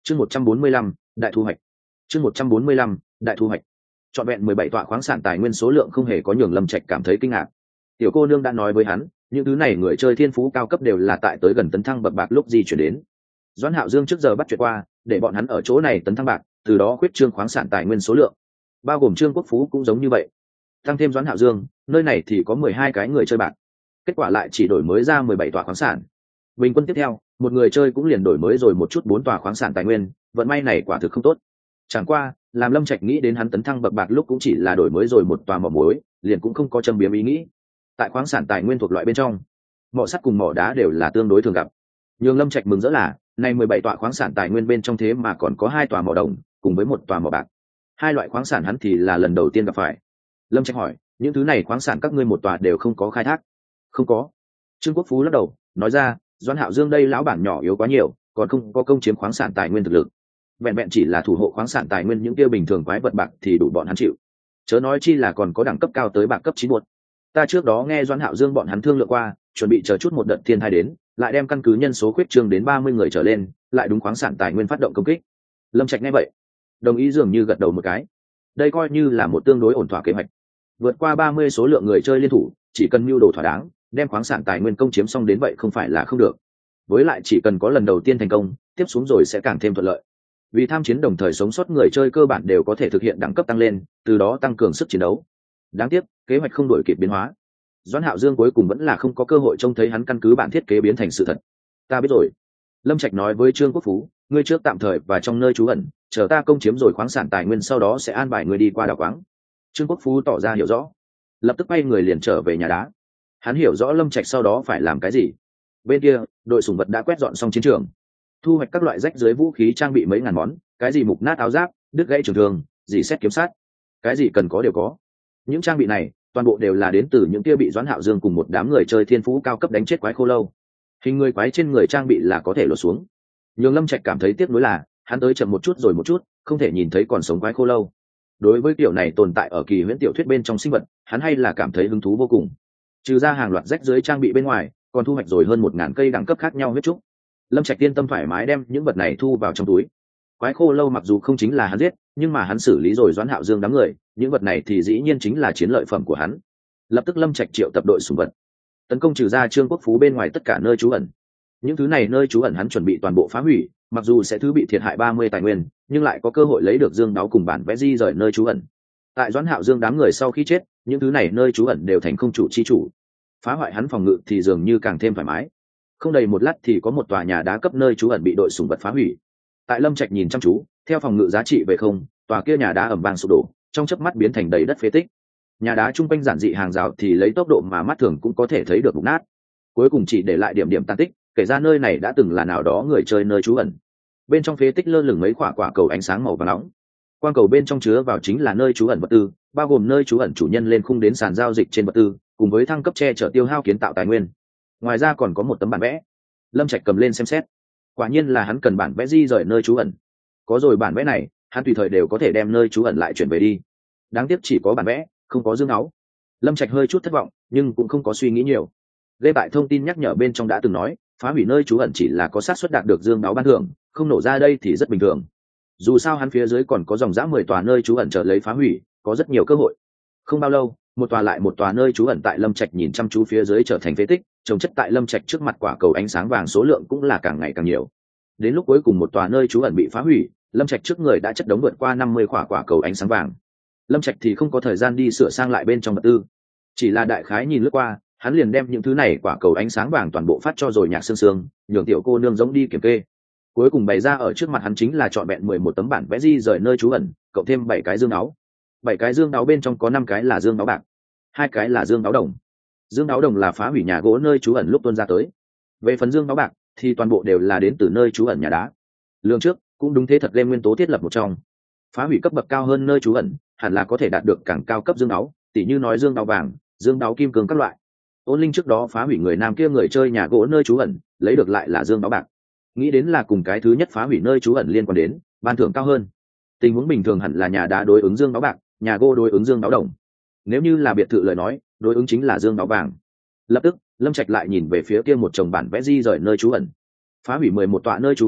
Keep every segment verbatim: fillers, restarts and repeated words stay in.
chương một trăm bốn mươi lăm đại thu hoạch. chương một trăm bốn mươi lăm đại thu hoạch. Trọn vẹn mười bảy tọa khoáng sản tài nguyên số lượng không hề có nhường Lâm Trạch cảm thấy kinh ngạc. Tiểu cô nương đã nói với hắn, những thứ này người chơi thiên phú cao cấp đều là tại tới gần tấn thăng bậc bạc lúc di chuyển đến. Doãn Hạo Dương trước giờ bắt chuyện qua, để bọn hắn ở chỗ này tấn thăng bạc, từ đó khuyết trương khoáng sản tài nguyên số lượng, bao gồm Trương Quốc Phú cũng giống như vậy. Tăng thêm Doãn Hạo Dương, nơi này thì có mười hai cái người chơi bạc. Kết quả lại chỉ đổi mới ra mười bảy tòa khoáng sản. Bình quân tiếp theo, một người chơi cũng liền đổi mới rồi một chút bốn tòa khoáng sản tài nguyên, vận may này quả thực không tốt. Chẳng qua, làm Lâm Trạch nghĩ đến hắn tấn thăng bậc bạc lúc cũng chỉ là đổi mới rồi một tòa mỏ muối, liền cũng không có châm biếm ý nghĩ. Tại khoáng sản tài nguyên thuộc loại bên trong, mỏ sắt cùng mỏ đá đều là tương đối thường gặp. Nhưng Lâm Trạch mừng rỡ là, này mười bảy tòa khoáng sản tài nguyên bên trong thế mà còn có hai tòa mỏ đồng, cùng với một tòa mỏ bạc. Hai loại khoáng sản hắn thì là lần đầu tiên gặp phải. Lâm Trạch hỏi, những thứ này khoáng sản các ngươi một tòa đều không có khai thác? Không có. Trương Quốc Phú lắc đầu, nói ra, Doãn Hạo Dương đây lão bản nhỏ yếu quá nhiều, còn không có công chiếm khoáng sản tài nguyên thực lực. Vẹn vẹn chỉ là thủ hộ khoáng sản tài nguyên những kia bình thường quái vật bạc thì đủ bọn hắn chịu. Chớ nói chi là còn có đẳng cấp cao tới bạc cấp chín một. Ta trước đó nghe Doãn Hạo Dương bọn hắn thương lượng qua, chuẩn bị chờ chút một đợt thiên thai đến, lại đem căn cứ nhân số khuyết trương đến ba mươi người trở lên, lại đúng khoáng sản tài nguyên phát động công kích. Lâm Trạch nghe vậy, đồng ý dường như gật đầu một cái. Đây coi như là một tương đối ổn thỏa kế hoạch. Vượt qua ba mươi số lượng người chơi liên thủ, chỉ cần mưu đồ thỏa đáng, đem khoáng sản tài nguyên công chiếm xong đến vậy không phải là không được. Với lại chỉ cần có lần đầu tiên thành công, tiếp xuống rồi sẽ càng thêm thuận lợi. Vì tham chiến đồng thời sống sót người chơi cơ bản đều có thể thực hiện đẳng cấp tăng lên, từ đó tăng cường sức chiến đấu. Đáng tiếc, kế hoạch không đổi kịp biến hóa. Doãn Hạo Dương cuối cùng vẫn là không có cơ hội trông thấy hắn căn cứ bản thiết kế biến thành sự thật. Ta biết rồi. Lâm Trạch nói với Trương Quốc Phú, ngươi trước tạm thời và trong nơi trú ẩn, chờ ta công chiếm rồi khoáng sản tài nguyên sau đó sẽ an bài ngươi đi qua đảo khoáng. Trương Quốc Phú tỏ ra hiểu rõ, lập tức quay người liền trở về nhà đá. Hắn hiểu rõ Lâm Trạch sau đó phải làm cái gì. Bên kia, đội sủng vật đã quét dọn xong chiến trường, thu hoạch các loại rách dưới vũ khí trang bị mấy ngàn món, cái gì mục nát áo giáp, đứt gãy trường thương, gì xét kiếm sát, cái gì cần có đều có. Những trang bị này, toàn bộ đều là đến từ những kia bị Doãn Hạo Dương cùng một đám người chơi thiên phú cao cấp đánh chết quái khô lâu. Hình người quái trên người trang bị là có thể lột xuống. Nhưng Lâm Trạch cảm thấy tiếc nuối là, hắn tới chậm một chút rồi một chút, không thể nhìn thấy còn sống quái khô lâu. Đối với kiểu này tồn tại ở kỳ huyễn tiểu thuyết bên trong sinh vật, hắn hay là cảm thấy hứng thú vô cùng. Trừ ra hàng loạt rách dưới trang bị bên ngoài, còn thu hoạch rồi hơn một ngàn cây đẳng cấp khác nhau huyết trúc. Lâm Trạch tiên tâm thoải mái đem những vật này thu vào trong túi. Quái khô lâu mặc dù không chính là hắn giết, nhưng mà hắn xử lý rồi Doãn Hạo Dương đám người, những vật này thì dĩ nhiên chính là chiến lợi phẩm của hắn. Lập tức Lâm Trạch triệu tập đội sủng vật, tấn công trừ ra Trương Quốc Phú bên ngoài tất cả nơi trú ẩn. Những thứ này nơi trú ẩn hắn chuẩn bị toàn bộ phá hủy, mặc dù sẽ thứ bị thiệt hại ba mươi tài nguyên, nhưng lại có cơ hội lấy được dương đáo cùng bản vẽ di rời nơi trú ẩn. Tại Doãn Hạo Dương đám người sau khi chết, những thứ này nơi trú ẩn đều thành không chủ chi chủ. Phá hoại hắn phòng ngự thì dường như càng thêm thoải mái. Không đầy một lát thì có một tòa nhà đá cấp nơi trú ẩn bị đội sủng vật phá hủy. Tại Lâm Trạch nhìn chăm chú, theo phòng ngự giá trị về không, tòa kia nhà đá ầm vang sụp đổ, trong chớp mắt biến thành đầy đất phế tích. Nhà đá trung quanh giản dị hàng rào thì lấy tốc độ mà mắt thường cũng có thể thấy được mục nát. Cuối cùng chỉ để lại điểm điểm tàn tích, kể ra nơi này đã từng là nào đó người chơi nơi trú ẩn. Bên trong phế tích lơ lửng mấy quả quả cầu ánh sáng màu vàng nóng. Quang cầu bên trong chứa vào chính là nơi trú ẩn vật tư, bao gồm nơi trú ẩn chủ nhân lên khung đến sàn giao dịch trên vật tư, cùng với thăng cấp che chở tiêu hao kiến tạo tài nguyên. Ngoài ra còn có một tấm bản vẽ. Lâm Trạch cầm lên xem xét. Quả nhiên là hắn cần bản vẽ di rời nơi trú ẩn. Có rồi bản vẽ này, hắn tùy thời đều có thể đem nơi trú ẩn lại chuyển về đi. Đáng tiếc chỉ có bản vẽ, không có dương áo. Lâm Trạch hơi chút thất vọng, nhưng cũng không có suy nghĩ nhiều. Gây bại thông tin nhắc nhở bên trong đã từng nói, phá hủy nơi trú ẩn chỉ là có xác suất đạt được dương áo ban thưởng, không nổ ra đây thì rất bình thường. Dù sao hắn phía dưới còn có dòng dã mười tòa nơi trú ẩn chờ lấy phá hủy, có rất nhiều cơ hội. Không bao lâu, một tòa lại một tòa nơi trú ẩn tại Lâm Trạch nhìn chăm chú phía dưới trở thành phế tích, trồng chất tại Lâm Trạch trước mặt quả cầu ánh sáng vàng số lượng cũng là càng ngày càng nhiều. Đến lúc cuối cùng một tòa nơi trú ẩn bị phá hủy, Lâm Trạch trước người đã chất đống vượt qua năm mươi quả quả cầu ánh sáng vàng. Lâm Trạch thì không có thời gian đi sửa sang lại bên trong vật tư, chỉ là đại khái nhìn lướt qua, hắn liền đem những thứ này quả cầu ánh sáng vàng toàn bộ phát cho rồi Nhạc Sương Sương, nhường tiểu cô nương giống đi kiểm kê. Cuối cùng bày ra ở trước mặt hắn chính là trọn vẹn mười một tấm bản vẽ di rời nơi trú ẩn, cộng thêm bảy cái dương áo. Bảy cái dương áo bên trong có năm cái là dương áo bạc, hai cái là dương áo đồng. Dương áo đồng là phá hủy nhà gỗ nơi trú ẩn lúc tuôn ra tới. Về phần dương áo bạc thì toàn bộ đều là đến từ nơi trú ẩn nhà đá. Lương trước cũng đúng thế, thật game nguyên tố thiết lập một trong. Phá hủy cấp bậc cao hơn nơi trú ẩn, hẳn là có thể đạt được càng cao cấp dương áo, tỉ như nói dương áo vàng, dương áo kim cương các loại. Ôn Linh trước đó phá hủy người nam kia người chơi nhà gỗ nơi trú ẩn, lấy được lại là dương áo bạc. Nghĩ đến là cùng cái thứ nhất phá hủy nơi trú ẩn liên quan đến, ban thưởng cao hơn. Tình huống bình thường hẳn là nhà đá đối ứng dương áo bạc, nhà gỗ đối ứng dương áo đồng. Nếu như là biệt thự lời nói, đối ứng chính là dương áo vàng. Lập tức, Lâm Trạch lại nhìn về phía kia một chồng bản vẽ di rời nơi trú ẩn. Phá hủy mười một tọa nơi trú ẩn,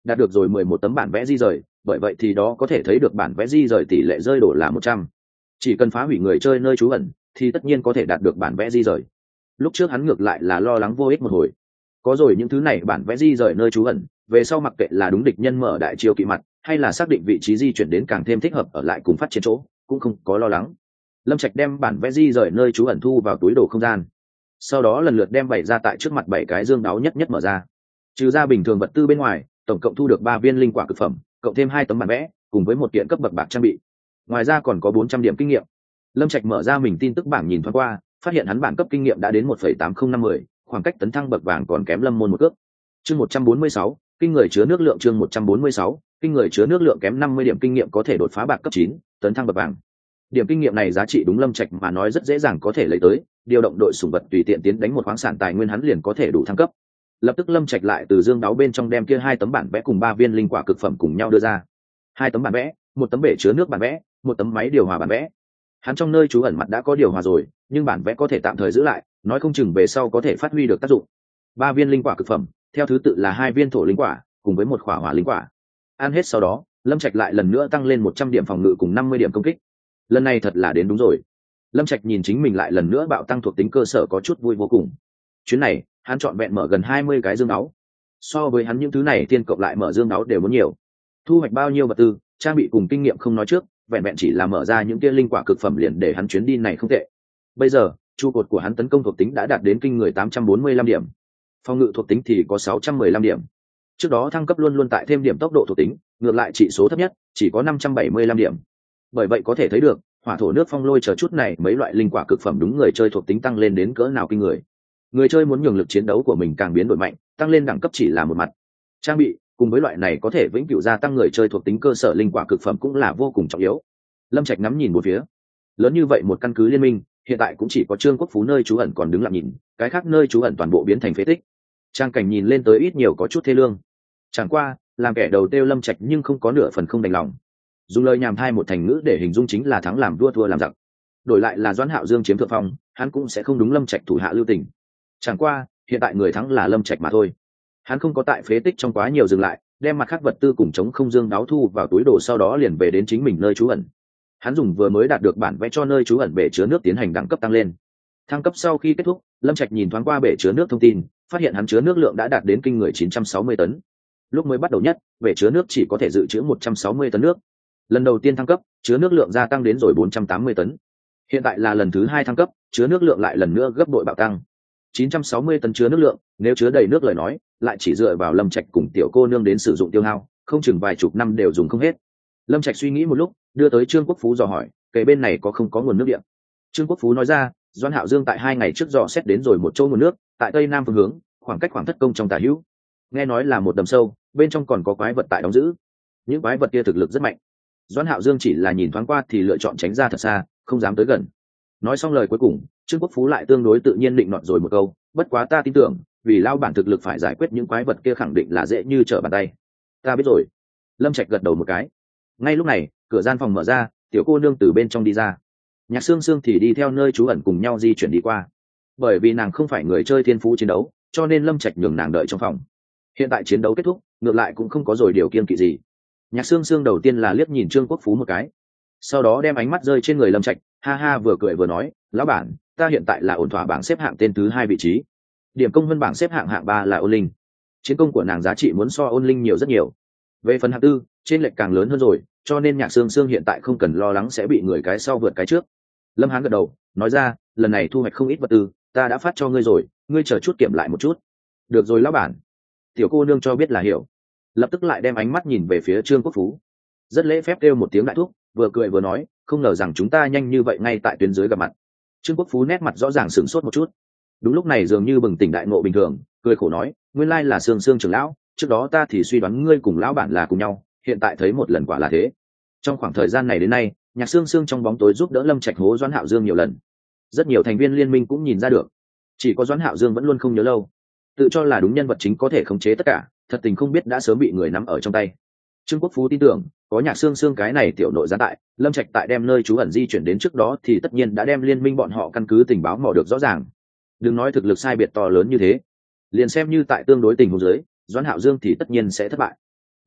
đạt được rồi mười một tấm bản vẽ di rời, bởi vậy thì đó có thể thấy được bản vẽ di rời tỷ lệ rơi đổ là một trăm. Chỉ cần phá hủy người chơi nơi trú ẩn thì tất nhiên có thể đạt được bản vẽ di rời. Lúc trước hắn ngược lại là lo lắng vô ích một hồi, có rồi những thứ này bản vẽ di rời nơi trú ẩn, về sau mặc kệ là đúng địch nhân mở đại chiêu kỵ mặt hay là xác định vị trí di chuyển đến càng thêm thích hợp ở lại cùng phát triển chỗ cũng không có lo lắng. Lâm Trạch đem bản vẽ di rời nơi trú ẩn thu vào túi đồ không gian, sau đó lần lượt đem bày ra tại trước mặt bảy cái dương đáo nhất nhất mở ra. Trừ ra bình thường vật tư bên ngoài, tổng cộng thu được ba viên linh quả cực phẩm, cộng thêm hai tấm bản vẽ cùng với một kiện cấp bậc bạc trang bị, ngoài ra còn có bốn trăm điểm kinh nghiệm. Lâm Trạch mở ra mình tin tức bảng nhìn thoáng qua, phát hiện hắn bản cấp kinh nghiệm đã đến một phẩy tám không năm mươi, khoảng cách tấn thăng bậc vàng còn kém Lâm Môn một cước. Chương một trăm bốn mươi sáu, kinh người chứa nước lượng chương một trăm bốn mươi sáu, kinh người chứa nước lượng kém năm mươi điểm kinh nghiệm có thể đột phá bạc cấp chín, tấn thăng bậc vàng. Điểm kinh nghiệm này giá trị đúng Lâm Trạch mà nói rất dễ dàng có thể lấy tới, điều động đội sủng vật tùy tiện tiến đánh một khoáng sản tài nguyên hắn liền có thể đủ thăng cấp. Lập tức Lâm Trạch lại từ dương đáo bên trong đem kia hai tấm bản vẽ cùng ba viên linh quả cực phẩm cùng nhau đưa ra. Hai tấm bản vẽ, một tấm bể chứa nước bản vẽ, một tấm máy điều hòa bản vẽ. Hắn trong nơi trú ẩn mặt đã có điều hòa rồi, nhưng bản vẽ có thể tạm thời giữ lại, nói không chừng về sau có thể phát huy được tác dụng. Ba viên linh quả cực phẩm, theo thứ tự là hai viên thổ linh quả cùng với một quả hỏa linh quả. Ăn hết sau đó, Lâm Trạch lại lần nữa tăng lên một trăm điểm phòng ngự cùng năm mươi điểm công kích. Lần này thật là đến đúng rồi. Lâm Trạch nhìn chính mình lại lần nữa bạo tăng thuộc tính cơ sở có chút vui vô cùng. Chuyến này, hắn chọn vẹn mở gần hai mươi cái dương áo. So với hắn những thứ này tiên cộng lại mở dương áo đều muốn nhiều. Thu hoạch bao nhiêu vật tư, trang bị cùng kinh nghiệm không nói trước, vẹn vẹn chỉ là mở ra những kia linh quả cực phẩm liền để hắn chuyến đi này không tệ. Bây giờ, trụ cột của hắn tấn công thuộc tính đã đạt đến kinh người tám trăm bốn mươi lăm điểm. Phòng ngự thuộc tính thì có sáu trăm mười lăm điểm. Trước đó thăng cấp luôn luôn tại thêm điểm tốc độ thuộc tính, ngược lại chỉ số thấp nhất chỉ có năm trăm bảy mươi lăm điểm. Bởi vậy có thể thấy được, hỏa thổ nước phong lôi chờ chút này mấy loại linh quả cực phẩm đúng người chơi thuộc tính tăng lên đến cỡ nào kinh người. Người chơi muốn nhường lực chiến đấu của mình càng biến đổi mạnh, tăng lên đẳng cấp chỉ là một mặt. Trang bị cùng với loại này có thể vĩnh cửu gia tăng người chơi thuộc tính cơ sở linh quả cực phẩm cũng là vô cùng trọng yếu. Lâm Trạch ngắm nhìn một phía, lớn như vậy một căn cứ liên minh, hiện tại cũng chỉ có Trương Quốc Phú nơi trú ẩn còn đứng lặng nhìn, cái khác nơi trú ẩn toàn bộ biến thành phế tích. Trang cảnh nhìn lên tới ít nhiều có chút thê lương. Chẳng qua, làm kẻ đầu tiêu Lâm Trạch nhưng không có nửa phần không đành lòng. Dùng lời nhàm thai một thành ngữ để hình dung chính là thắng làm vua thua làm giặc. Đổi lại là Doãn Hạo Dương chiếm thượng phong, hắn cũng sẽ không đúng Lâm Trạch thủ hạ lưu tình. Chẳng qua, hiện tại người thắng là Lâm Trạch mà thôi. Hắn không có tại phế tích trong quá nhiều dừng lại, đem mặt khác vật tư cùng chống không dương đáo thu vào túi đồ sau đó liền về đến chính mình nơi trú ẩn. Hắn dùng vừa mới đạt được bản vẽ cho nơi trú ẩn bể chứa nước tiến hành đẳng cấp tăng lên. Thăng cấp sau khi kết thúc, Lâm Trạch nhìn thoáng qua bể chứa nước thông tin, phát hiện hắn chứa nước lượng đã đạt đến kinh người chín trăm sáu mươi tấn. Lúc mới bắt đầu nhất, bể chứa nước chỉ có thể dự trữ một trăm sáu mươi tấn nước. Lần đầu tiên thăng cấp, chứa nước lượng gia tăng đến rồi bốn trăm tám mươi tấn. Hiện tại là lần thứ hai thăng cấp, chứa nước lượng lại lần nữa gấp bội bạo tăng. chín trăm sáu mươi tấn chứa nước lượng, nếu chứa đầy nước lời nói, lại chỉ dựa vào Lâm Trạch cùng tiểu cô nương đến sử dụng tiêu hao, không chừng vài chục năm đều dùng không hết. Lâm Trạch suy nghĩ một lúc, đưa tới Trương Quốc Phú dò hỏi, kể bên này có không có nguồn nước điện. Trương Quốc Phú nói ra, Doãn Hạo Dương tại hai ngày trước dò xét đến rồi một chỗ nguồn nước, tại tây nam phương hướng, khoảng cách khoảng thất công trong tả hữu. Nghe nói là một đầm sâu, bên trong còn có quái vật tại đóng giữ. Những quái vật kia thực lực rất mạnh. Doãn Hạo Dương chỉ là nhìn thoáng qua thì lựa chọn tránh ra thật xa, không dám tới gần. Nói xong lời cuối cùng, Trương Quốc Phú lại tương đối tự nhiên định nọt rồi một câu, bất quá ta tin tưởng, vì lao bản thực lực phải giải quyết những quái vật kia khẳng định là dễ như trở bàn tay. Ta biết rồi. Lâm Trạch gật đầu một cái. Ngay lúc này, cửa gian phòng mở ra, tiểu cô nương từ bên trong đi ra. Nhạc Sương Sương thì đi theo nơi trú ẩn cùng nhau di chuyển đi qua. Bởi vì nàng không phải người chơi thiên phú chiến đấu, cho nên Lâm Trạch nhường nàng đợi trong phòng. Hiện tại chiến đấu kết thúc, ngược lại cũng không có rồi điều kiêng kỵ gì. Nhạc Sương Sương đầu tiên là liếc nhìn Trương Quốc Phú một cái, sau đó đem ánh mắt rơi trên người Lâm Trạch, ha ha vừa cười vừa nói, lão bản, ta hiện tại là ổn thỏa bảng xếp hạng tên thứ hai vị trí, điểm công vân bảng xếp hạng hạng ba là Ôn Linh. Chiến công của nàng giá trị muốn so Ôn Linh nhiều rất nhiều. Về phần hạng tư, trên lệch càng lớn hơn rồi, cho nên Nhạc Sương Sương hiện tại không cần lo lắng sẽ bị người cái sau vượt cái trước. Lâm Hán gật đầu, nói ra, lần này thu hoạch không ít vật tư, ta đã phát cho ngươi rồi, ngươi chờ chút kiểm lại một chút. Được rồi lão bản. Tiểu cô nương cho biết là hiểu, lập tức lại đem ánh mắt nhìn về phía Trương Quốc Phú, rất lễ phép kêu một tiếng đại thúc, vừa cười vừa nói, không ngờ rằng chúng ta nhanh như vậy ngay tại tuyến dưới gặp mặt. Trương Quốc Phú nét mặt rõ ràng sửng sốt một chút. Đúng lúc này dường như bừng tỉnh đại ngộ bình thường, cười khổ nói, nguyên lai là Sương Sương trưởng lão, trước đó ta thì suy đoán ngươi cùng lão bản là cùng nhau, hiện tại thấy một lần quả là thế. Trong khoảng thời gian này đến nay, Nhạc Sương Sương trong bóng tối giúp đỡ Lâm Trạch hố Doãn Hạo Dương nhiều lần, rất nhiều thành viên liên minh cũng nhìn ra được, chỉ có Doãn Hạo Dương vẫn luôn không nhớ lâu, tự cho là đúng nhân vật chính có thể khống chế tất cả, thật tình không biết đã sớm bị người nắm ở trong tay. Trương Quốc Phú tin tưởng, có Nhạc Sương Sương cái này tiểu nội gián tại, Lâm Trạch tại đem nơi trú ẩn di chuyển đến trước đó thì tất nhiên đã đem liên minh bọn họ căn cứ tình báo mò được rõ ràng. Đừng nói thực lực sai biệt to lớn như thế, liền xem như tại tương đối tình huống dưới, Doãn Hạo Dương thì tất nhiên sẽ thất bại.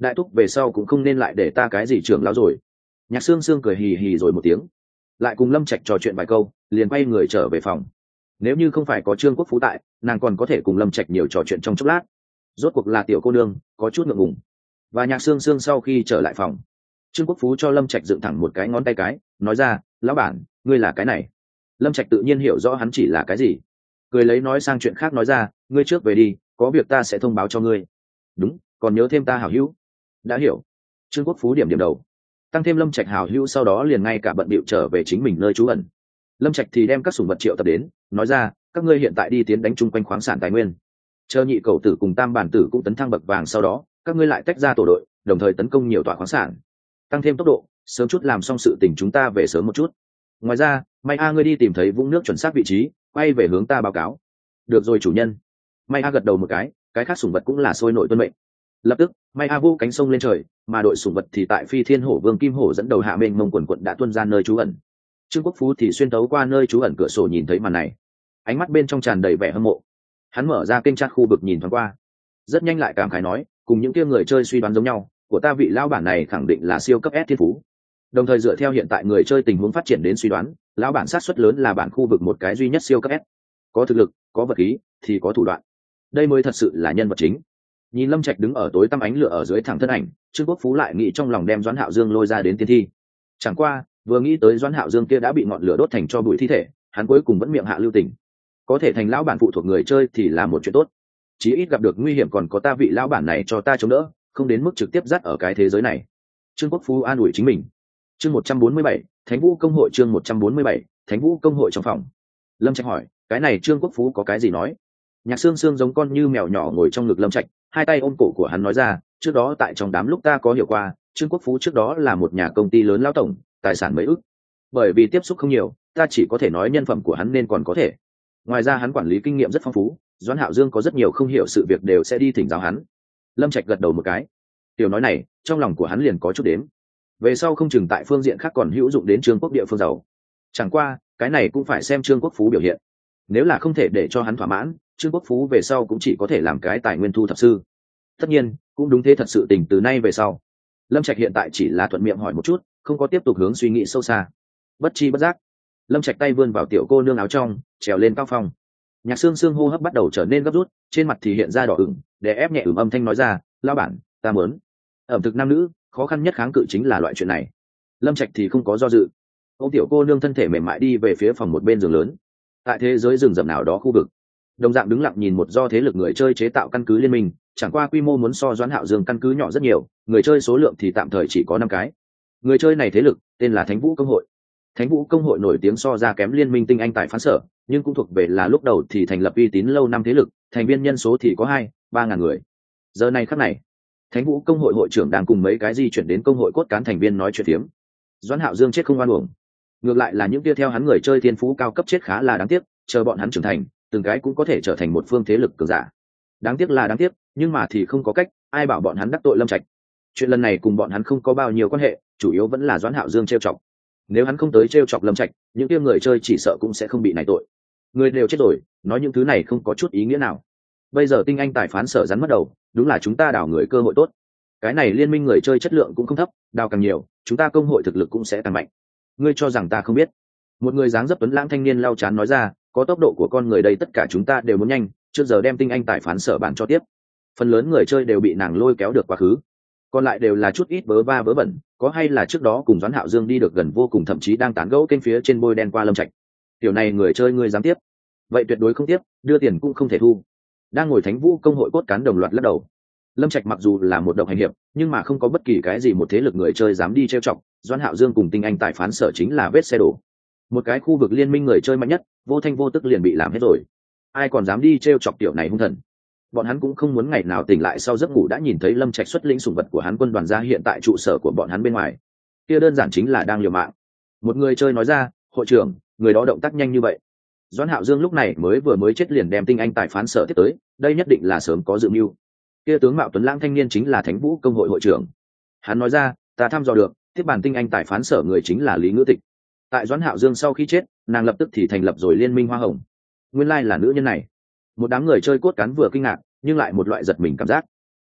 đại thúc về sau cũng không nên lại để ta cái gì trưởng lão rồi. Nhạc Sương Sương cười hì hì rồi một tiếng, lại cùng Lâm Trạch trò chuyện vài câu, liền quay người trở về phòng. Nếu như không phải có Trương Quốc Phú tại, nàng còn có thể cùng Lâm Trạch nhiều trò chuyện trong chốc lát. Rốt cuộc là tiểu cô nương, có chút ngượng ngùng. Và Nhạc Sương Sương sau khi trở lại phòng, Trương Quốc Phú cho Lâm Trạch dựng thẳng một cái ngón tay cái, nói ra, lão bản, ngươi là cái này. Lâm Trạch tự nhiên hiểu rõ hắn chỉ là cái gì, cười lấy nói sang chuyện khác, nói ra, ngươi trước về đi, có việc ta sẽ thông báo cho ngươi. Đúng, còn nhớ thêm ta hảo hữu. Đã hiểu. Trương Quốc Phú điểm điểm đầu, tăng thêm Lâm Trạch hảo hữu, sau đó liền ngay cả bận bịu trở về chính mình nơi trú ẩn. Lâm Trạch thì đem các sủng vật triệu tập đến, nói ra, các ngươi hiện tại đi tiến đánh chung quanh khoáng sản tài nguyên, chờ nhị cầu tử cùng tam bản tử cũng tấn thăng bậc vàng, sau đó các ngươi lại tách ra tổ đội, đồng thời tấn công nhiều tọa khoáng sản, tăng thêm tốc độ, sớm chút làm xong sự tình chúng ta về sớm một chút. Ngoài ra, May A ngươi đi tìm thấy vũng nước chuẩn xác vị trí, quay về hướng ta báo cáo. Được rồi chủ nhân. May A gật đầu một cái, cái khác sủng vật cũng là sôi nổi tuân mệnh. Lập tức, May A vô cánh sông lên trời, mà đội sủng vật thì tại Phi Thiên Hổ Vương Kim Hổ dẫn đầu hạ mênh mông quần quận đã tuôn ra nơi trú ẩn. Trương Quốc Phú thì xuyên tấu qua nơi trú ẩn cửa sổ nhìn thấy màn này, ánh mắt bên trong tràn đầy vẻ hâm mộ. Hắn mở ra kênh chat khu vực nhìn thoáng qua, rất nhanh lại cảm khái nói, cùng những kia người chơi suy đoán giống nhau, của ta vị lão bản này khẳng định là siêu cấp S thiên phú. Đồng thời dựa theo hiện tại người chơi tình huống phát triển đến suy đoán, lão bản sát suất lớn là bản khu vực một cái duy nhất siêu cấp S. Có thực lực, có vật khí, thì có thủ đoạn. Đây mới thật sự là nhân vật chính. Nhìn Lâm Trạch đứng ở tối tăm ánh lửa ở dưới thẳng thân ảnh, Trương Quốc Phú lại nghĩ trong lòng đem Doãn Hạo Dương lôi ra đến tiên thi. Chẳng qua, vừa nghĩ tới Doãn Hạo Dương kia đã bị ngọn lửa đốt thành cho bụi thi thể, hắn cuối cùng vẫn miệng hạ lưu tình. Có thể thành lão bản phụ thuộc người chơi thì là một chuyện tốt. Chí ít gặp được nguy hiểm còn có ta vị lão bản này cho ta chống đỡ, không đến mức trực tiếp dắt ở cái thế giới này. Trương Quốc Phú an ủi chính mình. Chương một trăm bốn mươi bảy, Thánh Vũ công hội. Chương một trăm bốn mươi bảy, Thánh Vũ công hội. Trong phòng, Lâm Trạch hỏi, cái này Trương Quốc Phú có cái gì nói? Nhạc Sương Sương giống con như mèo nhỏ ngồi trong ngực Lâm Trạch, hai tay ôm cổ của hắn nói ra, trước đó tại trong đám lúc ta có hiểu qua, Trương Quốc Phú trước đó là một nhà công ty lớn lão tổng, tài sản mấy ức. Bởi vì tiếp xúc không nhiều, ta chỉ có thể nói nhân phẩm của hắn nên còn có thể. Ngoài ra hắn quản lý kinh nghiệm rất phong phú, Doãn Hạo Dương có rất nhiều không hiểu sự việc đều sẽ đi thỉnh giáo hắn. Lâm Trạch gật đầu một cái. Tiểu nói này, trong lòng của hắn liền có chút đếm. Về sau không chừng tại phương diện khác còn hữu dụng đến Trương Quốc địa phương giàu. Chẳng qua, cái này cũng phải xem Trương Quốc Phú biểu hiện. Nếu là không thể để cho hắn thỏa mãn, Trương Quốc Phú về sau cũng chỉ có thể làm cái tài nguyên thu thập sư. Tất nhiên, cũng đúng thế, thật sự tình từ nay về sau. Lâm Trạch hiện tại chỉ là thuận miệng hỏi một chút, không có tiếp tục hướng suy nghĩ sâu xa. Bất chi bất giác, Lâm Trạch tay vươn vào tiểu cô nương áo trong, trèo lên cao phong. Nhạc Sương Sương hô hấp bắt đầu trở nên gấp rút, trên mặt thì hiện ra đỏ ửng, để ép nhẹ ửng âm thanh nói ra, lão bản, ta muốn. Ẩm thực nam nữ, khó khăn nhất kháng cự chính là loại chuyện này. Lâm Trạch thì không có do dự. Ô tiểu cô nương thân thể mềm mại đi về phía phòng một bên giường lớn. Tại thế giới rừng rậm nào đó khu vực, đồng dạng đứng lặng nhìn một do thế lực người chơi chế tạo căn cứ liên minh, chẳng qua quy mô muốn so Doãn Hạo Dương căn cứ nhỏ rất nhiều, người chơi số lượng thì tạm thời chỉ có năm cái. Người chơi này thế lực tên là Thánh Vũ công hội. Thánh Vũ công hội nổi tiếng so ra kém liên minh tinh anh tại phán sở, nhưng cũng thuộc về là lúc đầu thì thành lập uy tín lâu năm thế lực, thành viên nhân số thì có hai ba ngàn người. Giờ này khắc này, Thánh Vũ công hội hội trưởng đang cùng mấy cái di chuyển đến công hội cốt cán thành viên nói chuyện phiếm. Doãn Hạo Dương chết không oan uổng, ngược lại là những kia theo hắn người chơi thiên phú cao cấp chết khá là đáng tiếc, chờ bọn hắn trưởng thành, từng cái cũng có thể trở thành một phương thế lực cường giả. Đáng tiếc là đáng tiếc, nhưng mà thì không có cách, ai bảo bọn hắn đắc tội Lâm Trạch. Chuyện lần này cùng bọn hắn không có bao nhiêu quan hệ, chủ yếu vẫn là Doãn Hạo Dương trêu chọc. Nếu hắn không tới trêu chọc Lâm Trạch, những kia người chơi chỉ sợ cũng sẽ không bị này tội. Người đều chết rồi, nói những thứ này không có chút ý nghĩa nào. Bây giờ tinh anh tài phán sở rắn mất đầu, đúng là chúng ta đào người cơ hội tốt. Cái này liên minh người chơi chất lượng cũng không thấp, đào càng nhiều, chúng ta công hội thực lực cũng sẽ càng mạnh. Ngươi cho rằng ta không biết? Một người dáng dấp tuấn lãng thanh niên lau chán nói ra, có tốc độ của con người đây tất cả chúng ta đều muốn nhanh, trước giờ đem tinh anh tài phán sở bản cho tiếp. Phần lớn người chơi đều bị nàng lôi kéo được quá khứ, còn lại đều là chút ít vớ va vớ vẩn, có hay là trước đó cùng Doãn Hạo Dương đi được gần vô cùng, thậm chí đang tán gẫu kênh phía trên bôi đen qua Lâm Trạch. Tiểu này người chơi ngươi dám tiếp? Vậy tuyệt đối không tiếp, đưa tiền cũng không thể thu. Đang ngồi Thánh Vũ công hội cốt cán đồng loạt lắc đầu. Lâm Trạch mặc dù là một độc hành hiệp, nhưng mà không có bất kỳ cái gì một thế lực người chơi dám đi trêu chọc. Doãn Hạo Dương cùng tinh anh tài phán sở chính là vết xe đổ. Một cái khu vực liên minh người chơi mạnh nhất, vô thanh vô tức liền bị làm hết rồi. Ai còn dám đi trêu chọc tiểu này hung thần? Bọn hắn cũng không muốn ngày nào tỉnh lại sau giấc ngủ đã nhìn thấy Lâm Trạch xuất lĩnh sủng vật của hắn quân đoàn ra hiện tại trụ sở của bọn hắn bên ngoài. Kia đơn giản chính là đang liều mạng. Một người chơi nói ra, hội trưởng, người đó động tác nhanh như vậy. Doãn Hạo Dương lúc này mới vừa mới chết liền đem tinh anh tài phán sở tiếp tới, đây nhất định là sớm có dự mưu. Kia tướng mạo tuấn lãng thanh niên chính là Thánh Vũ công hội hội trưởng. Hắn nói ra, ta thăm dò được, tiếp bản tinh anh tài phán sở người chính là Lý Ngữ Tịch. Tại Doãn Hạo Dương sau khi chết, nàng lập tức thì thành lập rồi liên minh Hoa Hồng. Nguyên lai là nữ nhân này. Một đám người chơi cốt cán vừa kinh ngạc, nhưng lại một loại giật mình cảm giác.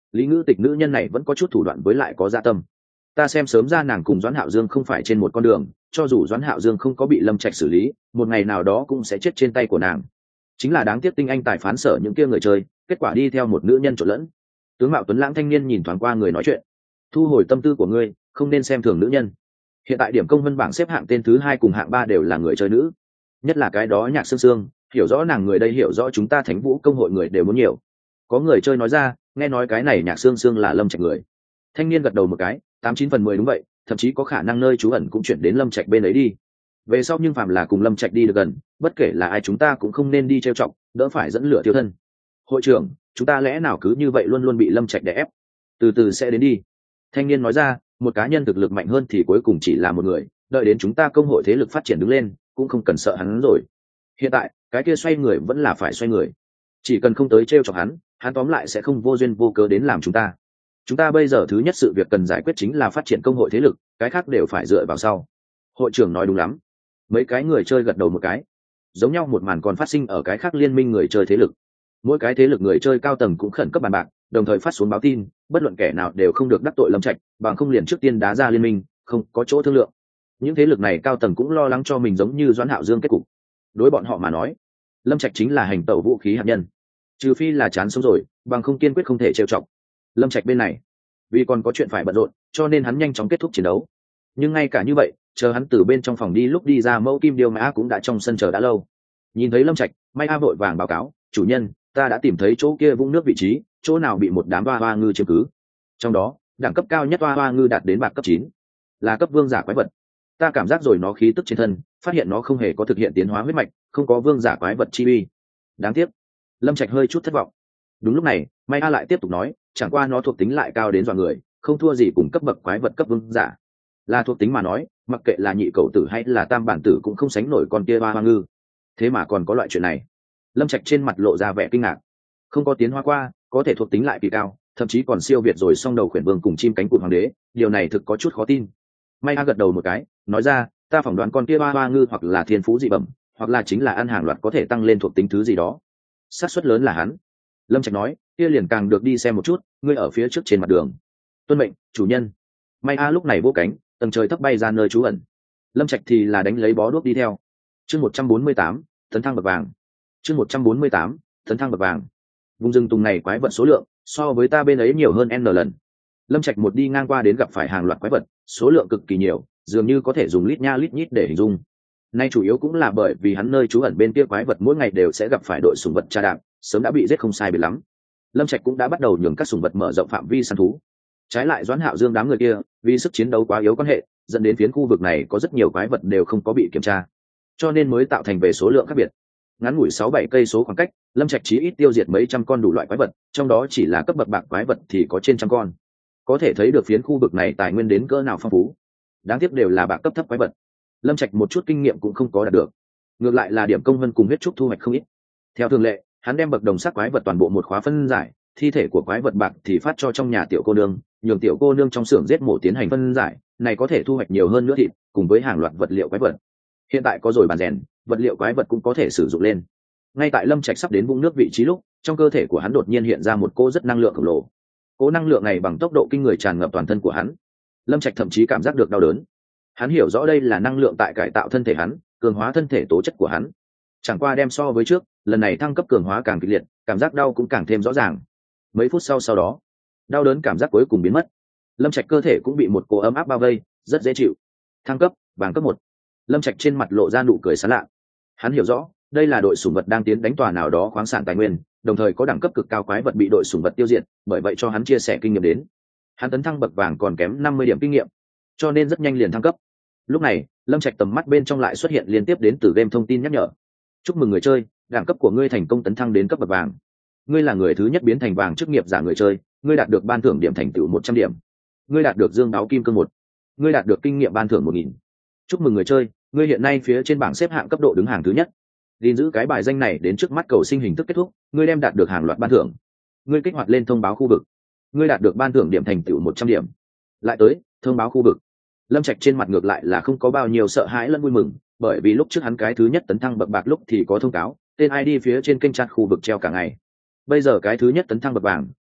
Lý Ngữ Tịch nữ nhân này vẫn có chút thủ đoạn với lại có dạ tâm. Ta xem sớm ra nàng cùng Doãn Hạo Dương không phải trên một con đường, cho dù Doãn Hạo Dương không có bị Lâm Trạch xử lý, một ngày nào đó cũng sẽ chết trên tay của nàng. Chính là đáng tiếc tinh anh tài phán sở những kia người chơi, kết quả đi theo một nữ nhân trộn lẫn. Tướng mạo tuấn lãng thanh niên nhìn thoáng qua người nói chuyện, thu hồi tâm tư của ngươi, không nên xem thường nữ nhân. Hiện tại điểm công vân bảng xếp hạng tên thứ hai cùng hạng ba đều là người chơi nữ, nhất là cái đó Nhạc Sương Sương, hiểu rõ nàng người đây hiểu rõ chúng ta Thánh Vũ công hội người đều muốn nhiều. Có người chơi nói ra, nghe nói cái này Nhạc Sương Sương là Lâm Trạch người. Thanh niên gật đầu một cái, tám chín phần mười đúng vậy, thậm chí có khả năng nơi trú ẩn cũng chuyển đến Lâm Trạch bên ấy đi. Về sau nhưng phàm là cùng Lâm Trạch đi được gần, bất kể là ai chúng ta cũng không nên đi trêu chọc, đỡ phải dẫn lửa thiêu thân. Hội trưởng, chúng ta lẽ nào cứ như vậy luôn luôn bị Lâm Trạch đè ép? Từ từ sẽ đến đi. Thanh niên nói ra, một cá nhân thực lực mạnh hơn thì cuối cùng chỉ là một người, đợi đến chúng ta công hội thế lực phát triển đứng lên, cũng không cần sợ hắn rồi. Hiện tại, cái kia xoay người vẫn là phải xoay người. Chỉ cần không tới trêu chọc hắn, hắn tóm lại sẽ không vô duyên vô cớ đến làm chúng ta. Chúng ta bây giờ thứ nhất sự việc cần giải quyết chính là phát triển công hội thế lực, cái khác đều phải dựa vào sau. Hội trưởng nói đúng lắm. Mấy cái người chơi gật đầu một cái. Giống nhau một màn còn phát sinh ở cái khác liên minh người chơi thế lực. Mỗi cái thế lực người chơi cao tầng cũng khẩn cấp bàn bạc, đồng thời phát xuống báo tin, bất luận kẻ nào đều không được đắc tội Lâm Trạch, bằng không liền trước tiên đá ra liên minh, không có chỗ thương lượng. Những thế lực này cao tầng cũng lo lắng cho mình giống như Doãn Hạo Dương kết cục. Đối bọn họ mà nói, Lâm Trạch chính là hành tẩu vũ khí hạt nhân, trừ phi là chán sống rồi, bằng không kiên quyết không thể trêu chọc. Lâm Trạch bên này, vì còn có chuyện phải bận rộn, cho nên hắn nhanh chóng kết thúc chiến đấu. Nhưng ngay cả như vậy, chờ hắn từ bên trong phòng đi lúc đi ra, Mẫu Kim Điêu Mã cũng đã trong sân chờ đã lâu. Nhìn thấy Lâm Trạch, May A vội vàng báo cáo, chủ nhân, ta đã tìm thấy chỗ kia vũng nước vị trí, chỗ nào bị một đám hoa hoa ngư chiếm cứ. Trong đó, đẳng cấp cao nhất hoa hoa ngư đạt đến bạc cấp chín, là cấp vương giả quái vật. Ta cảm giác rồi nó khí tức trên thân, phát hiện nó không hề có thực hiện tiến hóa huyết mạch, không có vương giả quái vật chi uy. Đáng tiếc. Lâm Trạch hơi chút thất vọng. Đúng lúc này, May A lại tiếp tục nói, chẳng qua nó thuộc tính lại cao đến dọa người, không thua gì cùng cấp bậc quái vật cấp vương giả. Là thuộc tính mà nói, mặc kệ là nhị cầu tử hay là tam bản tử cũng không sánh nổi con kia hoa hoa ngư. Thế mà còn có loại chuyện này. Lâm Trạch trên mặt lộ ra vẻ kinh ngạc. Không có tiến hóa qua, có thể thuộc tính lại kỳ cao, thậm chí còn siêu việt rồi song đầu khuyển vương cùng chim cánh cụt hoàng đế, điều này thực có chút khó tin. May A gật đầu một cái, nói ra, ta phỏng đoán con kia hoa hoa ngư hoặc là thiên phú dị bẩm, hoặc là chính là ăn hàng loạt có thể tăng lên thuộc tính thứ gì đó. Xác suất lớn là hắn. Lâm Trạch nói, kia liền càng được đi xem một chút, ngươi ở phía trước trên mặt đường. Tuân mệnh, chủ nhân. May A lúc này vỗ cánh, tầng trời thấp bay ra nơi trú ẩn. Lâm Trạch thì là đánh lấy bó đuốc đi theo. Chương một trăm bốn mươi tám, tấn thăng bậc vàng. Chương một trăm bốn mươi tám, tấn thăng bậc vàng. Vùng rừng tùng này quái vật số lượng so với ta bên ấy nhiều hơn n lần. Lâm Trạch một đi ngang qua đến gặp phải hàng loạt quái vật, số lượng cực kỳ nhiều, dường như có thể dùng lít nha lít nhít để hình dung. Nay chủ yếu cũng là bởi vì hắn nơi trú ẩn bên kia quái vật mỗi ngày đều sẽ gặp phải đội sủng vật tra đạp, sớm đã bị giết không sai biệt lắm. Lâm Trạch cũng đã bắt đầu nhường các sủng vật mở rộng phạm vi săn thú. Trái lại Doãn Hạo Dương đám người kia, vì sức chiến đấu quá yếu quan hệ, dẫn đến phiến khu vực này có rất nhiều quái vật đều không có bị kiểm tra, cho nên mới tạo thành về số lượng khác biệt. Ngắn ngủi sáu bảy cây số khoảng cách, Lâm Trạch chí ít tiêu diệt mấy trăm con đủ loại quái vật, trong đó chỉ là cấp bậc bạc quái vật thì có trên trăm con. Có thể thấy được phiến khu vực này tài nguyên đến cỡ nào phong phú. Đáng tiếc đều là bạc cấp thấp quái vật. Lâm Trạch một chút kinh nghiệm cũng không có đạt được, ngược lại là điểm công vân cùng huyết trúc thu hoạch không ít. Theo thường lệ, hắn đem bậc đồng sắc quái vật toàn bộ một khóa phân giải, thi thể của quái vật bạc thì phát cho trong nhà tiểu cô nương, nhường tiểu cô nương trong xưởng giết mổ tiến hành phân giải, này có thể thu hoạch nhiều hơn nữa thịt, cùng với hàng loạt vật liệu quái vật. Hiện tại có rồi bàn rèn, vật liệu quái vật cũng có thể sử dụng lên. Ngay tại Lâm Trạch sắp đến vũng nước vị trí lúc, trong cơ thể của hắn đột nhiên hiện ra một cô rất năng lượng khổng lồ. Cố năng lượng này bằng tốc độ kinh người tràn ngập toàn thân của hắn. Lâm Trạch thậm chí cảm giác được đau đớn. Hắn hiểu rõ đây là năng lượng tại cải tạo thân thể hắn, cường hóa thân thể tố chất của hắn. Chẳng qua đem so với trước, lần này thăng cấp cường hóa càng kịch liệt, cảm giác đau cũng càng thêm rõ ràng. Mấy phút sau sau đó, đau đớn cảm giác cuối cùng biến mất. Lâm Trạch cơ thể cũng bị một cỗ ấm áp bao vây, rất dễ chịu. Thăng cấp, vàng cấp một. Lâm Trạch trên mặt lộ ra nụ cười sảng lạ. Hắn hiểu rõ, đây là đội sủng vật đang tiến đánh tòa nào đó khoáng sản tài nguyên, đồng thời có đẳng cấp cực cao quái vật bị đội sủng vật tiêu diệt, bởi vậy cho hắn chia sẻ kinh nghiệm đến. Hắn tấn thăng bậc vàng còn kém năm mươi điểm kinh nghiệm, cho nên rất nhanh liền thăng cấp. Lúc này, Lâm Trạch tầm mắt bên trong lại xuất hiện liên tiếp đến từ game thông tin nhắc nhở. Chúc mừng người chơi, đẳng cấp của ngươi thành công tấn thăng đến cấp bậc vàng. Ngươi là người thứ nhất biến thành vàng chức nghiệp giả người chơi, ngươi đạt được ban thưởng điểm thành tựu một trăm điểm. Ngươi đạt được dương đáo kim cương một. Ngươi đạt được kinh nghiệm ban thưởng một nghìn. Chúc mừng người chơi, ngươi hiện nay phía trên bảng xếp hạng cấp độ đứng hàng thứ nhất. Gìn giữ cái bài danh này đến trước mắt cầu sinh hình thức kết thúc, ngươi đem đạt được hàng loạt ban thưởng. Ngươi kích hoạt lên thông báo khu vực. Ngươi đạt được ban thưởng điểm thành tựu một trăm điểm. Lại tới, thông báo khu vực. Lâm Trạch trên mặt ngược lại là không có bao nhiêu sợ hãi lẫn vui mừng, bởi vì lúc trước hắn cái thứ nhất tấn thăng bậc bạc lúc thì có thông cáo, tên i đê phía trên kênh chat khu vực treo cả ngày. Bây giờ cái thứ nhất tấn thăng bậc vàng,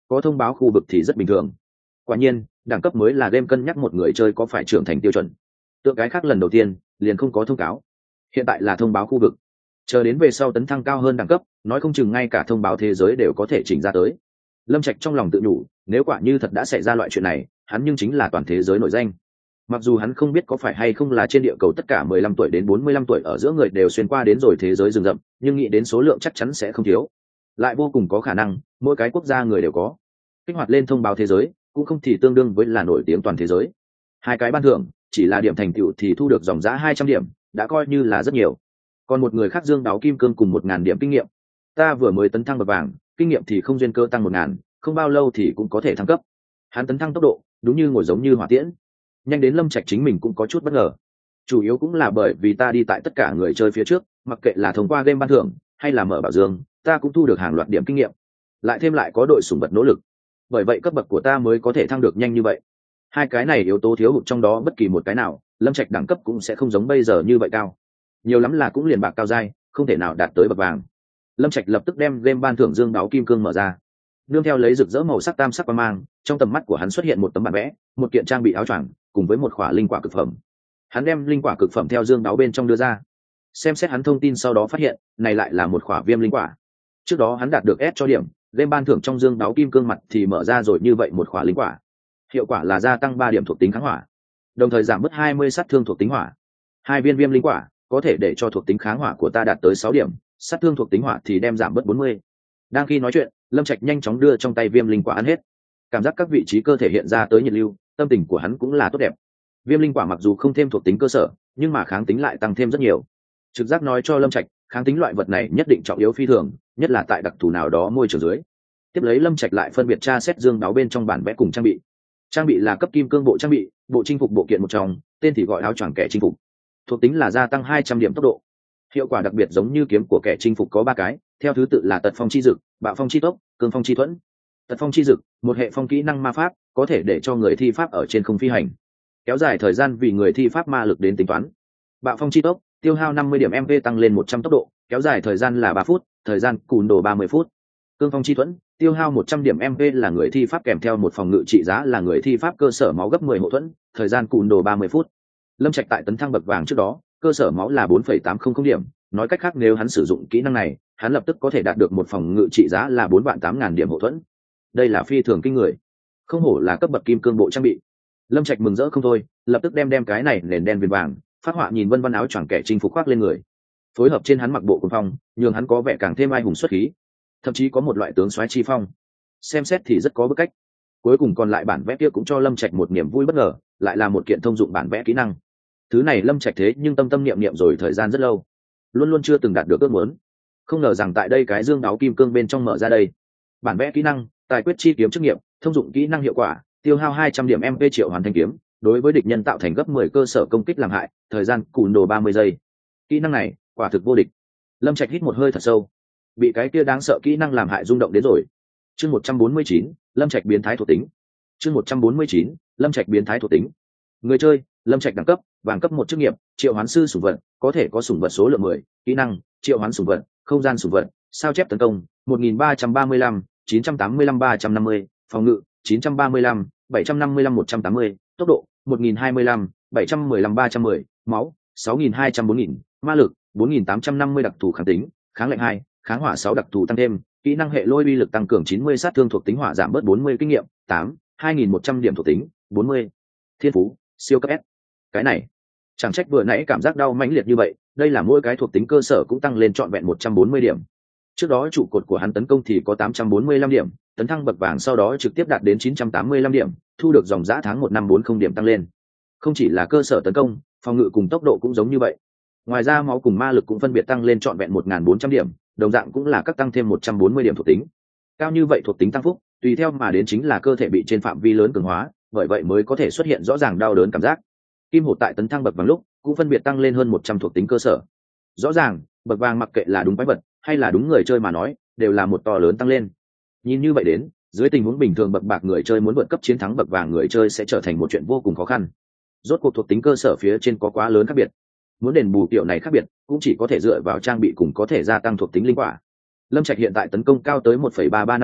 có thông báo khu vực thì rất bình thường. Quả nhiên đẳng cấp mới là game cân nhắc một người chơi có phải trưởng thành tiêu chuẩn. Tượng cái khác lần đầu tiên liền không có thông cáo, hiện tại là thông báo khu vực. Chờ đến về sau tấn thăng cao hơn đẳng cấp, nói không chừng ngay cả thông báo thế giới đều có thể chỉnh ra tới. Lâm Trạch trong lòng tự nhủ, nếu quả như thật đã xảy ra loại chuyện này, hắn nhưng chính là toàn thế giới nổi danh. Mặc dù hắn không biết có phải hay không là trên địa cầu tất cả mười lăm tuổi đến bốn mươi lăm tuổi ở giữa người đều xuyên qua đến rồi thế giới rừng rậm, nhưng nghĩ đến số lượng chắc chắn sẽ không thiếu. Lại vô cùng có khả năng, mỗi cái quốc gia người đều có. Kích hoạt lên thông báo thế giới, cũng không thì tương đương với là nổi tiếng toàn thế giới. Hai cái ban thưởng, chỉ là điểm thành tựu thì thu được dòng giá hai trăm điểm, đã coi như là rất nhiều. Còn một người khác dương đáo kim cương cùng một ngàn điểm kinh nghiệm. Ta vừa mới tấn thăng bậc vàng, kinh nghiệm thì không duyên cơ tăng một ngàn, không bao lâu thì cũng có thể thăng cấp. Hắn tấn thăng tốc độ, đúng như ngồi giống như hỏa tiễn. Nhanh đến Lâm Trạch chính mình cũng có chút bất ngờ. Chủ yếu cũng là bởi vì ta đi tại tất cả người chơi phía trước, mặc kệ là thông qua game ban thưởng hay là mở bảo dương, ta cũng thu được hàng loạt điểm kinh nghiệm. Lại thêm lại có đội sủng vật nỗ lực, bởi vậy cấp bậc của ta mới có thể thăng được nhanh như vậy. Hai cái này yếu tố thiếu hụt trong đó bất kỳ một cái nào, Lâm Trạch đẳng cấp cũng sẽ không giống bây giờ như vậy cao. Nhiều lắm là cũng liền bạc cao dai, không thể nào đạt tới bậc vàng. Lâm Trạch lập tức đem game ban thưởng dương đáo kim cương mở ra. Nương theo lấy rực rỡ màu sắc tam sắc quang mang, trong tầm mắt của hắn xuất hiện một tấm bản vẽ, một kiện trang bị áo choàng, cùng với một khỏa linh quả cực phẩm. Hắn đem linh quả cực phẩm theo dương đáo bên trong đưa ra. Xem xét hắn thông tin sau đó phát hiện, này lại là một khỏa viêm linh quả. Trước đó hắn đạt được S cho điểm, game ban thưởng trong dương đáo kim cương mặt thì mở ra rồi như vậy một khỏa linh quả. Hiệu quả là gia tăng ba điểm thuộc tính kháng hỏa, đồng thời giảm bớt hai mươi sát thương thuộc tính hỏa. Hai viên viêm linh quả có thể để cho thuộc tính kháng hỏa của ta đạt tới sáu điểm, sát thương thuộc tính hỏa thì đem giảm bớt bốn mươi. Đang khi nói chuyện, Lâm Trạch nhanh chóng đưa trong tay viêm linh quả ăn hết. Cảm giác các vị trí cơ thể hiện ra tới nhiệt lưu, tâm tình của hắn cũng là tốt đẹp. Viêm linh quả mặc dù không thêm thuộc tính cơ sở, nhưng mà kháng tính lại tăng thêm rất nhiều. Trực giác nói cho Lâm Trạch, kháng tính loại vật này nhất định trọng yếu phi thường, nhất là tại đặc thù nào đó môi trường dưới. Tiếp lấy Lâm Trạch lại phân biệt tra xét dương đáo bên trong bản vẽ cùng trang bị. Trang bị là cấp kim cương bộ trang bị, bộ chinh phục bộ kiện một trong, tên thì gọi áo choàng kẻ chinh phục. Thuộc tính là gia tăng hai trăm điểm tốc độ. Hiệu quả đặc biệt giống như kiếm của kẻ chinh phục có ba cái, theo thứ tự là tật phong chi dực, bạo phong chi tốc, cương phong chi thuẫn. Tật phong chi dực, một hệ phong kỹ năng ma pháp, có thể để cho người thi pháp ở trên không phi hành, kéo dài thời gian vì người thi pháp ma lực đến tính toán. Bạo phong chi tốc, tiêu hao năm mươi điểm em pê tăng lên một trăm tốc độ, kéo dài thời gian là ba phút, thời gian cùn đồ ba mươi phút. Cương phong chi thuẫn, tiêu hao một trăm điểm em pê là người thi pháp kèm theo một phòng ngự trị giá là người thi pháp cơ sở máu gấp mười hộ thuẫn, thời gian cùn đồ ba mươi phút. Lâm Trạch tại tấn thăng bậc vàng trước đó, cơ sở máu là bốn phẩy tám không không điểm, nói cách khác nếu hắn sử dụng kỹ năng này, hắn lập tức có thể đạt được một phòng ngự trị giá là bốn vạn tám ngàn điểm hộ thuẫn. Đây là phi thường kinh người, không hổ là cấp bậc kim cương bộ trang bị. Lâm Trạch mừng rỡ không thôi, lập tức đem đem cái này nền đen viền vàng, phát họa nhìn vân vân áo choàng kẻ chinh phục khoác lên người, phối hợp trên hắn mặc bộ quân phong, nhường hắn có vẻ càng thêm ai hùng xuất khí, thậm chí có một loại tướng soái chi phong. Xem xét thì rất có bức cách. Cuối cùng còn lại bản vẽ kia cũng cho Lâm Trạch một niềm vui bất ngờ, lại là một kiện thông dụng bản vẽ kỹ năng. Thứ này Lâm Trạch thế nhưng tâm tâm niệm niệm rồi thời gian rất lâu, luôn luôn chưa từng đạt được ước muốn. Không ngờ rằng tại đây cái dương đáo kim cương bên trong mở ra đây. Bản vẽ kỹ năng, tài quyết chi kiếm chức nghiệp, thông dụng kỹ năng hiệu quả, tiêu hao hai trăm điểm em pê triệu hoàn thành kiếm, đối với địch nhân tạo thành gấp mười cơ sở công kích làm hại, thời gian cùn đồ ba mươi giây. Kỹ năng này, quả thực vô địch. Lâm Trạch hít một hơi thật sâu, bị cái kia đáng sợ kỹ năng làm hại rung động đến rồi. Chương một trăm bốn mươi chín, Lâm Trạch biến thái thuộc tính. Chương một trăm bốn mươi chín, Lâm Trạch biến thái thuộc tính. Người chơi, Lâm Trạch đẳng cấp, vàng cấp một chức nghiệp, triệu hoán sư sủng vật, có thể có sủng vật số lượng mười, kỹ năng, triệu hoán sủng vật, không gian sủng vật, sao chép tấn công, một nghìn ba trăm ba mươi lăm, chín trăm tám mươi lăm ba trăm năm mươi, phòng ngự, chín trăm ba mươi lăm, bảy trăm năm mươi lăm một trăm tám mươi, tốc độ, một nghìn hai mươi lăm, bảy trăm mười lăm ba trăm mười, máu, sáu nghìn hai trăm bốn nghìn, ma lực, bốn nghìn tám trăm năm mươi đặc thù kháng tính, kháng lạnh hai, kháng hỏa sáu đặc thù tăng thêm, kỹ năng hệ lôi uy lực tăng cường chín mươi sát thương thuộc tính hỏa giảm bớt bốn mươi kinh nghiệm, tám, hai nghìn một trăm điểm thuộc tính, bốn mươi. Thiên phú, siêu cấp S. Cái này, chẳng trách vừa nãy cảm giác đau mãnh liệt như vậy, đây là mỗi cái thuộc tính cơ sở cũng tăng lên trọn vẹn một trăm bốn mươi điểm. Trước đó trụ cột của hắn tấn công thì có tám trăm bốn mươi lăm điểm, tấn thăng bậc vàng sau đó trực tiếp đạt đến chín trăm tám mươi lăm điểm, thu được dòng giá tháng một năm bốn không điểm tăng lên. Không chỉ là cơ sở tấn công, phòng ngự cùng tốc độ cũng giống như vậy. Ngoài ra máu cùng ma lực cũng phân biệt tăng lên trọn vẹn một nghìn bốn trăm điểm, đồng dạng cũng là các tăng thêm một trăm bốn mươi điểm thuộc tính. Cao như vậy thuộc tính tăng phúc, tùy theo mà đến chính là cơ thể bị trên phạm vi lớn cường hóa, bởi vậy mới có thể xuất hiện rõ ràng đau đớn cảm giác. Kim hột tại tấn thăng bậc vàng lúc cũng phân biệt tăng lên hơn một trăm thuộc tính cơ sở. Rõ ràng, bậc vàng mặc kệ là đúng quái vật hay là đúng người chơi mà nói, đều là một to lớn tăng lên. Nhìn như vậy đến, dưới tình huống bình thường bậc bạc người chơi muốn vượt cấp chiến thắng bậc vàng người chơi sẽ trở thành một chuyện vô cùng khó khăn. Rốt cuộc thuộc tính cơ sở phía trên có quá lớn khác biệt. Muốn đền bù kiểu này khác biệt, cũng chỉ có thể dựa vào trang bị cùng có thể gia tăng thuộc tính linh quả. Lâm Trạch hiện tại tấn công cao tới một phẩy ba ba năm điểm,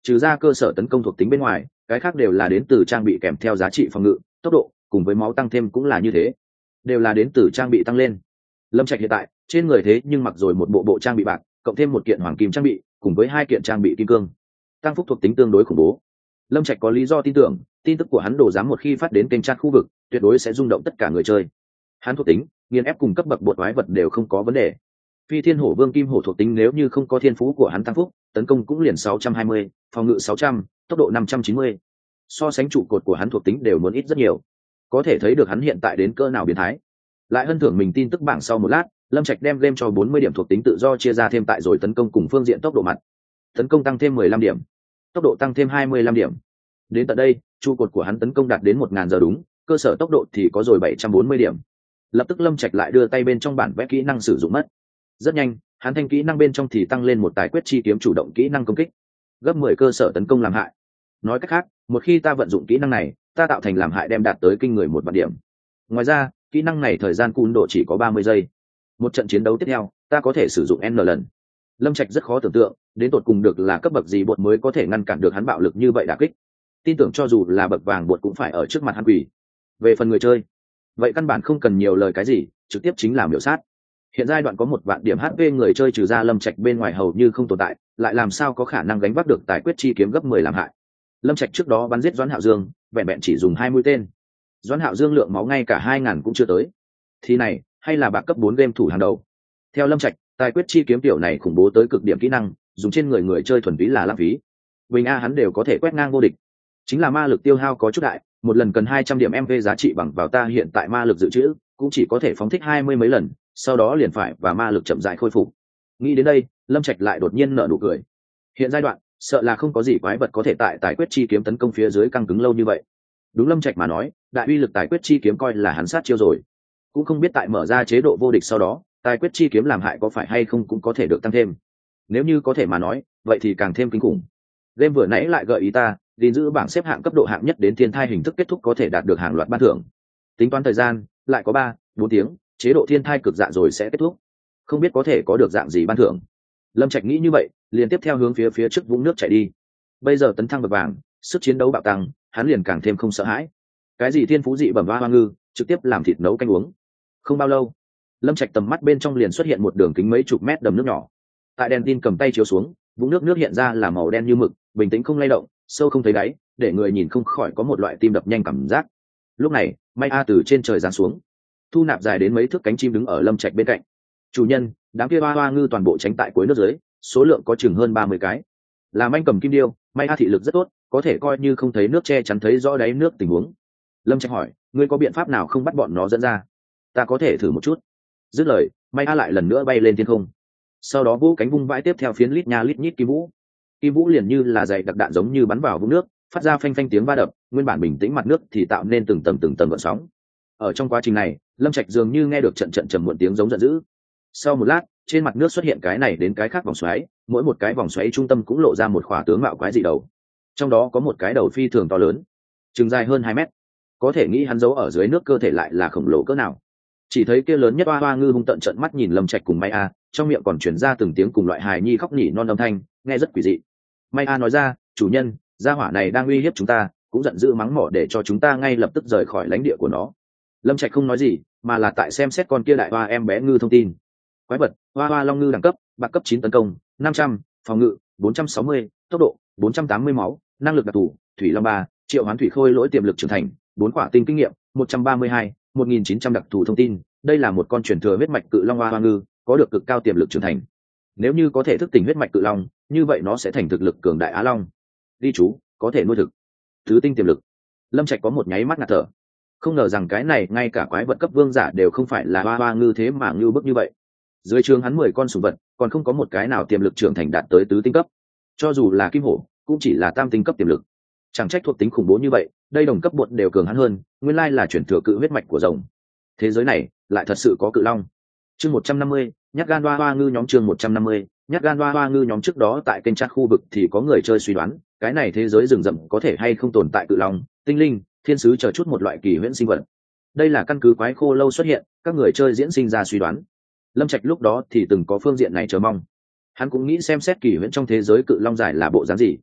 trừ ra cơ sở tấn công thuộc tính bên ngoài, cái khác đều là đến từ trang bị kèm theo giá trị phòng ngự, tốc độ cùng với máu tăng thêm cũng là như thế, đều là đến từ trang bị tăng lên. Lâm Trạch hiện tại trên người thế nhưng mặc rồi một bộ bộ trang bị bạc, cộng thêm một kiện hoàng kim trang bị cùng với hai kiện trang bị kim cương, tăng phúc thuộc tính tương đối khủng bố. Lâm Trạch có lý do tin tưởng tin tức của hắn đồ giám một khi phát đến kênh chat khu vực tuyệt đối sẽ rung động tất cả người chơi. Hắn thuộc tính nghiền ép cùng cấp bậc bột quái vật đều không có vấn đề. Phi Thiên Hổ Vương Kim Hổ thuộc tính nếu như không có thiên phú của hắn tăng phúc, tấn công cũng liền sáu trăm hai mươi, phòng ngự sáu trăm, tốc độ năm trăm chín mươi. So sánh trụ cột của hắn thuộc tính đều muốn ít rất nhiều. Có thể thấy được hắn hiện tại đến cỡ nào biến thái. Lại hân thưởng mình tin tức bảng sau một lát, Lâm Trạch đem game cho bốn mươi điểm thuộc tính tự do chia ra thêm tại rồi tấn công cùng phương diện tốc độ mặt. Tấn công tăng thêm mười lăm điểm, tốc độ tăng thêm hai mươi lăm điểm. Đến tận đây, trụ cột của hắn tấn công đạt đến một nghìn giờ đúng, cơ sở tốc độ thì có rồi bảy trăm bốn mươi điểm. Lập tức Lâm Trạch lại đưa tay bên trong bản vẽ kỹ năng sử dụng mất. Rất nhanh, hắn thanh kỹ năng bên trong thì tăng lên một tài quyết chi kiếm chủ động kỹ năng công kích, gấp mười cơ sở tấn công làm hại. Nói cách khác, một khi ta vận dụng kỹ năng này, ta tạo thành làm hại đem đạt tới kinh người một vạn điểm. Ngoài ra, kỹ năng này thời gian cún độ chỉ có ba mươi giây. Một trận chiến đấu tiếp theo, ta có thể sử dụng n lần. Lâm Trạch rất khó tưởng tượng, đến tột cùng được là cấp bậc gì bột mới có thể ngăn cản được hắn bạo lực như vậy đả kích. Tin tưởng cho dù là bậc vàng bột cũng phải ở trước mặt hắn quỳ. Về phần người chơi, vậy căn bản không cần nhiều lời cái gì, trực tiếp chính là miểu sát. Hiện giai đoạn có một vạn điểm hát pê người chơi trừ ra Lâm Trạch bên ngoài hầu như không tồn tại, lại làm sao có khả năng gánh vác được tài quyết chi kiếm gấp mười làm hại. Lâm Trạch trước đó bắn giết Doãn Hạo Dương, vẹn vẹn chỉ dùng hai mũi tên. Doãn Hạo Dương lượng máu ngay cả hai ngàn cũng chưa tới. Thì này, hay là bạc cấp bốn game thủ hàng đầu. Theo Lâm Trạch, tài quyết chi kiếm tiểu này khủng bố tới cực điểm kỹ năng, dùng trên người người chơi thuần túy là lãng phí. Bình a hắn đều có thể quét ngang vô địch. Chính là ma lực tiêu hao có chút đại, một lần cần hai trăm điểm em vê giá trị bằng vào ta hiện tại ma lực dự trữ, cũng chỉ có thể phóng thích hai mươi mấy lần, sau đó liền phải và ma lực chậm rãi khôi phục. Nghĩ đến đây, Lâm Trạch lại đột nhiên nở nụ cười. Hiện giai đoạn, sợ là không có gì quái vật có thể tại tài quyết chi kiếm tấn công phía dưới căng cứng lâu như vậy. Đúng Lâm Trạch mà nói, đại uy lực tài quyết chi kiếm coi là hắn sát chiêu rồi. Cũng không biết tại mở ra chế độ vô địch sau đó, tài quyết chi kiếm làm hại có phải hay không cũng có thể được tăng thêm. Nếu như có thể mà nói, vậy thì càng thêm kinh khủng. Game vừa nãy lại gợi ý ta, gìn giữ bảng xếp hạng cấp độ hạng nhất đến thiên thai hình thức kết thúc có thể đạt được hàng loạt ban thưởng. Tính toán thời gian, lại có ba, bốn tiếng, chế độ thiên thai cực dạ rồi sẽ kết thúc. Không biết có thể có được dạng gì ban thưởng. Lâm Trạch nghĩ như vậy, liền tiếp theo hướng phía phía trước vũng nước chạy đi. Bây giờ tấn thăng bậc vàng, sức chiến đấu bạo tăng, hắn liền càng thêm không sợ hãi. Cái gì thiên phú dị bẩm hoa hoa ngư, trực tiếp làm thịt nấu canh uống. Không bao lâu, Lâm Trạch tầm mắt bên trong liền xuất hiện một đường kính mấy chục mét đầm nước nhỏ. Tại đèn tin cầm tay chiếu xuống, vũng nước nước hiện ra là màu đen như mực, bình tĩnh không lay động, sâu không thấy đáy, để người nhìn không khỏi có một loại tim đập nhanh cảm giác. Lúc này, May A từ trên trời giáng xuống, thu nạp dài đến mấy thước cánh chim đứng ở Lâm Trạch bên cạnh. Chủ nhân, đám kia hoa hoa ngư toàn bộ tránh tại cuối nước dưới, số lượng có chừng hơn ba mươi cái. Là Manh cầm kim điêu, May A thị lực rất tốt, có thể coi như không thấy nước che chắn thấy rõ đáy nước tình huống. Lâm Trạch hỏi, ngươi có biện pháp nào không bắt bọn nó dẫn ra? Ta có thể thử một chút. Dứt lời, May A lại lần nữa bay lên thiên không. Sau đó vũ cánh vung vãi tiếp theo phiến lít nha lít nhít kim vũ. Kim vũ liền như là dày đặc đạn giống như bắn vào vũng nước, phát ra phanh phanh tiếng va đập, nguyên bản bình tĩnh mặt nước thì tạo nên từng tầng từng tầng gợn sóng. Ở trong quá trình này, Lâm Trạch dường như nghe được trận trận trầm muộn tiếng giống giận dữ. Sau một lát, trên mặt nước xuất hiện cái này đến cái khác vòng xoáy, mỗi một cái vòng xoáy trung tâm cũng lộ ra một khỏa tướng mạo quái dị đầu. Trong đó có một cái đầu phi thường to lớn, chừng dài hơn hai mét. Có thể nghĩ hắn giấu ở dưới nước cơ thể lại là khổng lồ cỡ nào. Chỉ thấy kia lớn nhất hoa hoa ngư hung tận trợn mắt nhìn Lâm Trạch cùng May A, trong miệng còn truyền ra từng tiếng cùng loại hài nhi khóc nỉ non âm thanh, nghe rất quỷ dị. May A nói ra, chủ nhân, gia hỏa này đang uy hiếp chúng ta, cũng giận dữ mắng mỏ để cho chúng ta ngay lập tức rời khỏi lãnh địa của nó. Lâm Trạch không nói gì, mà là tại xem xét con kia đại hoa em bé ngư thông tin. Quái vật, hoa hoa long ngư đẳng cấp, bạc cấp chín tấn công, năm trăm, phòng ngự, bốn trăm sáu mươi, tốc độ, bốn trăm tám mươi máu, năng lực đặc thù, thủy long ba, triệu hoán thủy khôi lỗi tiềm lực trưởng thành, bốn quả tinh kinh nghiệm, một trăm ba mươi hai, một nghìn chín trăm đặc thù thông tin, đây là một con truyền thừa huyết mạch cự long hoa hoa ngư, có được cực cao tiềm lực trưởng thành. Nếu như có thể thức tỉnh huyết mạch cự long, như vậy nó sẽ thành thực lực cường đại á long. Đi chú, có thể nuôi thực. Thứ tinh tiềm lực. Lâm Trạch có một nháy mắt ngạt thở. Không ngờ rằng cái này ngay cả quái vật cấp vương giả đều không phải là hoa hoa ngư thế mà ngưu bức như vậy. Dưới trường hắn mười con sủng vật, còn không có một cái nào tiềm lực trưởng thành đạt tới tứ tinh cấp. Cho dù là kim hổ, cũng chỉ là tam tinh cấp tiềm lực. Chẳng trách thuộc tính khủng bố như vậy, đây đồng cấp bột đều cường hắn hơn, nguyên lai là chuyển thừa cự huyết mạch của rồng. Thế giới này lại thật sự có cự long. Chương một trăm năm mươi, nhát gan hoa hoa ngư nhóm chương một trăm năm mươi, nhát gan hoa hoa ngư nhóm trước đó tại kênh chat khu vực thì có người chơi suy đoán, cái này thế giới rừng rậm có thể hay không tồn tại cự long, tinh linh, thiên sứ chờ chút một loại kỳ huyễn sinh vật. Đây là căn cứ quái khô lâu xuất hiện, các người chơi diễn sinh ra suy đoán. Lâm Trạch lúc đó thì từng có phương diện này chờ mong. Hắn cũng nghĩ xem xét kỳ huyễn trong thế giới cự long giải là bộ dáng gì.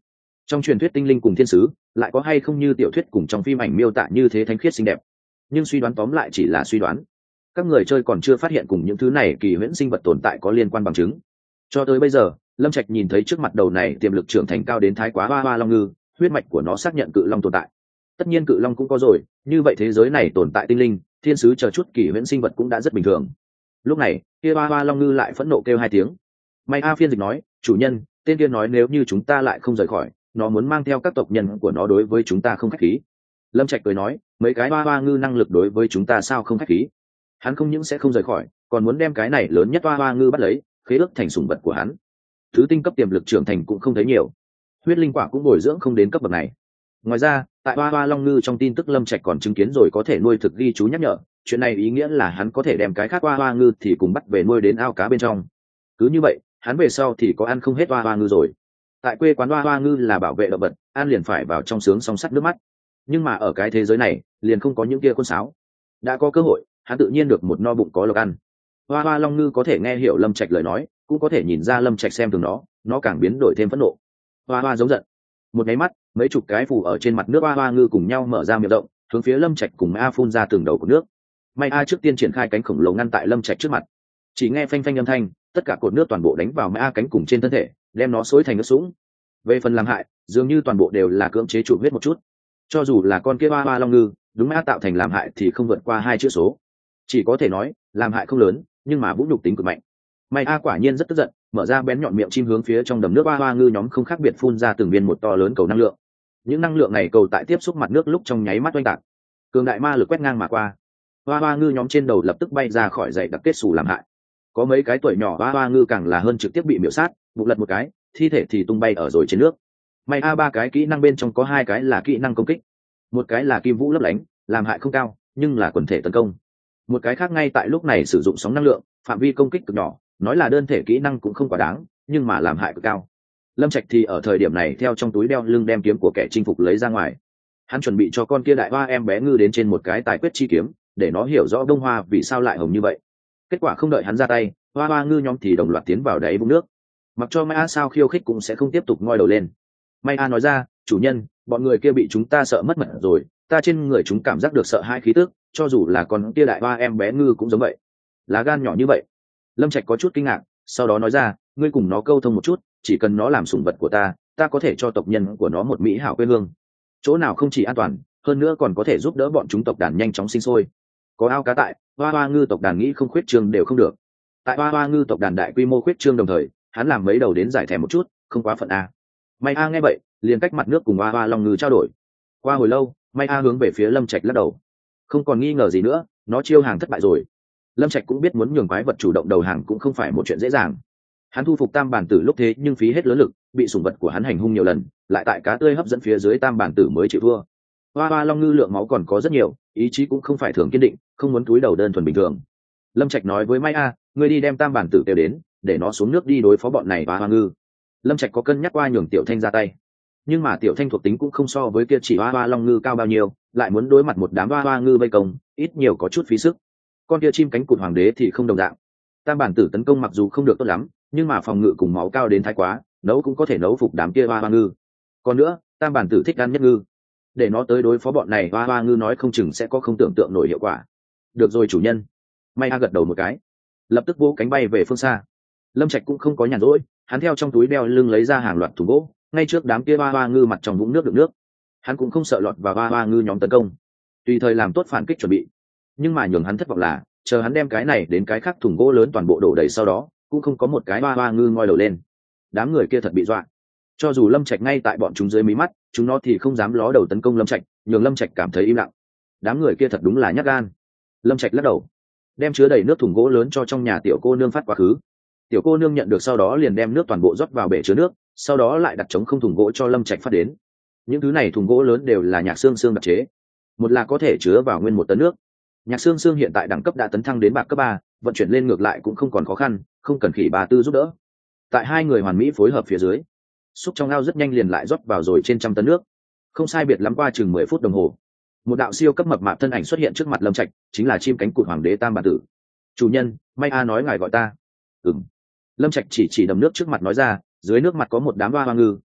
Trong truyền thuyết tinh linh cùng thiên sứ lại có hay không như tiểu thuyết cùng trong phim ảnh miêu tả như thế thánh khiết xinh đẹp, nhưng suy đoán tóm lại chỉ là suy đoán. Các người chơi còn chưa phát hiện cùng những thứ này kỳ huyễn sinh vật tồn tại có liên quan bằng chứng. Cho tới bây giờ, Lâm Trạch nhìn thấy trước mặt đầu này tiềm lực trưởng thành cao đến thái quá hoa hoa long ngư, huyết mạch của nó xác nhận cự long tồn tại. Tất nhiên cự long cũng có rồi, như vậy thế giới này tồn tại tinh linh, thiên sứ chờ chút kỳ huyễn sinh vật cũng đã rất bình thường. Lúc này, kia hoa hoa long ngư lại phẫn nộ kêu hai tiếng. May A phiên dịch nói, chủ nhân, tên kia nói nếu như chúng ta lại không rời khỏi, nó muốn mang theo các tộc nhân của nó đối với chúng ta không khách khí. Lâm Trạch cười nói, mấy cái hoa hoa ngư năng lực đối với chúng ta sao không khách khí. Hắn không những sẽ không rời khỏi, còn muốn đem cái này lớn nhất hoa hoa ngư bắt lấy, khế ước thành sủng vật của hắn. Thứ tinh cấp tiềm lực trưởng thành cũng không thấy nhiều, huyết linh quả cũng bồi dưỡng không đến cấp bậc này. Ngoài ra, tại hoa hoa long ngư trong tin tức Lâm Trạch còn chứng kiến rồi có thể nuôi thực ghi chú nhắc nhở, chuyện này ý nghĩa là hắn có thể đem cái khác hoa hoa ngư thì cùng bắt về nuôi đến ao cá bên trong. Cứ như vậy, hắn về sau thì có ăn không hết hoa hoa ngư rồi. Tại quê quán hoa hoa ngư là bảo vệ động vật, ăn liền phải vào trong sướng song sắt nước mắt. Nhưng mà ở cái thế giới này, liền không có những kia con sáo. Đã có cơ hội, hắn tự nhiên được một no bụng có lộc ăn. Hoa hoa long ngư có thể nghe hiểu Lâm Trạch lời nói, cũng có thể nhìn ra Lâm Trạch xem thường nó, nó càng biến đổi thêm phẫn nộ. Hoa hoa giống giận. Một cái mắt, mấy chục cái phù ở trên mặt nước hoa hoa ngư cùng nhau mở ra miệng rộng, hướng phía Lâm Trạch cùng A phun ra từng đầu của nước. May A trước tiên triển khai cánh khổng lồ ngăn tại Lâm Trạch trước mặt. Chỉ nghe phanh phanh âm thanh, tất cả cột nước toàn bộ đánh vào May A cánh cùng trên thân thể, đem nó xối thành nước sũng. Về phần làm hại, dường như toàn bộ đều là cưỡng chế chủ huyết một chút. Cho dù là con kia hoa hoa long ngư, đúng May A tạo thành làm hại thì không vượt qua hai chữ số. Chỉ có thể nói, làm hại không lớn, nhưng mà vũ nhục tính cực mạnh. May A quả nhiên rất tức giận, mở ra bén nhọn miệng chim hướng phía trong đầm nước hoa hoa ngư nhóm không khác biệt phun ra từng viên một to lớn cầu năng lượng. Những năng lượng này cầu tại tiếp xúc mặt nước lúc trong nháy mắt oanh tạc, cường đại ma lực quét ngang mà qua. Hoa hoa ngư nhóm trên đầu lập tức bay ra khỏi dãy đặc kết xù làm hại. Có mấy cái tuổi nhỏ hoa hoa ngư càng là hơn trực tiếp bị miểu sát, bụng lật một cái, thi thể thì tung bay ở rồi trên nước. May A ba cái kỹ năng bên trong có hai cái là kỹ năng công kích, một cái là kim vũ lấp lánh, làm hại không cao, nhưng là quần thể tấn công. Một cái khác ngay tại lúc này sử dụng sóng năng lượng, phạm vi công kích cực nhỏ, nói là đơn thể kỹ năng cũng không quá đáng, nhưng mà làm hại cực cao. Lâm Trạch thì ở thời điểm này theo trong túi đeo lưng đem kiếm của kẻ chinh phục lấy ra ngoài. Hắn chuẩn bị cho con kia đại hoa em bé ngư đến trên một cái tài quyết chi kiếm, để nó hiểu rõ đông hoa vì sao lại hồng như vậy. Kết quả không đợi hắn ra tay, hoa hoa ngư nhóm thì đồng loạt tiến vào đáy vũng nước. Mặc cho Mai A sao khiêu khích cũng sẽ không tiếp tục ngoi đầu lên. Mai A nói ra, chủ nhân, bọn người kia bị chúng ta sợ mất mật rồi, ta trên người chúng cảm giác được sợ hãi khí tức, cho dù là con kia đại hoa em bé ngư cũng giống vậy. Lá gan nhỏ như vậy. Lâm Trạch có chút kinh ngạc, sau đó nói ra, ngươi cùng nó câu thông một chút, chỉ cần nó làm sủng vật của ta, ta có thể cho tộc nhân của nó một mỹ hảo quê hương. Chỗ nào không chỉ an toàn, hơn nữa còn có thể giúp đỡ bọn chúng tộc đàn nhanh chóng sinh sôi. Có ao cá tại, hoa hoa ngư tộc đàn nghĩ không khuyết trương đều không được. Tại hoa hoa ngư tộc đàn đại quy mô khuyết trương đồng thời, hắn làm mấy đầu đến giải thèm một chút, không quá phận a. May A nghe vậy, liền cách mặt nước cùng hoa hoa long ngư trao đổi. Qua hồi lâu, May A hướng về phía Lâm Trạch lắc đầu. Không còn nghi ngờ gì nữa, nó chiêu hàng thất bại rồi. Lâm Trạch cũng biết muốn nhường quái vật chủ động đầu hàng cũng không phải một chuyện dễ dàng. Hắn thu phục tam bản tử lúc thế nhưng phí hết lớn lực, bị sủng vật của hắn hành hung nhiều lần, lại tại cá tươi hấp dẫn phía dưới tam bản tử mới chịu thua. Hoa hoa long ngư lượng máu còn có rất nhiều, ý chí cũng không phải thường kiên định, không muốn túi đầu đơn thuần bình thường. Lâm Trạch nói với Mai A, ngươi đi đem tam bản tử kêu đến, để nó xuống nước đi đối phó bọn này hoa hoa ngư. Lâm Trạch có cân nhắc qua nhường Tiểu Thanh ra tay, nhưng mà Tiểu Thanh thuộc tính cũng không so với kia chỉ hoa hoa long ngư cao bao nhiêu, lại muốn đối mặt một đám hoa hoa ngư vây công, ít nhiều có chút phí sức. Con kia chim cánh cụt hoàng đế thì không đồng dạng. Tam bản tử tấn công mặc dù không được tốt lắm, nhưng mà phòng ngự cùng máu cao đến thái quá, nấu cũng có thể nấu phục đám kia hoa hoa ngư. Còn nữa, tam bản tử thích ăn nhất ngư, để nó tới đối phó bọn này hoa hoa ngư nói không chừng sẽ có không tưởng tượng nổi hiệu quả. Được rồi chủ nhân. May A gật đầu một cái, lập tức vỗ cánh bay về phương xa. Lâm Trạch cũng không có nhàn rỗi, hắn theo trong túi đeo lưng lấy ra hàng loạt thùng gỗ, ngay trước đám kia hoa hoa ngư mặt trong vũng nước đựng nước. Hắn cũng không sợ lọt vào hoa hoa ngư nhóm tấn công, tùy thời làm tốt phản kích chuẩn bị. Nhưng mà nhường hắn thất vọng là, chờ hắn đem cái này đến cái khác thùng gỗ lớn toàn bộ đổ đầy sau đó, cũng không có một cái hoa hoa ngư ngoi đầu lên. Đám người kia thật bị dọa. Cho dù Lâm Trạch ngay tại bọn chúng dưới mí mắt, chúng nó thì không dám ló đầu tấn công Lâm Trạch, nhường Lâm Trạch cảm thấy im lặng. Đám người kia thật đúng là nhát gan. Lâm Trạch lắc đầu, đem chứa đầy nước thùng gỗ lớn cho trong nhà tiểu cô nương phát quá khứ. Tiểu cô nương nhận được sau đó liền đem nước toàn bộ rót vào bể chứa nước, sau đó lại đặt trống không thùng gỗ cho Lâm Trạch phát đến. Những thứ này thùng gỗ lớn đều là Nhạc Xương Xương đặc chế, một là có thể chứa vào nguyên một tấn nước. Nhạc Xương Xương hiện tại đẳng cấp đã tấn thăng đến bạc cấp ba, vận chuyển lên ngược lại cũng không còn khó khăn, không cần Khỉ Bà Tư giúp đỡ. Tại hai người hoàn mỹ phối hợp phía dưới, xúc trong ao rất nhanh liền lại rót vào rồi trên trăm tấn nước. Không sai biệt lắm qua chừng mười phút đồng hồ, một đạo siêu cấp mập mạp thân ảnh xuất hiện trước mặt Lâm Trạch, chính là chim cánh cụt hoàng đế tam bản tử. Chủ nhân, May A nói ngài gọi ta. Ừm. Lâm Trạch chỉ chỉ đầm nước trước mặt nói ra, dưới nước mặt có một đám hoa hoa ngư,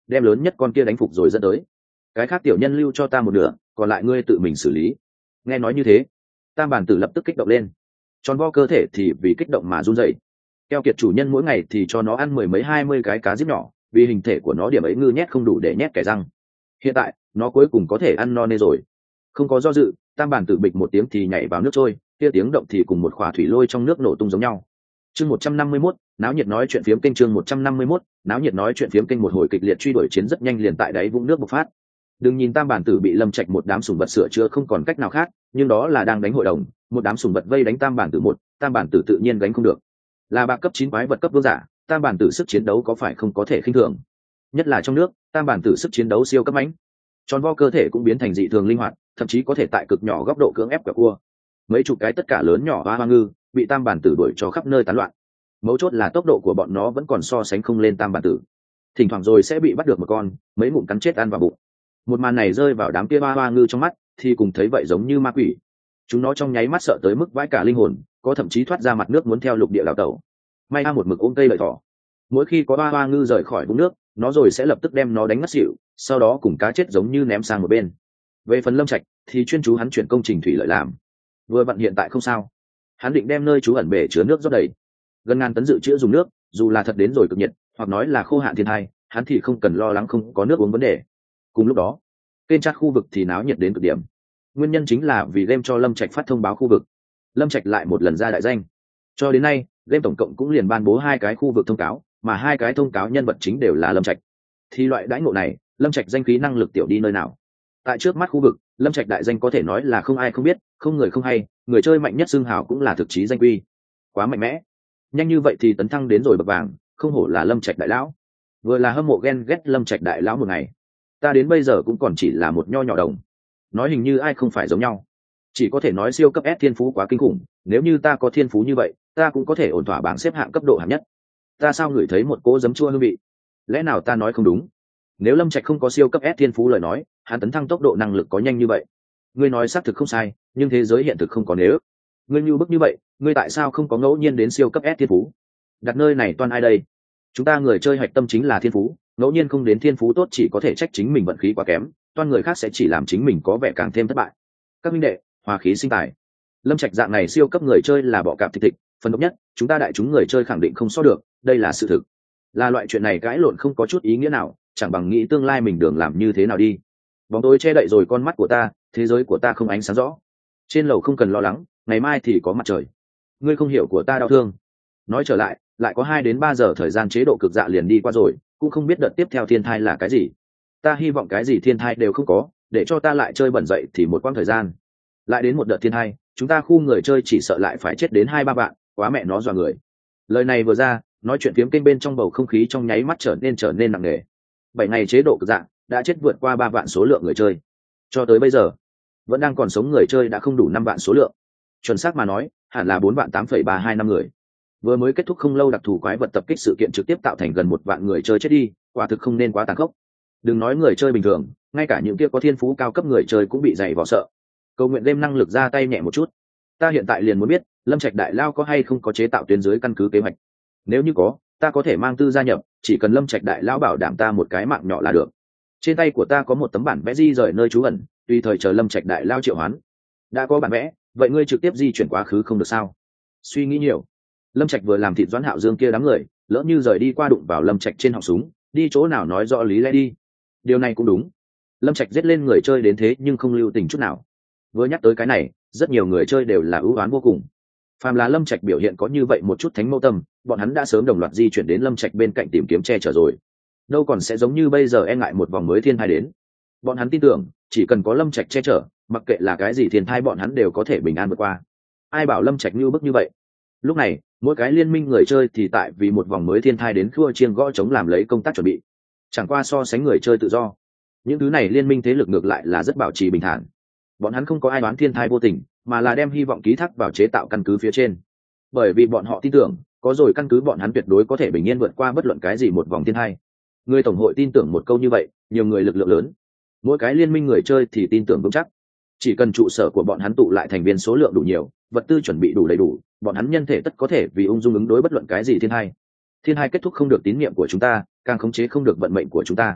đem lớn nhất con kia đánh phục rồi dẫn tới. Cái khác tiểu nhân lưu cho ta một nửa, còn lại ngươi tự mình xử lý. Nghe nói như thế, tam bản tử lập tức kích động lên, tròn vo cơ thể thì vì kích động mà run rẩy. Keo kiệt chủ nhân mỗi ngày thì cho nó ăn mười mấy hai mươi cái cá giết nhỏ, vì hình thể của nó điểm ấy ngư nhét không đủ để nhét kẻ răng. Hiện tại nó cuối cùng có thể ăn no nê rồi. Không có do dự, tam bản tử bịch một tiếng thì nhảy vào nước trôi, kia tiếng động thì cùng một khỏa thủy lôi trong nước nổ tung giống nhau. Chương một trăm năm mươi mốt, náo nhiệt nói chuyện phiếm kênh. Chương một trăm năm mươi mốt, náo nhiệt nói chuyện phiếm kênh. Một hồi kịch liệt truy đuổi chiến rất nhanh liền tại đáy vũng nước bộc phát. Đừng nhìn tam bản tử bị Lâm Trạch một đám sủng vật sửa chữa không còn cách nào khác, nhưng đó là đang đánh hội đồng, một đám sủng vật vây đánh tam bản tử một, tam bản tử tự nhiên gánh không được. Là bạc cấp chín quái vật cấp vương giả, tam bản tử sức chiến đấu có phải không có thể khinh thường. Nhất là trong nước, tam bản tử sức chiến đấu siêu cấp mãnh. Tròn vo cơ thể cũng biến thành dị thường linh hoạt, thậm chí có thể tại cực nhỏ góc độ cưỡng ép cả cua. Mấy chục cái tất cả lớn nhỏ hoa hoa ngư bị tam bản tử đuổi cho khắp nơi tán loạn. Mấu chốt là tốc độ của bọn nó vẫn còn so sánh không lên tam bản tử, thỉnh thoảng rồi sẽ bị bắt được một con, mấy ngụm cắn chết ăn vào bụng. Một màn này rơi vào đám kia hoa hoa ngư trong mắt thì cùng thấy vậy giống như ma quỷ. Chúng nó trong nháy mắt sợ tới mức vãi cả linh hồn, có thậm chí thoát ra mặt nước muốn theo lục địa đào tẩu. May ra một mực ôm cây lợi thỏ, mỗi khi có hoa hoa ngư rời khỏi vũng nước, nó rồi sẽ lập tức đem nó đánh ngất xỉu, sau đó cùng cá chết giống như ném sang một bên. Về phần Lâm Trạch thì chuyên chú hắn chuyển công trình thủy lợi làm. Vừa vặn hiện tại không sao, hắn định đem nơi trú ẩn bể chứa nước rót đầy, gần ngàn tấn dự trữ dùng nước, dù là thật đến rồi cực nhiệt hoặc nói là khô hạn thiên tai, hắn thì không cần lo lắng không có nước uống vấn đề. Cùng lúc đó, kênh chat khu vực thì náo nhiệt đến cực điểm. Nguyên nhân chính là vì game cho Lâm Trạch phát thông báo khu vực. Lâm Trạch lại một lần ra đại danh. Cho đến nay, game tổng cộng cũng liền ban bố hai cái khu vực thông cáo, mà hai cái thông cáo nhân vật chính đều là Lâm Trạch. Thì loại đãi ngộ này, Lâm Trạch danh khí năng lực tiểu đi nơi nào? Tại trước mắt khu vực, Lâm Trạch đại danh có thể nói là không ai không biết, không người không hay, người chơi mạnh nhất xưng hào cũng là thực chí danh quy. Quá mạnh mẽ. Nhanh như vậy thì tấn thăng đến rồi bậc vàng, không hổ là Lâm Trạch đại lão. Vừa là hâm mộ ghen ghét Lâm Trạch đại lão một ngày, ta đến bây giờ cũng còn chỉ là một nho nhỏ đồng. Nói hình như ai không phải giống nhau, chỉ có thể nói siêu cấp S thiên phú quá kinh khủng, nếu như ta có thiên phú như vậy, ta cũng có thể ổn thỏa bảng xếp hạng cấp độ hạng nhất. Ta sao ngửi thấy một cỗ giấm chua hương vị? Lẽ nào ta nói không đúng? Nếu Lâm Trạch không có siêu cấp S thiên phú lời nói, hắn tấn thăng tốc độ năng lực có nhanh như vậy? Ngươi nói xác thực không sai, nhưng thế giới hiện thực không có nếu. Ngươi như bức như vậy, ngươi tại sao không có ngẫu nhiên đến siêu cấp S thiên phú? Đặt nơi này toàn ai đây? Chúng ta người chơi hạch tâm chính là thiên phú, ngẫu nhiên không đến thiên phú tốt chỉ có thể trách chính mình vận khí quá kém, toàn người khác sẽ chỉ làm chính mình có vẻ càng thêm thất bại. Các minh đệ, hòa khí sinh tài. Lâm Trạch dạng này siêu cấp người chơi là bọ cạp thịt thịt, phần độc nhất, chúng ta đại chúng người chơi khẳng định không so được, đây là sự thực. Là loại chuyện này cãi lộn không có chút ý nghĩa nào, chẳng bằng nghĩ tương lai mình đường làm như thế nào đi. Bóng tối che đậy rồi con mắt của ta, thế giới của ta không ánh sáng rõ. Trên lầu không cần lo lắng, ngày mai thì có mặt trời. Ngươi không hiểu của ta đau thương. Nói trở lại, lại có hai đến ba giờ thời gian chế độ cực dạ liền đi qua rồi, cũng không biết đợt tiếp theo thiên thai là cái gì. Ta hy vọng cái gì thiên thai đều không có, để cho ta lại chơi bẩn dậy thì một quãng thời gian. Lại đến một đợt thiên thai, chúng ta khu người chơi chỉ sợ lại phải chết đến hai ba bạn, quá mẹ nó dọa người. Lời này vừa ra, nói chuyện phiếm kênh bên trong bầu không khí trong nháy mắt trở nên trở nên nặng nề. Bảy ngày chế độ cực dạ đã chết vượt qua ba vạn số lượng người chơi. Cho tới bây giờ, vẫn đang còn sống người chơi đã không đủ năm vạn số lượng. Chuẩn xác mà nói, hẳn là bốn vạn tám phẩy ba hai năm người. Vừa mới kết thúc không lâu đặc thù quái vật tập kích sự kiện trực tiếp tạo thành gần một vạn người chơi chết đi, quả thực không nên quá tàn khốc. Đừng nói người chơi bình thường, ngay cả những kia có thiên phú cao cấp người chơi cũng bị dày vò sợ. Cầu nguyện game năng lực ra tay nhẹ một chút. Ta hiện tại liền muốn biết, Lâm Trạch đại lao có hay không có chế tạo tuyến dưới căn cứ kế hoạch. Nếu như có, ta có thể mang tư gia nhập, chỉ cần Lâm Trạch đại lao bảo đảm ta một cái mạng nhỏ là được. Trên tay của ta có một tấm bản vẽ di rời nơi trú ẩn, tùy thời chờ Lâm Trạch đại lao triệu hoán. Đã có bản vẽ, vậy ngươi trực tiếp di chuyển quá khứ không được sao? Suy nghĩ nhiều. Lâm Trạch vừa làm thịt Doãn Hạo Dương kia đám người, lỡ như rời đi qua đụng vào Lâm Trạch trên họng súng, đi chỗ nào nói rõ lý lẽ đi. Điều này cũng đúng. Lâm Trạch giết lên người chơi đến thế nhưng không lưu tình chút nào. Vừa nhắc tới cái này, rất nhiều người chơi đều là ưu oán vô cùng. Phàm là Lâm Trạch biểu hiện có như vậy một chút thánh mâu tâm, bọn hắn đã sớm đồng loạt di chuyển đến Lâm Trạch bên cạnh tìm kiếm che chở rồi. Đâu còn sẽ giống như bây giờ e ngại một vòng mới thiên thai đến. Bọn hắn tin tưởng, chỉ cần có Lâm Trạch che chở, mặc kệ là cái gì thiên thai bọn hắn đều có thể bình an vượt qua. Ai bảo Lâm Trạch như bức như vậy? Lúc này, mỗi cái liên minh người chơi thì tại vì một vòng mới thiên thai đến khua chiêng gõ chống làm lấy công tác chuẩn bị. Chẳng qua so sánh người chơi tự do, những thứ này liên minh thế lực ngược lại là rất bảo trì bình thản. Bọn hắn không có ai đoán thiên thai vô tình, mà là đem hy vọng ký thác vào chế tạo căn cứ phía trên. Bởi vì bọn họ tin tưởng, có rồi căn cứ bọn hắn tuyệt đối có thể bình yên vượt qua bất luận cái gì một vòng thiên thai. Người tổng hội tin tưởng một câu như vậy, nhiều người lực lượng lớn, mỗi cái liên minh người chơi thì tin tưởng vững chắc. Chỉ cần trụ sở của bọn hắn tụ lại thành viên số lượng đủ nhiều, vật tư chuẩn bị đủ đầy đủ, bọn hắn nhân thể tất có thể vì ung dung ứng đối bất luận cái gì thiên thai. Thiên thai kết thúc không được tín nhiệm của chúng ta, càng khống chế không được vận mệnh của chúng ta.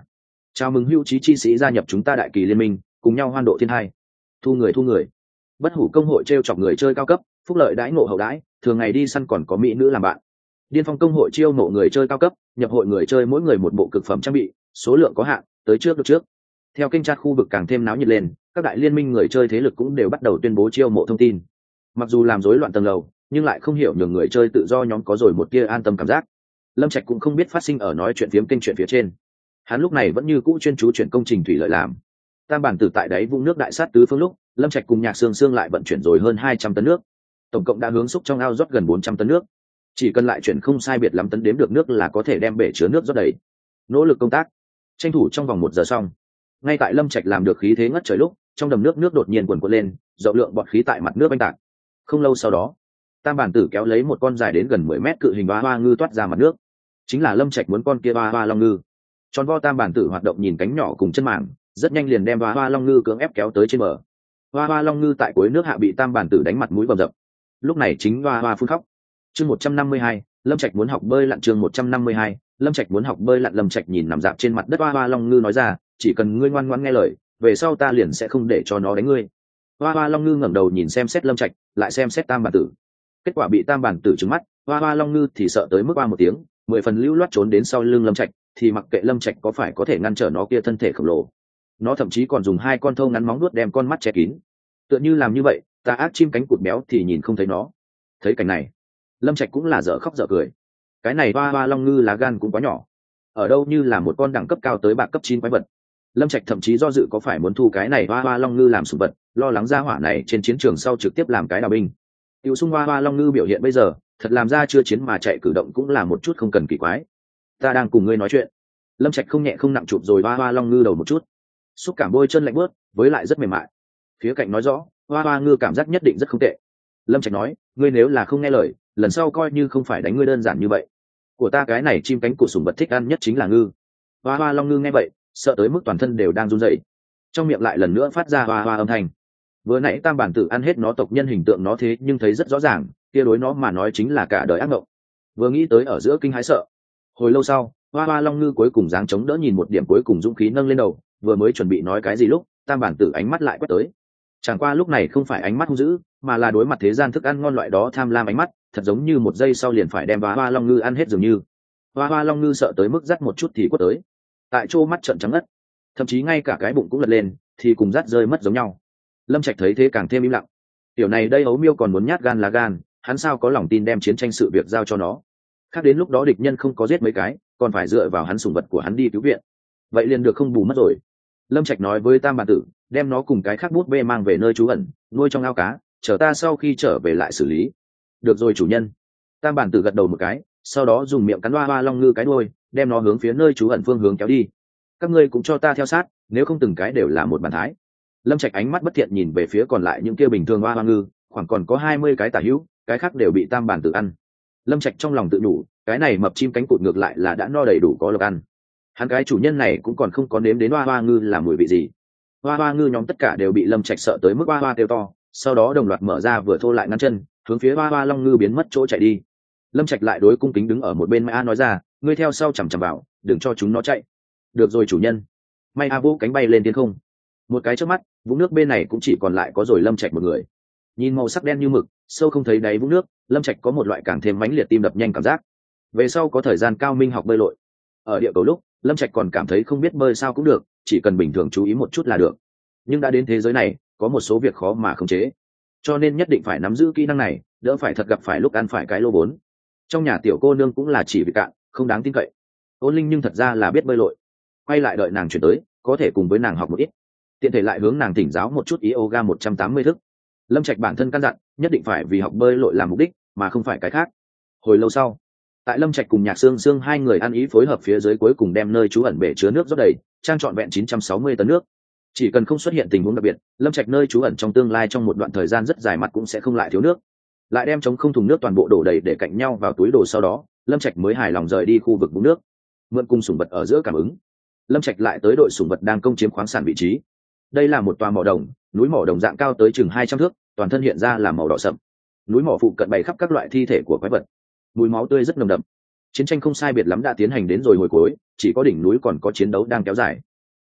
chào mừng hưu trí chi sĩ gia nhập chúng ta đại kỳ liên minh, cùng nhau hoan độ thiên hai. Thu người thu người. Bất hủ công hội trêu chọc người chơi cao cấp, phúc lợi đãi ngộ hậu đãi, thường ngày đi săn còn có mỹ nữ làm bạn. Điên phong công hội chiêu mộ người chơi cao cấp, nhập hội người chơi mỗi người một bộ cực phẩm trang bị, số lượng có hạn, tới trước được trước. Theo kênh chat khu vực càng thêm náo nhiệt lên, các đại liên minh người chơi thế lực cũng đều bắt đầu tuyên bố chiêu mộ thông tin. Mặc dù làm rối loạn tầng lầu, nhưng lại không hiểu nhường người chơi tự do nhóm có rồi một tia an tâm cảm giác. Lâm Trạch cũng không biết phát sinh ở nói chuyện phiếm kênh chuyện phía trên. Hắn lúc này vẫn như cũ chuyên chú chuyển công trình thủy lợi làm. Tam bản tử tại đáy vũng nước đại sát tứ phương lúc, Lâm Trạch cùng Nhạc Sương Sương lại vận chuyển rồi hơn hai trăm tấn nước. Tổng cộng đã hướng xúc trong ao rót gần bốn trăm tấn nước. Chỉ cần lại chuyển không sai biệt lắm tấn đếm được nước là có thể đem bể chứa nước rót đầy. Nỗ lực công tác, tranh thủ trong vòng một giờ xong. Ngay tại Lâm Trạch làm được khí thế ngất trời lúc, trong đầm nước nước đột nhiên cuồn cuộn lên, rộng lượng bọt khí tại mặt nước oanh tạc. Không lâu sau đó, Tam bản tử kéo lấy một con dài đến gần mười mét cự hình hoa hoa ngư toát ra mặt nước. Chính là Lâm Trạch muốn con kia hoa hoa long ngư. Tròn vo Tam bản tử hoạt động nhìn cánh nhỏ cùng chân mảng, rất nhanh liền đem hoa hoa long ngư cưỡng ép kéo tới trên bờ. Hoa hoa long ngư tại cuối nước hạ bị Tam bản tử đánh mặt mũi bầm dập. Lúc này chính hoa hoa phun khóc. Chương một trăm năm mươi hai, Lâm Trạch muốn học bơi lặn. Chương một trăm năm mươi hai, Lâm Trạch muốn học bơi lặn. Lâm Trạch nhìn nằm dạp trên mặt đất hoa hoa long ngư nói ra, chỉ cần ngươi ngoan ngoãn nghe lời, về sau ta liền sẽ không để cho nó đánh ngươi. Hoa hoa long ngư ngẩng đầu nhìn xem xét Lâm Trạch, lại xem xét Tam bản tử. Kết quả bị Tam bản tử trừng mắt, hoa hoa long ngư thì sợ tới mức oa một tiếng, mười phần lưu loát trốn đến sau lưng Lâm Trạch, thì mặc kệ Lâm Trạch có phải có thể ngăn trở nó kia thân thể khổng lồ. Nó thậm chí còn dùng hai con thâu ngắn móng nuốt đem con mắt che kín. Tựa như làm như vậy, ta ác chim cánh cụt béo thì nhìn không thấy nó. Thấy cảnh này, Lâm Trạch cũng là dở khóc dở cười. Cái này hoa hoa long ngư lá gan cũng quá nhỏ, ở đâu như là một con đẳng cấp cao tới bạc cấp chín quái vật. Lâm Trạch thậm chí do dự có phải muốn thu cái này hoa hoa long ngư làm sủng vật, lo lắng ra hỏa này trên chiến trường sau trực tiếp làm cái đào binh. Tiêu Sung hoa hoa long ngư biểu hiện bây giờ, thật làm ra chưa chiến mà chạy cử động cũng là một chút không cần kỳ quái. Ta đang cùng ngươi nói chuyện. Lâm Trạch không nhẹ không nặng chụp rồi hoa hoa long ngư đầu một chút. Xúc cảm bôi chân lạnh bớt, với lại rất mềm mại. Phía cạnh nói rõ, hoa hoa ngư cảm giác nhất định rất không tệ. Lâm Trạch nói, ngươi nếu là không nghe lời, lần sau coi như không phải đánh ngươi đơn giản như vậy. Của ta cái này chim cánh cụt sủng vật thích ăn nhất chính là ngư. Hoa hoa long ngư nghe vậy, sợ tới mức toàn thân đều đang run rẩy, trong miệng lại lần nữa phát ra hoa hoa âm thanh. Vừa nãy Tam bản tử ăn hết nó tộc nhân hình tượng nó thế nhưng thấy rất rõ ràng, kia đối nó mà nói chính là cả đời ác mộng. Vừa nghĩ tới ở giữa kinh hãi sợ. Hồi lâu sau, hoa hoa long ngư cuối cùng dáng chống đỡ nhìn một điểm cuối cùng dũng khí nâng lên đầu, vừa mới chuẩn bị nói cái gì lúc, Tam bản tử ánh mắt lại quét tới. Chẳng qua lúc này không phải ánh mắt hung dữ, mà là đối mặt thế gian thức ăn ngon loại đó tham lam ánh mắt, thật giống như một giây sau liền phải đem hoa hoa long ngư ăn hết dường như. Hoa hoa long ngư sợ tới mức dắt một chút thì quất tới, tại chỗ mắt trợn trắng ngất, thậm chí ngay cả cái bụng cũng lật lên, thì cùng dắt rơi mất giống nhau. Lâm Trạch thấy thế càng thêm im lặng. Tiểu này đây ấu miêu còn muốn nhát gan lá gan, hắn sao có lòng tin đem chiến tranh sự việc giao cho nó. Khác đến lúc đó địch nhân không có giết mấy cái, còn phải dựa vào hắn sủng vật của hắn đi cứu viện, vậy liền được không bù mất rồi. Lâm Trạch nói với Tam bản tử, đem nó cùng cái khác bút bê mang về nơi trú ẩn, nuôi trong ao cá, chờ ta sau khi trở về lại xử lý. Được rồi chủ nhân. Tam bản tử gật đầu một cái, sau đó dùng miệng cắn hoa hoa long ngư cái đuôi, đem nó hướng phía nơi trú ẩn phương hướng kéo đi. Các ngươi cũng cho ta theo sát, nếu không từng cái đều là một bàn thái. Lâm Trạch ánh mắt bất thiện nhìn về phía còn lại những kia bình thường hoa hoa ngư, khoảng còn có hai mươi cái tả hữu, cái khác đều bị Tam bản tử ăn. Lâm Trạch trong lòng tự nhủ, cái này mập chim cánh cụt ngược lại là đã no đầy đủ có lộc ăn. Hắn cái chủ nhân này cũng còn không có nếm đến hoa hoa ngư là mùi vị gì. Hoa hoa ngư nhóm tất cả đều bị Lâm Trạch sợ tới mức hoa hoa kêu to, sau đó đồng loạt mở ra vừa thô lại ngăn chân, hướng phía hoa hoa long ngư biến mất chỗ chạy đi. Lâm Trạch lại đối cung kính đứng ở một bên Mai A nói ra, ngươi theo sau chằm chằm vào, đừng cho chúng nó chạy. Được rồi chủ nhân. Mai A vỗ cánh bay lên thiên không. Một cái trước mắt, vũng nước bên này cũng chỉ còn lại có rồi Lâm Trạch một người. Nhìn màu sắc đen như mực, sâu không thấy đáy vũng nước, Lâm Trạch có một loại càng thêm mãnh liệt tim đập nhanh cảm giác. Về sau có thời gian cao minh học bơi lội. Ở địa cầu lúc, Lâm Trạch còn cảm thấy không biết bơi sao cũng được, chỉ cần bình thường chú ý một chút là được. Nhưng đã đến thế giới này, có một số việc khó mà khống chế, cho nên nhất định phải nắm giữ kỹ năng này, đỡ phải thật gặp phải lúc ăn phải cái lô vốn. Trong nhà tiểu cô nương cũng là chỉ vì cạn, không đáng tin cậy. Ôn Linh nhưng thật ra là biết bơi lội, quay lại đợi nàng chuyển tới, có thể cùng với nàng học một ít, tiện thể lại hướng nàng thỉnh giáo một chút yoga một trăm tám mươi thức. Lâm Trạch bản thân căn dặn, nhất định phải vì học bơi lội làm mục đích, mà không phải cái khác. Hồi lâu sau, tại Lâm Trạch cùng Nhạc Sương Sương hai người ăn ý phối hợp phía dưới cuối cùng đem nơi trú ẩn bể chứa nước rót đầy, trang trọn vẹn chín trăm sáu mươi tấn nước. Chỉ cần không xuất hiện tình huống đặc biệt, Lâm Trạch nơi trú ẩn trong tương lai trong một đoạn thời gian rất dài mặt cũng sẽ không lại thiếu nước. Lại đem chống không thùng nước toàn bộ đổ đầy để cạnh nhau vào túi đồ, sau đó Lâm Trạch mới hài lòng rời đi khu vực vũng nước. Mượn cung sủng vật ở giữa cảm ứng, Lâm Trạch lại tới đội sủng vật đang công chiếm khoáng sản vị trí. Đây là một tòa mỏ đồng, núi mỏ đồng dạng cao tới chừng hai trăm thước, toàn thân hiện ra là màu đỏ sậm. Núi mỏ phụ cận bày khắp các loại thi thể của quái vật, mùi máu tươi rất nồng đậm. Chiến tranh không sai biệt lắm đã tiến hành đến rồi hồi cuối, chỉ có đỉnh núi còn có chiến đấu đang kéo dài.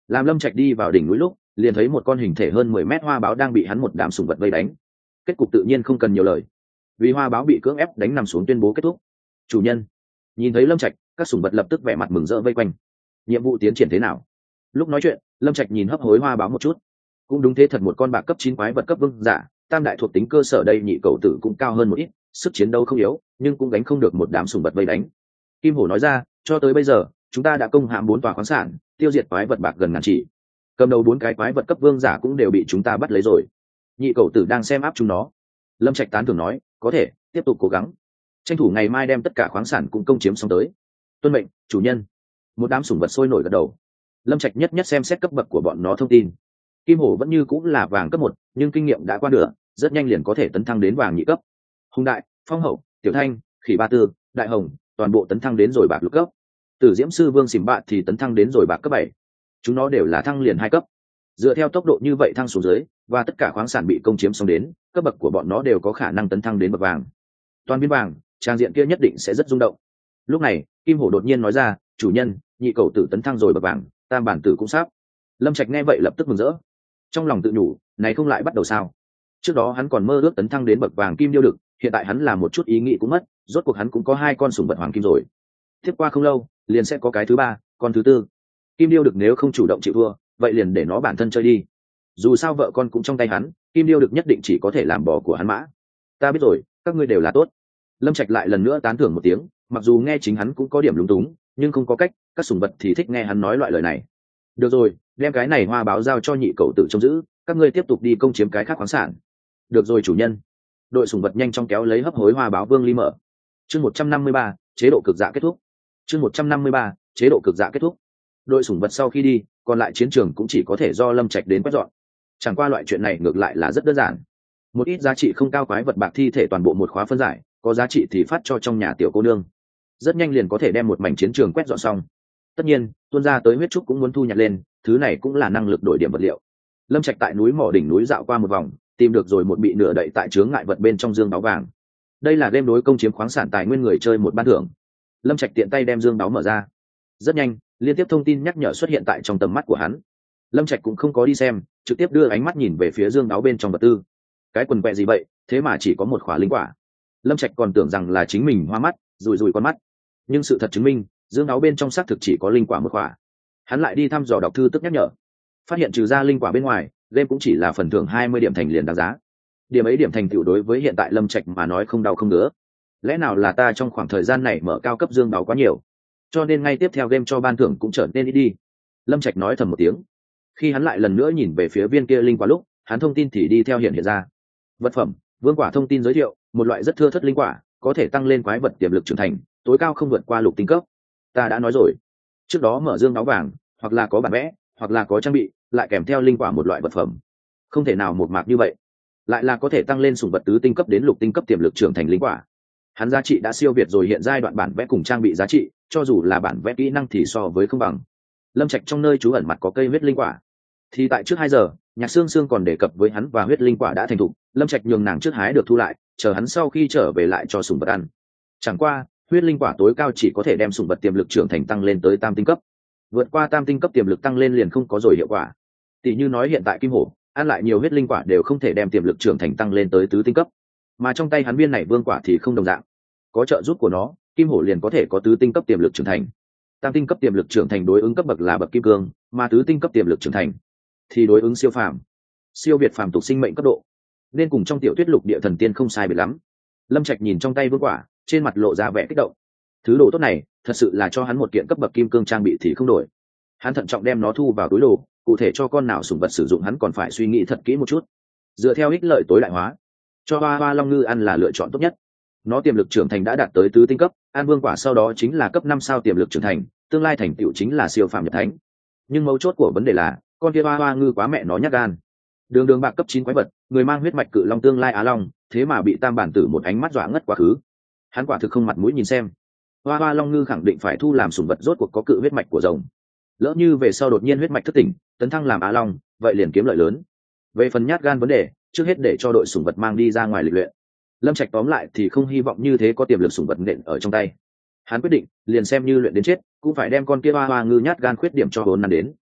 Làm Lâm Trạch đi vào đỉnh núi lúc liền thấy một con hình thể hơn mười mét hoa báo đang bị hắn một đám sủng vật vây đánh. Kết cục tự nhiên không cần nhiều lời, vì hoa báo bị cưỡng ép đánh nằm xuống tuyên bố kết thúc. Chủ nhân. Nhìn thấy Lâm Trạch, các sủng vật lập tức vẻ mặt mừng rỡ vây quanh. Nhiệm vụ tiến triển thế nào? Lúc nói chuyện, Lâm Trạch nhìn hấp hối hoa báo một chút. Cũng đúng thế thật, một con bạc cấp chín quái vật cấp vương giả, tam đại thuộc tính cơ sở đây nhị cầu tử cũng cao hơn một ít, sức chiến đấu không yếu, nhưng cũng đánh không được một đám sủng vật vây đánh. Kim Hổ nói ra, cho tới bây giờ, chúng ta đã công hãm bốn tòa khoáng sản, tiêu diệt quái vật bạc gần ngàn chỉ. Cầm đầu bốn cái quái vật cấp vương giả cũng đều bị chúng ta bắt lấy rồi. Nhị cầu tử đang xem áp chúng nó. Lâm Trạch tán thưởng nói, có thể tiếp tục cố gắng, tranh thủ ngày mai đem tất cả khoáng sản cũng công chiếm xong tới. Tuân mệnh, chủ nhân. Một đám sủng vật sôi nổi gật đầu. Lâm Trạch nhất nhất xem xét cấp bậc của bọn nó thông tin. Kim Hổ vẫn như cũng là vàng cấp một, nhưng kinh nghiệm đã qua nửa, rất nhanh liền có thể tấn thăng đến vàng nhị cấp. Hùng Đại, Phong Hậu, Tiểu Thanh, Khỉ Ba Tư, Đại Hồng, toàn bộ tấn thăng đến rồi bạc lục cấp. Tử Diễm Sư Vương Xỉm Bạ thì tấn thăng đến rồi bạc cấp bảy. Chúng nó đều là thăng liền hai cấp. Dựa theo tốc độ như vậy thăng xuống dưới, và tất cả khoáng sản bị công chiếm xong đến, cấp bậc của bọn nó đều có khả năng tấn thăng đến bậc vàng. Toàn biên vàng, trang diện kia nhất định sẽ rất rung động. Lúc này, Kim Hổ đột nhiên nói ra, chủ nhân, nhị cầu tử tấn thăng rồi bậc vàng, tam bản tử cũng sắp. Lâm Trạch nghe vậy lập tức mừng rỡ. Trong lòng tự nhủ, này không lại bắt đầu sao? Trước đó hắn còn mơ ước tấn thăng đến bậc vàng kim điêu đực, hiện tại hắn làm một chút ý nghĩ cũng mất, rốt cuộc hắn cũng có hai con sủng vật hoàng kim rồi. Tiếp qua không lâu, liền sẽ có cái thứ ba, con thứ tư. Kim điêu đực nếu không chủ động chịu thua, vậy liền để nó bản thân chơi đi. Dù sao vợ con cũng trong tay hắn, kim điêu đực nhất định chỉ có thể làm bò của hắn mã. Ta biết rồi, các ngươi đều là tốt. Lâm Trạch lại lần nữa tán thưởng một tiếng, mặc dù nghe chính hắn cũng có điểm lúng túng, nhưng không có cách, các sủng vật thì thích nghe hắn nói loại lời này. Được rồi, đem cái này hoa báo giao cho nhị cậu tử trông giữ, các ngươi tiếp tục đi công chiếm cái khác khoáng sản. Được rồi chủ nhân. Đội sủng vật nhanh chóng kéo lấy hấp hối hoa báo vương ly mở. Chương một trăm năm mươi ba, chế độ cực dạ kết thúc. Chương một trăm năm mươi ba, chế độ cực dạ kết thúc. Đội sủng vật sau khi đi, còn lại chiến trường cũng chỉ có thể do Lâm Trạch đến quét dọn. Chẳng qua loại chuyện này ngược lại là rất đơn giản. Một ít giá trị không cao quái vật bạc thi thể toàn bộ một khóa phân giải, có giá trị thì phát cho trong nhà tiểu cô nương. Rất nhanh liền có thể đem một mảnh chiến trường quét dọn xong. Tất nhiên, tuôn ra tới huyết trúc cũng muốn thu nhặt lên, thứ này cũng là năng lực đổi điểm vật liệu. Lâm Trạch tại núi mỏ đỉnh núi dạo qua một vòng, tìm được rồi một bị nửa đậy tại chướng ngại vật bên trong dương báu vàng. Đây là game đối công chiếm khoáng sản tài nguyên người chơi một ban thưởng. Lâm Trạch tiện tay đem dương báu mở ra. Rất nhanh, liên tiếp thông tin nhắc nhở xuất hiện tại trong tầm mắt của hắn. Lâm Trạch cũng không có đi xem, trực tiếp đưa ánh mắt nhìn về phía dương báu bên trong vật tư. Cái quần quẹ gì vậy, thế mà chỉ có một khỏa linh quả. Lâm Trạch còn tưởng rằng là chính mình hoa mắt, rùi rùi con mắt. Nhưng sự thật chứng minh, dương báu bên trong xác thực chỉ có linh quả một khỏa. Hắn lại đi thăm dò đọc thư tức nhắc nhở, phát hiện trừ ra linh quả bên ngoài, game cũng chỉ là phần thưởng hai mươi điểm thành liền đáng giá. Điểm ấy điểm thành tựu đối với hiện tại Lâm Trạch mà nói không đau không ngứa. Lẽ nào là ta trong khoảng thời gian này mở cao cấp dương báu quá nhiều, cho nên ngay tiếp theo game cho ban thưởng cũng trở nên ít đi. Lâm Trạch nói thầm một tiếng. Khi hắn lại lần nữa nhìn về phía viên kia linh quả lúc, hắn thông tin thì đi theo hiện hiện ra. Vật phẩm, vương quả thông tin giới thiệu, một loại rất thưa thớt linh quả, có thể tăng lên quái vật tiềm lực trưởng thành, tối cao không vượt qua lục tinh cấp. Ta đã nói rồi, trước đó mở dương áo vàng, hoặc là có bản vẽ, hoặc là có trang bị, lại kèm theo linh quả một loại vật phẩm. Không thể nào một mạc như vậy. Lại là có thể tăng lên sủng vật tứ tinh cấp đến lục tinh cấp tiềm lực trưởng thành linh quả. Hắn giá trị đã siêu việt rồi hiện giai đoạn bản vẽ cùng trang bị giá trị, cho dù là bản vẽ kỹ năng thì so với không bằng. Lâm Trạch trong nơi trú ẩn mặt có cây huyết linh quả. Thì tại trước hai giờ, Nhạc Sương Sương còn đề cập với hắn và huyết linh quả đã thành thục, Lâm Trạch nhường nàng trước hái được thu lại, chờ hắn sau khi trở về lại cho sủng vật ăn. Chẳng qua, huyết linh quả tối cao chỉ có thể đem sủng vật tiềm lực trưởng thành tăng lên tới tam tinh cấp. Vượt qua tam tinh cấp tiềm lực tăng lên liền không có rồi hiệu quả. Tỷ như nói hiện tại Kim Hổ, ăn lại nhiều huyết linh quả đều không thể đem tiềm lực trưởng thành tăng lên tới tứ tinh cấp. Mà trong tay hắn viên này vương quả thì không đồng dạng. Có trợ giúp của nó, Kim Hổ liền có thể có tứ tinh cấp tiềm lực trưởng thành. Tam tinh cấp tiềm lực trưởng thành đối ứng cấp bậc là bậc kim cương, mà tứ tinh cấp tiềm lực trưởng thành thì đối ứng siêu phàm. Siêu việt phàm tục sinh mệnh cấp độ, nên cùng trong tiểu thuyết lục địa thần tiên không sai biệt lắm. Lâm Trạch nhìn trong tay vương quả, trên mặt lộ ra vẻ kích động. Thứ đồ tốt này, thật sự là cho hắn một kiện cấp bậc kim cương trang bị thì không đổi. Hắn thận trọng đem nó thu vào túi đồ, cụ thể cho con nào sủng vật sử dụng hắn còn phải suy nghĩ thật kỹ một chút. Dựa theo ích lợi tối đại hóa, cho Hoa Hoa Long Ngư ăn là lựa chọn tốt nhất. Nó tiềm lực trưởng thành đã đạt tới tứ tinh cấp, ăn vương quả sau đó chính là cấp năm sao tiềm lực trưởng thành, tương lai thành tựu chính là siêu phàm nhập thánh. Nhưng mấu chốt của vấn đề là, con kia Hoa Hoa Ngư quá mẹ nó nhát gan. Đường đường bạc cấp chín quái vật, người mang huyết mạch cự long tương lai Á Long, thế mà bị tam bản tử một ánh mắt dọa ngất quá khứ. Hắn quả thực không mặt mũi nhìn xem. Hoa Hoa Long Ngư khẳng định phải thu làm sủng vật rốt cuộc có cự huyết mạch của rồng. Lỡ như về sau đột nhiên huyết mạch thất tỉnh, tấn thăng làm Á Long, vậy liền kiếm lợi lớn. Về phần nhát gan vấn đề, trước hết để cho đội sủng vật mang đi ra ngoài lịch luyện. Lâm Trạch tóm lại thì không hy vọng như thế có tiềm lực sủng vật nện ở trong tay. Hắn quyết định, liền xem như luyện đến chết, cũng phải đem con kia Hoa Hoa Ngư nhát gan khuyết điểm cho hồn nắn đến.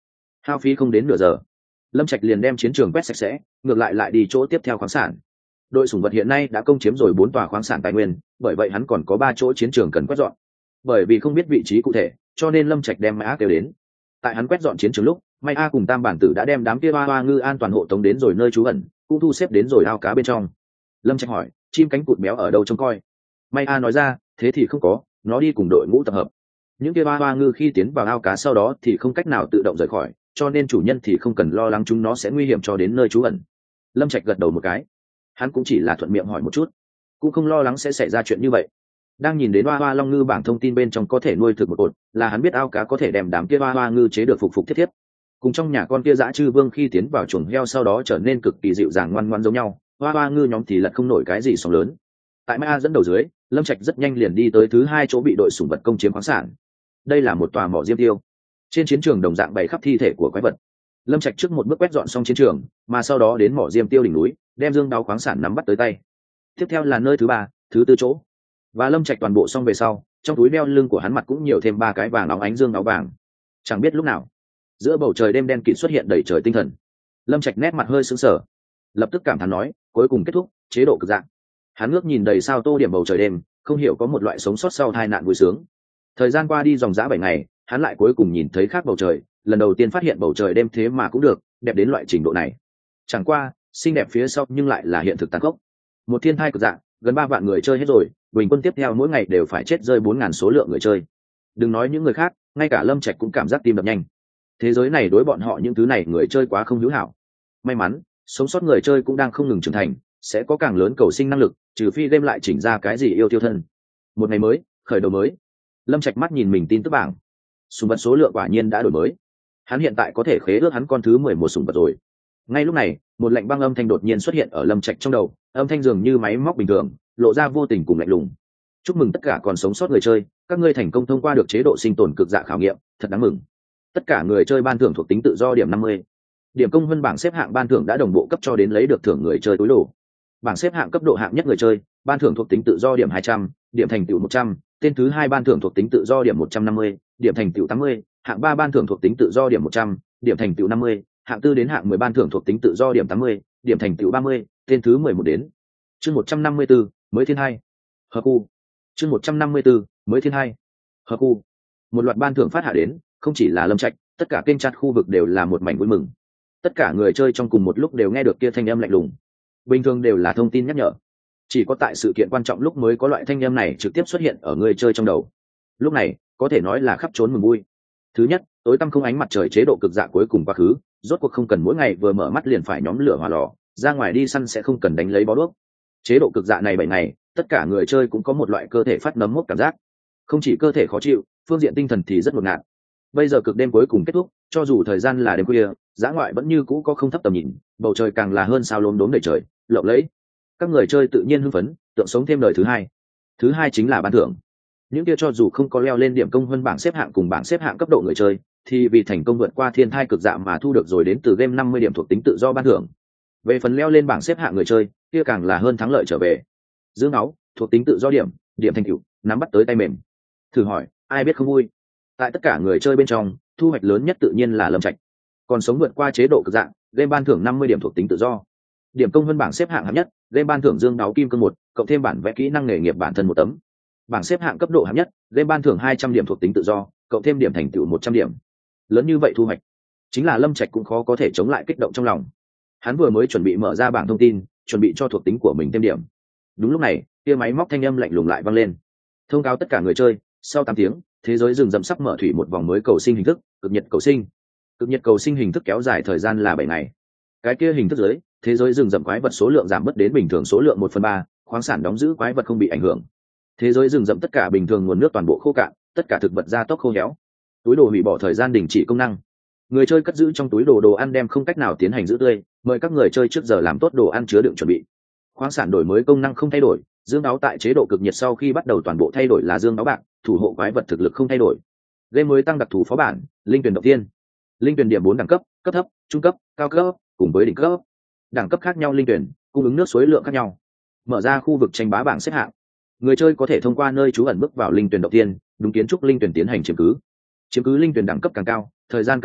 Hao phí không đến nửa giờ, Lâm Trạch liền đem chiến trường quét sạch sẽ, ngược lại lại đi chỗ tiếp theo khoáng sản. Đội sủng vật hiện nay đã công chiếm rồi bốn tòa khoáng sản tài nguyên, bởi vậy hắn còn có ba chỗ chiến trường cần quét dọn. Bởi vì không biết vị trí cụ thể, cho nên Lâm Trạch đem Mai A kêu đến. Tại hắn quét dọn chiến trường lúc, Mai A cùng Tam bản tử đã đem đám kia hoa hoa ngư an toàn hộ tống đến rồi nơi trú ẩn, cũng thu xếp đến rồi ao cá bên trong. Lâm Trạch hỏi, chim cánh cụt béo ở đâu trông coi? Mai A nói ra, thế thì không có, nó đi cùng đội ngũ tập hợp. Những kia hoa hoa ngư khi tiến vào ao cá sau đó thì không cách nào tự động rời khỏi, cho nên chủ nhân thì không cần lo lắng chúng nó sẽ nguy hiểm cho đến nơi trú ẩn. Lâm Trạch gật đầu một cái, hắn cũng chỉ là thuận miệng hỏi một chút, cũng không lo lắng sẽ xảy ra chuyện như vậy. Đang nhìn đến hoa hoa long ngư bảng thông tin bên trong có thể nuôi thực một cột, là hắn biết ao cá có thể đem đám kia hoa hoa ngư chế được phục phục thiết thiết. Cùng trong nhà con kia dã chư vương khi tiến vào chuồng heo sau đó trở nên cực kỳ dịu dàng ngoan ngoãn giống nhau, hoa hoa ngư nhóm thì lật không nổi cái gì sóng lớn. Tại Mai A dẫn đầu dưới, Lâm Trạch rất nhanh liền đi tới thứ hai chỗ bị đội sủng vật công chiếm khoáng sản. Đây là một tòa mỏ diêm tiêu. Trên chiến trường đồng dạng bày khắp thi thể của quái vật. Lâm Trạch trước một bước quét dọn xong chiến trường, mà sau đó đến mỏ diêm tiêu đỉnh núi, đem dương đáo khoáng sản nắm bắt tới tay. Tiếp theo là nơi thứ ba, thứ tư chỗ. Và Lâm Trạch toàn bộ xong về sau, trong túi đeo lưng của hắn mặt cũng nhiều thêm ba cái vàng óng ánh dương áo vàng. Chẳng biết lúc nào, giữa bầu trời đêm đen kịt xuất hiện đầy trời tinh thần. Lâm Trạch nét mặt hơi sững sờ, lập tức cảm thán nói, cuối cùng kết thúc, chế độ cực dạng. Hắn ngước nhìn đầy sao tô điểm bầu trời đêm, không hiểu có một loại sống sót sau tai nạn vui sướng. Thời gian qua đi dòng dã bảy ngày, hắn lại cuối cùng nhìn thấy khác bầu trời, lần đầu tiên phát hiện bầu trời đêm thế mà cũng được đẹp đến loại trình độ này. Chẳng qua xinh đẹp phía sau nhưng lại là hiện thực tàn khốc. Một thiên thai cực dạng, gần ba vạn người chơi hết rồi, bình quân tiếp theo mỗi ngày đều phải chết rơi bốn ngàn số lượng người chơi. Đừng nói những người khác, ngay cả Lâm Trạch cũng cảm giác tim đập nhanh. Thế giới này đối bọn họ những thứ này người chơi quá không hữu hảo. May mắn sống sót người chơi cũng đang không ngừng trưởng thành, sẽ có càng lớn cầu sinh năng lực, trừ phi game lại chỉnh ra cái gì yêu tiêu thân. Một ngày mới, khởi đầu mới. Lâm Trạch mắt nhìn mình tin tức bảng, sủng vật số lượng quả nhiên đã đổi mới. Hắn hiện tại có thể khế ước hắn con thứ mười một sủng vật rồi. Ngay lúc này, một lạnh băng âm thanh đột nhiên xuất hiện ở Lâm Trạch trong đầu, âm thanh dường như máy móc bình thường, lộ ra vô tình cùng lạnh lùng. Chúc mừng tất cả còn sống sót người chơi, các ngươi thành công thông qua được chế độ sinh tồn cực dạ khảo nghiệm, thật đáng mừng. Tất cả người chơi ban thưởng thuộc tính tự do điểm năm mươi. Điểm công vân bảng xếp hạng ban thưởng đã đồng bộ cấp cho đến lấy được thưởng người chơi túi đồ. Bảng xếp hạng cấp độ hạng nhất người chơi, ban thưởng thuộc tính tự do điểm hai trăm, điểm thành tựu một trăm, tên thứ hai ban thưởng thuộc tính tự do điểm một trăm năm mươi, điểm thành tựu tám mươi, hạng ba ban thưởng thuộc tính tự do điểm một trăm, điểm thành tựu năm mươi, hạng tư đến hạng mười ban thưởng thuộc tính tự do điểm tám mươi, điểm thành tựu ba mươi, tên thứ mười một đến. Chương một trăm năm mươi tư, mới thiên hai. Hợp khu. Chương một trăm năm mươi tư, mới thiên hai. Hợp khu. Một loạt ban thưởng phát hạ đến, không chỉ là Lâm Trạch, tất cả kênh chat khu vực đều là một mảnh vui mừng. Tất cả người chơi trong cùng một lúc đều nghe được kia thanh âm lạnh lùng. Bình thường đều là thông tin nhắc nhở, chỉ có tại sự kiện quan trọng lúc mới có loại thanh âm này trực tiếp xuất hiện ở người chơi trong đầu. Lúc này có thể nói là khắp trốn mừng vui. Thứ nhất, tối tăm không ánh mặt trời chế độ cực dạ cuối cùng quá khứ, rốt cuộc không cần mỗi ngày vừa mở mắt liền phải nhóm lửa hỏa lò, ra ngoài đi săn sẽ không cần đánh lấy bó đuốc. Chế độ cực dạ này bảy ngày, tất cả người chơi cũng có một loại cơ thể phát nấm mốc cảm giác, không chỉ cơ thể khó chịu, phương diện tinh thần thì rất ngột ngạt. Bây giờ cực đêm cuối cùng kết thúc, cho dù thời gian là đêm khuya, dã ngoại vẫn như cũ có không thấp tầm nhìn, bầu trời càng là hơn sao lốm đốm đầy trời, lộng lẫy. Các người chơi tự nhiên hưng phấn, tượng sống thêm đời thứ hai. Thứ hai chính là ban thưởng. Những kia cho dù không có leo lên điểm công vân bảng xếp hạng cùng bảng xếp hạng cấp độ người chơi, thì vì thành công vượt qua thiên thai cực dạ mà thu được rồi đến từ game năm mươi điểm thuộc tính tự do ban thưởng. Về phần leo lên bảng xếp hạng người chơi, kia càng là hơn thắng lợi trở về. Dương áo, thuộc tính tự do điểm, điểm thành tựu, nắm bắt tới tay mềm. Thử hỏi, ai biết không vui? Tại tất cả người chơi bên trong, thu hoạch lớn nhất tự nhiên là Lâm Trạch. Còn sống vượt qua chế độ cực dạng, game ban thưởng năm mươi điểm thuộc tính tự do. Điểm công vân bảng xếp hạng hạng nhất, game ban thưởng dương đáo kim cương một, cộng thêm bản vẽ kỹ năng nghề nghiệp bản thân một tấm. Bảng xếp hạng cấp độ hạng nhất, game ban thưởng hai trăm điểm thuộc tính tự do, cộng thêm điểm thành tựu một trăm điểm. Lớn như vậy thu hoạch, chính là Lâm Trạch cũng khó có thể chống lại kích động trong lòng. Hắn vừa mới chuẩn bị mở ra bảng thông tin, chuẩn bị cho thuộc tính của mình thêm điểm. Đúng lúc này, kia máy móc thanh âm lạnh lùng lại vang lên, thông cáo tất cả người chơi, sau tám tiếng, thế giới rừng rậm sắp mở thủy một vòng mới cầu sinh hình thức, cực nhiệt cầu sinh. Cực nhiệt cầu sinh hình thức kéo dài thời gian là bảy ngày. Cái kia hình thức dưới, thế giới rừng rậm quái vật số lượng giảm bớt đến bình thường số lượng một phần ba, khoáng sản đóng giữ quái vật không bị ảnh hưởng. Thế giới rừng rậm tất cả bình thường nguồn nước toàn bộ khô cạn, tất cả thực vật gia tốc khô héo. Túi đồ hủy bỏ thời gian đình chỉ công năng. Người chơi cất giữ trong túi đồ đồ ăn đem không cách nào tiến hành giữ tươi, mời các người chơi trước giờ làm tốt đồ ăn chứa đựng chuẩn bị. Khoáng sản đổi mới công năng không thay đổi, dương áo tại chế độ cực nhiệt sau khi bắt đầu toàn bộ thay đổi là dương áo bạc, thủ hộ quái vật thực lực không thay đổi. Game mới tăng đặc thù phó bản, linh tuyển động tiên. Linh tuyển điểm bốn đẳng cấp, cấp thấp, trung cấp, cao cấp, cùng với đỉnh cấp. Đẳng cấp khác nhau linh tuyển, cung ứng nước suối lượng khác nhau. Mở ra khu vực tranh bá bảng xếp hạng. Người chơi có thể thông qua nơi trú ẩn bước vào linh tuyển động tiên, đúng kiến trúc linh tuyển tiến hành chiếm cứ. Chiếm cứ linh tuyển đẳng cấp càng cao, thời gian càng lâu,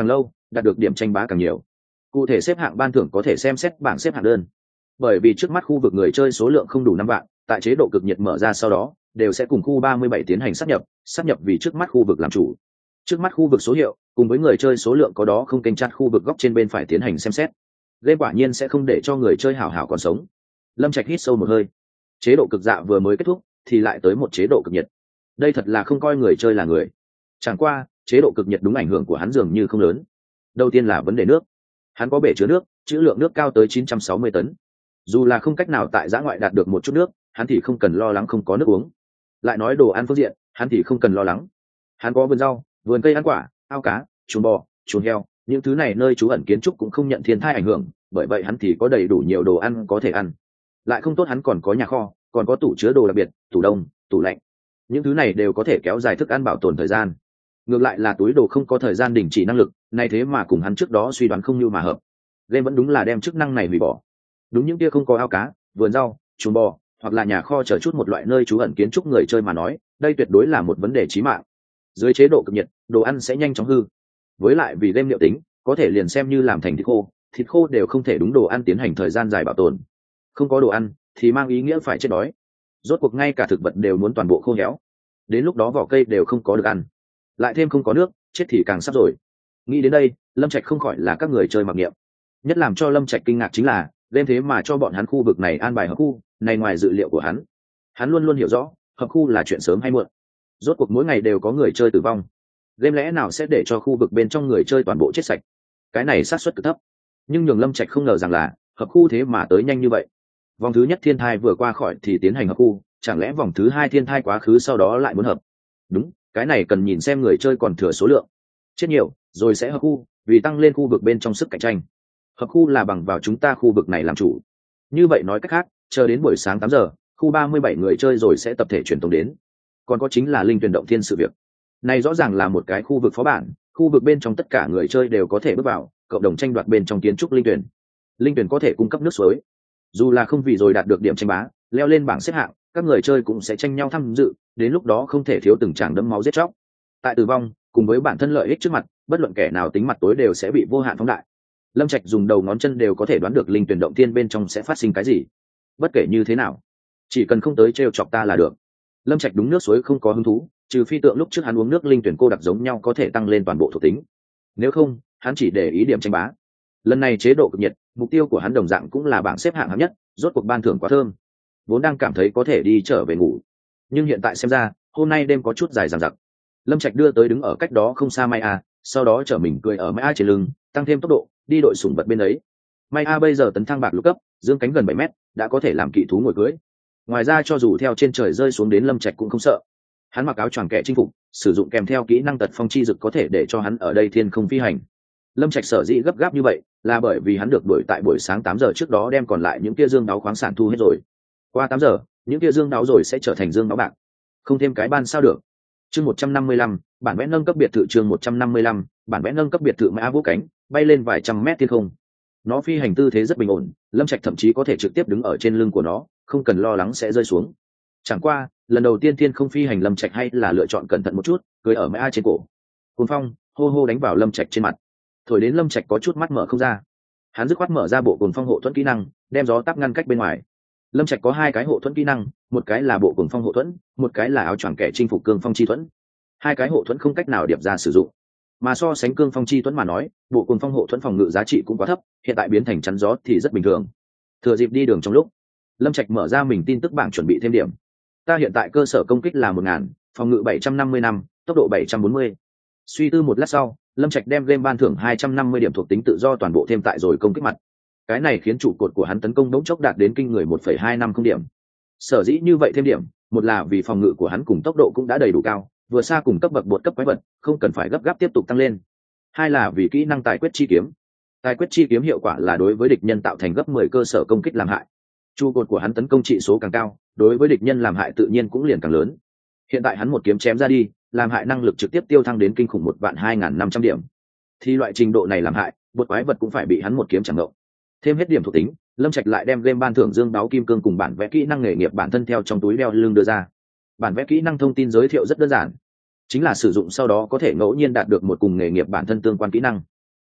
đạt được điểm tranh bá càng nhiều. Cụ thể xếp hạng ban thưởng có thể xem xét bảng xếp hạng đơn. Bởi vì trước mắt khu vực người chơi số lượng không đủ năm vạn, tại chế độ cực nhiệt mở ra sau đó đều sẽ cùng khu ba mươi bảy tiến hành sáp nhập, sáp nhập vì trước mắt khu vực làm chủ. Trước mắt khu vực số hiệu cùng với người chơi số lượng có đó không kênh chat khu vực góc trên bên phải tiến hành xem xét. Game quả nhiên sẽ không để cho người chơi hảo hảo còn sống. Lâm Trạch hít sâu một hơi. Chế độ cực dạ vừa mới kết thúc thì lại tới một chế độ cực nhiệt. Đây thật là không coi người chơi là người. Chẳng qua chế độ cực nhiệt đúng ảnh hưởng của hắn dường như không lớn. Đầu tiên là vấn đề nước. Hắn có bể chứa nước, trữ lượng nước cao tới chín trăm sáu mươi tấn. Dù là không cách nào tại giã ngoại đạt được một chút nước, hắn thì không cần lo lắng không có nước uống. Lại nói đồ ăn phương diện, hắn thì không cần lo lắng. Hắn có vườn rau, vườn cây ăn quả, ao cá, chuồng bò, chuồng heo, những thứ này nơi trú ẩn kiến trúc cũng không nhận thiên tai ảnh hưởng, bởi vậy hắn thì có đầy đủ nhiều đồ ăn có thể ăn. Lại không tốt hắn còn có nhà kho, còn có tủ chứa đồ đặc biệt, tủ đông, tủ lạnh. Những thứ này đều có thể kéo dài thức ăn bảo tồn thời gian. Ngược lại là túi đồ không có thời gian đình chỉ năng lực, này thế mà cùng hắn trước đó suy đoán không như mà hợp. Game vẫn đúng là đem chức năng này hủy bỏ. Đúng những kia không có ao cá, vườn rau, chuồng bò hoặc là nhà kho chờ chút một loại nơi trú ẩn kiến trúc người chơi mà nói, đây tuyệt đối là một vấn đề chí mạng. Dưới chế độ cực nhiệt, đồ ăn sẽ nhanh chóng hư. Với lại vì game liệu tính, có thể liền xem như làm thành thịt khô, thịt khô đều không thể đúng đồ ăn tiến hành thời gian dài bảo tồn. Không có đồ ăn thì mang ý nghĩa phải chết đói. Rốt cuộc ngay cả thực vật đều muốn toàn bộ khô héo. Đến lúc đó vỏ cây đều không có được ăn. Lại thêm không có nước, chết thì càng sắp rồi. Nghĩ đến đây, Lâm Trạch không khỏi là các người chơi mặc niệm. Nhất làm cho Lâm Trạch kinh ngạc chính là, game thế mà cho bọn hắn khu vực này an bài hợp khu, này ngoài dự liệu của hắn. Hắn luôn luôn hiểu rõ, hợp khu là chuyện sớm hay muộn. Rốt cuộc mỗi ngày đều có người chơi tử vong. Game lẽ nào sẽ để cho khu vực bên trong người chơi toàn bộ chết sạch? Cái này xác suất cực thấp. Nhưng nhường Lâm Trạch không ngờ rằng là, hợp khu thế mà tới nhanh như vậy. Vòng thứ nhất thiên thai vừa qua khỏi thì tiến hành hợp khu, chẳng lẽ vòng thứ hai thiên thai quá khứ sau đó lại muốn hợp? Đúng, cái này cần nhìn xem người chơi còn thừa số lượng. Chết nhiều, rồi sẽ hợp khu, vì tăng lên khu vực bên trong sức cạnh tranh. Hợp khu là bằng vào chúng ta khu vực này làm chủ. Như vậy nói cách khác, chờ đến buổi sáng tám giờ, khu ba mươi bảy người chơi rồi sẽ tập thể truyền tống đến. Còn có chính là linh tuyển động thiên sự việc. Này rõ ràng là một cái khu vực phó bản, khu vực bên trong tất cả người chơi đều có thể bước vào, cộng đồng tranh đoạt bên trong kiến trúc linh tuyển. Linh tuyển có thể cung cấp nước suối. Dù là không vì rồi đạt được điểm tranh bá, leo lên bảng xếp hạng, các người chơi cũng sẽ tranh nhau tham dự, đến lúc đó không thể thiếu từng tràng đẫm máu giết chóc. Tại tử vong, cùng với bản thân lợi ích trước mặt, bất luận kẻ nào tính mặt tối đều sẽ bị vô hạn phóng đại. Lâm Trạch dùng đầu ngón chân đều có thể đoán được linh tuyển động tiên bên trong sẽ phát sinh cái gì. Bất kể như thế nào, chỉ cần không tới trêu chọc ta là được. Lâm Trạch đúng nước suối không có hứng thú, trừ phi tượng lúc trước hắn uống nước linh tuyển cô đặc giống nhau có thể tăng lên toàn bộ thuộc tính. Nếu không, hắn chỉ để ý điểm tranh bá. Lần này chế độ cực nhiệt, mục tiêu của hắn đồng dạng cũng là bảng xếp hạng hạng nhất, rốt cuộc ban thưởng quá thơm. Vốn đang cảm thấy có thể đi trở về ngủ, nhưng hiện tại xem ra, hôm nay đêm có chút dài dằng dặc. Lâm Trạch đưa tới đứng ở cách đó không xa Mai A, sau đó chở mình cười ở Mai A trên lưng, tăng thêm tốc độ, đi đội sủng vật bên ấy. Mai A bây giờ tấn thăng bạc lục cấp, dương cánh gần bảy mét, đã có thể làm kỵ thú ngồi cưỡi. Ngoài ra cho dù theo trên trời rơi xuống đến Lâm Trạch cũng không sợ. Hắn mặc áo choàng kẻ chinh phục, sử dụng kèm theo kỹ năng tật phong chi dực có thể để cho hắn ở đây thiên không phi hành. Lâm Trạch sở dĩ gấp gáp như vậy, là bởi vì hắn được đuổi tại buổi sáng tám giờ trước đó đem còn lại những kia dương đáo khoáng sản thu hết rồi. Qua tám giờ, những kia dương đáo rồi sẽ trở thành dương đáo bạc. Không thêm cái ban sao được. Chương một trăm năm mươi lăm, bản vẽ nâng cấp biệt thự chương một trăm năm mươi lăm, bản vẽ nâng cấp biệt thự Mã Vũ cánh, bay lên vài trăm mét thiên không. Nó phi hành tư thế rất bình ổn, Lâm Trạch thậm chí có thể trực tiếp đứng ở trên lưng của nó, không cần lo lắng sẽ rơi xuống. Chẳng qua, lần đầu tiên thiên không phi hành Lâm Trạch hay là lựa chọn cẩn thận một chút, cưỡi ở Mã trên cổ. Cuồng phong hô hô đánh vào Lâm Trạch trên mặt. Thổi đến Lâm Trạch có chút mắt mở không ra. Hắn dứt khoát mở ra bộ cuồng phong hộ thuẫn kỹ năng, đem gió táp ngăn cách bên ngoài. Lâm Trạch có hai cái hộ thuẫn kỹ năng, một cái là bộ cuồng phong hộ thuẫn, một cái là áo choàng kẻ chinh phục cương phong chi thuẫn. Hai cái hộ thuẫn không cách nào điệp ra sử dụng, mà so sánh cương phong chi thuẫn mà nói, bộ cuồng phong hộ thuẫn phòng ngự giá trị cũng quá thấp, hiện tại biến thành chắn gió thì rất bình thường. Thừa dịp đi đường trong lúc, Lâm Trạch mở ra mình tin tức bảng chuẩn bị thêm điểm. Ta hiện tại cơ sở công kích là một ngàn, phòng ngự bảy trăm năm mươi năm, tốc độ bảy trăm bốn mươi. Suy tư một lát sau, Lâm Trạch đem game ban thưởng hai trăm năm mươi điểm thuộc tính tự do toàn bộ thêm tại rồi công kích mặt. Cái này khiến trụ cột của hắn tấn công đống chốc đạt đến kinh người một phẩy hai năm không điểm. Sở dĩ như vậy thêm điểm, một là vì phòng ngự của hắn cùng tốc độ cũng đã đầy đủ cao, vừa xa cùng cấp bậc bột cấp quái vật, không cần phải gấp gáp tiếp tục tăng lên. Hai là vì kỹ năng tài quyết chi kiếm. Tài quyết chi kiếm hiệu quả là đối với địch nhân tạo thành gấp mười cơ sở công kích làm hại. Trụ cột của hắn tấn công trị số càng cao, đối với địch nhân làm hại tự nhiên cũng liền càng lớn. Hiện tại hắn một kiếm chém ra đi, làm hại năng lực trực tiếp tiêu thăng đến kinh khủng một vạn hai nghìn năm trăm điểm. Thì loại trình độ này làm hại, bột quái vật cũng phải bị hắn một kiếm chẳng ngậu. Thêm hết điểm thuộc tính, Lâm Trạch lại đem game ban thưởng dương đáo kim cương cùng bản vẽ kỹ năng nghề nghiệp bản thân theo trong túi đeo lưng đưa ra. Bản vẽ kỹ năng thông tin giới thiệu rất đơn giản, chính là sử dụng sau đó có thể ngẫu nhiên đạt được một cùng nghề nghiệp bản thân tương quan kỹ năng.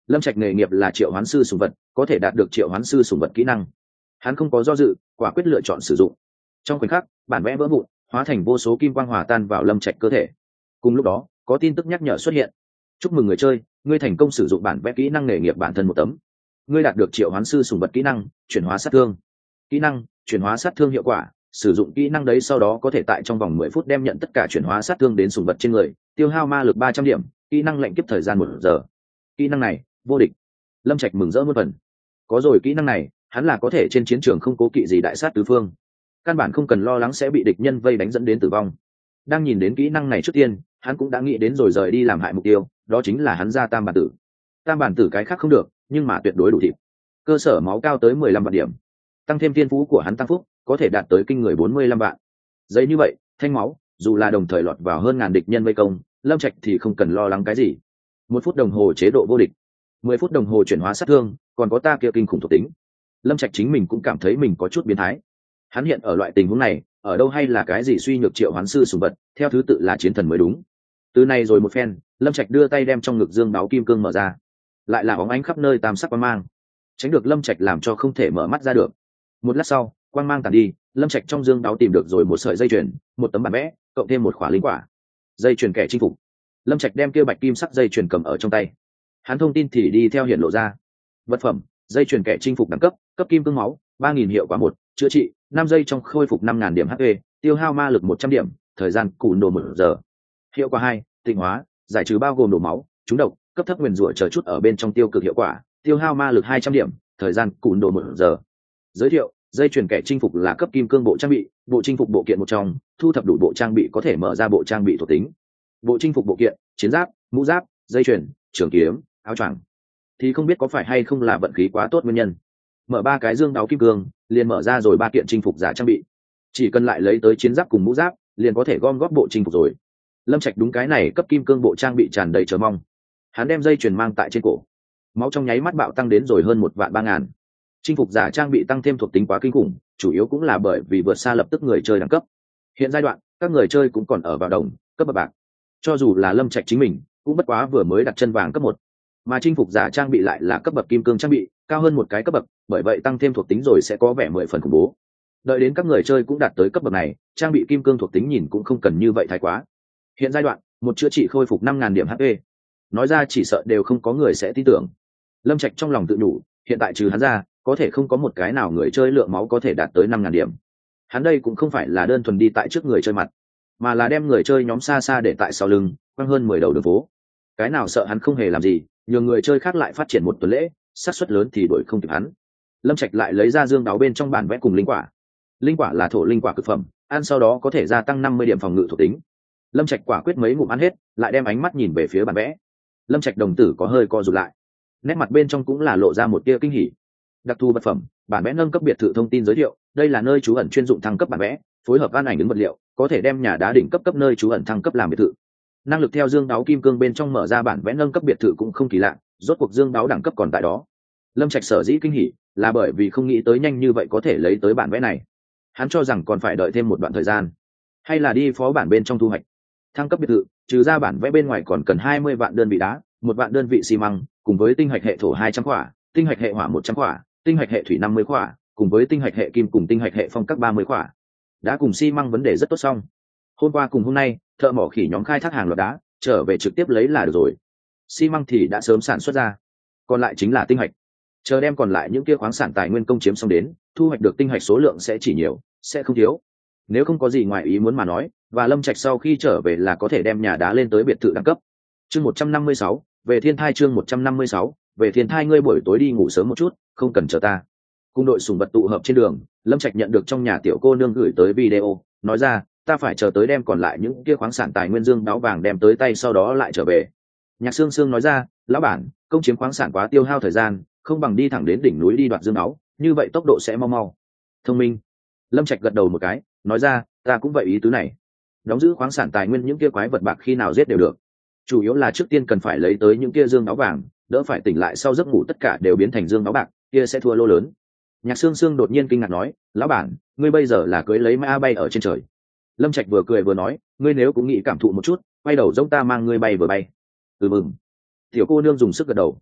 Lâm Trạch nghề nghiệp là triệu hoán sư sùng vật, có thể đạt được triệu hoán sư sùng vật kỹ năng. Hắn không có do dự, quả quyết lựa chọn sử dụng. Trong khoảnh khắc, bản vẽ vỡ vụn, hóa thành vô số kim quang hòa tan vào Lâm Trạch cơ thể. Cùng lúc đó, có tin tức nhắc nhở xuất hiện. Chúc mừng người chơi, ngươi thành công sử dụng bản vẽ kỹ năng nghề nghiệp bản thân một tấm. Ngươi đạt được triệu hoán sư sùng vật kỹ năng, chuyển hóa sát thương. Kỹ năng, chuyển hóa sát thương hiệu quả, sử dụng kỹ năng đấy sau đó có thể tại trong vòng mười phút đem nhận tất cả chuyển hóa sát thương đến sùng vật trên người, tiêu hao ma lực ba trăm điểm, kỹ năng lệnh kiếp thời gian một giờ. Kỹ năng này, vô địch. Lâm Trạch mừng rỡ muôn phần. Có rồi kỹ năng này, hắn là có thể trên chiến trường không cố kỵ gì đại sát tứ phương. Căn bản không cần lo lắng sẽ bị địch nhân vây đánh dẫn đến tử vong. Đang nhìn đến kỹ năng này trước tiên, hắn cũng đã nghĩ đến rồi rời đi làm hại mục tiêu, đó chính là hắn ra tam bản tử. Tam bản tử cái khác không được, nhưng mà tuyệt đối đủ thịt. Cơ sở máu cao tới mười lăm vạn điểm, tăng thêm thiên phú của hắn tăng phúc, có thể đạt tới kinh người bốn mươi lăm vạn. Giấy như vậy, thanh máu, dù là đồng thời lọt vào hơn ngàn địch nhân vây công, Lâm Trạch thì không cần lo lắng cái gì. Một phút đồng hồ chế độ vô địch, mười phút đồng hồ chuyển hóa sát thương, còn có ta kia kinh khủng thuộc tính. Lâm Trạch chính mình cũng cảm thấy mình có chút biến thái. Hắn hiện ở loại tình huống này, ở đâu hay là cái gì suy nhược triệu hoán sư sùng vật, theo thứ tự là chiến thần mới đúng. Từ này rồi một phen, Lâm Trạch đưa tay đem trong ngực dương đáo kim cương mở ra, lại là bóng ánh khắp nơi tam sắc quang mang, tránh được Lâm Trạch làm cho không thể mở mắt ra được. Một lát sau, quang mang tàn đi, Lâm Trạch trong dương đáo tìm được rồi một sợi dây chuyền, một tấm bản vẽ, cộng thêm một khỏa linh quả. Dây chuyền kẻ chinh phục. Lâm Trạch đem kia bạch kim sắc dây chuyền cầm ở trong tay. Hắn thông tin thì đi theo hiện lộ ra. Vật phẩm, dây chuyền kẻ chinh phục đẳng cấp, cấp kim cương máu, ba nghìn hiệu quả một, chữa trị, năm giây trong khôi phục năm ngàn điểm hát pê, tiêu hao ma lực một trăm điểm, thời gian cùn đồ một giờ. Hiệu quả hai, tịnh hóa, giải trừ bao gồm đổ máu, trúng độc, cấp thấp nguyền rủa chờ chút ở bên trong tiêu cực hiệu quả, tiêu hao ma lực hai trăm điểm, thời gian cùn đồ một giờ. Giới thiệu, dây chuyền kẻ chinh phục là cấp kim cương bộ trang bị, bộ chinh phục bộ kiện một trong, thu thập đủ bộ trang bị có thể mở ra bộ trang bị thuộc tính. Bộ chinh phục bộ kiện, chiến giáp, mũ giáp, dây chuyền, trường kiếm, áo choàng. Thì không biết có phải hay không là vận khí quá tốt nguyên nhân. Mở ba cái dương đáo kim cương, liền mở ra rồi ba kiện chinh phục giả trang bị. Chỉ cần lại lấy tới chiến giáp cùng mũ giáp, liền có thể gom góp bộ chinh phục rồi. Lâm Trạch đúng cái này cấp kim cương bộ trang bị tràn đầy chờ mong. Hắn đem dây chuyền mang tại trên cổ, máu trong nháy mắt bạo tăng đến rồi hơn một vạn ba ngàn. Chinh phục giả trang bị tăng thêm thuộc tính quá kinh khủng, chủ yếu cũng là bởi vì vượt xa lập tức người chơi đẳng cấp. Hiện giai đoạn, các người chơi cũng còn ở vào đồng cấp bậc bạc. Cho dù là Lâm Trạch chính mình, cũng bất quá vừa mới đặt chân vàng cấp một, mà chinh phục giả trang bị lại là cấp bậc kim cương trang bị, cao hơn một cái cấp bậc, bởi vậy tăng thêm thuộc tính rồi sẽ có vẻ mười phần khủng bố. Đợi đến các người chơi cũng đạt tới cấp bậc này, trang bị kim cương thuộc tính nhìn cũng không cần như vậy thái quá. Hiện giai đoạn, một chữa trị khôi phục năm ngàn điểm hát pê. Nói ra chỉ sợ đều không có người sẽ tin tưởng. Lâm Trạch trong lòng tự nhủ, hiện tại trừ hắn ra, có thể không có một cái nào người chơi lượng máu có thể đạt tới năm ngàn điểm. Hắn đây cũng không phải là đơn thuần đi tại trước người chơi mặt, mà là đem người chơi nhóm xa xa để tại sau lưng, quăng hơn mười đầu đường phố. Cái nào sợ hắn không hề làm gì, nhường người chơi khác lại phát triển một tuần lễ, xác suất lớn thì đuổi không kịp hắn. Lâm Trạch lại lấy ra dương đáo bên trong bản vẽ cùng linh quả. Linh quả là thổ linh quả cực phẩm, ăn sau đó có thể gia tăng năm mươi điểm phòng ngự thuộc tính. Lâm Trạch quả quyết mấy ngụm ăn hết, lại đem ánh mắt nhìn về phía bản vẽ. Lâm Trạch đồng tử có hơi co rụt lại, nét mặt bên trong cũng là lộ ra một tia kinh hỉ. Đặc thù vật phẩm, bản vẽ nâng cấp biệt thự thông tin giới thiệu, đây là nơi trú ẩn chuyên dụng thăng cấp bản vẽ, phối hợp an ảnh ứng vật liệu, có thể đem nhà đá đỉnh cấp cấp nơi trú ẩn thăng cấp làm biệt thự. Năng lực theo dương đáo kim cương bên trong mở ra bản vẽ nâng cấp biệt thự cũng không kỳ lạ, rốt cuộc dương đáo đẳng cấp còn tại đó. Lâm Trạch sở dĩ kinh hỉ, là bởi vì không nghĩ tới nhanh như vậy có thể lấy tới bản vẽ này. Hắn cho rằng còn phải đợi thêm một đoạn thời gian, hay là đi phó bản bên trong thu hoạch. Thăng cấp biệt thự, trừ ra bản vẽ bên ngoài còn cần hai mươi vạn đơn vị đá, một vạn đơn vị xi măng, cùng với tinh hạch hệ thổ hai trăm quả, tinh hạch hệ hỏa một trăm quả, tinh hạch hệ thủy năm mươi quả, cùng với tinh hạch hệ kim cùng tinh hạch hệ phong các ba mươi quả. Đá cùng xi măng vấn đề rất tốt xong. Hôm qua cùng hôm nay, thợ mỏ khỉ nhóm khai thác hàng loạt đá, trở về trực tiếp lấy là được rồi. Xi măng thì đã sớm sản xuất ra, còn lại chính là tinh hạch. Chờ đem còn lại những kia khoáng sản tài nguyên công chiếm xong đến, thu hoạch được tinh hạch số lượng sẽ chỉ nhiều, sẽ không thiếu. Nếu không có gì ngoài ý muốn mà nói, và Lâm Trạch sau khi trở về là có thể đem nhà đá lên tới biệt thự đẳng cấp. Chương một trăm năm mươi sáu, về thiên thai chương một trăm năm mươi sáu, về thiên thai ngươi buổi tối đi ngủ sớm một chút, không cần chờ ta. Cùng đội sùng vật tụ hợp trên đường, Lâm Trạch nhận được trong nhà tiểu cô nương gửi tới video, nói ra, ta phải chờ tới đem còn lại những kia khoáng sản tài nguyên dương đáo vàng đem tới tay sau đó lại trở về. Nhạc Sương Sương nói ra, lão bản, công chiếm khoáng sản quá tiêu hao thời gian, không bằng đi thẳng đến đỉnh núi đi đoạt dương đáo, như vậy tốc độ sẽ mau mau. Thông minh. Lâm Trạch gật đầu một cái, nói ra, ta cũng vậy ý tứ này. Đóng giữ khoáng sản tài nguyên những kia quái vật bạc khi nào giết đều được, chủ yếu là trước tiên cần phải lấy tới những kia dương đáo vàng, đỡ phải tỉnh lại sau giấc ngủ tất cả đều biến thành dương đáo bạc, kia sẽ thua lô lớn. Nhạc Sương Sương đột nhiên kinh ngạc nói, lão bản, ngươi bây giờ là cưới lấy ma bay ở trên trời. Lâm Trạch vừa cười vừa nói, ngươi nếu cũng nghĩ cảm thụ một chút, quay đầu giống ta mang ngươi bay vừa bay. Ừ mừng. Tiểu cô nương dùng sức gật đầu.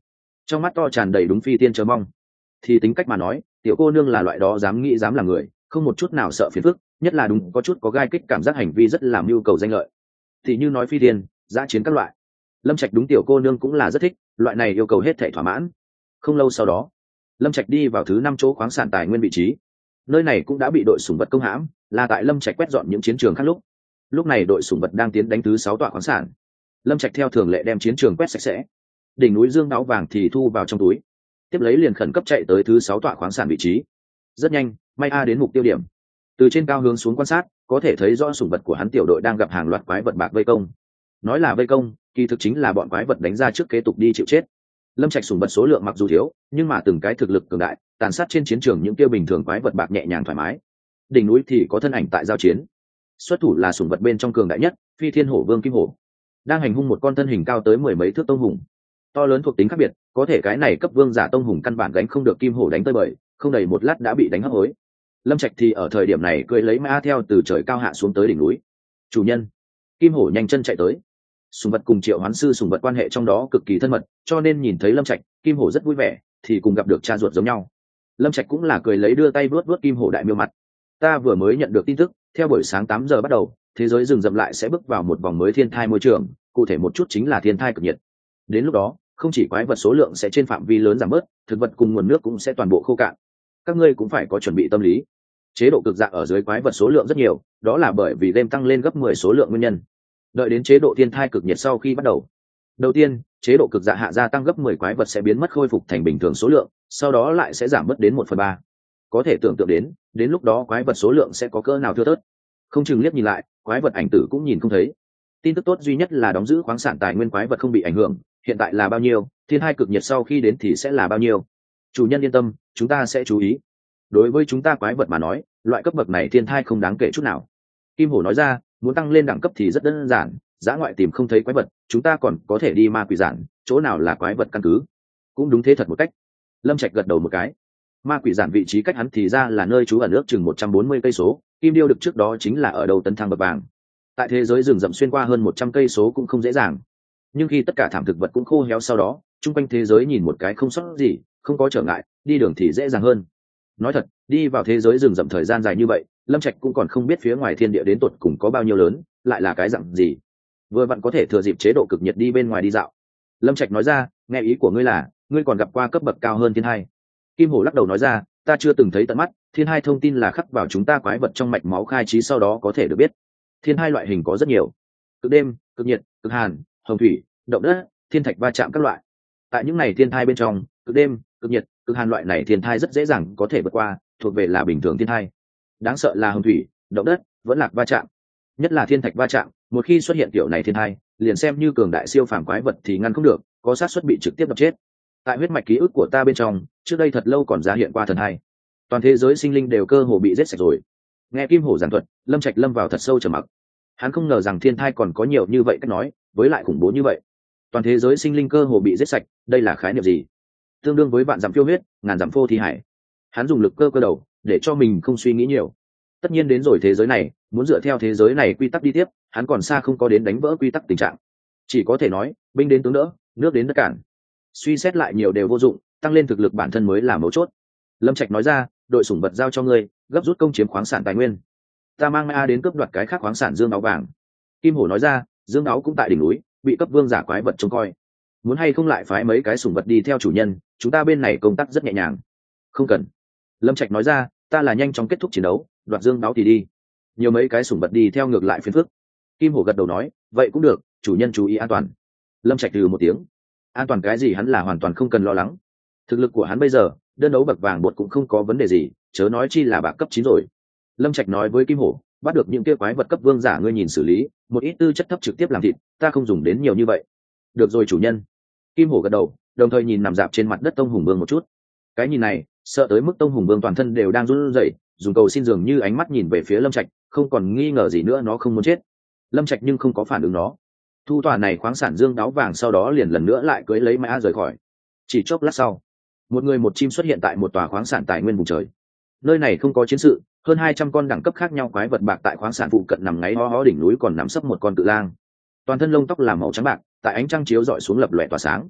trong mắt to tràn đầy đúng phi tiên chờ mong. Thì tính cách mà nói, tiểu cô nương là loại đó dám nghĩ dám làm người, không một chút nào sợ phiền phức, nhất là đúng có chút có gai kích cảm giác hành vi rất làm nhu cầu danh lợi. Thì như nói phi tiên, giã chiến các loại, Lâm Trạch đúng tiểu cô nương cũng là rất thích, loại này yêu cầu hết thảy thỏa mãn. Không lâu sau đó, Lâm Trạch đi vào thứ năm chỗ khoáng sản tài nguyên vị trí. Nơi này cũng đã bị đội sủng vật công hãm, là tại Lâm Trạch quét dọn những chiến trường khác lúc. Lúc này đội sủng vật đang tiến đánh thứ sáu tọa khoáng sản. Lâm Trạch theo thường lệ đem chiến trường quét sạch sẽ. Đỉnh núi dương đáo vàng thì thu vào trong túi. Tiếp lấy liền khẩn cấp chạy tới thứ sáu tọa khoáng sản vị trí. Rất nhanh, May A đến mục tiêu điểm. Từ trên cao hướng xuống quan sát, có thể thấy rõ sủng vật của hắn tiểu đội đang gặp hàng loạt quái vật bạc vây công. Nói là vây công, kỳ thực chính là bọn quái vật đánh ra trước kế tục đi chịu chết. Lâm Trạch sủng vật số lượng mặc dù thiếu, nhưng mà từng cái thực lực cường đại, tàn sát trên chiến trường những kia bình thường quái vật bạc nhẹ nhàng thoải mái. Đỉnh núi thì có thân ảnh tại giao chiến. Xuất thủ là sủng vật bên trong cường đại nhất, Phi Thiên Hổ Vương Kim Hổ, đang hành hung một con thân hình cao tới mười mấy thước tông hùng. To lớn thuộc tính khác biệt, có thể cái này cấp vương giả tông hùng căn bản gánh không được Kim Hổ đánh tới bời, không đầy một lát đã bị đánh hấp hối. Lâm Trạch thì ở thời điểm này cưỡi lấy mã theo từ trời cao hạ xuống tới đỉnh núi. Chủ nhân. Kim Hổ nhanh chân chạy tới. Sùng vật cùng Triệu Hoán sư sùng vật quan hệ trong đó cực kỳ thân mật, cho nên nhìn thấy Lâm Trạch, Kim Hổ rất vui vẻ, thì cùng gặp được cha ruột giống nhau. Lâm Trạch cũng là cười lấy đưa tay vuốt vuốt Kim Hổ đại miêu mặt. Ta vừa mới nhận được tin tức, theo buổi sáng tám giờ bắt đầu, thế giới rừng rậm lại sẽ bước vào một vòng mới thiên thai môi trường, cụ thể một chút chính là thiên thai cực nhiệt. Đến lúc đó, không chỉ quái vật số lượng sẽ trên phạm vi lớn giảm bớt, thực vật cùng nguồn nước cũng sẽ toàn bộ khô cạn. Các ngươi cũng phải có chuẩn bị tâm lý. Chế độ cực dạ ở dưới quái vật số lượng rất nhiều, đó là bởi vì game tăng lên gấp mười số lượng nguyên nhân. Đợi đến chế độ thiên thai cực nhiệt sau khi bắt đầu. Đầu tiên, chế độ cực dạ hạ gia tăng gấp mười quái vật sẽ biến mất khôi phục thành bình thường số lượng, sau đó lại sẽ giảm mất đến một phần ba. Có thể tưởng tượng đến, đến lúc đó quái vật số lượng sẽ có cỡ nào thưa thớt. Không chừng liếc nhìn lại, quái vật ảnh tử cũng nhìn không thấy. Tin tức tốt duy nhất là đóng giữ khoáng sản tài nguyên quái vật không bị ảnh hưởng, hiện tại là bao nhiêu, thiên thai cực nhiệt sau khi đến thì sẽ là bao nhiêu. Chủ nhân yên tâm, chúng ta sẽ chú ý. Đối với chúng ta quái vật mà nói, loại cấp bậc này thiên thai không đáng kể chút nào. Kim Hổ nói ra, muốn tăng lên đẳng cấp thì rất đơn giản, dã ngoại tìm không thấy quái vật, chúng ta còn có thể đi ma quỷ giản, chỗ nào là quái vật căn cứ. Cũng đúng thế thật một cách. Lâm Trạch gật đầu một cái. Ma quỷ giản vị trí cách hắn thì ra là nơi trú ẩn ước chừng một trăm bốn mươi cây số, Kim Điêu được trước đó chính là ở đầu tấn thang bậc vàng. Tại thế giới rừng rậm xuyên qua hơn một trăm cây số cũng không dễ dàng. Nhưng khi tất cả thảm thực vật cũng khô héo sau đó, chung quanh thế giới nhìn một cái không sót gì, không có trở ngại, đi đường thì dễ dàng hơn. Nói thật, đi vào thế giới rừng rậm thời gian dài như vậy, Lâm Trạch cũng còn không biết phía ngoài thiên địa đến tột cùng có bao nhiêu lớn, lại là cái dạng gì. Vừa vặn có thể thừa dịp chế độ cực nhiệt đi bên ngoài đi dạo. Lâm Trạch nói ra, nghe ý của ngươi là, ngươi còn gặp qua cấp bậc cao hơn thiên hai. Kim Hổ lắc đầu nói ra, ta chưa từng thấy tận mắt, thiên hai thông tin là khắc vào chúng ta quái vật trong mạch máu khai trí sau đó có thể được biết. Thiên hai loại hình có rất nhiều, cực đêm, cực nhiệt, cực hàn, hồng thủy, động đất, thiên thạch va chạm các loại. Tại những này thiên thai bên trong, cực đêm, cực nhiệt, cực hàn loại này thiên thai rất dễ dàng có thể vượt qua, thuộc về là bình thường thiên thai. Đáng sợ là hồng thủy, động đất, vẫn lạc va chạm, nhất là thiên thạch va chạm, một khi xuất hiện kiểu này thiên thai, liền xem như cường đại siêu phàm quái vật thì ngăn không được, có xác suất bị trực tiếp đập chết. Tại huyết mạch ký ức của ta bên trong, trước đây thật lâu còn ra hiện qua thần hai, toàn thế giới sinh linh đều cơ hồ bị giết sạch rồi. Nghe Kim Hổ giảng thuật, Lâm Trạch lâm vào thật sâu trầm mặc. Hắn không ngờ rằng thiên thai còn có nhiều như vậy cách nói, với lại khủng bố như vậy. Toàn thế giới sinh linh cơ hồ bị giết sạch, đây là khái niệm gì? Tương đương với vạn dặm phiêu huyết, ngàn dặm phô thi hải. Hắn dùng lực cơ cơ đầu để cho mình không suy nghĩ nhiều. Tất nhiên đến rồi thế giới này, muốn dựa theo thế giới này quy tắc đi tiếp, hắn còn xa không có đến đánh vỡ quy tắc tình trạng. Chỉ có thể nói, binh đến tướng đỡ, nước đến đất cản. Suy xét lại nhiều đều vô dụng, tăng lên thực lực bản thân mới là mấu chốt. Lâm Trạch nói ra, đội sủng vật giao cho ngươi, gấp rút công chiếm khoáng sản tài nguyên. Ta mang A đến cướp đoạt cái khác khoáng sản dương áo vàng. Kim Hổ nói ra, dương áo cũng tại đỉnh núi, bị cấp vương giả quái vật trông coi. Muốn hay không lại phái mấy cái sủng vật đi theo chủ nhân, chúng ta bên này công tác rất nhẹ nhàng. Không cần. Lâm Trạch nói ra, ta là nhanh chóng kết thúc chiến đấu, đoạt dương áo thì đi. Nhiều mấy cái sủng vật đi theo ngược lại phiền phức. Kim Hổ gật đầu nói, vậy cũng được, chủ nhân chú ý an toàn. Lâm Trạch từ một tiếng. An toàn cái gì hắn là hoàn toàn không cần lo lắng. Thực lực của hắn bây giờ, đơn đấu bậc vàng bột cũng không có vấn đề gì, chớ nói chi là bạc cấp chín rồi. Lâm Trạch nói với Kim Hổ, bắt được những kia quái vật cấp vương giả ngươi nhìn xử lý, một ít tư chất thấp trực tiếp làm thịt, ta không dùng đến nhiều như vậy. Được rồi chủ nhân. Kim Hổ gật đầu, đồng thời nhìn nằm dạp trên mặt đất Tông Hùng Vương một chút. Cái nhìn này, sợ tới mức Tông Hùng Vương toàn thân đều đang run rẩy, dùng cầu xin dường như ánh mắt nhìn về phía Lâm Trạch, không còn nghi ngờ gì nữa nó không muốn chết. Lâm Trạch nhưng không có phản ứng nó. Thu tòa này khoáng sản dương đáo vàng sau đó liền lần nữa lại cưỡi lấy mã rời khỏi. Chỉ chốc lát sau, một người một chim xuất hiện tại một tòa khoáng sản tài nguyên vùng trời. Nơi này không có chiến sự, hơn hai trăm con đẳng cấp khác nhau quái vật bạc tại khoáng sản phụ cận nằm ngáy ho ho đỉnh núi còn nằm sấp một con cự lang. Toàn thân lông tóc làm màu trắng bạc, tại ánh trăng chiếu rọi xuống lập lòe tỏa sáng.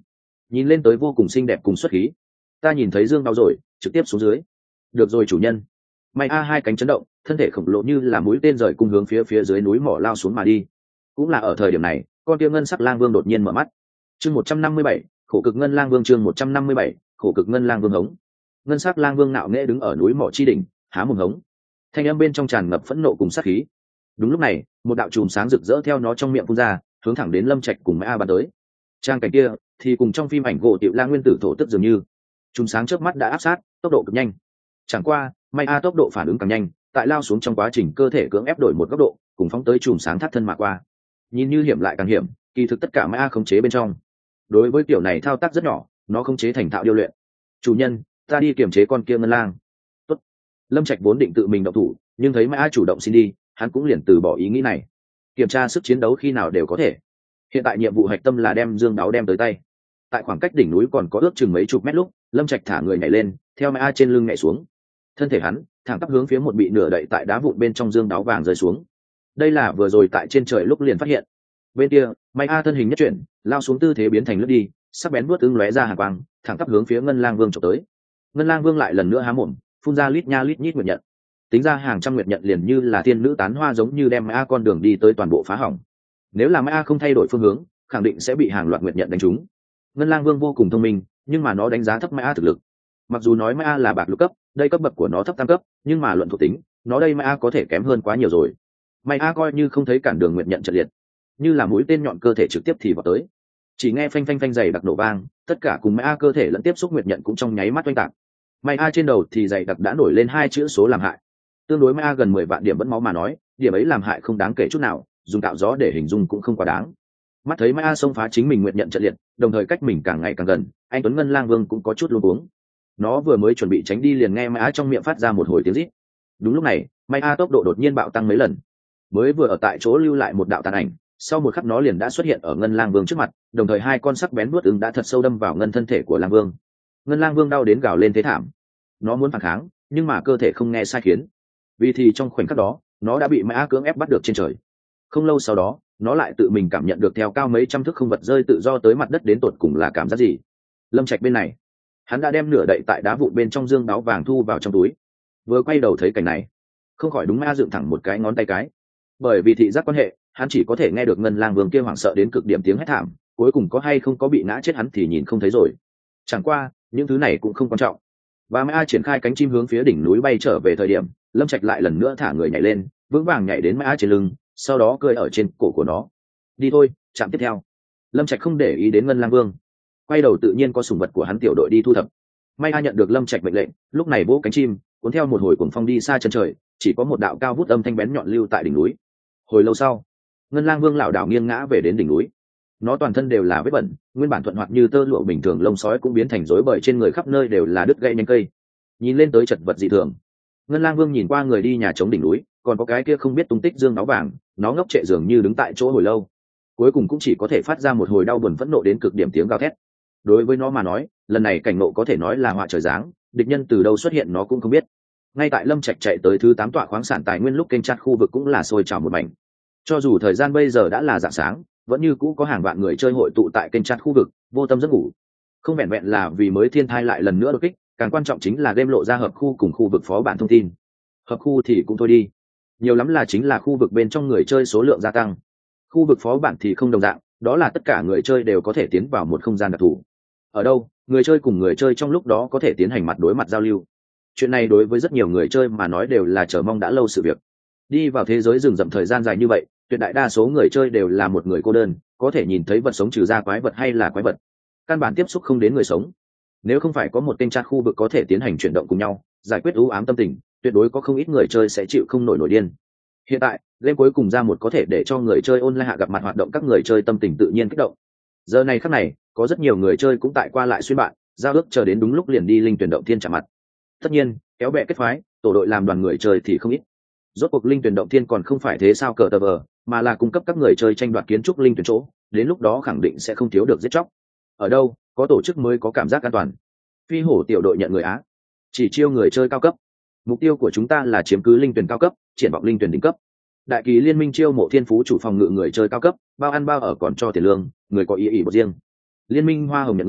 nhìn lên tới vô cùng xinh đẹp cùng xuất khí. Ta nhìn thấy dương đau rồi, trực tiếp xuống dưới. Được rồi chủ nhân. May a hai cánh chấn động, thân thể khổng lồ như là mũi tên rời cùng hướng phía phía dưới núi mỏ lao xuống mà đi. Cũng là ở thời điểm này, con kia ngân sắc lang vương đột nhiên mở mắt. Chương một trăm năm mươi bảy, khổ cực ngân lang vương. Chương một trăm năm mươi bảy, khổ cực ngân lang vương hống. Ngân sắc lang vương nạo nghễ đứng ở núi mỏ chi đỉnh, há mồm hống. Thanh âm bên trong tràn ngập phẫn nộ cùng sát khí. Đúng lúc này, một đạo chùm sáng rực rỡ theo nó trong miệng phun ra, hướng thẳng đến Lâm Trạch cùng Mai A bắn tới. Trang cảnh kia thì cùng trong phim ảnh gỗ tiểu lang nguyên tử thổ tức dường như, chùm sáng trước mắt đã áp sát, tốc độ cực nhanh. Chẳng qua, Mai A tốc độ phản ứng càng nhanh, tại lao xuống trong quá trình cơ thể cưỡng ép đổi một góc độ, cùng phóng tới chùm sáng thắt thân mà qua. Nhìn như hiểm lại càng hiểm, kỳ thực tất cả Mai A khống chế bên trong. Đối với kiểu này thao tác rất nhỏ, nó khống chế thành thạo điêu luyện. Chủ nhân, ta đi kiềm chế con kia ngân lang. Tốt. Lâm Trạch vốn định tự mình động thủ, nhưng thấy Mai A chủ động xin đi, hắn cũng liền từ bỏ ý nghĩ này. Kiểm tra sức chiến đấu khi nào đều có thể. Hiện tại nhiệm vụ hạch tâm là đem dương đáo đem tới tay. Tại khoảng cách đỉnh núi còn có ước chừng mấy chục mét lúc, Lâm Trạch thả người nhảy lên, theo Mai A trên lưng nhảy xuống. Thân thể hắn thẳng tắp hướng phía một bị nửa đậy tại đá vụn bên trong dương đáo vàng rơi xuống. Đây là vừa rồi tại trên trời lúc liền phát hiện. Bên kia, Mai A thân hình nhất chuyển, lao xuống tư thế biến thành lướt đi, sắc bén vuốt ưng lóe ra hàn quang, thẳng tắp hướng phía Ngân Lang Vương chụp tới. Ngân Lang Vương lại lần nữa há mồm, phun ra lít nha lít nhít nguyệt nhận. Tính ra hàng trăm nguyệt nhận liền như là tiên nữ tán hoa, giống như đem Mai A con đường đi tới toàn bộ phá hỏng. Nếu là Mai A không thay đổi phương hướng, khẳng định sẽ bị hàng loạt nguyệt nhận đánh trúng. Ngân Lang Vương vô cùng thông minh, nhưng mà nó đánh giá thấp Mai A thực lực. Mặc dù nói Mai A là bạc lục cấp, đây cấp bậc của nó thấp tam cấp, nhưng mà luận thuộc tính, nó đây Mai A có thể kém hơn quá nhiều rồi. Mai A coi như không thấy cản đường nguyệt nhận trận liệt, như là mũi tên nhọn cơ thể trực tiếp thì vào tới. Chỉ nghe phanh phanh phanh dày đặc nổ vang, tất cả cùng Mai A cơ thể lẫn tiếp xúc nguyệt nhận cũng trong nháy mắt oanh tạc. Mai A trên đầu thì dày đặc đã nổi lên hai chữ số làm hại. Tương đối Mai A gần mười vạn điểm vẫn máu mà nói, điểm ấy làm hại không đáng kể chút nào, dùng tạo gió để hình dung cũng không quá đáng. Mắt thấy Mai A xông phá chính mình nguyệt nhận trận liệt, đồng thời cách mình càng ngày càng gần, anh Tuấn Ngân Lang Vương cũng có chút luống cuống. Nó vừa mới chuẩn bị tránh đi liền nghe Mai A trong miệng phát ra một hồi tiếng rít. Đúng lúc này, Mai A tốc độ đột nhiên bạo tăng mấy lần, mới vừa ở tại chỗ lưu lại một đạo tàn ảnh, sau một khắc nó liền đã xuất hiện ở Ngân Lang Vương trước mặt, đồng thời hai con sắc bén vuốt ưng đã thật sâu đâm vào ngân thân thể của Lang Vương. Ngân Lang Vương đau đến gào lên thế thảm. Nó muốn phản kháng, nhưng mà cơ thể không nghe sai khiến. Vì thì trong khoảnh khắc đó, nó đã bị Mai A cưỡng ép bắt được trên trời. Không lâu sau đó, nó lại tự mình cảm nhận được theo cao mấy trăm thước không vật rơi tự do tới mặt đất đến tột cùng là cảm giác gì. Lâm Trạch bên này, hắn đã đem nửa đậy tại đá vụn bên trong dương đáo vàng thu vào trong túi. Vừa quay đầu thấy cảnh này, không khỏi đúng Mai A dựng thẳng một cái ngón tay cái. Bởi vì thị giác quan hệ, hắn chỉ có thể nghe được Ngân Lang Vương kia hoảng sợ đến cực điểm tiếng hét thảm, cuối cùng có hay không có bị ngã chết hắn thì nhìn không thấy rồi. Chẳng qua, những thứ này cũng không quan trọng. Và Mai A triển khai cánh chim hướng phía đỉnh núi bay trở về thời điểm, Lâm Trạch lại lần nữa thả người nhảy lên, vững vàng nhảy đến Mai A trên lưng, sau đó cười ở trên cổ của nó. Đi thôi, chạm tiếp theo. Lâm Trạch không để ý đến Ngân Lang Vương, quay đầu tự nhiên có sủng vật của hắn tiểu đội đi thu thập. Mai A nhận được Lâm Trạch mệnh lệnh, lúc này vỗ cánh chim, cuốn theo một hồi cuồng phong đi xa chân trời, chỉ có một đạo cao vút âm thanh bén nhọn lưu tại đỉnh núi. Hồi lâu sau, Ngân Lang Vương lảo đảo nghiêng ngã về đến đỉnh núi. Nó toàn thân đều là vết bẩn, nguyên bản thuận hoạt như tơ lụa bình thường lông sói cũng biến thành rối bời, trên người khắp nơi đều là đứt gãy nhánh cây, nhìn lên tới chật vật dị thường. Ngân Lang Vương nhìn qua người đi nhà chống đỉnh núi, còn có cái kia không biết tung tích dương áo vàng, nó ngốc trệ dường như đứng tại chỗ hồi lâu, cuối cùng cũng chỉ có thể phát ra một hồi đau buồn phẫn nộ đến cực điểm tiếng gào thét. Đối với nó mà nói, lần này cảnh nộ có thể nói là họa trời giáng, địch nhân từ đâu xuất hiện nó cũng không biết. Ngay tại Lâm Trạch chạy tới thứ tám tọa khoáng sản tài nguyên lúc kênh chặt khu vực cũng là sôi trào một mảnh. Cho dù thời gian bây giờ đã là rạng sáng, vẫn như cũ có hàng vạn người chơi hội tụ tại kênh chặt khu vực, vô tâm giấc ngủ. Không vẹn vẹn là vì mới thiên thai lại lần nữa đột kích, càng quan trọng chính là game lộ ra hợp khu cùng khu vực phó bản thông tin. Hợp khu thì cũng thôi đi, nhiều lắm là chính là khu vực bên trong người chơi số lượng gia tăng. Khu vực phó bản thì không đồng dạng, đó là tất cả người chơi đều có thể tiến vào một không gian đặc thù. Ở đâu, người chơi cùng người chơi trong lúc đó có thể tiến hành mặt đối mặt giao lưu. Chuyện này đối với rất nhiều người chơi mà nói đều là chờ mong đã lâu sự việc. Đi vào thế giới rừng rậm thời gian dài như vậy, tuyệt đại đa số người chơi đều là một người cô đơn, có thể nhìn thấy vật sống trừ ra quái vật hay là quái vật, căn bản tiếp xúc không đến người sống. Nếu không phải có một kênh chat khu vực có thể tiến hành chuyển động cùng nhau, giải quyết u ám tâm tình, tuyệt đối có không ít người chơi sẽ chịu không nổi nổi điên. Hiện tại, game cuối cùng ra một có thể để cho người chơi online hạ gặp mặt hoạt động, các người chơi tâm tình tự nhiên kích động. Giờ này khắc này, có rất nhiều người chơi cũng tại qua lại xuyên bạn, giao ước chờ đến đúng lúc liền đi linh tuyển động thiên chạm mặt. Tất nhiên, kéo bè kết phái, tổ đội làm đoàn người chơi thì không ít. Rốt cuộc linh tuyển động thiên còn không phải thế sao cờ tờ vờ, mà là cung cấp các người chơi tranh đoạt kiến trúc linh tuyển chỗ, đến lúc đó khẳng định sẽ không thiếu được giết chóc. Ở đâu, có tổ chức mới có cảm giác an toàn. Phi hổ tiểu đội nhận người Á, chỉ chiêu người chơi cao cấp. Mục tiêu của chúng ta là chiếm cứ linh tuyển cao cấp, triển vọng linh tuyển đỉnh cấp. Đại kỳ liên minh chiêu mộ thiên phú chủ phòng ngự người chơi cao cấp, bao ăn bao ở còn cho tiền lương, người có ý ý một riêng. Liên minh hoa hồng nhận người,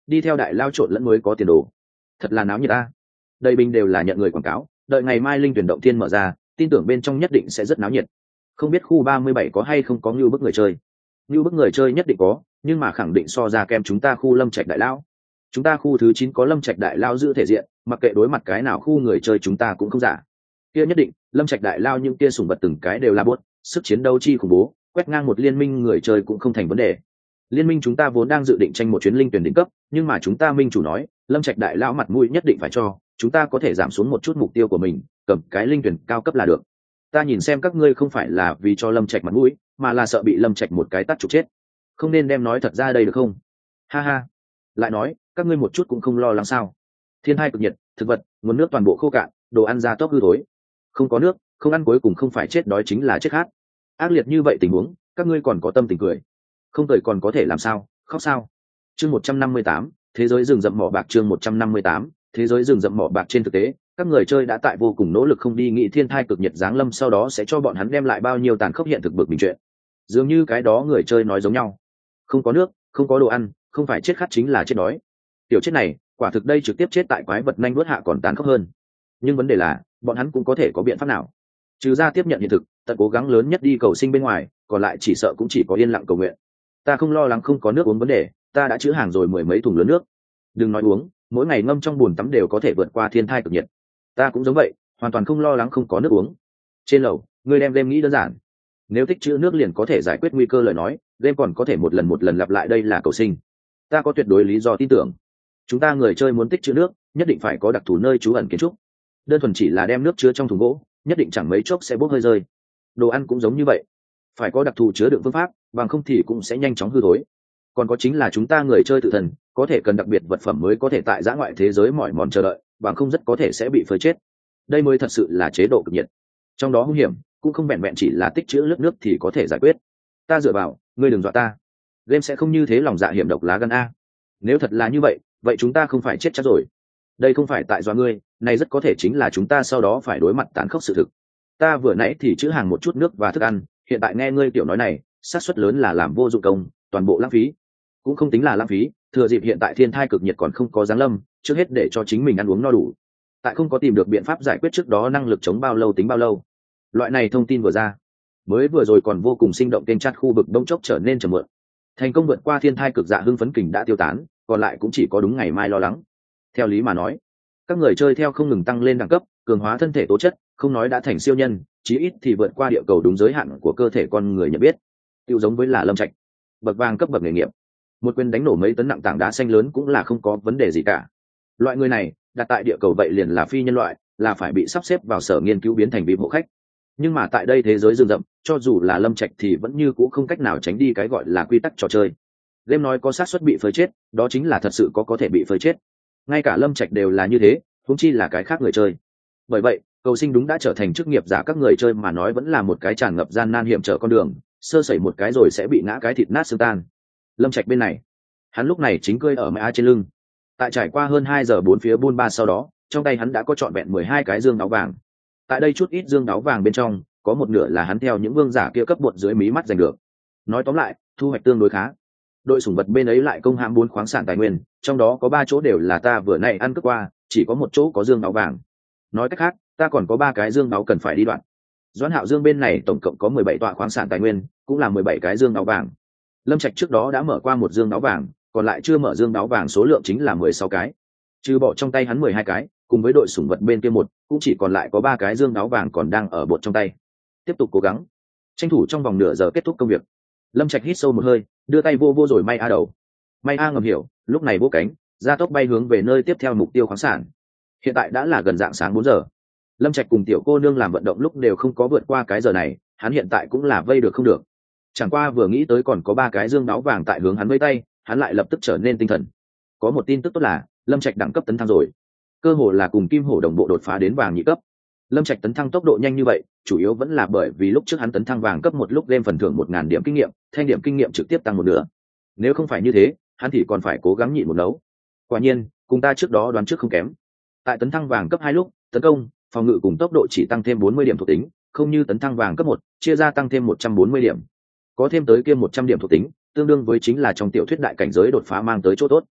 đi theo đại lao trộn lẫn mới có tiền đồ. Thật là náo nhiệt ta. Đây bình đều là nhận người quảng cáo, đợi ngày mai linh tuyển động thiên mở ra, tin tưởng bên trong nhất định sẽ rất náo nhiệt. Không biết khu ba mươi bảy có hay không có như bức người chơi. Như bức người chơi nhất định có, nhưng mà khẳng định so ra kem chúng ta khu Lâm Trạch đại lao. Chúng ta khu thứ chín có Lâm Trạch đại lao giữ thể diện, mặc kệ đối mặt cái nào khu người chơi chúng ta cũng không giả. Kia nhất định, Lâm Trạch đại lao những kia sủng vật từng cái đều là buốt, sức chiến đấu chi khủng bố, quét ngang một liên minh người chơi cũng không thành vấn đề. Liên minh chúng ta vốn đang dự định tranh một chuyến linh tuyển đỉnh cấp, nhưng mà chúng ta minh chủ nói, Lâm Trạch đại lao mặt mũi nhất định phải cho, chúng ta có thể giảm xuống một chút mục tiêu của mình, cầm cái linh tuyển cao cấp là được. Ta nhìn xem các ngươi không phải là vì cho Lâm Trạch mặt mũi, mà là sợ bị Lâm Trạch một cái tát trục chết. Không nên đem nói thật ra đây được không? Ha ha. Lại nói, các ngươi một chút cũng không lo lắng sao? Thiên hai cực nhiệt, thực vật, nguồn nước toàn bộ khô cạn, đồ ăn ra tốc hư thối. Không có nước, không ăn cuối cùng không phải chết đói chính là chết khát. Ác liệt như vậy tình huống, các ngươi còn có tâm tình cười? Không cười còn có thể làm sao? Khóc sao? Chương một trăm năm mươi tám, thế giới rừng rậm mỏ bạc. Chương một trăm năm mươi tám, thế giới rừng rậm mỏ bạc. Trên thực tế, các người chơi đã tại vô cùng nỗ lực không đi nghĩ thiên thai cực nhiệt giáng lâm sau đó sẽ cho bọn hắn đem lại bao nhiêu tàn khốc hiện thực bực bình chuyện. Dường như cái đó người chơi nói giống nhau, không có nước, không có đồ ăn, không phải chết khát chính là chết đói. Tiểu chết này, quả thực đây trực tiếp chết tại quái vật nhanh đuốt hạ còn tàn khốc hơn. Nhưng vấn đề là, bọn hắn cũng có thể có biện pháp nào? Trừ ra tiếp nhận hiện thực, tận cố gắng lớn nhất đi cầu sinh bên ngoài, còn lại chỉ sợ cũng chỉ có yên lặng cầu nguyện. Ta không lo lắng không có nước uống vấn đề, ta đã trữ hàng rồi mười mấy thùng lớn nước. Đừng nói uống, mỗi ngày ngâm trong bùn tắm đều có thể vượt qua thiên thai cực nhiệt. Ta cũng giống vậy, hoàn toàn không lo lắng không có nước uống. Trên lầu, ngươi đem game nghĩ đơn giản. Nếu tích trữ nước liền có thể giải quyết nguy cơ lời nói, game còn có thể một lần một lần lặp lại đây là cầu sinh. Ta có tuyệt đối lý do tin tưởng. Chúng ta người chơi muốn tích trữ nước, nhất định phải có đặc thù nơi trú ẩn kiến trúc. Đơn thuần chỉ là đem nước chứa trong thùng gỗ, nhất định chẳng mấy chốc sẽ bốc hơi rơi. Đồ ăn cũng giống như vậy, phải có đặc thù chứa đựng phương pháp, bằng không thì cũng sẽ nhanh chóng hư thối. Còn có chính là chúng ta người chơi tự thần, có thể cần đặc biệt vật phẩm mới có thể tại dã ngoại thế giới mỏi mòn chờ đợi, bằng không rất có thể sẽ bị phơi chết. Đây mới thật sự là chế độ cực nhiệt. Trong đó hung hiểm cũng không vẹn vẹn chỉ là tích trữ lớp nước thì có thể giải quyết. Ta dựa vào, ngươi đừng dọa ta. Game sẽ không như thế lòng dạ hiểm độc lá gan a. Nếu thật là như vậy, vậy chúng ta không phải chết chắc rồi. Đây không phải tại dọa ngươi, này rất có thể chính là chúng ta sau đó phải đối mặt tàn khốc sự thực. Ta vừa nãy thì trữ hàng một chút nước và thức ăn, hiện tại nghe ngươi tiểu nói này, xác suất lớn là làm vô dụng công, toàn bộ lãng phí. Cũng không tính là lãng phí, thừa dịp hiện tại thiên thai cực nhiệt còn không có giáng lâm, trước hết để cho chính mình ăn uống no đủ. Tại không có tìm được biện pháp giải quyết trước đó năng lực chống bao lâu tính bao lâu. Loại này thông tin vừa ra, mới vừa rồi còn vô cùng sinh động kênh chat khu vực đông chốc trở nên trầm mượn. Thành công vượt qua thiên thai cực dạ hưng phấn kình đã tiêu tán, còn lại cũng chỉ có đúng ngày mai lo lắng. Theo lý mà nói, các người chơi theo không ngừng tăng lên đẳng cấp, cường hóa thân thể tố chất, không nói đã thành siêu nhân, chí ít thì vượt qua địa cầu đúng giới hạn của cơ thể con người nhận biết. Tiêu giống với là Lâm Trạch, bậc vàng cấp bậc nghề nghiệp, một quyền đánh nổ mấy tấn nặng tảng đá xanh lớn cũng là không có vấn đề gì cả. Loại người này đặt tại địa cầu vậy liền là phi nhân loại, là phải bị sắp xếp vào sở nghiên cứu biến thành vị hộ khách. Nhưng mà tại đây thế giới rừng rậm, cho dù là Lâm Trạch thì vẫn như cũ không cách nào tránh đi cái gọi là quy tắc trò chơi. Game nói có xác suất bị phơi chết, đó chính là thật sự có có thể bị phơi chết. Ngay cả Lâm Trạch đều là như thế, huống chi là cái khác người chơi. Bởi vậy, cầu sinh đúng đã trở thành chức nghiệp giả các người chơi mà nói vẫn là một cái tràn ngập gian nan hiểm trở con đường, sơ sẩy một cái rồi sẽ bị ngã cái thịt nát xương tan. Lâm Trạch bên này, hắn lúc này chính cơi ở mẹ a trên lưng. Tại trải qua hơn hai giờ bốn phía buôn ba sau đó, trong tay hắn đã có trọn vẹn mười hai cái dương áo vàng. Tại đây chút ít dương áo vàng bên trong, có một nửa là hắn theo những vương giả kia cấp bột dưới mí mắt giành được. Nói tóm lại, thu hoạch tương đối khá. Đội sủng vật bên ấy lại công hãm bốn khoáng sản tài nguyên, trong đó có ba chỗ đều là ta vừa nãy ăn cướp qua, chỉ có một chỗ có dương áo vàng. Nói cách khác, ta còn có ba cái dương áo cần phải đi đoạn. Doãn Hạo Dương bên này tổng cộng có mười bảy tọa khoáng sản tài nguyên, cũng là mười bảy cái dương áo vàng. Lâm Trạch trước đó đã mở qua một dương áo vàng, còn lại chưa mở dương áo vàng số lượng chính là mười sáu cái. Trừ bỏ trong tay hắn mười hai cái, cùng với đội sủng vật bên kia một, cũng chỉ còn lại có ba cái dương áo vàng còn đang ở bột trong tay. Tiếp tục cố gắng, tranh thủ trong vòng nửa giờ kết thúc công việc. Lâm Trạch hít sâu một hơi, đưa tay vô vô rồi may a đầu. May a ngầm hiểu, lúc này vỗ cánh, ra tốc bay hướng về nơi tiếp theo mục tiêu khoáng sản. Hiện tại đã là gần rạng sáng bốn giờ. Lâm Trạch cùng tiểu cô nương làm vận động lúc đều không có vượt qua cái giờ này, hắn hiện tại cũng là vây được không được. Chẳng qua vừa nghĩ tới còn có ba cái dương áo vàng tại hướng hắn vây tay, hắn lại lập tức trở nên tinh thần. Có một tin tức tốt là, Lâm Trạch đẳng cấp tấn thăng rồi. Cơ hồ là cùng Kim Hổ đồng bộ đột phá đến vàng nhị cấp. Lâm Trạch tấn thăng tốc độ nhanh như vậy, chủ yếu vẫn là bởi vì lúc trước hắn tấn thăng vàng cấp một lúc game phần thưởng một ngàn điểm kinh nghiệm, thanh điểm kinh nghiệm trực tiếp tăng một nửa. Nếu không phải như thế, hắn thì còn phải cố gắng nhịn một nấu. Quả nhiên, cùng ta trước đó đoán trước không kém. Tại tấn thăng vàng cấp hai lúc, tấn công, phòng ngự cùng tốc độ chỉ tăng thêm bốn mươi điểm thuộc tính, không như tấn thăng vàng cấp một, chia ra tăng thêm một trăm bốn mươi điểm. Có thêm tới kia một trăm điểm thuộc tính, tương đương với chính là trong tiểu thuyết đại cảnh giới đột phá mang tới chỗ tốt.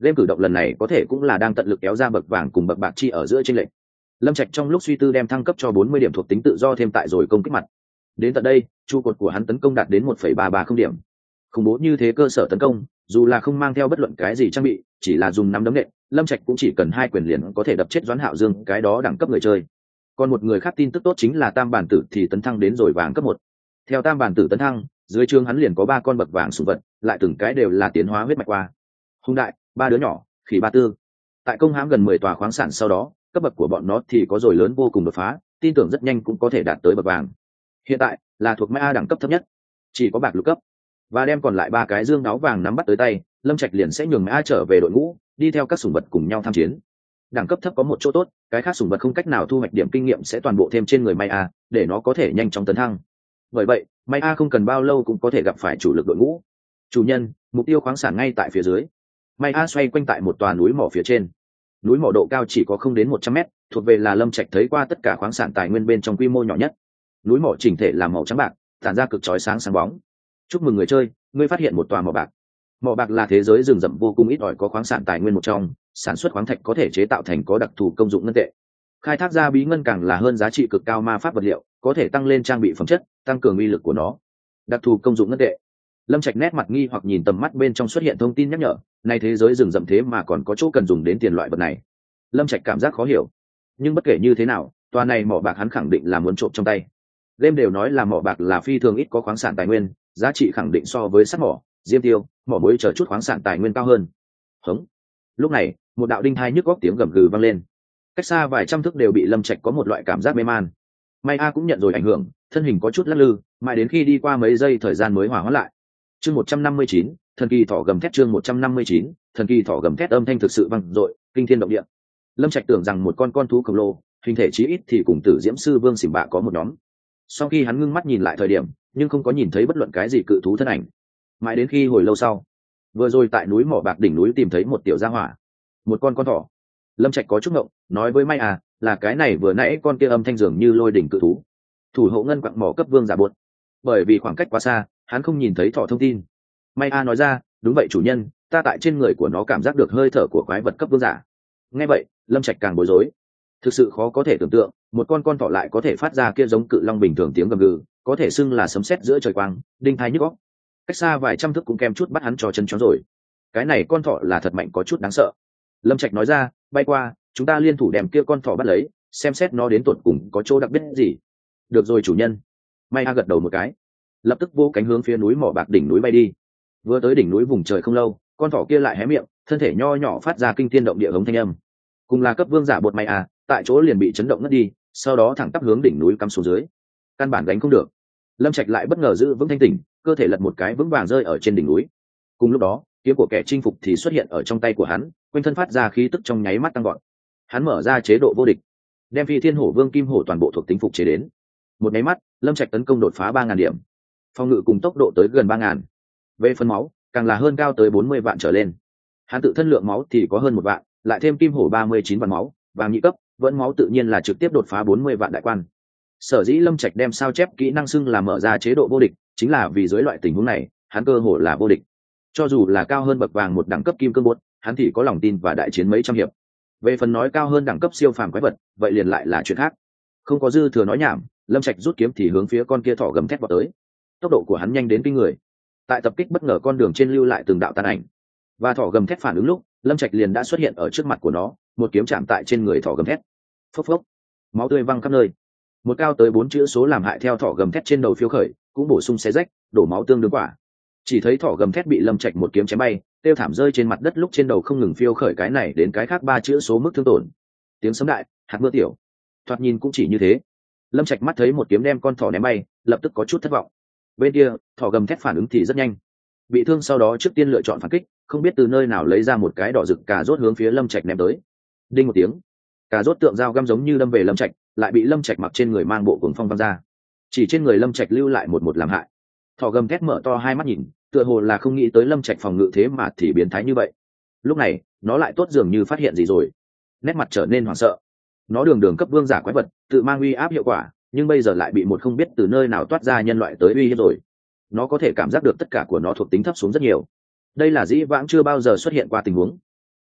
game cử động lần này có thể cũng là đang tận lực kéo ra bậc vàng cùng bậc bạc chi ở giữa trên lệnh. Lâm Trạch trong lúc suy tư đem thăng cấp cho bốn mươi điểm thuộc tính tự do thêm tại rồi công kích mặt. Đến tận đây, trụ cột của hắn tấn công đạt đến một phẩy ba ba không điểm. Khủng bố như thế cơ sở tấn công, dù là không mang theo bất luận cái gì trang bị, chỉ là dùng nắm đấm nện, Lâm Trạch cũng chỉ cần hai quyền liền có thể đập chết Doãn Hạo Dương cái đó đẳng cấp người chơi. Còn một người khác tin tức tốt chính là Tam bản tử thì tấn thăng đến rồi vàng cấp một. Theo Tam bản tử tấn thăng, dưới trướng hắn liền có ba con bậc vàng sủng vật, lại từng cái đều là tiến hóa huyết mạch qua. Hung đại, ba đứa nhỏ, khỉ ba tư. Tại công hãm gần mười tòa khoáng sản sau đó, cấp bậc của bọn nó thì có rồi lớn vô cùng đột phá, tin tưởng rất nhanh cũng có thể đạt tới bậc vàng. Hiện tại là thuộc mã đẳng cấp thấp nhất, chỉ có bạc lục cấp. Và đem còn lại ba cái dương đáo vàng nắm bắt tới tay, Lâm Trạch liền sẽ nhường mã trở về đội ngũ, đi theo các sủng vật cùng nhau tham chiến. Đẳng cấp thấp có một chỗ tốt, cái khác sủng vật không cách nào thu hoạch điểm kinh nghiệm sẽ toàn bộ thêm trên người May A, để nó có thể nhanh chóng tấn thăng. Bởi vậy, May A không cần bao lâu cũng có thể gặp phải chủ lực đội ngũ. Chủ nhân, mục tiêu khoáng sản ngay tại phía dưới. May A xoay quanh tại một tòa núi mỏ phía trên. Núi mỏ độ cao chỉ có không đến một trăm mét, thuộc về là Lâm Trạch thấy qua tất cả khoáng sản tài nguyên bên trong quy mô nhỏ nhất. Núi mỏ chỉnh thể là màu trắng bạc, tản ra cực chói sáng sáng bóng. Chúc mừng người chơi, ngươi phát hiện một tòa mỏ bạc. Mỏ bạc là thế giới rừng rậm vô cùng ít ỏi có khoáng sản tài nguyên một trong, sản xuất khoáng thạch có thể chế tạo thành có đặc thù công dụng ngân tệ. Khai thác ra bí ngân càng là hơn giá trị cực cao ma pháp vật liệu, có thể tăng lên trang bị phẩm chất, tăng cường uy lực của nó. Đặc thù công dụng ngân tệ. Lâm Trạch nét mặt nghi hoặc nhìn tầm mắt bên trong xuất hiện thông tin nhắc nhở, này thế giới rừng rậm thế mà còn có chỗ cần dùng đến tiền loại vật này. Lâm Trạch cảm giác khó hiểu, nhưng bất kể như thế nào, tòa này mỏ bạc hắn khẳng định là muốn trộm trong tay. Game đều nói là mỏ bạc là phi thường ít có khoáng sản tài nguyên, giá trị khẳng định so với sắt mỏ, diêm tiêu, mỏ muối chờ chút khoáng sản tài nguyên cao hơn. Hống. Lúc này, một đạo đinh hai nhức góc tiếng gầm gừ vang lên. Cách xa vài trăm thước đều bị Lâm Trạch có một loại cảm giác mê man. May A cũng nhận rồi ảnh hưởng, thân hình có chút lắc lư, mãi đến khi đi qua mấy giây thời gian mới hòa hóa lại. Chương một trăm năm mươi chín, thần kỳ thỏ gầm thét chương một trăm năm mươi chín, thần kỳ thỏ gầm thét âm thanh thực sự vang dội, kinh thiên động địa. Lâm Trạch tưởng rằng một con con thú khổng lồ, hình thể chí ít thì cùng Tử Diễm sư Vương Xỉm Bạ có một nhóm. Sau khi hắn ngưng mắt nhìn lại thời điểm, nhưng không có nhìn thấy bất luận cái gì cự thú thân ảnh. Mãi đến khi hồi lâu sau, vừa rồi tại núi mỏ bạc đỉnh núi tìm thấy một tiểu gia hỏa, một con con thỏ. Lâm Trạch có chút ngộng, nói với May à, là cái này vừa nãy con kia âm thanh dường như lôi đỉnh cự thú, thủ hộ ngân quặng mỏ cấp vương giả buột. Bởi vì khoảng cách quá xa, hắn không nhìn thấy thỏ thông tin. May a nói ra, đúng vậy chủ nhân, ta tại trên người của nó cảm giác được hơi thở của quái vật cấp vương giả. Nghe vậy, Lâm Trạch càng bối rối. Thực sự khó có thể tưởng tượng, một con con thỏ lại có thể phát ra kia giống cự long bình thường tiếng gầm gừ, có thể xưng là sấm sét giữa trời quang, đinh tai nhức óc. Cách xa vài trăm thước cũng kèm chút bắt hắn cho chân chó rồi. Cái này con thỏ là thật mạnh có chút đáng sợ. Lâm Trạch nói ra, bay qua, chúng ta liên thủ đem kia con thỏ bắt lấy, xem xét nó đến tuột cùng có chỗ đặc biệt gì. Được rồi chủ nhân. May a gật đầu một cái, lập tức vô cánh hướng phía núi mỏ bạc đỉnh núi bay đi. Vừa tới đỉnh núi vùng trời không lâu, con thỏ kia lại hé miệng, thân thể nho nhỏ phát ra kinh thiên động địa hống thanh âm. Cùng là cấp vương giả bột May a, tại chỗ liền bị chấn động ngất đi, sau đó thẳng tắp hướng đỉnh núi cắm xuống dưới. Căn bản gánh không được. Lâm Trạch lại bất ngờ giữ vững thanh tỉnh, cơ thể lật một cái vững vàng rơi ở trên đỉnh núi. Cùng lúc đó, kiếm của kẻ chinh phục thì xuất hiện ở trong tay của hắn, quanh thân phát ra khí tức trong nháy mắt tăng gọn. Hắn mở ra chế độ vô địch, đem Phi Thiên Hổ Vương Kim Hổ toàn bộ thuộc tính phục chế đến. Một nháy mắt, Lâm Trạch tấn công đột phá ba ngàn điểm, phòng ngự cùng tốc độ tới gần ba ngàn. Về phần máu, càng là hơn cao tới bốn mươi vạn trở lên. Hắn tự thân lượng máu thì có hơn một vạn, lại thêm Kim Hổ ba mươi chín vạn máu, vàng nhị cấp, vẫn máu tự nhiên là trực tiếp đột phá bốn mươi vạn đại quan. Sở dĩ Lâm Trạch đem sao chép kỹ năng xưng là mở ra chế độ vô địch, chính là vì dưới loại tình huống này, hắn cơ hồ là vô địch. Cho dù là cao hơn bậc vàng một đẳng cấp kim cương bột, hắn thì có lòng tin và đại chiến mấy trăm hiệp. Về phần nói cao hơn đẳng cấp siêu phàm quái vật, vậy liền lại là chuyện khác. Không có dư thừa nói nhảm, Lâm Trạch rút kiếm thì hướng phía con kia thỏ gầm thét vào tới. Tốc độ của hắn nhanh đến kinh người. Tại tập kích bất ngờ con đường trên lưu lại từng đạo tàn ảnh. Và thỏ gầm thét phản ứng lúc, Lâm Trạch liền đã xuất hiện ở trước mặt của nó, một kiếm chạm tại trên người thỏ gầm thét. Phốc phốc, máu tươi văng khắp nơi. Một cao tới bốn chữ số làm hại theo thỏ gầm thét trên đầu phiêu khởi, cũng bổ sung xé rách, đổ máu tương đương quả. Chỉ thấy thỏ gầm thét bị Lâm Trạch một kiếm chém bay, tiêu thảm rơi trên mặt đất lúc trên đầu không ngừng phiêu khởi cái này đến cái khác ba chữ số mức thương tổn. Tiếng sấm đại, hạt mưa tiểu. Thoạt nhìn cũng chỉ như thế. Lâm Trạch mắt thấy một kiếm đem con thỏ ném bay, lập tức có chút thất vọng. Bên kia, thỏ gầm thét phản ứng thì rất nhanh. Bị thương sau đó trước tiên lựa chọn phản kích, không biết từ nơi nào lấy ra một cái đỏ rực cà rốt hướng phía Lâm Trạch ném tới. Đinh một tiếng, cà rốt tượng dao găm giống như đâm về Lâm Trạch, lại bị Lâm Trạch mặc trên người mang bộ cuồng phong văng ra. Chỉ trên người Lâm Trạch lưu lại một một làm hại. Thỏ gầm thét mở to hai mắt nhìn, tựa hồ là không nghĩ tới Lâm Trạch phòng ngự thế mà thì biến thái như vậy. Lúc này, nó lại tốt dường như phát hiện gì rồi, nét mặt trở nên hoảng sợ. Nó đường đường cấp vương giả quái vật, tự mang uy áp hiệu quả, nhưng bây giờ lại bị một không biết từ nơi nào toát ra nhân loại tới uy hiếp rồi. Nó có thể cảm giác được tất cả của nó thuộc tính thấp xuống rất nhiều. Đây là dĩ vãng chưa bao giờ xuất hiện qua tình huống.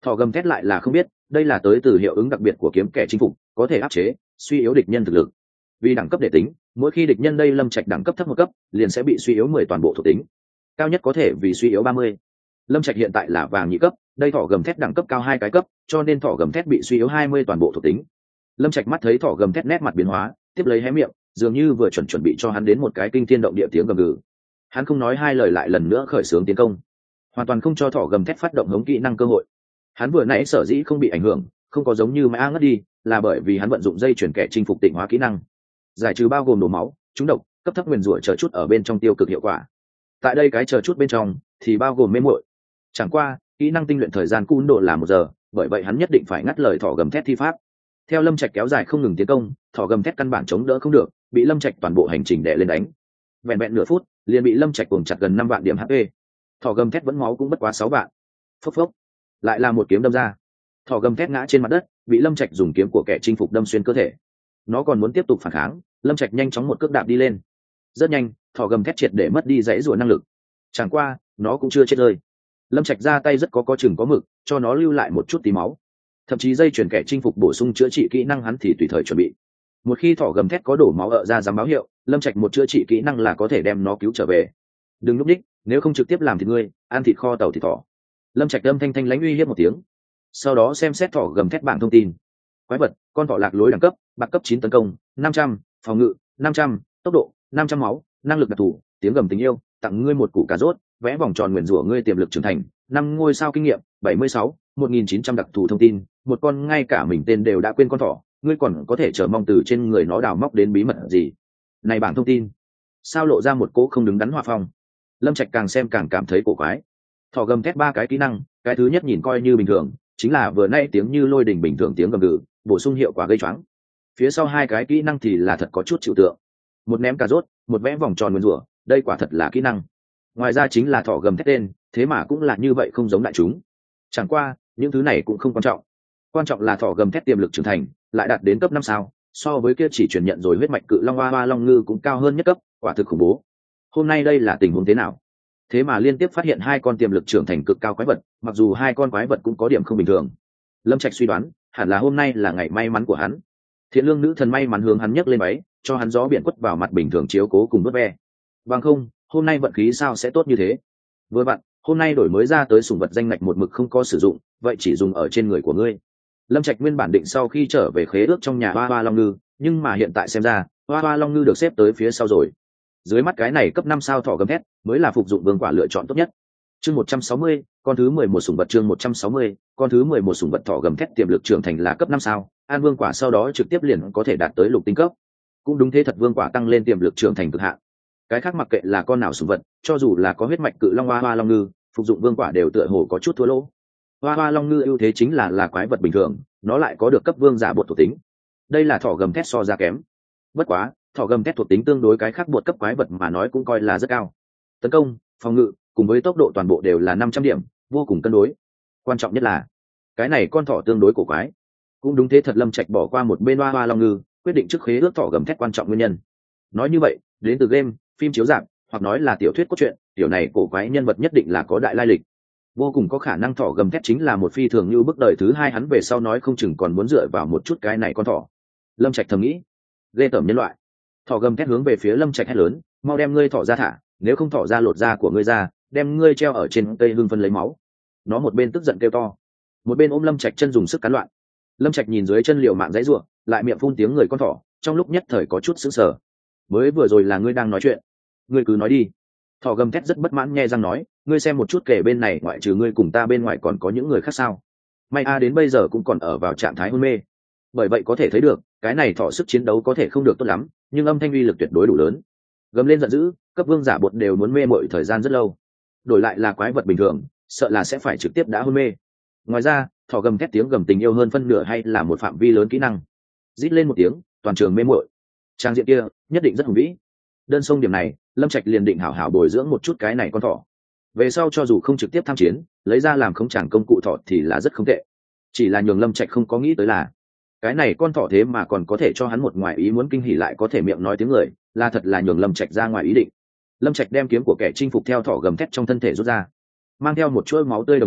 Thỏ gầm thét lại là không biết đây là tới từ hiệu ứng đặc biệt của kiếm kẻ chinh phục, có thể áp chế suy yếu địch nhân thực lực. Vì đẳng cấp để tính, mỗi khi địch nhân đây lâm trạch đẳng cấp thấp một cấp liền sẽ bị suy yếu mười toàn bộ thuộc tính, cao nhất có thể vì suy yếu ba mươi. Lâm trạch hiện tại là vàng nhị cấp, đây thỏ gầm thét đẳng cấp cao hai cái cấp, cho nên thỏ gầm thét bị suy yếu hai mươi toàn bộ thuộc tính. Lâm trạch mắt thấy thỏ gầm thét nét mặt biến hóa, tiếp lấy hé miệng, dường như vừa chuẩn chuẩn bị cho hắn đến một cái kinh thiên động địa tiếng gầm gừ. Hắn không nói hai lời lại lần nữa khởi xướng tiến công, hoàn toàn không cho thỏ gầm thét phát động hống kỹ năng cơ hội. Hắn vừa nãy sở dĩ không bị ảnh hưởng, không có giống như mã ngất đi, là bởi vì hắn vận dụng dây chuyển kẻ chinh phục tịnh hóa kỹ năng, giải trừ bao gồm đổ máu, trúng độc, cấp thấp nguyền rủa chờ chút ở bên trong tiêu cực hiệu quả. Tại đây cái chờ chút bên trong thì bao gồm mê muội. Chẳng qua kỹ năng tinh luyện thời gian cún độ là một giờ, bởi vậy hắn nhất định phải ngắt lời thỏ gầm thét thi pháp. Theo lâm trạch kéo dài không ngừng tiến công, thỏ gầm thét căn bản chống đỡ không được, bị lâm trạch toàn bộ hành trình đè lên đánh. Vẹn vẹn nửa phút liền bị lâm trạch cuồng chặt gần năm vạn điểm hp. Thỏ gầm thét vẫn máu cũng bất quá sáu vạn. Phốc phốc, lại là một kiếm đâm ra. Thỏ gầm thét ngã trên mặt đất, bị lâm trạch dùng kiếm của kẻ chinh phục đâm xuyên cơ thể. Nó còn muốn tiếp tục phản kháng, lâm trạch nhanh chóng một cước đạp đi lên. Rất nhanh thỏ gầm thét triệt để mất đi dãy rùa năng lực. Chẳng qua nó cũng chưa chết rơi, lâm trạch ra tay rất có có chừng có mực, cho nó lưu lại một chút tí máu, thậm chí dây chuyển kẻ chinh phục bổ sung chữa trị kỹ năng hắn thì tùy thời chuẩn bị. Một khi thỏ gầm thét có đổ máu ợ ra dám báo hiệu, lâm trạch một chữa trị kỹ năng là có thể đem nó cứu trở về. Đừng núp đích, nếu không trực tiếp làm thịt ngươi, ăn thịt kho tàu thịt thỏ. Lâm trạch âm thanh thanh lãnh uy hiếp một tiếng, sau đó xem xét thỏ gầm thét bảng thông tin. Quái vật, con thỏ lạc lối đẳng cấp, bạc cấp chín tấn công, năm trăm, phòng ngự, năm trăm, tốc độ, năm trăm máu, năng lực đặc thù, tiếng gầm tình yêu, tặng ngươi một củ cà rốt, vẽ vòng tròn nguyền rủa ngươi tiềm lực trưởng thành, năm ngôi sao kinh nghiệm, bảy mươi sáu, một nghìn chín trăm đặc thù thông tin, một con ngay cả mình tên đều đã quên con thỏ, ngươi còn có thể chờ mong từ trên người nó đào móc đến bí mật gì? Này bảng thông tin, sao lộ ra một cỗ không đứng đắn hòa phong? Lâm Trạch càng xem càng cảm thấy cổ quái. Thỏ gầm thét ba cái kỹ năng, cái thứ nhất nhìn coi như bình thường, chính là vừa nay tiếng như lôi đình bình thường tiếng gầm gừ, bổ sung hiệu quả gây choáng. Phía sau hai cái kỹ năng thì là thật có chút chịu tượng. Một ném cà rốt, một vẽ vòng tròn nguyên rủa, đây quả thật là kỹ năng. Ngoài ra chính là thỏ gầm thét tên, thế mà cũng là như vậy không giống đại chúng. Chẳng qua, những thứ này cũng không quan trọng. Quan trọng là thỏ gầm thét tiềm lực trưởng thành, lại đạt đến cấp năm sao, so với kia chỉ truyền nhận rồi huyết mạch cự long hoa hoa long ngư cũng cao hơn nhất cấp, quả thực khủng bố. Hôm nay đây là tình huống thế nào? Thế mà liên tiếp phát hiện hai con tiềm lực trưởng thành cực cao quái vật, mặc dù hai con quái vật cũng có điểm không bình thường. Lâm Trạch suy đoán, hẳn là hôm nay là ngày may mắn của hắn. Thiện lương nữ thần may mắn hướng hắn nhấc lên váy, cho hắn gió biển quất vào mặt bình thường chiếu cố cùng vớt ve. Bằng không, hôm nay vận khí sao sẽ tốt như thế? Với bạn, hôm nay đổi mới ra tới sủng vật danh ngạch một mực không có sử dụng, vậy chỉ dùng ở trên người của ngươi. Lâm Trạch nguyên bản định sau khi trở về khế ước trong nhà Hoa Hoa Long Ngư, nhưng mà hiện tại xem ra, Hoa Hoa Long Ngư được xếp tới phía sau rồi. Dưới mắt cái này cấp năm sao thỏ gầm thét mới là phục dụng vương quả lựa chọn tốt nhất. Chương một trăm sáu mươi, con thứ mười một sủng vật chương một trăm sáu mươi, con thứ mười một sủng vật thỏ gầm thét tiềm lực trưởng thành là cấp năm sao, an vương quả sau đó trực tiếp liền có thể đạt tới lục tinh cấp. Cũng đúng thế thật, vương quả tăng lên tiềm lực trưởng thành cực hạn. Cái khác mặc kệ là con nào sủng vật, cho dù là có huyết mạch cự long Hoa Hoa Long Ngư, phục dụng vương quả đều tựa hồ có chút thua lỗ. Hoa Hoa Long Ngư ưu thế chính là là quái vật bình thường, nó lại có được cấp vương giả bột thuộc tính. Đây là thỏ gầm thét so ra kém. Bất quá, thỏ gầm thét thuộc tính tương đối cái khác bột cấp quái vật mà nói cũng coi là rất cao. Tấn công, phòng ngự cùng với tốc độ toàn bộ đều là năm trăm điểm, vô cùng cân đối. Quan trọng nhất là cái này con thỏ tương đối cổ quái. Cũng đúng thế thật, Lâm Trạch bỏ qua một bên Hoa Hoa Long Ngư, quyết định trước khế ước thỏ gầm thét quan trọng nguyên nhân. Nói như vậy, đến từ game, phim chiếu rạp, hoặc nói là tiểu thuyết cốt truyện, tiểu này cổ quái nhân vật nhất định là có đại lai lịch. Vô cùng có khả năng thỏ gầm thét chính là một phi thường như bước đời thứ hai, hắn về sau nói không chừng còn muốn dựa vào một chút cái này con thỏ. Lâm Trạch thầm nghĩ, ghê tởm nhân loại. Thỏ gầm thét hướng về phía Lâm Trạch hét lớn, mau đem ngươi thỏ ra thả, nếu không thỏ ra lột da của ngươi ra, đem ngươi treo ở trên cây hương phân lấy máu. Nó một bên tức giận kêu to, một bên ôm Lâm Trạch chân dùng sức cắn loạn. Lâm Trạch nhìn dưới chân liều mạng dãy rủa, lại miệng phun tiếng người con thỏ, trong lúc nhất thời có chút sững sờ. Mới vừa rồi là ngươi đang nói chuyện, ngươi cứ nói đi. Thỏ gầm thét rất bất mãn nhe răng nói, ngươi xem một chút kể bên này ngoại trừ ngươi cùng ta bên ngoài còn có những người khác sao? May a đến bây giờ cũng còn ở vào trạng thái hôn mê. Bởi vậy có thể thấy được, cái này thỏ sức chiến đấu có thể không được tốt lắm, nhưng âm thanh uy lực tuyệt đối đủ lớn. Gầm lên giận dữ, cấp vương giả bột đều muốn mê mội thời gian rất lâu. Đổi lại là quái vật bình thường, sợ là sẽ phải trực tiếp đã hôn mê. Ngoài ra, thỏ gầm thét tiếng gầm tình yêu hơn phân nửa hay là một phạm vi lớn kỹ năng. Rít lên một tiếng, toàn trường mê mội. Trang diện kia nhất định rất hùng vĩ. Đơn sông điểm này, Lâm Trạch liền định hảo hảo bồi dưỡng một chút cái này con thỏ. Về sau cho dù không trực tiếp tham chiến, lấy ra làm không chẳng công cụ thỏ thì là rất không tệ. Chỉ là nhường Lâm Trạch không có nghĩ tới là, cái này con thỏ thế mà còn có thể cho hắn một ngoài ý muốn kinh hỉ, lại có thể miệng nói tiếng người, là thật là nhường Lâm Trạch ra ngoài ý định. Lâm Trạch đem kiếm của kẻ chinh phục theo thỏ gầm thét trong thân thể rút ra, mang theo một chuỗi máu tươi, đồng thời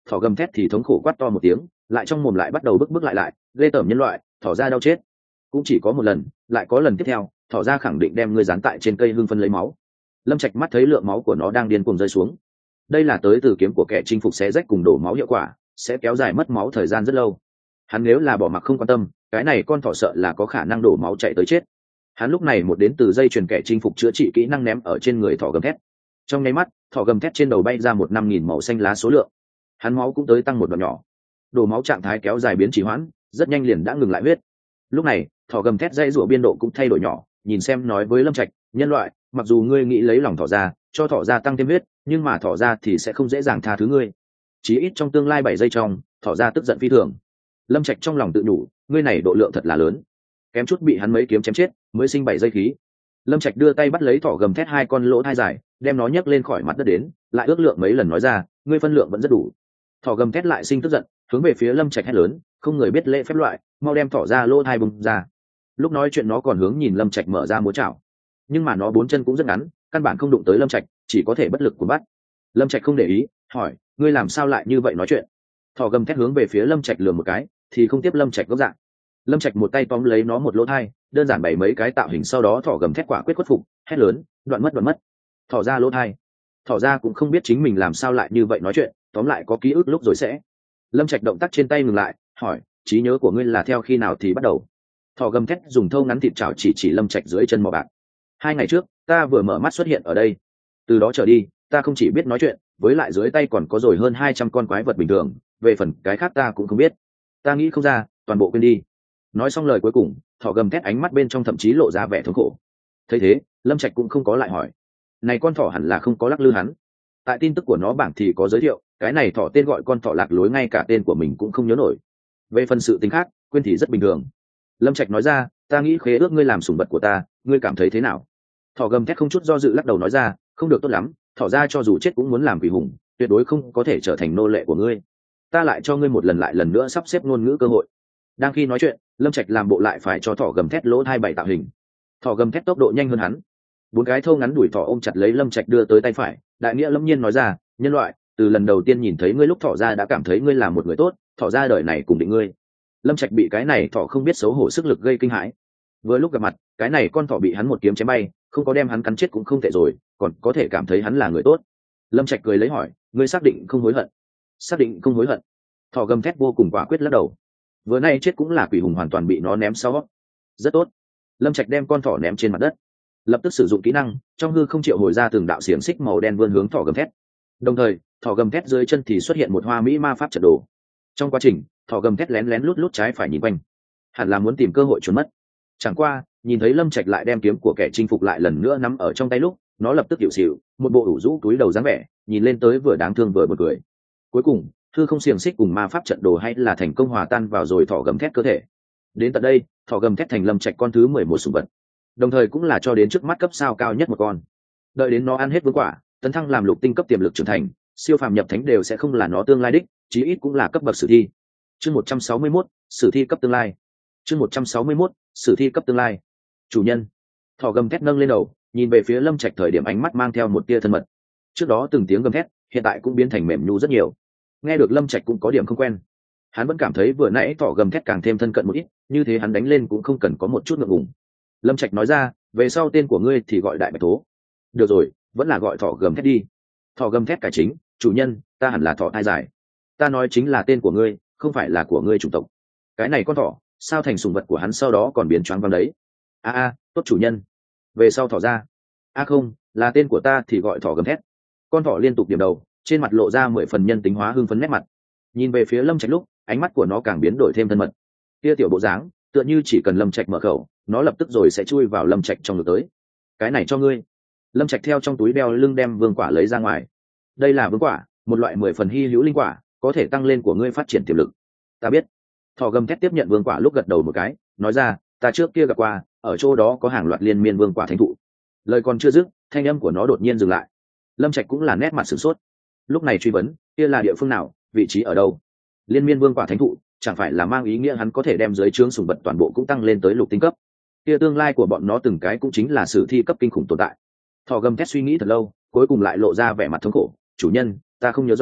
thỏ gầm thét thì thống khổ quát to một tiếng, lại trong mồm lại bắt đầu bức bức lại lại, ghê tởm nhân loại, thỏ ra đau chết. Cũng chỉ có một lần, lại có lần tiếp theo, thỏ ra khẳng định đem ngươi dán tại trên cây hương phân lấy máu. Lâm Trạch mắt thấy lượng máu của nó đang điên cuồng rơi xuống. Đây là tới từ kiếm của kẻ chinh phục xé rách cùng đổ máu hiệu quả, sẽ kéo dài mất máu thời gian rất lâu. Hắn nếu là bỏ mặc không quan tâm, cái này con thỏ sợ là có khả năng đổ máu chạy tới chết. Hắn lúc này một đến từ dây chuyền kẻ chinh phục chữa trị kỹ năng ném ở trên người thỏ gầm thét. Trong nháy mắt, thỏ gầm thét trên đầu bay ra một năm nghìn màu xanh lá số lượng. Hắn máu cũng tới tăng một đoạn nhỏ. Đổ máu trạng thái kéo dài biến trì hoãn, rất nhanh liền đã ngừng lại huyết. Lúc này, thỏ gầm thét dây rủa biên độ cũng thay đổi nhỏ, nhìn xem nói với Lâm Trạch, nhân loại, mặc dù ngươi nghĩ lấy lòng thỏ ra, cho thỏ ra tăng thêm huyết, nhưng mà thỏ ra thì sẽ không dễ dàng tha thứ ngươi. Chí ít trong tương lai bảy giây trong, thỏ ra tức giận phi thường. Lâm Trạch trong lòng tự nhủ, ngươi này độ lượng thật là lớn, kém chút bị hắn mấy kiếm chém chết, mới sinh bảy giây khí. Lâm Trạch đưa tay bắt lấy thỏ gầm thét hai con lỗ thai dài, đem nó nhấc lên khỏi mặt đất đến, lại ước lượng mấy lần nói ra, ngươi phân lượng vẫn rất đủ. Thỏ gầm thét lại sinh tức giận, hướng về phía Lâm Trạch hét lớn, không người biết lễ phép loại, mau đem thỏ ra lỗ thai bung ra. Lúc nói chuyện nó còn hướng nhìn Lâm Trạch mở ra múa chảo, nhưng mà nó bốn chân cũng rất ngắn, căn bản không đụng tới Lâm Trạch, chỉ có thể bất lực cuốn bắt. Lâm Trạch không để ý, hỏi, ngươi làm sao lại như vậy nói chuyện? Thỏ gầm thét hướng về phía Lâm Trạch lườm một cái, thì không tiếp Lâm Trạch góc dạng. Lâm Trạch một tay tóm lấy nó một lỗ thai, đơn giản bày mấy cái tạo hình, sau đó thỏ gầm thét quả quyết khuất phục, hét lớn, đoạn mất đoạn mất. Thỏ ra lỗ thai. Thỏ ra cũng không biết chính mình làm sao lại như vậy nói chuyện, tóm lại có ký ức lúc rồi sẽ. Lâm Trạch động tác trên tay ngừng lại, hỏi, trí nhớ của ngươi là theo khi nào thì bắt đầu? Thỏ gầm thét dùng thâu ngắn thịt chảo chỉ chỉ Lâm Trạch dưới chân mỏ bạc. Hai ngày trước, ta vừa mở mắt xuất hiện ở đây. Từ đó trở đi, ta không chỉ biết nói chuyện, với lại dưới tay còn có rồi hơn hai trăm con quái vật bình thường, về phần cái khác ta cũng không biết. Ta nghĩ không ra, toàn bộ quên đi. Nói xong lời cuối cùng, thỏ gầm thét ánh mắt bên trong thậm chí lộ ra vẻ thống khổ. Thấy thế, Lâm Trạch cũng không có lại hỏi. Này con thỏ hẳn là không có lắc lư hắn. Tại tin tức của nó bảng thì có giới thiệu, cái này thỏ tên gọi con thỏ lạc lối, ngay cả tên của mình cũng không nhớ nổi. Về phần sự tình khác, quên thì rất bình thường. Lâm Trạch nói ra, ta nghĩ khế ước ngươi làm sủng vật của ta, ngươi cảm thấy thế nào? Thỏ gầm thét không chút do dự lắc đầu nói ra, không được tốt lắm, thỏ ra cho dù chết cũng muốn làm quỷ hùng, tuyệt đối không có thể trở thành nô lệ của ngươi. Ta lại cho ngươi một lần lại lần nữa sắp xếp ngôn ngữ cơ hội. Đang khi nói chuyện, Lâm Trạch làm bộ lại phải cho thỏ gầm thét lỗ hai bảy tạo hình. Thỏ gầm thét tốc độ nhanh hơn hắn, bốn cái thâu ngắn đuổi thỏ ôm chặt lấy Lâm Trạch đưa tới tay phải, đại nghĩa lâm nhiên nói ra, nhân loại, từ lần đầu tiên nhìn thấy ngươi lúc thỏ ra đã cảm thấy ngươi là một người tốt, thỏ ra đời này cùng định ngươi. Lâm Trạch bị cái này thỏ không biết xấu hổ sức lực gây kinh hãi. Vừa lúc gặp mặt, cái này con thỏ bị hắn một kiếm chém bay, không có đem hắn cắn chết cũng không tệ rồi, còn có thể cảm thấy hắn là người tốt. Lâm Trạch cười lấy hỏi, ngươi xác định không hối hận? Xác định không hối hận. Thỏ gầm thét vô cùng quả quyết lắc đầu. Vừa nay chết cũng là quỷ hùng, hoàn toàn bị nó ném sau. Rất tốt. Lâm Trạch đem con thỏ ném trên mặt đất, lập tức sử dụng kỹ năng trong hư không triệu hồi ra từng đạo xiềng xích màu đen vươn hướng thỏ gầm thét. Đồng thời, thỏ gầm thét dưới chân thì xuất hiện một hoa mỹ ma pháp trận đồ. Trong quá trình, thỏ gầm thét lén lén lút lút trái phải nhìn quanh, hẳn là muốn tìm cơ hội trốn mất. Chẳng qua, nhìn thấy Lâm Trạch lại đem kiếm của kẻ chinh phục lại lần nữa nắm ở trong tay lúc, nó lập tức hiểu xỉu, một bộ ủ rũ túi đầu dáng vẻ, nhìn lên tới vừa đáng thương vừa buồn cười. Cuối cùng, hư không xiềng xích cùng ma pháp trận đồ hay là thành công hòa tan vào rồi thỏ gầm thét cơ thể. Đến tận đây, thỏ gầm thét thành Lâm Trạch con thứ mười một sủng vật, đồng thời cũng là cho đến trước mắt cấp sao cao nhất một con. Đợi đến nó ăn hết vương quả, tấn thăng làm lục tinh cấp tiềm lực trưởng thành, siêu phàm nhập thánh đều sẽ không là nó tương lai đích, chí ít cũng là cấp bậc sử thi. Chương một trăm sáu mươi mốt, sử thi cấp tương lai. Chương một trăm sáu mươi mốt, sử thi cấp tương lai. Chủ nhân. Thỏ gầm thét nâng lên đầu, nhìn về phía Lâm Trạch, thời điểm ánh mắt mang theo một tia thân mật. Trước đó từng tiếng gầm thét, hiện tại cũng biến thành mềm nhu rất nhiều. Nghe được Lâm Trạch cũng có điểm không quen. Hắn vẫn cảm thấy vừa nãy thỏ gầm thét càng thêm thân cận một ít, như thế hắn đánh lên cũng không cần có một chút ngượng ngùng. Lâm Trạch nói ra, về sau tên của ngươi thì gọi Đại Bạch Tố. Được rồi, vẫn là gọi thỏ gầm thét đi. Thỏ gầm thét cải chính, chủ nhân, ta hẳn là thỏ thai dài. Ta nói chính là tên của ngươi, không phải là của ngươi chủng tộc. Cái này con thỏ, sao thành sủng vật của hắn sau đó còn biến choáng váng đấy? A a, tốt chủ nhân. Về sau thỏ ra. A không, là tên của ta thì gọi thỏ gầm thét. Con thỏ liên tục điểm đầu, trên mặt lộ ra mười phần nhân tính hóa hưng phấn nét mặt. Nhìn về phía Lâm Trạch lúc, ánh mắt của nó càng biến đổi thêm thân mật. Kia tiểu bộ dáng, tựa như chỉ cần Lâm Trạch mở khẩu, nó lập tức rồi sẽ chui vào Lâm Trạch trong ngực tới. Cái này cho ngươi. Lâm Trạch theo trong túi đeo lưng đem vương quả lấy ra ngoài. Đây là vương quả, một loại mười phần hy hữu linh quả, có thể tăng lên của ngươi phát triển tiềm lực. Ta biết. Thỏ gầm thét tiếp nhận vương quả lúc gật đầu một cái, nói ra, ta trước kia gặp qua, ở chỗ đó có hàng loạt liên miên vương quả thánh thụ. Lời còn chưa dứt, thanh âm của nó đột nhiên dừng lại. Lâm Trạch cũng là nét mặt sửng sốt. Lúc này truy vấn, kia là địa phương nào, vị trí ở đâu? Liên miên vương quả thánh thụ, chẳng phải là mang ý nghĩa hắn có thể đem dưới trướng sủng vật toàn bộ cũng tăng lên tới lục tinh cấp? Kia tương lai của bọn nó từng cái cũng chính là sử thi cấp kinh khủng tồn tại. Thỏ gầm thét suy nghĩ thật lâu, cuối cùng lại lộ ra vẻ mặt thống khổ, chủ nhân, ta không nhớ rõ,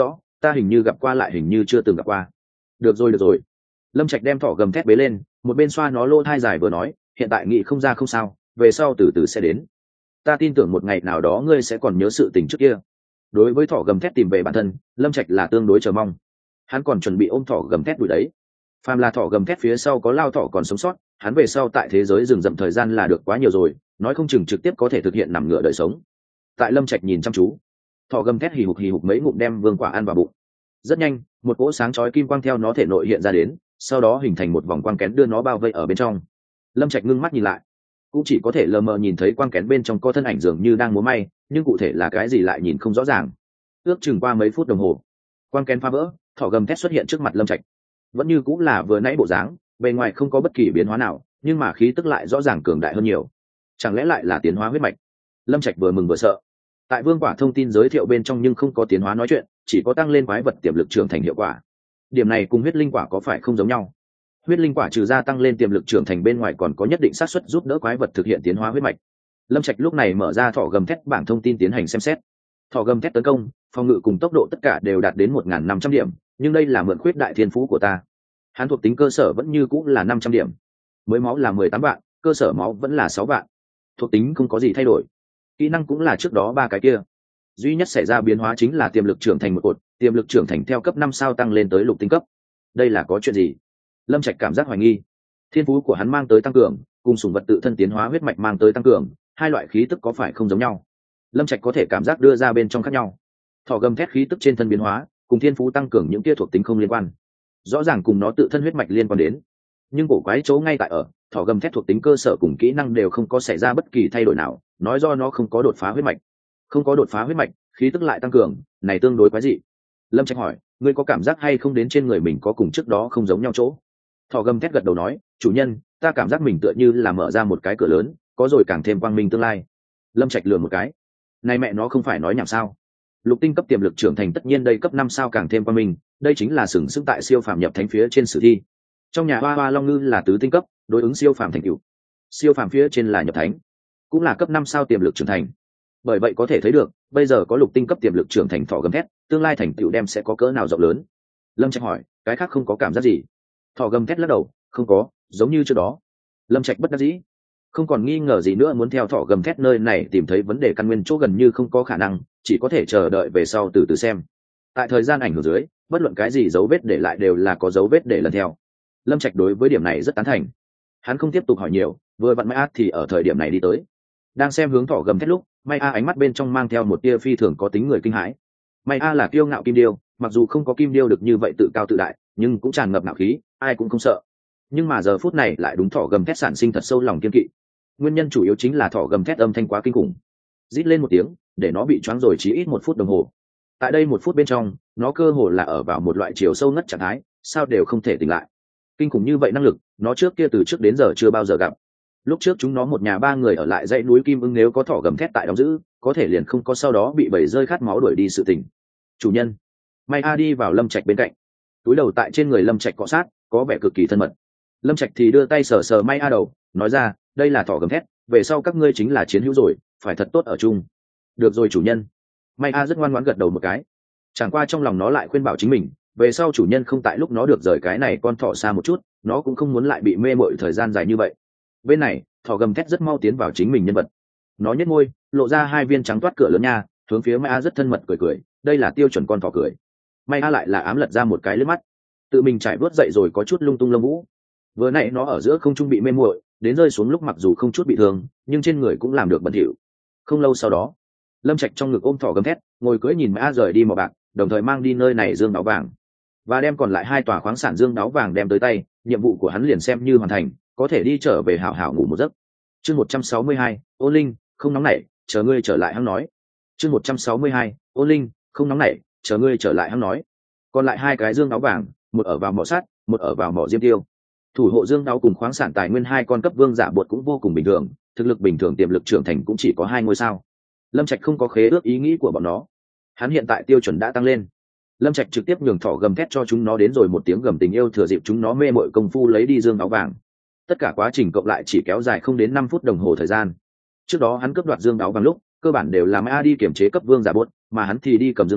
ta hình như gặp qua lại hình như chưa từng gặp qua. Được rồi được rồi. Lâm Trạch đem thỏ gầm thét bế lên, một bên xoa nó lỗ thai dài vừa nói, hiện tại nghĩ không ra không sao, về sau từ từ sẽ đến. Ta tin tưởng một ngày nào đó ngươi sẽ còn nhớ sự tình trước kia. Đối với thỏ gầm thét tìm về bản thân, Lâm Trạch là tương đối chờ mong. Hắn còn chuẩn bị ôm thỏ gầm thét đuổi đấy. Phàm là thỏ gầm thét phía sau có lao thỏ còn sống sót, hắn về sau tại thế giới rừng rậm thời gian là được quá nhiều rồi, nói không chừng trực tiếp có thể thực hiện nằm ngửa đời sống. Tại Lâm Trạch nhìn chăm chú, thỏ gầm thét hì hục hì hục mấy ngụm đem vương quả ăn vào bụng. Rất nhanh, một cỗ sáng chói kim quang theo nó thể nội hiện ra đến, sau đó hình thành một vòng quang kén đưa nó bao vây ở bên trong. Lâm Trạch ngưng mắt nhìn lại, cũng chỉ có thể lờ mờ nhìn thấy quang kén bên trong có thân ảnh dường như đang múa may, nhưng cụ thể là cái gì lại nhìn không rõ ràng. Ước chừng qua mấy phút đồng hồ, quang kén phá vỡ, thỏ gầm thét xuất hiện trước mặt Lâm Trạch. Vẫn như cũng là vừa nãy bộ dáng, bề ngoài không có bất kỳ biến hóa nào, nhưng mà khí tức lại rõ ràng cường đại hơn nhiều. Chẳng lẽ lại là tiến hóa huyết mạch? Lâm Trạch vừa mừng vừa sợ. Tại vương quả thông tin giới thiệu bên trong nhưng không có tiến hóa nói chuyện, chỉ có tăng lên quái vật tiềm lực trưởng thành hiệu quả. Điểm này cùng huyết linh quả có phải không giống nhau? Huyết linh quả trừ ra tăng lên tiềm lực trưởng thành bên ngoài còn có nhất định xác suất giúp đỡ quái vật thực hiện tiến hóa huyết mạch. Lâm Trạch lúc này mở ra thỏ gầm thét bảng thông tin tiến hành xem xét. Thỏ gầm thét tấn công, phòng ngự cùng tốc độ tất cả đều đạt đến một nghìn năm trăm điểm, nhưng đây là mượn khuyết đại thiên phú của ta. Hắn thuộc tính cơ sở vẫn như cũng là năm trăm điểm. Mới máu là mười tám vạn, cơ sở máu vẫn là sáu vạn. Thuộc tính không có gì thay đổi. Kỹ năng cũng là trước đó ba cái kia. Duy nhất xảy ra biến hóa chính là tiềm lực trưởng thành một cột, tiềm lực trưởng thành theo cấp năm sao tăng lên tới lục tinh cấp. Đây là có chuyện gì? Lâm Trạch cảm giác hoài nghi. Thiên phú của hắn mang tới tăng cường, cùng sủng vật tự thân tiến hóa huyết mạch mang tới tăng cường, hai loại khí tức có phải không giống nhau? Lâm Trạch có thể cảm giác đưa ra bên trong khác nhau. Thỏ gầm thét khí tức trên thân biến hóa, cùng thiên phú tăng cường những kia thuộc tính không liên quan. Rõ ràng cùng nó tự thân huyết mạch liên quan đến, nhưng cổ quái chỗ ngay tại ở, thỏ gầm thét thuộc tính cơ sở cùng kỹ năng đều không có xảy ra bất kỳ thay đổi nào, nói do nó không có đột phá huyết mạch. Không có đột phá huyết mạch, khí tức lại tăng cường, này tương đối quái dị. Lâm Trạch hỏi, ngươi có cảm giác hay không đến trên người mình có cùng trước đó không giống nhau chỗ? Thỏ gầm thét gật đầu nói, chủ nhân, ta cảm giác mình tựa như là mở ra một cái cửa lớn, có rồi càng thêm quang minh tương lai. Lâm Trạch lườm một cái, này mẹ nó không phải nói nhảm sao? Lục tinh cấp tiềm lực trưởng thành tất nhiên đây cấp năm sao càng thêm quang minh, đây chính là sừng sững tại siêu phàm nhập thánh phía trên sử thi. Trong nhà hoa hoa long ngư là tứ tinh cấp, đối ứng siêu phàm thành tựu. Siêu phàm phía trên là nhập thánh, cũng là cấp năm sao tiềm lực trưởng thành. Bởi vậy có thể thấy được, bây giờ có lục tinh cấp tiềm lực trưởng thành thỏ gầm thét, tương lai thành tựu đem sẽ có cỡ nào rộng lớn. Lâm Trạch hỏi, cái khác không có cảm giác gì? Thỏ gầm thét lắc đầu, không có, giống như trước đó. Lâm Trạch bất đắc dĩ, không còn nghi ngờ gì nữa, muốn theo thỏ gầm thét nơi này tìm thấy vấn đề căn nguyên chỗ gần như không có khả năng, chỉ có thể chờ đợi về sau từ từ xem. Tại thời gian ảnh hưởng dưới, bất luận cái gì dấu vết để lại đều là có dấu vết để lần theo. Lâm Trạch đối với điểm này rất tán thành. Hắn không tiếp tục hỏi nhiều, vừa vặn Mai A thì ở thời điểm này đi tới. Đang xem hướng thỏ gầm thét lúc, Mai A ánh mắt bên trong mang theo một tia phi thường có tính người kinh hãi. Mai A là kiêu ngạo kim điêu, mặc dù không có kim điêu được như vậy tự cao tự đại, nhưng cũng tràn ngập ngạo khí, ai cũng không sợ. Nhưng mà giờ phút này lại đúng thỏ gầm thét sản sinh thật sâu lòng kiên kỵ. Nguyên nhân chủ yếu chính là thỏ gầm thét âm thanh quá kinh khủng, rít lên một tiếng, để nó bị choáng rồi chí ít một phút đồng hồ. Tại đây một phút bên trong, nó cơ hồ là ở vào một loại chiều sâu ngất trạng thái, sao đều không thể tỉnh lại. Kinh khủng như vậy năng lực, nó trước kia từ trước đến giờ chưa bao giờ gặp. Lúc trước chúng nó một nhà ba người ở lại dãy núi Kim Ưng, nếu có thỏ gầm thét tại đóng giữ, có thể liền không có sau đó bị bầy rơi khát máu đuổi đi sự tình. Chủ nhân. Mai A đi vào Lâm Trạch bên cạnh, túi đầu tại trên người Lâm Trạch cọ sát, có vẻ cực kỳ thân mật. Lâm Trạch thì đưa tay sờ sờ Mai A đầu, nói ra, đây là thỏ gầm thét, về sau các ngươi chính là chiến hữu rồi, phải thật tốt ở chung. Được rồi chủ nhân. Mai A rất ngoan ngoãn gật đầu một cái. Chẳng qua trong lòng nó lại khuyên bảo chính mình, về sau chủ nhân không tại lúc nó được rời cái này con thỏ xa một chút, nó cũng không muốn lại bị mê mội thời gian dài như vậy. Bên này, thỏ gầm thét rất mau tiến vào chính mình nhân vật. Nó nhếch môi, lộ ra hai viên trắng toát cửa lớn nha, hướng phía Mai A rất thân mật cười cười, đây là tiêu chuẩn con thỏ cười. Mai A lại là ám lật ra một cái lướt mắt, tự mình trải vuốt dậy rồi có chút lung tung lông vũ. Vừa nãy nó ở giữa không trung bị mê muội, đến rơi xuống lúc mặc dù không chút bị thương, nhưng trên người cũng làm được bẩn thỉu. Không lâu sau đó, Lâm Trạch trong ngực ôm thỏ gầm thét, ngồi cưỡi nhìn Mai A rời đi màu bạc, đồng thời mang đi nơi này dương đáo vàng, và đem còn lại hai tòa khoáng sản dương đáo vàng đem tới tay, nhiệm vụ của hắn liền xem như hoàn thành, có thể đi trở về hảo hảo ngủ một giấc. Chương một trăm sáu mươi hai, Ôn Linh, không nóng nảy, chờ ngươi trở lại hắn nói. Chương một trăm sáu mươi hai, Ôn Linh, không nóng nảy, chờ ngươi trở lại hắn nói. Còn lại hai cái dương đáo vàng, một ở vào mỏ sắt, một ở vào mỏ diêm tiêu. Thủ hộ dương đáo cùng khoáng sản tài nguyên hai con cấp vương giả bột cũng vô cùng bình thường, thực lực bình thường, tiềm lực trưởng thành cũng chỉ có hai ngôi sao. Lâm Trạch không có khế ước ý nghĩ của bọn nó, hắn hiện tại tiêu chuẩn đã tăng lên. Lâm Trạch trực tiếp nhường thỏ gầm thét cho chúng nó đến rồi một tiếng gầm tình yêu, thừa dịp chúng nó mê mội công phu lấy đi dương áo vàng. Tất cả quá trình cộng lại chỉ kéo dài không đến năm phút đồng hồ thời gian. Trước đó hắn cướp đoạt dương áo vàng lúc, cơ bản đều là Mai A đi kiểm chế cấp vương giả bột, mà hắn thì đi cầm dương áo,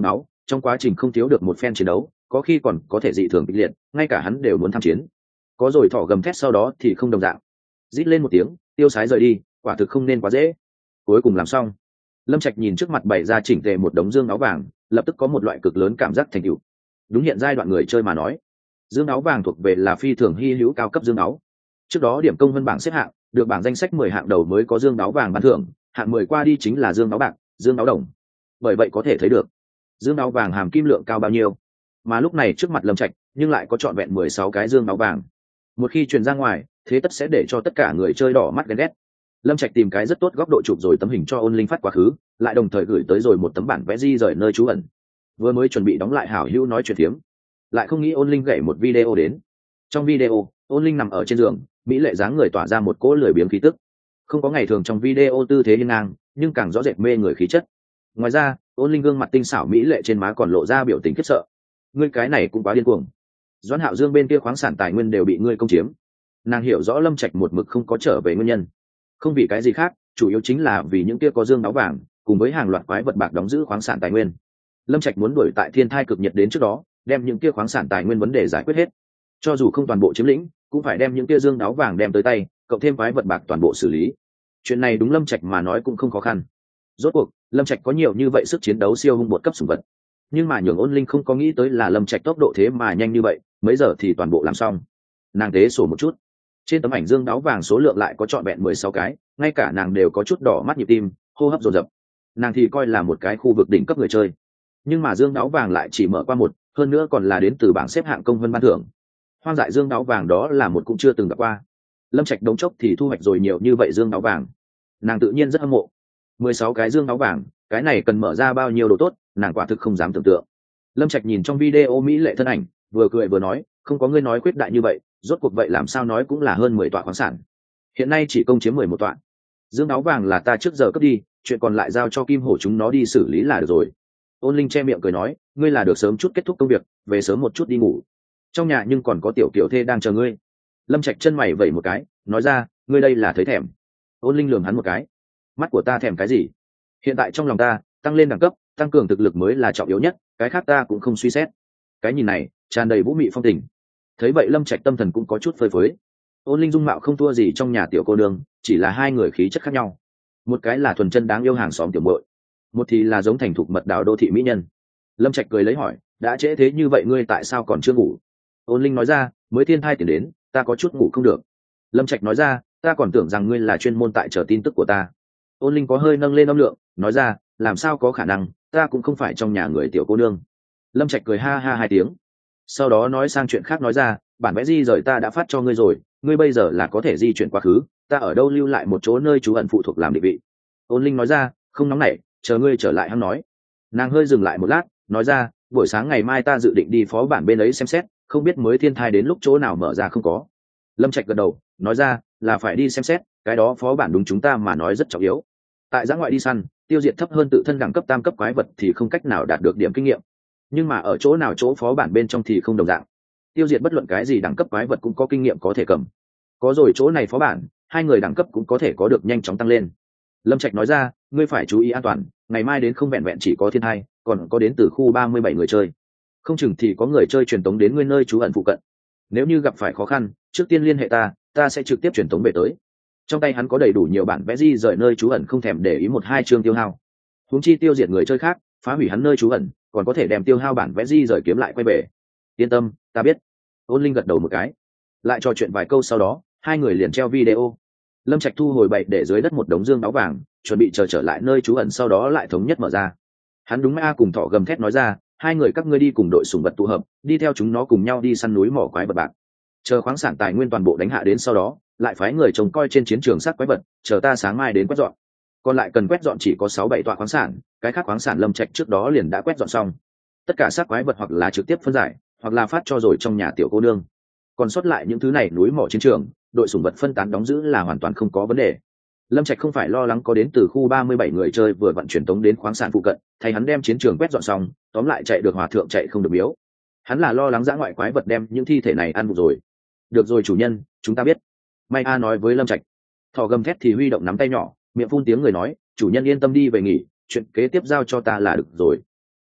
trong quá trình không thiếu được một phen chiến đấu, có khi còn có thể dị thường kịch liệt, ngay cả hắn đều muốn tham chiến. Có rồi thỏ gầm thét sau đó thì không đồng dạng, rít lên một tiếng, tiêu sái rời đi, quả thực không nên quá dễ. Cuối cùng làm xong, Lâm Trạch nhìn trước mặt bày ra chỉnh tề một đống dương áo vàng, lập tức có một loại cực lớn cảm giác thành tựu. Đúng hiện giai đoạn người chơi mà nói, dương áo vàng thuộc về là phi thường hy hữu cao cấp dương áo. Trước đó điểm công vân bảng xếp hạng, được bảng danh sách mười hạng đầu mới có dương áo vàng ban thưởng, hạng mười qua đi chính là dương áo bạc, dương áo đồng. Bởi vậy có thể thấy được, dương áo vàng hàm kim lượng cao bao nhiêu. Mà lúc này trước mặt Lâm Trạch, nhưng lại có trọn vẹn mười sáu cái dương áo vàng. Một khi truyền ra ngoài, thế tất sẽ để cho tất cả người chơi đỏ mắt ghen ghét. Lâm Trạch tìm cái rất tốt góc độ chụp rồi tấm hình cho Ôn Linh phát quá khứ, lại đồng thời gửi tới rồi một tấm bản vẽ di rời nơi trú ẩn. Vừa mới chuẩn bị đóng lại hảo hữu nói chuyện phiếm, lại không nghĩ Ôn Linh gảy một video đến. Trong video, Ôn Linh nằm ở trên giường, mỹ lệ dáng người tỏa ra một cỗ lười biếng khí tức. Không có ngày thường trong video tư thế hiên ngang, nhưng càng rõ rệt mê người khí chất. Ngoài ra, Ôn Linh gương mặt tinh xảo mỹ lệ trên má còn lộ ra biểu tình khiếp sợ. Ngươi cái này cũng quá điên cuồng. Doãn Hạo Dương bên kia khoáng sản tài nguyên đều bị ngươi công chiếm. Nàng hiểu rõ Lâm Trạch một mực không có trở về nguyên nhân, không vì cái gì khác, chủ yếu chính là vì những kia có dương áo vàng cùng với hàng loạt quái vật bạc đóng giữ khoáng sản tài nguyên. Lâm Trạch muốn đuổi tại thiên thai cực nhiệt đến trước đó, đem những kia khoáng sản tài nguyên vấn đề giải quyết hết. Cho dù không toàn bộ chiếm lĩnh, cũng phải đem những kia dương áo vàng đem tới tay, cộng thêm quái vật bạc toàn bộ xử lý. Chuyện này đúng Lâm Trạch mà nói cũng không khó khăn. Rốt cuộc, Lâm Trạch có nhiều như vậy sức chiến đấu siêu hung bột cấp sủng vật. Nhưng mà nhường Ôn Linh không có nghĩ tới là Lâm Trạch tốc độ thế mà nhanh như vậy, mấy giờ thì toàn bộ làm xong. Nàng tế sổ một chút, trên tấm ảnh dương áo vàng số lượng lại có trọn vẹn mười sáu cái, ngay cả nàng đều có chút đỏ mắt nhịp tim, hô hấp dồn dập. Nàng thì coi là một cái khu vực đỉnh cấp người chơi, nhưng mà dương áo vàng lại chỉ mở qua một, hơn nữa còn là đến từ bảng xếp hạng công vân ban thưởng. Hoang dại dương áo vàng đó là một cũng chưa từng gặp qua. Lâm Trạch đống chốc thì thu hoạch rồi nhiều như vậy dương áo vàng, nàng tự nhiên rất hâm mộ. mười sáu cái dương áo vàng, cái này cần mở ra bao nhiêu đồ tốt, nàng quả thực không dám tưởng tượng. Lâm Trạch nhìn trong video mỹ lệ thân ảnh, vừa cười vừa nói, không có ngươi nói khuyết đại như vậy, rốt cuộc vậy làm sao nói cũng là hơn mười tọa khoáng sản, hiện nay chỉ công chiếm mười một tọa. Dương áo vàng là ta trước giờ cấp đi, chuyện còn lại giao cho Kim Hổ chúng nó đi xử lý là được rồi. Ôn Linh che miệng cười nói, ngươi là được sớm chút kết thúc công việc, về sớm một chút đi ngủ, trong nhà nhưng còn có tiểu kiểu thê đang chờ ngươi. Lâm Trạch chân mày vẩy một cái, nói ra, ngươi đây là thấy thèm. Ôn Linh lườm hắn một cái, mắt của ta thèm cái gì? Hiện tại trong lòng ta, tăng lên đẳng cấp, tăng cường thực lực mới là trọng yếu nhất, cái khác ta cũng không suy xét. Cái nhìn này tràn đầy vũ mị phong tình. Thấy vậy Lâm Trạch tâm thần cũng có chút phơi phới. Ôn Linh dung mạo không thua gì trong nhà tiểu cô nương, chỉ là hai người khí chất khác nhau. Một cái là thuần chân đáng yêu hàng xóm tiểu muội, một thì là giống thành thục mật đào đô thị mỹ nhân. Lâm Trạch cười lấy hỏi, đã trễ thế như vậy ngươi tại sao còn chưa ngủ? Ôn Linh nói ra, mới thiên thai tiền đến, ta có chút ngủ không được. Lâm Trạch nói ra, ta còn tưởng rằng ngươi là chuyên môn tại chờ tin tức của ta. Ôn Linh có hơi nâng lên âm lượng, nói ra, làm sao có khả năng, ta cũng không phải trong nhà người tiểu cô nương. Lâm Trạch cười ha ha hai tiếng, sau đó nói sang chuyện khác, nói ra, bản vẽ di rời ta đã phát cho ngươi rồi, ngươi bây giờ là có thể di chuyển quá khứ, ta ở đâu lưu lại một chỗ nơi trú ẩn phụ thuộc làm định vị. Ôn Linh nói ra, không nóng nảy, chờ ngươi trở lại hắn nói. Nàng hơi dừng lại một lát, nói ra, buổi sáng ngày mai ta dự định đi phó bản bên ấy xem xét, không biết mới thiên thai đến lúc chỗ nào mở ra không có. Lâm Trạch gật đầu, nói ra, là phải đi xem xét, cái đó phó bản đúng chúng ta mà nói rất trọng yếu. Tại giã ngoại đi săn, tiêu diệt thấp hơn tự thân đẳng cấp tam cấp quái vật thì không cách nào đạt được điểm kinh nghiệm, nhưng mà ở chỗ nào chỗ phó bản bên trong thì không đồng dạng, tiêu diệt bất luận cái gì đẳng cấp quái vật cũng có kinh nghiệm có thể cầm. Có rồi chỗ này phó bản, hai người đẳng cấp cũng có thể có được nhanh chóng tăng lên. Lâm Trạch nói ra, ngươi phải chú ý an toàn, ngày mai đến không vẹn vẹn chỉ có thiên hai, còn có đến từ khu ba mươi bảy người chơi, không chừng thì có người chơi truyền tống đến ngươi nơi trú ẩn phụ cận. Nếu như gặp phải khó khăn, trước tiên liên hệ ta, ta sẽ trực tiếp truyền tống về tới. Trong tay hắn có đầy đủ nhiều bản vẽ di rời nơi trú ẩn, không thèm để ý một hai chương tiêu hao. Huống chi tiêu diệt người chơi khác, phá hủy hắn nơi trú ẩn, còn có thể đem tiêu hao bản vẽ di rời kiếm lại quay về. Yên tâm, ta biết. Ôn Linh gật đầu một cái, lại trò chuyện vài câu sau đó, hai người liền treo video. Lâm Trạch thu hồi bậy để dưới đất một đống dương áo vàng, chuẩn bị chờ trở lại nơi trú ẩn, sau đó lại thống nhất mở ra. Hắn đúng a cùng thỏ gầm thét nói ra, hai người các ngươi đi cùng đội sủng vật tụ hợp, đi theo chúng nó cùng nhau đi săn núi mỏ quái vật bạc. Chờ khoáng sản tài nguyên toàn bộ đánh hạ đến sau đó, lại phái người trông coi trên chiến trường sát quái vật, chờ ta sáng mai đến quét dọn. Còn lại cần quét dọn chỉ có sáu bảy tọa khoáng sản, cái khác khoáng sản Lâm Trạch trước đó liền đã quét dọn xong. Tất cả sát quái vật hoặc là trực tiếp phân giải, hoặc là phát cho rồi trong nhà tiểu cô nương. Còn sót lại những thứ này núi mỏ chiến trường, đội sủng vật phân tán đóng giữ là hoàn toàn không có vấn đề. Lâm Trạch không phải lo lắng có đến từ khu ba mươi bảy người chơi vừa vận chuyển tống đến khoáng sản phụ cận, thay hắn đem chiến trường quét dọn xong, tóm lại chạy được hòa thượng chạy không được miếu. Hắn là lo lắng dã ngoại quái vật đem những thi thể này ăn vụng rồi. Được rồi chủ nhân, chúng ta biết. May A nói với Lâm Trạch. Thỏ gầm thét thì huy động nắm tay nhỏ, miệng phun tiếng người nói, chủ nhân yên tâm đi về nghỉ, chuyện kế tiếp giao cho ta là được rồi.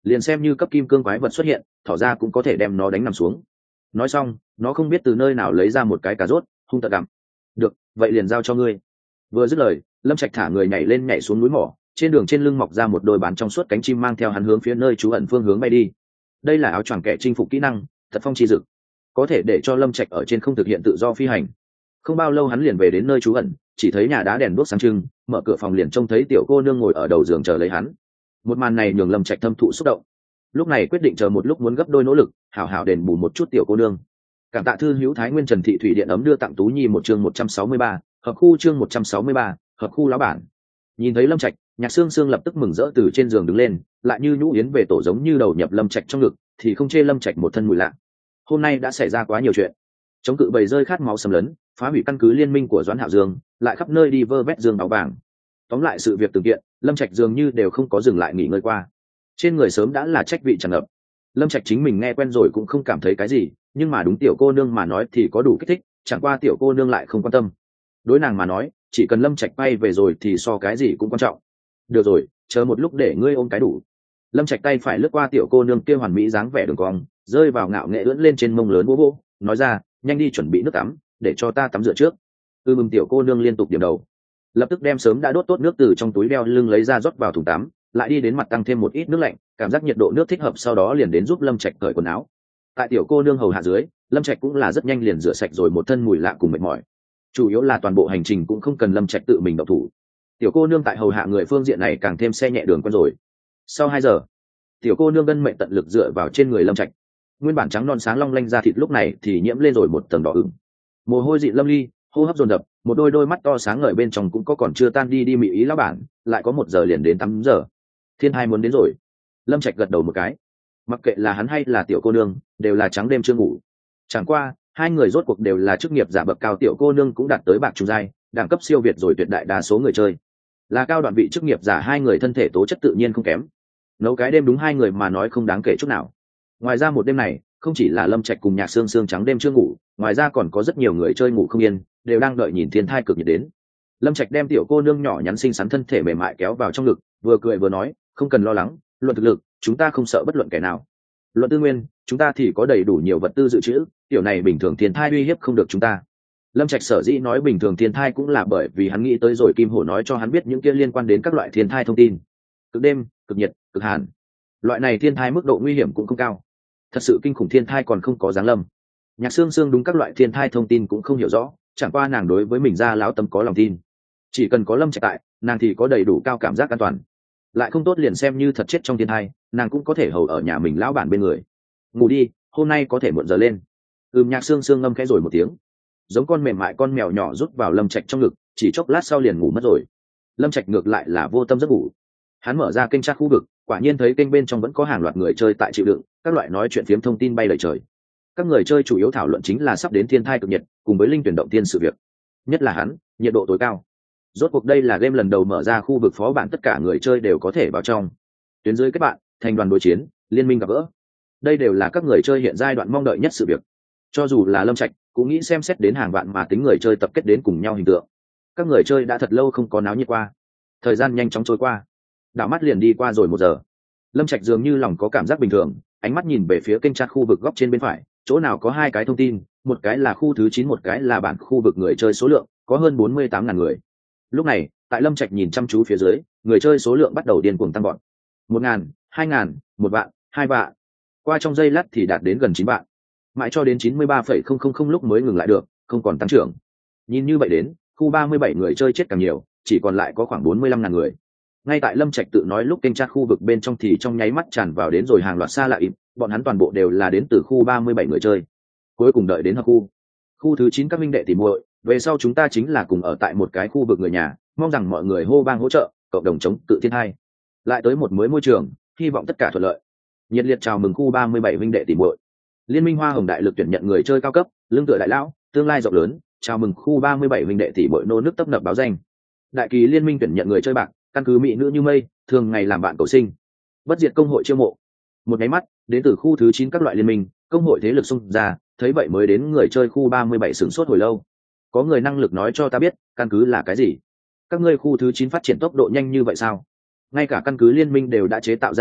liền xem như cấp kim cương quái vật xuất hiện thỏ ra cũng có thể đem nó đánh nằm xuống. Nói xong nó không biết từ nơi nào lấy ra một cái cà rốt hung tợn gặm. Được, vậy liền giao cho ngươi. Vừa dứt lời lâm trạch thả người nhảy lên nhảy xuống núi mỏ, trên đường trên lưng mọc ra một đôi bán trong suốt cánh chim mang theo hắn hướng phía nơi trú ẩn phương hướng bay đi. Đây là áo choàng kẻ chinh phục kỹ năng thật phong chi dực, có thể để cho lâm trạch ở trên không thực hiện tự do phi hành. Không bao lâu hắn liền về đến nơi trú ẩn, chỉ thấy nhà đá đèn đuốc sáng trưng, mở cửa phòng liền trông thấy tiểu cô nương ngồi ở đầu giường chờ lấy hắn. Một màn này nhường lâm trạch thâm thụ xúc động, lúc này quyết định chờ một lúc muốn gấp đôi nỗ lực hảo hảo đền bù một chút tiểu cô nương. Cảm tạ thư hữu Thái Nguyên Trần Thị Thủy Điện ấm đưa tặng Tú Nhi một chương một trăm sáu mươi ba, hợp khu chương một trăm sáu mươi ba, hợp khu lão bản. Nhìn thấy lâm trạch, Nhạc Sương Sương lập tức mừng rỡ từ trên giường đứng lên, lại như nhũ yến về tổ giống như đầu nhập lâm trạch trong ngực, thì không chê lâm trạch một thân mùi lạ. Hôm nay đã xảy ra quá nhiều chuyện, chống cự bầy rơi khát máu xâm lấn, phá hủy căn cứ liên minh của Doãn Hạo Dương, lại khắp nơi đi vơ vét dương áo vàng. Tóm lại sự việc từng kiện, lâm trạch dường như đều không có dừng lại nghỉ ngơi qua, trên người sớm đã là trách vị tràn ngập. Lâm trạch chính mình nghe quen rồi cũng không cảm thấy cái gì, nhưng mà đúng tiểu cô nương mà nói thì có đủ kích thích, chẳng qua tiểu cô nương lại không quan tâm. Đối nàng mà nói chỉ cần lâm trạch bay về rồi thì so cái gì cũng quan trọng. Được rồi, chờ một lúc để ngươi ôm cái đủ. Lâm trạch tay phải lướt qua tiểu cô nương kia hoàn mỹ dáng vẻ đường cong, rơi vào ngạo nghệ ưỡn lên trên mông lớn bố bố, nói ra, nhanh đi chuẩn bị nước tắm, để cho ta tắm rửa trước. ư mừng tiểu cô nương liên tục điểm đầu, lập tức đem sớm đã đốt tốt nước từ trong túi đeo lưng lấy ra rót vào thùng tắm, lại đi đến mặt tăng thêm một ít nước lạnh, cảm giác nhiệt độ nước thích hợp, sau đó liền đến giúp lâm trạch cởi quần áo. Tại tiểu cô nương hầu hạ dưới, lâm trạch cũng là rất nhanh liền rửa sạch rồi một thân mùi lạ cùng mệt mỏi. Chủ yếu là toàn bộ hành trình cũng không cần lâm trạch tự mình động thủ, tiểu cô nương tại hầu hạ người phương diện này càng thêm xe nhẹ đường quen rồi. Sau hai giờ, tiểu cô nương gân mệnh tận lực dựa vào trên người lâm trạch, nguyên bản trắng non sáng long lanh da thịt lúc này thì nhiễm lên rồi một tầng đỏ ửng, mồ hôi dị lâm ly, hô hấp dồn dập, một đôi đôi mắt to sáng ngời bên trong cũng có còn chưa tan đi đi mị ý lão bản, lại có một giờ liền đến tám giờ, thiên hai muốn đến rồi. Lâm trạch gật đầu một cái, mặc kệ là hắn hay là tiểu cô nương đều là trắng đêm chưa ngủ. Chẳng qua hai người rốt cuộc đều là chức nghiệp giả bậc cao, tiểu cô nương cũng đạt tới bạc trung giai, đẳng cấp siêu việt rồi tuyệt đại đa số người chơi, là cao đoạn vị chức nghiệp giả, hai người thân thể tố chất tự nhiên không kém, nấu cái đêm đúng hai người mà nói không đáng kể chút nào. Ngoài ra một đêm này không chỉ là lâm trạch cùng Nhạc Sương Sương trắng đêm chưa ngủ, ngoài ra còn có rất nhiều người chơi ngủ không yên, đều đang đợi nhìn thiên thai cực nhiệt đến. Lâm trạch đem tiểu cô nương nhỏ nhắn xinh xắn thân thể mềm mại kéo vào trong ngực, vừa cười vừa nói, không cần lo lắng, luận thực lực chúng ta không sợ bất luận kẻ nào, luận tư nguyên chúng ta thì có đầy đủ nhiều vật tư dự trữ, tiểu này bình thường thiên thai uy hiếp không được chúng ta. Lâm trạch sở dĩ nói bình thường thiên thai cũng là bởi vì hắn nghĩ tới rồi Kim Hổ nói cho hắn biết những kia liên quan đến các loại thiên thai thông tin, cực đêm, cực nhiệt, cực hàn, loại này thiên thai mức độ nguy hiểm cũng không cao. Thật sự kinh khủng thiên thai còn không có giáng lâm. Nhạc Sương Sương đúng các loại thiên thai thông tin cũng không hiểu rõ, chẳng qua nàng đối với mình ra láo tấm có lòng tin, chỉ cần có lâm trạch tại, nàng thì có đầy đủ cao cảm giác an toàn. Lại không tốt liền xem như thật chết trong thiên thai, nàng cũng có thể hầu ở nhà mình lão bản bên người. Ngủ đi, hôm nay có thể muộn giờ lên. Ừm, Nhạc Sương Sương ngâm khẽ rồi một tiếng, giống con mềm mại con mèo nhỏ rút vào lâm trạch trong ngực, chỉ chốc lát sau liền ngủ mất rồi. Lâm trạch ngược lại là vô tâm giấc ngủ, hắn mở ra kênh chat khu vực, quả nhiên thấy kênh bên trong vẫn có hàng loạt người chơi tại chịu đựng, các loại nói chuyện phiếm thông tin bay lời trời. Các người chơi chủ yếu thảo luận chính là sắp đến thiên thai cực nhiệt cùng với linh tuyển động tiên sự việc, nhất là hắn nhiệt độ tối cao. Rốt cuộc đây là game lần đầu mở ra khu vực phó bản, tất cả người chơi đều có thể vào trong tuyến dưới kết bạn, thành đoàn đối chiến, liên minh gặp gỡ, đây đều là các người chơi hiện giai đoạn mong đợi nhất sự việc. Cho dù là lâm trạch cũng nghĩ xem xét đến hàng vạn mà tính người chơi tập kết đến cùng nhau hình tượng. Các người chơi đã thật lâu không có náo nhiệt qua. Thời gian nhanh chóng trôi qua, đảo mắt liền đi qua rồi một giờ. Lâm trạch dường như lòng có cảm giác bình thường, ánh mắt nhìn về phía kênh chat khu vực góc trên bên phải, chỗ nào có hai cái thông tin, một cái là khu thứ chín, một cái là bản khu vực người chơi số lượng có hơn bốn mươi tám ngàn người. Lúc này tại lâm trạch nhìn chăm chú phía dưới, người chơi số lượng bắt đầu điên cuồng tăng gọn, một ngàn, hai ngàn, một vạn, hai vạn, qua trong giây lát thì đạt đến gần chín vạn, mãi cho đến chín mươi ba phẩy không không không lúc mới ngừng lại được, không còn tăng trưởng. Nhìn như vậy đến khu ba mươi bảy người chơi chết càng nhiều, chỉ còn lại có khoảng bốn mươi lăm ngàn người. Ngay tại lâm trạch tự nói lúc, kênh chat khu vực bên trong thì trong nháy mắt tràn vào đến rồi hàng loạt xa lạ im, bọn hắn toàn bộ đều là đến từ khu ba mươi bảy người chơi. Cuối cùng đợi đến hợp khu khu thứ chín các minh đệ tìm muội, về sau chúng ta chính là cùng ở tại một cái khu vực người nhà, mong rằng mọi người hô bang hỗ trợ, cộng đồng chống cự thiên hai, lại tới một mới môi trường, hy vọng tất cả thuận lợi. Nhiệt liệt chào mừng khu ba mươi bảy minh đệ tìm muội. Liên minh Hoa Hồng đại lực tuyển nhận người chơi cao cấp, lương tựa đại lão, tương lai rộng lớn, chào mừng khu ba mươi bảy minh đệ tỷ muội nô nước tấp nập báo danh. Đại kỳ liên minh tuyển nhận người chơi bạc, căn cứ mỹ nữ như mây, thường ngày làm bạn cầu sinh. Bất diệt công hội chiêu mộ. Một cái mắt đến từ khu thứ chín các loại liên minh, công hội thế lực xung ra, thấy vậy mới đến người chơi khu ba mươi bảy sửng sốt hồi lâu. Có người năng lực nói cho ta biết căn cứ là cái gì? Các ngươi khu thứ chín phát triển tốc độ nhanh như vậy sao? Ngay cả căn cứ liên minh đều đã chế tạo ra đây,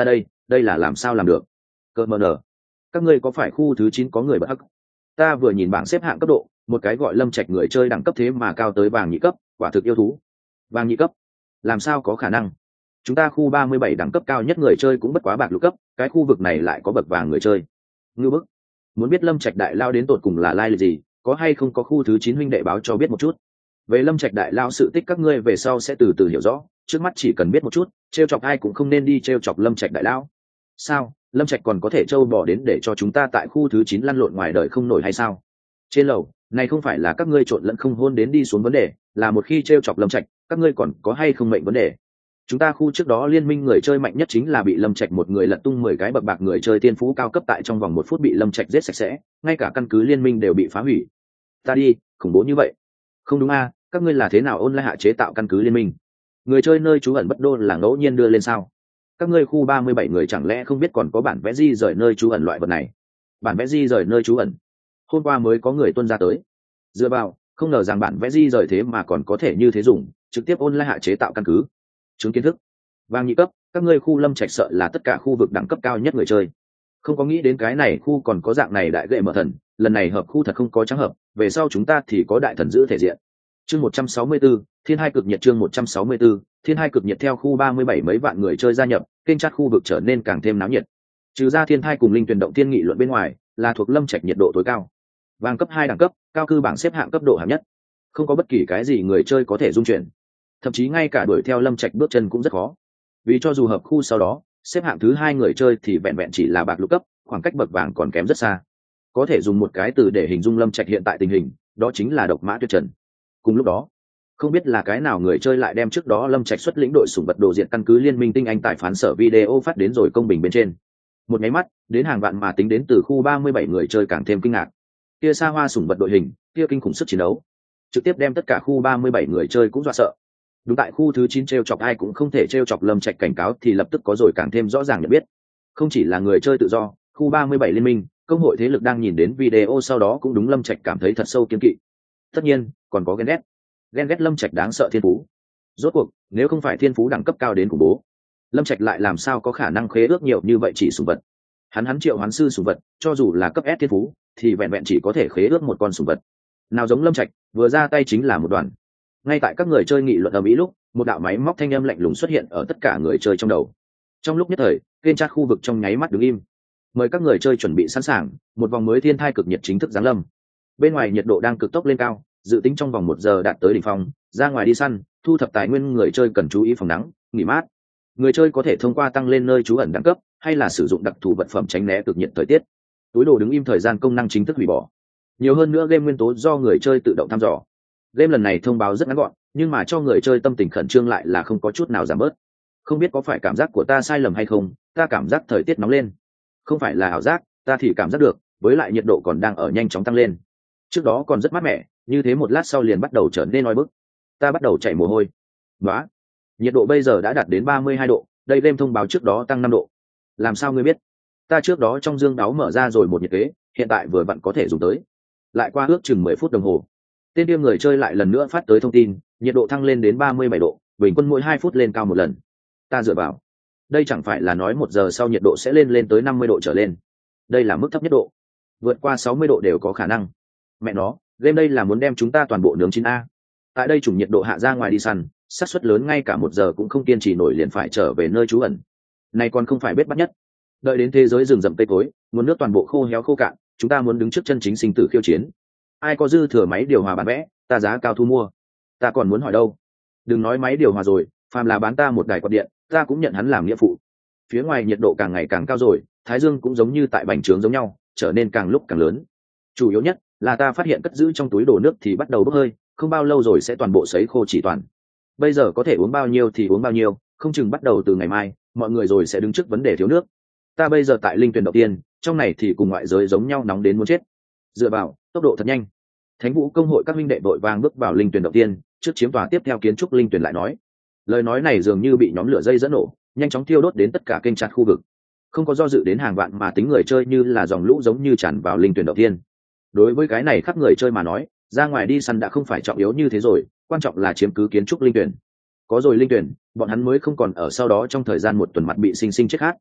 đây là làm sao làm được? Cơ mờ nở, các ngươi có phải khu thứ chín có người bất hắc? Ta vừa nhìn bảng xếp hạng cấp độ, một cái gọi Lâm Trạch người chơi đẳng cấp thế mà cao tới vàng nhị cấp, quả thực yêu thú. Vàng nhị cấp, làm sao có khả năng? Chúng ta khu ba mươi bảy đẳng cấp cao nhất người chơi cũng bất quá bạc lục cấp, cái khu vực này lại có bậc vàng người chơi. Ngưu bức. Muốn biết Lâm Trạch đại lao đến tột cùng là lai lịch gì, có hay không có khu thứ chín huynh đệ báo cho biết một chút. Về Lâm Trạch đại lao sự tích các ngươi về sau sẽ từ từ hiểu rõ, trước mắt chỉ cần biết một chút, trêu chọc ai cũng không nên đi trêu chọc Lâm Trạch đại lao. Sao? Lâm Trạch còn có thể trâu bỏ đến để cho chúng ta tại khu thứ chín lăn lộn ngoài đời không nổi hay sao? Trên lầu, này không phải là các ngươi trộn lẫn không hôn đến đi xuống vấn đề, là một khi trêu chọc Lâm Trạch, các ngươi còn có hay không mệnh vấn đề. Chúng ta khu trước đó liên minh người chơi mạnh nhất chính là bị Lâm Trạch một người lật tung mười cái bậc bạc người chơi tiên phú cao cấp tại trong vòng một phút bị Lâm Trạch giết sạch sẽ, ngay cả căn cứ liên minh đều bị phá hủy. Ta đi, khủng bố như vậy. Không đúng a, các ngươi là thế nào online hạ chế tạo căn cứ liên minh? Người chơi nơi trú ẩn bất đô là ngẫu nhiên đưa lên sao? Các ngươi khu ba mươi bảy người chẳng lẽ không biết còn có bản vẽ di rời nơi trú ẩn loại vật này? Bản vẽ di rời nơi trú ẩn. Hôm qua mới có người tuân ra tới. Dựa vào, không ngờ rằng bản vẽ di rời thế mà còn có thể như thế dùng, trực tiếp online hạ chế tạo căn cứ. Chứng kiến thức. Vàng nhị cấp, các ngươi khu Lâm Trạch sợ là tất cả khu vực đẳng cấp cao nhất người chơi. Không có nghĩ đến cái này khu còn có dạng này đại gậy mở thần, lần này hợp khu thật không có trắng hợp, về sau chúng ta thì có đại thần giữ thể diện. Chương một trăm sáu mươi tư, Thiên Hai Cực Nhiệt chương một trăm sáu mươi tư, Thiên Hai Cực Nhiệt theo khu ba mươi bảy mấy vạn người chơi gia nhập, kênh chat khu vực trở nên càng thêm náo nhiệt. Trừ ra Thiên Hai cùng Linh Tuyền động thiên nghị luận bên ngoài, là thuộc Lâm Trạch nhiệt độ tối cao. Vàng cấp hai đẳng cấp, cao cư bảng xếp hạng cấp độ hạng nhất. Không có bất kỳ cái gì người chơi có thể dung chuyển. Thậm chí ngay cả đuổi theo Lâm Trạch bước chân cũng rất khó. Vì cho dù hợp khu sau đó, xếp hạng thứ hai người chơi thì vẹn vẹn chỉ là bạc lục cấp, khoảng cách bậc vàng còn kém rất xa. Có thể dùng một cái từ để hình dung Lâm Trạch hiện tại tình hình, đó chính là độc mã tuyệt trần. Cùng lúc đó, không biết là cái nào người chơi lại đem trước đó Lâm Trạch xuất lĩnh đội sủng vật đồ diện căn cứ liên minh tinh anh tại phán sở video phát đến rồi công bình bên trên. Một nháy mắt, đến hàng vạn mà tính đến từ khu ba mươi bảy người chơi càng thêm kinh ngạc. Kia xa hoa sủng vật đội hình, kia kinh khủng sức chiến đấu, trực tiếp đem tất cả khu ba mươi bảy người chơi cũng dọa sợ. Đúng tại khu thứ chín trêu chọc ai cũng không thể trêu chọc Lâm Trạch cảnh cáo thì lập tức có rồi càng thêm rõ ràng nhận biết. Không chỉ là người chơi tự do, khu ba mươi bảy liên minh, công hội thế lực đang nhìn đến video sau đó cũng đúng Lâm Trạch cảm thấy thật sâu kiêng kỵ. Tất nhiên, còn có ghen ghét. Ghen ghét Lâm Trạch đáng sợ thiên phú. Rốt cuộc, nếu không phải thiên phú đẳng cấp cao đến khủng bố, Lâm Trạch lại làm sao có khả năng khế ước nhiều như vậy chỉ sủng vật. Hắn hắn triệu hoán sư sủng vật, cho dù là cấp S thiên phú, thì vẹn vẹn chỉ có thể khế ước một con sủng vật. Nào giống Lâm Trạch, vừa ra tay chính là một đoàn. Ngay tại các người chơi nghị luận ầm ĩ lúc, một đạo máy móc thanh âm lạnh lùng xuất hiện ở tất cả người chơi trong đầu. Trong lúc nhất thời, kênh chat khu vực trong nháy mắt đứng im. Mời các người chơi chuẩn bị sẵn sàng, một vòng mới thiên thai cực nhiệt chính thức giáng lâm. Bên ngoài nhiệt độ đang cực tốc lên cao, dự tính trong vòng một giờ đạt tới đỉnh phong. Ra ngoài đi săn, thu thập tài nguyên người chơi cần chú ý phòng nắng, nghỉ mát. Người chơi có thể thông qua tăng lên nơi trú ẩn đẳng cấp, hay là sử dụng đặc thù vật phẩm tránh né cực nhiệt thời tiết. Túi đồ đứng im thời gian công năng chính thức hủy bỏ. Nhiều hơn nữa game nguyên tố do người chơi tự động thăm dò. Game lần này thông báo rất ngắn gọn, nhưng mà cho người chơi tâm tình khẩn trương lại là không có chút nào giảm bớt. Không biết có phải cảm giác của ta sai lầm hay không, ta cảm giác thời tiết nóng lên. Không phải là ảo giác, ta thì cảm giác được, với lại nhiệt độ còn đang ở nhanh chóng tăng lên. Trước đó còn rất mát mẻ, như thế một lát sau liền bắt đầu trở nên oi bức. Ta bắt đầu chảy mồ hôi. Nóa, nhiệt độ bây giờ đã đạt đến ba mươi hai độ, đây game thông báo trước đó tăng năm độ. Làm sao ngươi biết? Ta trước đó trong dương đáo mở ra rồi một nhiệt kế, hiện tại vừa vặn có thể dùng tới. Lại qua ước chừng mười phút đồng hồ, tên điên người chơi lại lần nữa phát tới thông tin, nhiệt độ thăng lên đến ba mươi bảy độ, bình quân mỗi hai phút lên cao một lần. Ta dựa vào, đây chẳng phải là nói một giờ sau nhiệt độ sẽ lên lên tới năm mươi độ trở lên. Đây là mức thấp nhất độ, vượt qua sáu mươi độ đều có khả năng. Mẹ nó, game đây là muốn đem chúng ta toàn bộ nướng chín a. Tại đây chủng nhiệt độ hạ ra ngoài đi săn, xác suất lớn ngay cả một giờ cũng không kiên trì nổi liền phải trở về nơi trú ẩn. Này còn không phải bết bắt nhất. Đợi đến thế giới rừng rậm cây cối, nguồn nước toàn bộ khô héo khô cạn, chúng ta muốn đứng trước chân chính sinh tử khiêu chiến. Ai có dư thừa máy điều hòa bán vẽ, ta giá cao thu mua. Ta còn muốn hỏi đâu? Đừng nói máy điều hòa rồi, phàm là bán ta một đài quạt điện, ta cũng nhận hắn làm nghĩa phụ. Phía ngoài nhiệt độ càng ngày càng cao rồi, thái dương cũng giống như tại bành trướng giống nhau, trở nên càng lúc càng lớn. Chủ yếu nhất là ta phát hiện cất giữ trong túi đổ nước thì bắt đầu bốc hơi, không bao lâu rồi sẽ toàn bộ sấy khô chỉ toàn. Bây giờ có thể uống bao nhiêu thì uống bao nhiêu, không chừng bắt đầu từ ngày mai, mọi người rồi sẽ đứng trước vấn đề thiếu nước. Ta bây giờ tại linh tuyển đầu tiên, trong này thì cùng ngoại giới giống nhau nóng đến muốn chết. Dựa vào tốc độ thật nhanh. Thánh vũ công hội các huynh đệ vội vàng bước vào linh tuyển đầu tiên, trước chiếm tòa tiếp theo kiến trúc linh tuyển lại nói. Lời nói này dường như bị nhóm lửa dây dẫn nổ, nhanh chóng thiêu đốt đến tất cả kênh chặt khu vực. Không có do dự đến hàng vạn mà tính người chơi như là dòng lũ giống như tràn vào linh tuyển đầu tiên. Đối với cái này khắp người chơi mà nói, ra ngoài đi săn đã không phải trọng yếu như thế rồi, quan trọng là chiếm cứ kiến trúc linh tuyển. Có rồi linh tuyển, bọn hắn mới không còn ở sau đó trong thời gian một tuần mặt bị sinh sinh chết khát.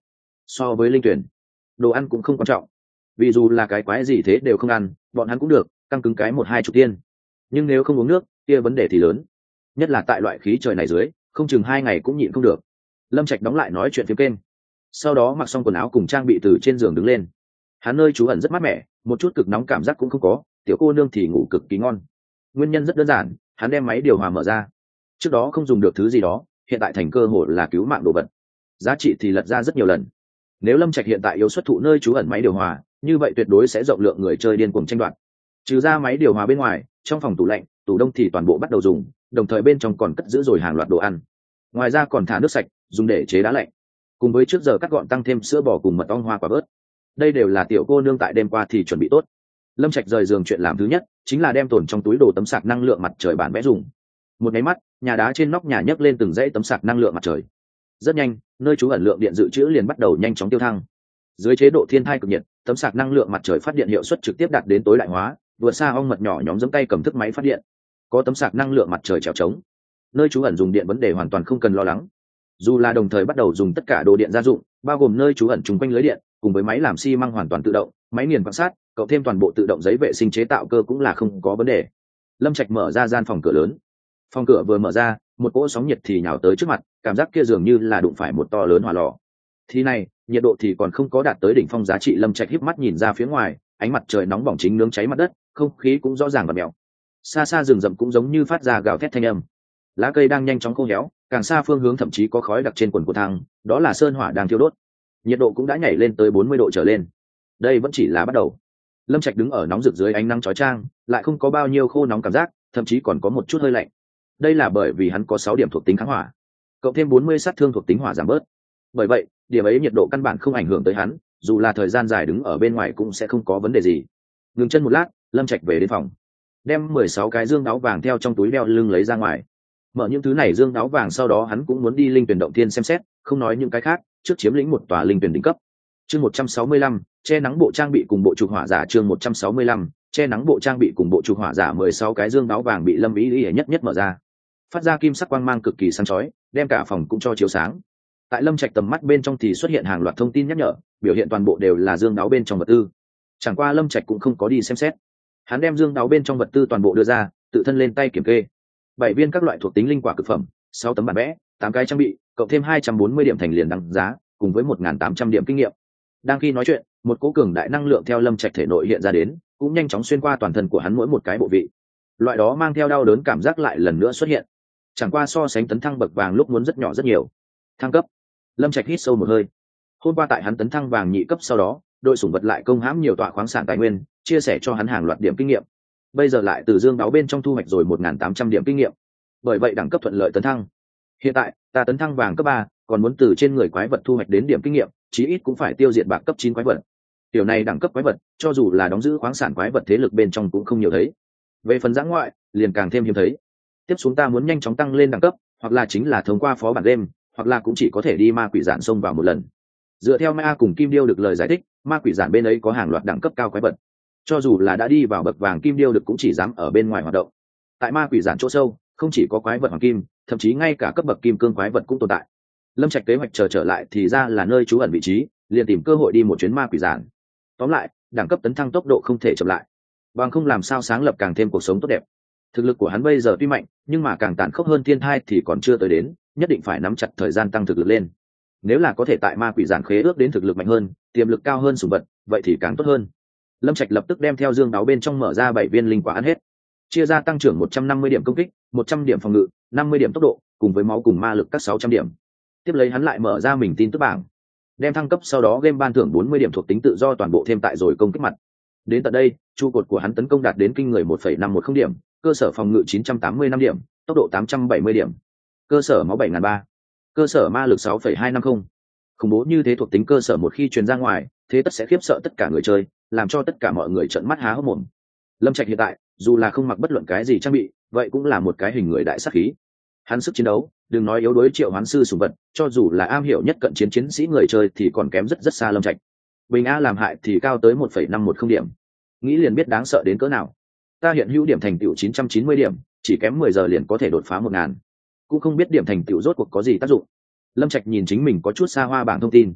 so với linh tuyển, đồ ăn cũng không quan trọng, vì dù là cái quái gì thế đều không ăn, bọn hắn cũng được căng cứng cái một hai chục tiên, nhưng nếu không uống nước kia vấn đề thì lớn, nhất là tại loại khí trời này dưới, không chừng hai ngày cũng nhịn không được. Lâm Trạch đóng lại nói chuyện phía kênh, sau đó mặc xong quần áo cùng trang bị từ trên giường đứng lên. Hắn nơi trú ẩn rất mát mẻ, một chút cực nóng cảm giác cũng không có, tiểu cô nương thì ngủ cực kỳ ngon. Nguyên nhân rất đơn giản, hắn đem máy điều hòa mở ra. Trước đó không dùng được thứ gì đó, hiện tại thành cơ hội là cứu mạng đồ vật, giá trị thì lật ra rất nhiều lần. Nếu Lâm Trạch hiện tại yếu xuất thụ nơi trú ẩn máy điều hòa, như vậy tuyệt đối sẽ rộng lượng người chơi điên cuồng tranh đoạt. Trừ ra máy điều hòa bên ngoài, trong phòng tủ lạnh, tủ đông thì toàn bộ bắt đầu dùng, đồng thời bên trong còn cất giữ rồi hàng loạt đồ ăn. Ngoài ra còn thả nước sạch, dùng để chế đá lạnh. Cùng với trước giờ cắt gọn tăng thêm sữa bò cùng mật ong hoa quả bớt. Đây đều là tiểu cô nương tại đêm qua thì chuẩn bị tốt. Lâm Trạch rời giường chuyện làm thứ nhất chính là đem tồn trong túi đồ tấm sạc năng lượng mặt trời bản vẽ dùng. Một cái mắt, nhà đá trên nóc nhà nhấc lên từng dãy tấm sạc năng lượng mặt trời. Rất nhanh, nơi trú ẩn lượng điện dự trữ liền bắt đầu nhanh chóng tiêu thăng. Dưới chế độ thiên thai cực nhiệt, tấm sạc năng lượng mặt trời phát điện hiệu suất trực tiếp đạt đến tối đại hóa, vượt xa ong mật nhỏ nhóm giẫm tay cầm thức máy phát điện. Có tấm sạc năng lượng mặt trời trèo trống, nơi trú ẩn dùng điện vấn đề hoàn toàn không cần lo lắng. Dù là đồng thời bắt đầu dùng tất cả đồ điện gia dụng, bao gồm nơi trú ẩn chung quanh lưới điện, cùng với máy làm xi măng hoàn toàn tự động, máy nghiền quan sát, cộng thêm toàn bộ tự động giấy vệ sinh chế tạo cơ cũng là không có vấn đề. Lâm Trạch mở ra gian phòng cửa lớn. Phòng cửa vừa mở ra, một cỗ sóng nhiệt thì nhào tới trước mặt, cảm giác kia dường như là đụng phải một to lớn hỏa lò. Thì này, nhiệt độ thì còn không có đạt tới đỉnh phong giá trị. Lâm Trạch híp mắt nhìn ra phía ngoài, ánh mặt trời nóng bỏng chính nướng cháy mặt đất, không khí cũng rõ ràng và mèo. Xa xa rừng rậm cũng giống như phát ra gào thét thanh âm. Lá cây đang nhanh chóng khô héo, càng xa phương hướng thậm chí có khói đặc trên quần của thang, đó là sơn hỏa đang thiêu đốt. Nhiệt độ cũng đã nhảy lên tới bốn mươi độ trở lên. Đây vẫn chỉ là bắt đầu. Lâm Trạch đứng ở nóng rực dưới ánh nắng chói chang, lại không có bao nhiêu khô nóng cảm giác, thậm chí còn có một chút hơi lạnh. Đây là bởi vì hắn có sáu điểm thuộc tính kháng hỏa, cộng thêm bốn mươi sát thương thuộc tính hỏa giảm bớt. Bởi vậy, điểm ấy nhiệt độ căn bản không ảnh hưởng tới hắn, dù là thời gian dài đứng ở bên ngoài cũng sẽ không có vấn đề gì. Ngừng chân một lát, Lâm Trạch về đến phòng, đem mười sáu cái dương đáo vàng theo trong túi đeo lưng lấy ra ngoài. Mở những thứ này dương đáo vàng, sau đó hắn cũng muốn đi linh tuyển động thiên xem xét, không nói những cái khác, trước chiếm lĩnh một tòa linh tuyển đỉnh cấp. Chương một trăm sáu mươi lăm, che nắng bộ trang bị cùng bộ trục hỏa giả. Chương một trăm sáu mươi lăm, che nắng bộ trang bị cùng bộ trục hỏa giả. mười sáu cái dương đáo vàng bị Lâm Ý Ý nhất nhất mở ra, phát ra kim sắc quang mang cực kỳ sáng chói, đem cả phòng cũng cho chiếu sáng. Tại Lâm Trạch tầm mắt bên trong thì xuất hiện hàng loạt thông tin nhắc nhở, biểu hiện toàn bộ đều là dương đáo bên trong vật tư. Chẳng qua Lâm Trạch cũng không có đi xem xét, hắn đem dương đáo bên trong vật tư toàn bộ đưa ra, tự thân lên tay kiểm kê. Bảy viên các loại thuộc tính linh quả cực phẩm, sáu tấm bản vẽ, tám cái trang bị, cộng thêm hai trăm bốn mươi điểm thành liền đăng giá, cùng với một nghìn tám trăm điểm kinh nghiệm. Đang khi nói chuyện, một cỗ cường đại năng lượng theo Lâm Trạch thể nội hiện ra đến, cũng nhanh chóng xuyên qua toàn thân của hắn mỗi một cái bộ vị. Loại đó mang theo đau đớn cảm giác lại lần nữa xuất hiện. Chẳng qua so sánh tấn thăng bậc vàng lúc muốn rất nhỏ rất nhiều. Thăng cấp. Lâm Trạch hít sâu một hơi. Hôm qua tại hắn tấn thăng vàng nhị cấp sau đó, đội sủng vật lại công hãm nhiều tọa khoáng sản tài nguyên, chia sẻ cho hắn hàng loạt điểm kinh nghiệm. Bây giờ lại từ dương đáo bên trong thu hoạch rồi một nghìn tám trăm điểm kinh nghiệm. Bởi vậy đẳng cấp thuận lợi tấn thăng. Hiện tại, ta tấn thăng vàng cấp ba, còn muốn từ trên người quái vật thu hoạch đến điểm kinh nghiệm, chí ít cũng phải tiêu diệt bạc cấp chín quái vật. Điều này đẳng cấp quái vật, cho dù là đóng giữ khoáng sản quái vật thế lực bên trong cũng không nhiều thấy. Về phần giã ngoại, liền càng thêm hiếm thấy. Tiếp xuống ta muốn nhanh chóng tăng lên đẳng cấp, hoặc là chính là thông qua phó bản game, hoặc là cũng chỉ có thể đi ma quỷ giản xông vào một lần. Dựa theo Ma cùng Kim Điêu được lời giải thích, ma quỷ giản bên ấy có hàng loạt đẳng cấp cao quái vật. Cho dù là đã đi vào bậc vàng, Kim Điêu được cũng chỉ dám ở bên ngoài hoạt động. Tại ma quỷ giản chỗ sâu, không chỉ có quái vật hoàng kim, thậm chí ngay cả cấp bậc kim cương quái vật cũng tồn tại. Lâm Trạch kế hoạch chờ trở lại thì ra là nơi trú ẩn vị trí, liền tìm cơ hội đi một chuyến ma quỷ giản. Tóm lại, đẳng cấp tấn thăng tốc độ không thể chậm lại, bằng không làm sao sáng lập càng thêm cuộc sống tốt đẹp. Thực lực của hắn bây giờ tuy mạnh, nhưng mà càng tàn khốc hơn thiên thai thì còn chưa tới đến, nhất định phải nắm chặt thời gian tăng thực lực lên. Nếu là có thể tại ma quỷ giản khế ước đến thực lực mạnh hơn, tiềm lực cao hơn sủng vật, vậy thì càng tốt hơn. Lâm Trạch lập tức đem theo dương đáo bên trong mở ra bảy viên linh quả ăn hết, chia ra tăng trưởng một trăm năm mươi điểm công kích, một trăm điểm phòng ngự, năm mươi điểm tốc độ, cùng với máu cùng ma lực các sáu trăm điểm. Tiếp lấy hắn lại mở ra mình tin tức bảng, đem thăng cấp sau đó game ban thưởng bốn mươi điểm thuộc tính tự do toàn bộ thêm tại rồi công kích mặt. Đến tận đây, trụ cột của hắn tấn công đạt đến kinh người một phẩy năm một không điểm, cơ sở phòng ngự chín trăm tám mươi lăm điểm, tốc độ tám trăm bảy mươi điểm, cơ sở máu bảy nghìn ba trăm, cơ sở ma lực sáu phẩy hai năm không. Khủng bố như thế thuộc tính cơ sở một khi truyền ra ngoài, thế tất sẽ khiếp sợ tất cả người chơi, làm cho tất cả mọi người trợn mắt há hốc mồm. Lâm Trạch hiện tại, dù là không mặc bất luận cái gì trang bị, vậy cũng là một cái hình người đại sát khí. Hắn sức chiến đấu, đừng nói yếu đối triệu hoán sư sủng vật, cho dù là am hiểu nhất cận chiến chiến sĩ người chơi thì còn kém rất rất xa Lâm Trạch. Bình A làm hại thì cao tới một phẩy năm một không điểm, nghĩ liền biết đáng sợ đến cỡ nào. Ta hiện hữu điểm thành tựu chín trăm chín mươi điểm, chỉ kém mười giờ liền có thể đột phá một ngàn. Cũng không biết điểm thành tựu rốt cuộc có gì tác dụng. Lâm Trạch nhìn chính mình có chút xa hoa bảng thông tin,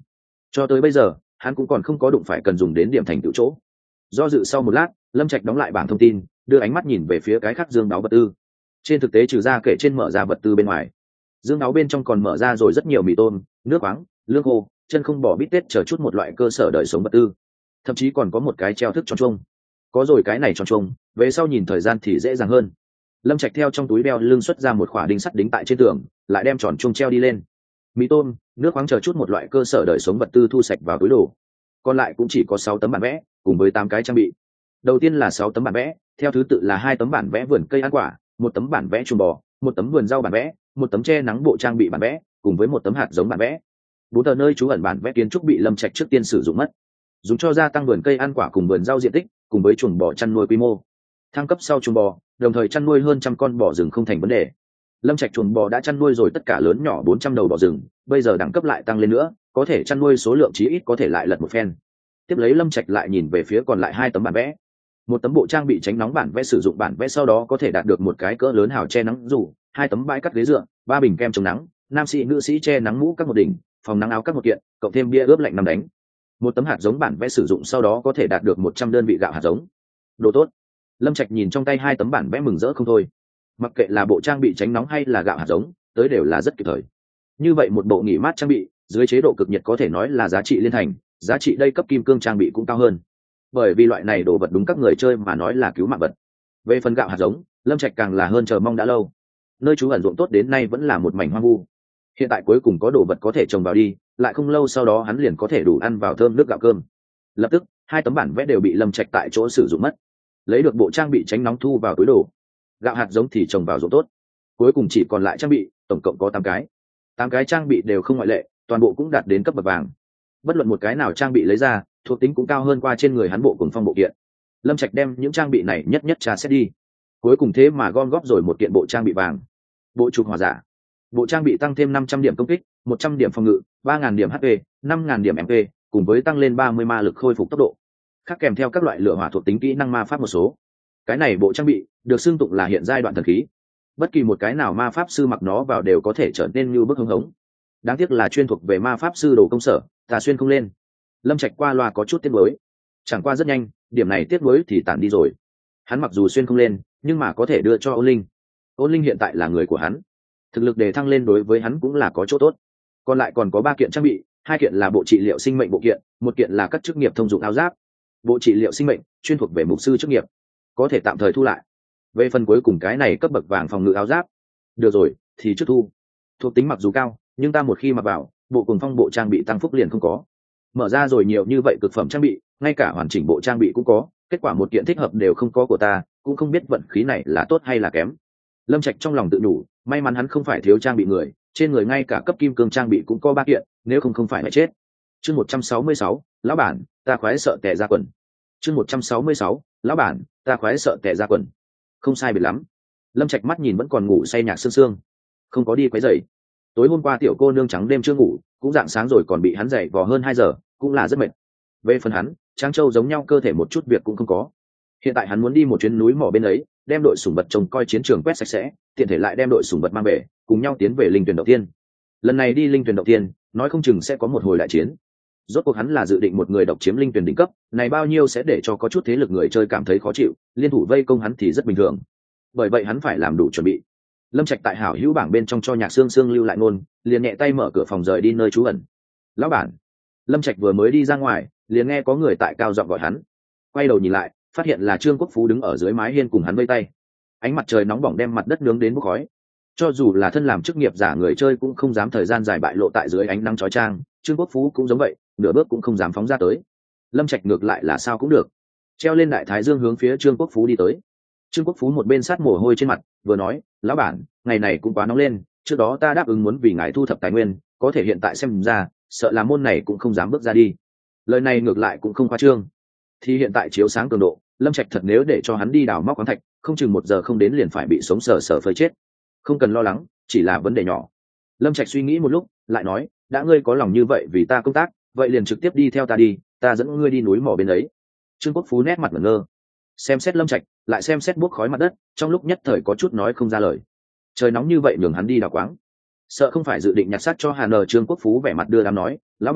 Cho tới bây giờ hắn cũng còn không có đụng phải cần dùng đến điểm thành tựu chỗ. Do dự sau một lát, Lâm Trạch đóng lại bảng thông tin, đưa ánh mắt nhìn về phía cái khác dương đáo vật tư. Trên thực tế trừ ra kể trên mở ra vật tư bên ngoài, dương đáo bên trong còn mở ra rồi rất nhiều mì tôm, nước khoáng, lương khô, chân không bỏ bít tết chờ chút một loại cơ sở đời sống vật tư, thậm chí còn có một cái treo thức tròn chuông. Có rồi cái này tròn chuông, về sau nhìn thời gian thì dễ dàng hơn. Lâm Trạch theo trong túi đeo lưng xuất ra một khỏa đinh sắt đính tại trên tường, lại đem tròn chuông treo đi lên. Mì tôm, nước khoáng chờ chút một loại cơ sở đời sống vật tư thu sạch vào túi đồ. Còn lại cũng chỉ có sáu tấm bản vẽ cùng với tám cái trang bị. Đầu tiên là sáu tấm bản vẽ, theo thứ tự là hai tấm bản vẽ vườn cây ăn quả, một tấm bản vẽ chuồng bò, một tấm vườn rau bản vẽ, một tấm che nắng bộ trang bị bản vẽ, cùng với một tấm hạt giống bản vẽ. Bốn tờ nơi trú ẩn bản vẽ kiến trúc bị Lâm Trạch trước tiên sử dụng mất, dùng cho gia tăng vườn cây ăn quả cùng vườn rau diện tích, cùng với chuồng bò chăn nuôi quy mô. Thăng cấp sau chuồng bò, đồng thời chăn nuôi hơn trăm con bò rừng không thành vấn đề. Lâm Trạch chuồng bò đã chăn nuôi rồi tất cả lớn nhỏ bốn trăm đầu bò rừng, bây giờ đẳng cấp lại tăng lên nữa, có thể chăn nuôi số lượng chí ít có thể lại lật một phen. Tiếp lấy Lâm Trạch lại nhìn về phía còn lại hai tấm bản vẽ. Một tấm bộ trang bị tránh nóng bản vẽ sử dụng bản vẽ sau đó có thể đạt được một cái cỡ lớn hào che nắng dù, hai tấm bãi cắt ghế dựa, ba bình kem chống nắng, nam sĩ nữ sĩ che nắng mũ các một đỉnh, phòng nắng áo các một kiện, cộng thêm bia ướp lạnh nằm đánh. Một tấm hạt giống bản vẽ sử dụng sau đó có thể đạt được một trăm đơn vị gạo hạt giống. Đồ tốt. Lâm Trạch nhìn trong tay hai tấm bản vẽ mừng rỡ không thôi. Mặc kệ là bộ trang bị tránh nóng hay là gạo hạt giống, tới đều là rất kịp thời. Như vậy một bộ nghỉ mát trang bị, dưới chế độ cực nhiệt có thể nói là giá trị liên thành, giá trị đây cấp kim cương trang bị cũng cao hơn. Bởi vì loại này đồ vật đúng các người chơi mà nói là cứu mạng vật. Về phần gạo hạt giống, Lâm Trạch càng là hơn chờ mong đã lâu. Nơi trú ẩn ruộng tốt đến nay vẫn là một mảnh hoang vu. Hiện tại cuối cùng có đồ vật có thể trồng vào đi, lại không lâu sau đó hắn liền có thể đủ ăn vào thơm nước gạo cơm. Lập tức, hai tấm bản vẽ đều bị Lâm Trạch tại chỗ sử dụng mất. Lấy được bộ trang bị tránh nóng thu vào túi đồ. Gạo hạt giống thì trồng vào ruộng tốt. Cuối cùng chỉ còn lại trang bị, tổng cộng có tám cái. tám cái trang bị đều không ngoại lệ, toàn bộ cũng đạt đến cấp bậc vàng. Bất luận một cái nào trang bị lấy ra, thuộc tính cũng cao hơn qua trên người hắn bộ cùng phong bộ kiện. Lâm Trạch đem những trang bị này nhất nhất tra xét đi. Cuối cùng thế mà gom góp rồi một kiện bộ trang bị vàng. Bộ trục hỏa giả. Bộ trang bị tăng thêm năm trăm điểm công kích, một trăm điểm phòng ngự, ba nghìn điểm hát pê, năm nghìn điểm em pê, cùng với tăng lên ba mươi ma lực khôi phục tốc độ. Khác kèm theo các loại lửa hỏa thuộc tính kỹ năng ma pháp một số. Cái này bộ trang bị được xưng tụng là hiện giai đoạn thần khí. Bất kỳ một cái nào ma pháp sư mặc nó vào đều có thể trở nên như bức hống hống. Đáng tiếc là chuyên thuộc về ma pháp sư đồ công sở, ta xuyên không lên. Lâm Trạch qua loa có chút tiếc nuối. Chẳng qua rất nhanh, điểm này tiếc nuối thì tản đi rồi. Hắn mặc dù xuyên không lên, nhưng mà có thể đưa cho Ôn Linh. Ôn Linh hiện tại là người của hắn, thực lực đề thăng lên đối với hắn cũng là có chỗ tốt. Còn lại còn có ba kiện trang bị, hai kiện là bộ trị liệu sinh mệnh bộ kiện, một kiện là các chức nghiệp thông dụng áo giáp. Bộ trị liệu sinh mệnh chuyên thuộc về mục sư chức nghiệp, có thể tạm thời thu lại. Về phần cuối cùng cái này cấp bậc vàng phòng ngự áo giáp, được rồi thì trước thu. Thuộc tính mặc dù cao, nhưng ta một khi mặc vào, bộ cùng phong bộ trang bị tăng phúc liền không có. Mở ra rồi nhiều như vậy cực phẩm trang bị, ngay cả hoàn chỉnh bộ trang bị cũng có, kết quả một kiện thích hợp đều không có của ta, cũng không biết vận khí này là tốt hay là kém. Lâm Trạch trong lòng tự nhủ, may mắn hắn không phải thiếu trang bị người, trên người ngay cả cấp kim cương trang bị cũng có ba kiện, nếu không không phải phải chết. Chương một trăm sáu mươi sáu, lão bản, ta khoái sợ tè ra quần. Chương một trăm sáu mươi sáu, lão bản, ta khoái sợ tè ra quần. Không sai biệt lắm. Lâm Trạch mắt nhìn vẫn còn ngủ say nhạc sương sương, không có đi quấy rầy. Tối hôm qua tiểu cô nương trắng đêm chưa ngủ, cũng rạng sáng rồi còn bị hắn dậy vò hơn hai giờ, cũng là rất mệt. Về phần hắn, Trang Châu giống nhau cơ thể một chút việc cũng không có. Hiện tại hắn muốn đi một chuyến núi mỏ bên ấy, đem đội sủng vật trông coi chiến trường quét sạch sẽ, tiện thể lại đem đội sủng vật mang về, cùng nhau tiến về linh tuyển đầu tiên. Lần này đi linh tuyển đầu tiên, nói không chừng sẽ có một hồi đại chiến. Rốt cuộc hắn là dự định một người độc chiếm linh tuyển đỉnh cấp, này bao nhiêu sẽ để cho có chút thế lực người chơi cảm thấy khó chịu, liên thủ vây công hắn thì rất bình thường. Bởi vậy hắn phải làm đủ chuẩn bị. Lâm Trạch tại hảo hữu bảng bên trong cho Nhạc Sương Sương lưu lại ngôn, liền nhẹ tay mở cửa phòng rời đi nơi trú ẩn. "Lão bản." Lâm Trạch vừa mới đi ra ngoài, liền nghe có người tại cao giọng gọi hắn. Quay đầu nhìn lại, phát hiện là Trương Quốc Phú đứng ở dưới mái hiên cùng hắn vây tay. Ánh mặt trời nóng bỏng đem mặt đất nướng đến bốc khói. Cho dù là thân làm chức nghiệp giả người chơi cũng không dám thời gian dài bại lộ tại dưới ánh nắng chói chang, Trương Quốc Phú cũng giống vậy, nửa bước cũng không dám phóng ra tới. Lâm Trạch ngược lại là sao cũng được, treo lên đại thái dương hướng phía Trương Quốc Phú đi tới. Trương Quốc Phú một bên sát mồ hôi trên mặt, vừa nói, "Lão bản, ngày này cũng quá nóng lên, trước đó ta đáp ứng muốn vì ngài thu thập tài nguyên, có thể hiện tại xem ra, sợ là môn này cũng không dám bước ra đi." Lời này ngược lại cũng không khoa trương. Thì hiện tại chiếu sáng cường độ, Lâm Trạch thật nếu để cho hắn đi đào móc khoáng thạch, không chừng một giờ không đến liền phải bị sống sờ sờ phơi chết. Không cần lo lắng, chỉ là vấn đề nhỏ. Lâm Trạch suy nghĩ một lúc, lại nói, "Đã ngươi có lòng như vậy vì ta công tác, vậy liền trực tiếp đi theo ta đi, ta dẫn ngươi đi núi mỏ bên ấy." Trương Quốc Phú nét mặt ngẩn ngơ, xem xét Lâm Trạch, lại xem xét buốc khói mặt đất, trong lúc nhất thời có chút nói không ra lời. Trời nóng như vậy nhường hắn đi đào quáng, sợ không phải dự định nhặt xác cho Hà Nờ. Trương Quốc Phú vẻ mặt đưa đám nói, "Lão bản,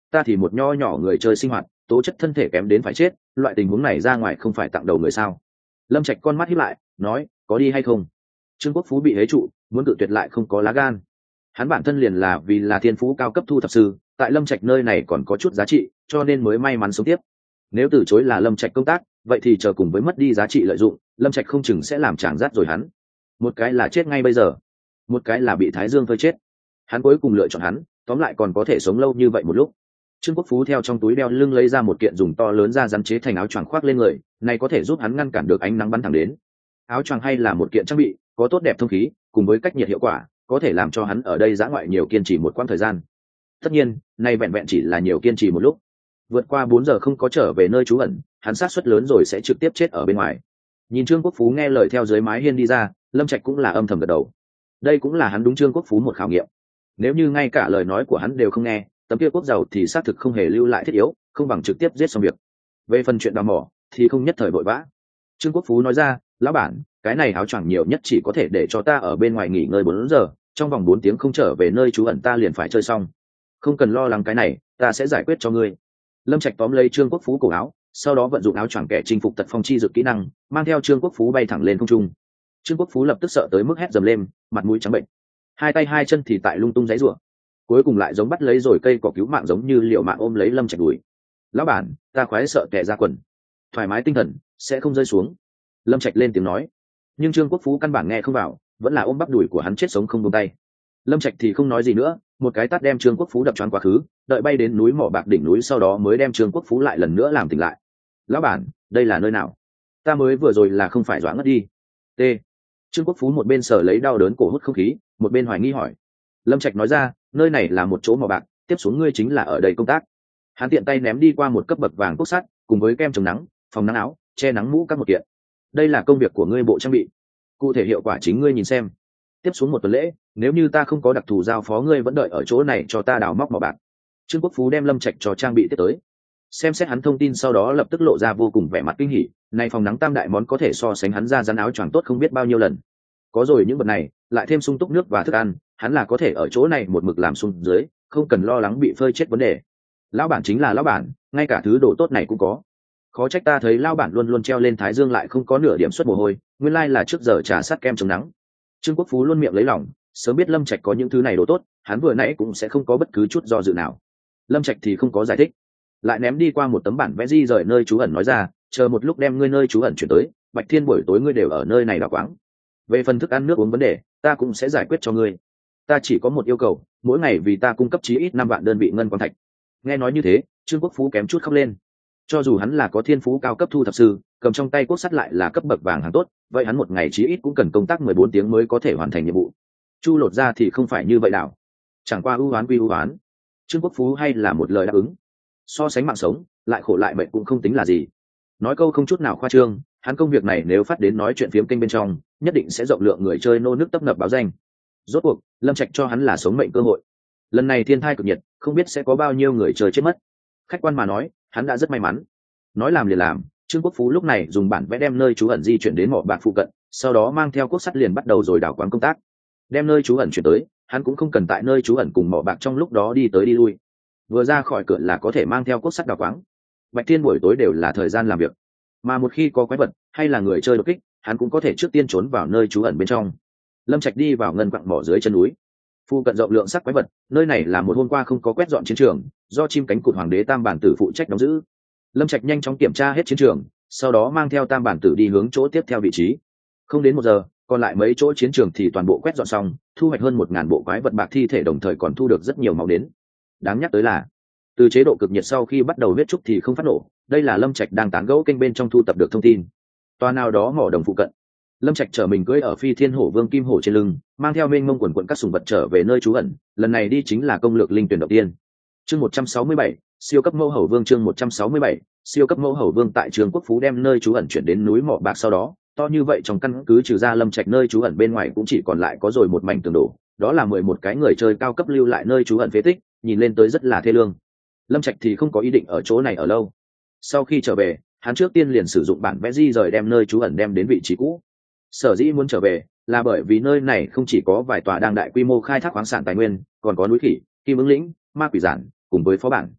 ta thì một nho nhỏ người chơi sinh hoạt, tố chất thân thể kém đến phải chết, loại tình huống này ra ngoài không phải tặng đầu người sao? Lâm Trạch con mắt híp lại nói, có đi hay không? Trương Quốc Phú bị hế trụ, muốn cự tuyệt lại không có lá gan. Hắn bản thân liền là vì là thiên phú cao cấp thu thập sư, tại Lâm Trạch nơi này còn có chút giá trị, cho nên mới may mắn sống tiếp. Nếu từ chối là Lâm Trạch công tác, vậy thì chờ cùng với mất đi giá trị lợi dụng, Lâm Trạch không chừng sẽ làm tràng rát rồi hắn. Một cái là chết ngay bây giờ, một cái là bị Thái Dương phơi chết. Hắn cuối cùng lựa chọn hắn, tóm lại còn có thể sống lâu như vậy một lúc. Trương Quốc Phú theo trong túi đeo lưng lấy ra một kiện dùng to lớn ra rắn chế thành áo choàng khoác lên người, này có thể giúp hắn ngăn cản được ánh nắng bắn thẳng đến. Áo choàng hay là một kiện trang bị, có tốt đẹp thông khí, cùng với cách nhiệt hiệu quả, có thể làm cho hắn ở đây dã ngoại nhiều kiên trì một quãng thời gian. Tất nhiên, này vẹn vẹn chỉ là nhiều kiên trì một lúc. Vượt qua bốn giờ không có trở về nơi trú ẩn, hắn sát suất lớn rồi sẽ trực tiếp chết ở bên ngoài. Nhìn Trương Quốc Phú nghe lời theo dưới mái hiên đi ra, Lâm Trạch cũng là âm thầm gật đầu. Đây cũng là hắn đúng Trương Quốc Phú một khảo nghiệm. Nếu như ngay cả lời nói của hắn đều không nghe, tấm kia quốc giàu thì xác thực không hề lưu lại thiết yếu, không bằng trực tiếp giết xong việc. Về phần chuyện đào mỏ thì không nhất thời vội vã. Trương Quốc Phú nói ra, lão bản, cái này áo choàng nhiều nhất chỉ có thể để cho ta ở bên ngoài nghỉ ngơi bốn giờ, trong vòng bốn tiếng không trở về nơi trú ẩn ta liền phải chơi xong. Không cần lo lắng cái này, ta sẽ giải quyết cho ngươi. Lâm Trạch tóm lấy Trương Quốc Phú cổ áo, sau đó vận dụng áo choàng kẻ chinh phục tật phong chi dược kỹ năng, mang theo Trương Quốc Phú bay thẳng lên không trung. Trương Quốc Phú lập tức sợ tới mức hét dầm lên, mặt mũi trắng bệnh, hai tay hai chân thì tại lung tung giãy giụa, cuối cùng lại giống bắt lấy rồi cây cỏ cứu mạng giống như liều mạng ôm lấy Lâm Trạch đùi. Lão bản, ta khoái sợ kẻ ra quần, thoải mái tinh thần sẽ không rơi xuống. Lâm Trạch lên tiếng nói, nhưng Trương Quốc Phú căn bản nghe không vào, vẫn là ôm bắp đùi của hắn chết sống không buông tay. Lâm Trạch thì không nói gì nữa, một cái tát đem Trương Quốc Phú đập choáng quá khứ, đợi bay đến núi mỏ bạc đỉnh núi sau đó mới đem Trương Quốc Phú lại lần nữa làm tỉnh lại. Lão bản, đây là nơi nào? Ta mới vừa rồi là không phải dọa ngất đi. T. Trương Quốc Phú một bên sờ lấy đau đớn cổ hút không khí, một bên hoài nghi hỏi. Lâm Trạch nói ra, nơi này là một chỗ mỏ bạc, tiếp xuống ngươi chính là ở đây công tác. Hắn tiện tay ném đi qua một cấp bậc vàng cốt sắt, cùng với kem chống nắng, phòng nắng áo, che nắng mũ các một kiện. Đây là công việc của ngươi bộ trang bị, cụ thể hiệu quả chính ngươi nhìn xem. Tiếp xuống một tuần lễ, nếu như ta không có đặc thù giao phó ngươi vẫn đợi ở chỗ này cho ta đào móc mỏ bạc. Trương Quốc Phú đem Lâm Trạch cho trang bị tiếp tới, xem xét hắn thông tin sau đó lập tức lộ ra vô cùng vẻ mặt kinh hỉ. Này phòng nắng tam đại món có thể so sánh hắn ra rắn áo choàng tốt không biết bao nhiêu lần. Có rồi những vật này, lại thêm sung túc nước và thức ăn, hắn là có thể ở chỗ này một mực làm xuống dưới, không cần lo lắng bị phơi chết vấn đề. Lão bản chính là lão bản, ngay cả thứ đồ tốt này cũng có. Khó trách ta thấy lão bản luôn luôn treo lên thái dương lại không có nửa điểm xuất mồ hôi, nguyên lai là trước giờ trà sát kem chống nắng. Trương Quốc Phú luôn miệng lấy lòng, sớm biết Lâm Trạch có những thứ này đồ tốt, hắn vừa nãy cũng sẽ không có bất cứ chút do dự nào. Lâm Trạch thì không có giải thích, lại ném đi qua một tấm bản vẽ di rời nơi trú ẩn nói ra, chờ một lúc đem ngươi nơi trú ẩn chuyển tới, Bạch Thiên buổi tối ngươi đều ở nơi này đào quáng. Về phần thức ăn nước uống vấn đề, ta cũng sẽ giải quyết cho ngươi. Ta chỉ có một yêu cầu, mỗi ngày vì ta cung cấp chí ít năm vạn đơn vị ngân quang thạch. Nghe nói như thế, Trương Quốc Phú kém chút khóc lên. Cho dù hắn là có thiên phú cao cấp thu thập sư, cầm trong tay cuốc sắt lại là cấp bậc vàng hàng tốt, vậy hắn một ngày chí ít cũng cần công tác mười bốn tiếng mới có thể hoàn thành nhiệm vụ. Chu lột ra thì không phải như vậy đảo. Chẳng qua ưu oán quy ưu oán. Trương Quốc Phú hay là một lời đáp ứng. So sánh mạng sống, lại khổ lại mệnh cũng không tính là gì. Nói câu không chút nào khoa trương, hắn công việc này nếu phát đến nói chuyện phiếm kênh bên trong, nhất định sẽ rộng lượng người chơi nô nước tấp nập báo danh. Rốt cuộc, Lâm Trạch cho hắn là sống mệnh cơ hội. Lần này thiên thai cực nhiệt, không biết sẽ có bao nhiêu người chơi chết mất. Khách quan mà nói, hắn đã rất may mắn. Nói làm liền làm, Trương Quốc Phú lúc này dùng bản vẽ đem nơi trú ẩn di chuyển đến mỏ bạc phụ cận, sau đó mang theo cuốc sắt liền bắt đầu rồi đào quáng công tác. Đem nơi trú ẩn chuyển tới, hắn cũng không cần tại nơi trú ẩn cùng mỏ bạc trong lúc đó đi tới đi lui. Vừa ra khỏi cửa là có thể mang theo cuốc sắt đào quáng. Bạch Thiên buổi tối đều là thời gian làm việc, mà một khi có quái vật hay là người chơi đột kích, hắn cũng có thể trước tiên trốn vào nơi trú ẩn bên trong. Lâm Trạch đi vào ngân quặng mỏ dưới chân núi, phụ cận rộng lượng sắc quái vật, nơi này là một hôm qua không có quét dọn chiến trường, do chim cánh cụt hoàng đế Tam Bản Tử phụ trách đóng giữ. Lâm Trạch nhanh chóng kiểm tra hết chiến trường, sau đó mang theo Tam Bản Tử đi hướng chỗ tiếp theo vị trí. Không đến một giờ, còn lại mấy chỗ chiến trường thì toàn bộ quét dọn xong, thu hoạch hơn một ngàn bộ quái vật bạc thi thể, đồng thời còn thu được rất nhiều máu đến. Đáng nhắc tới là, từ chế độ cực nhiệt sau khi bắt đầu huyết trúc thì không phát nổ, đây là Lâm Trạch đang tán gẫu kênh bên trong thu tập được thông tin. Toa nào đó mỏ đồng phụ cận, Lâm Trạch chở mình cưỡi ở Phi Thiên Hổ Vương Kim Hổ trên lưng, mang theo mênh mông quần quần các sùng vật trở về nơi trú ẩn, lần này đi chính là công lược linh tuyển đầu tiên. Chương một trăm sáu mươi bảy, siêu cấp mẫu hầu vương. Chương một trăm sáu mươi bảy, siêu cấp mẫu hầu vương. Tại Trương Quốc Phú đem nơi trú ẩn chuyển đến núi mỏ bạc sau đó, to như vậy trong căn cứ trừ ra Lâm Trạch nơi trú ẩn bên ngoài cũng chỉ còn lại có rồi một mảnh tường đổ, đó là mười một cái người chơi cao cấp lưu lại nơi trú ẩn phế tích, nhìn lên tới rất là thê lương. Lâm Trạch thì không có ý định ở chỗ này ở lâu. Sau khi trở về, hắn trước tiên liền sử dụng bản vẽ di rời đem nơi trú ẩn đem đến vị trí cũ. Sở dĩ muốn trở về là bởi vì nơi này không chỉ có vài tòa đang đại quy mô khai thác khoáng sản tài nguyên, còn có núi khỉ, kim ứng lĩnh, ma quỷ giản cùng với phó bản.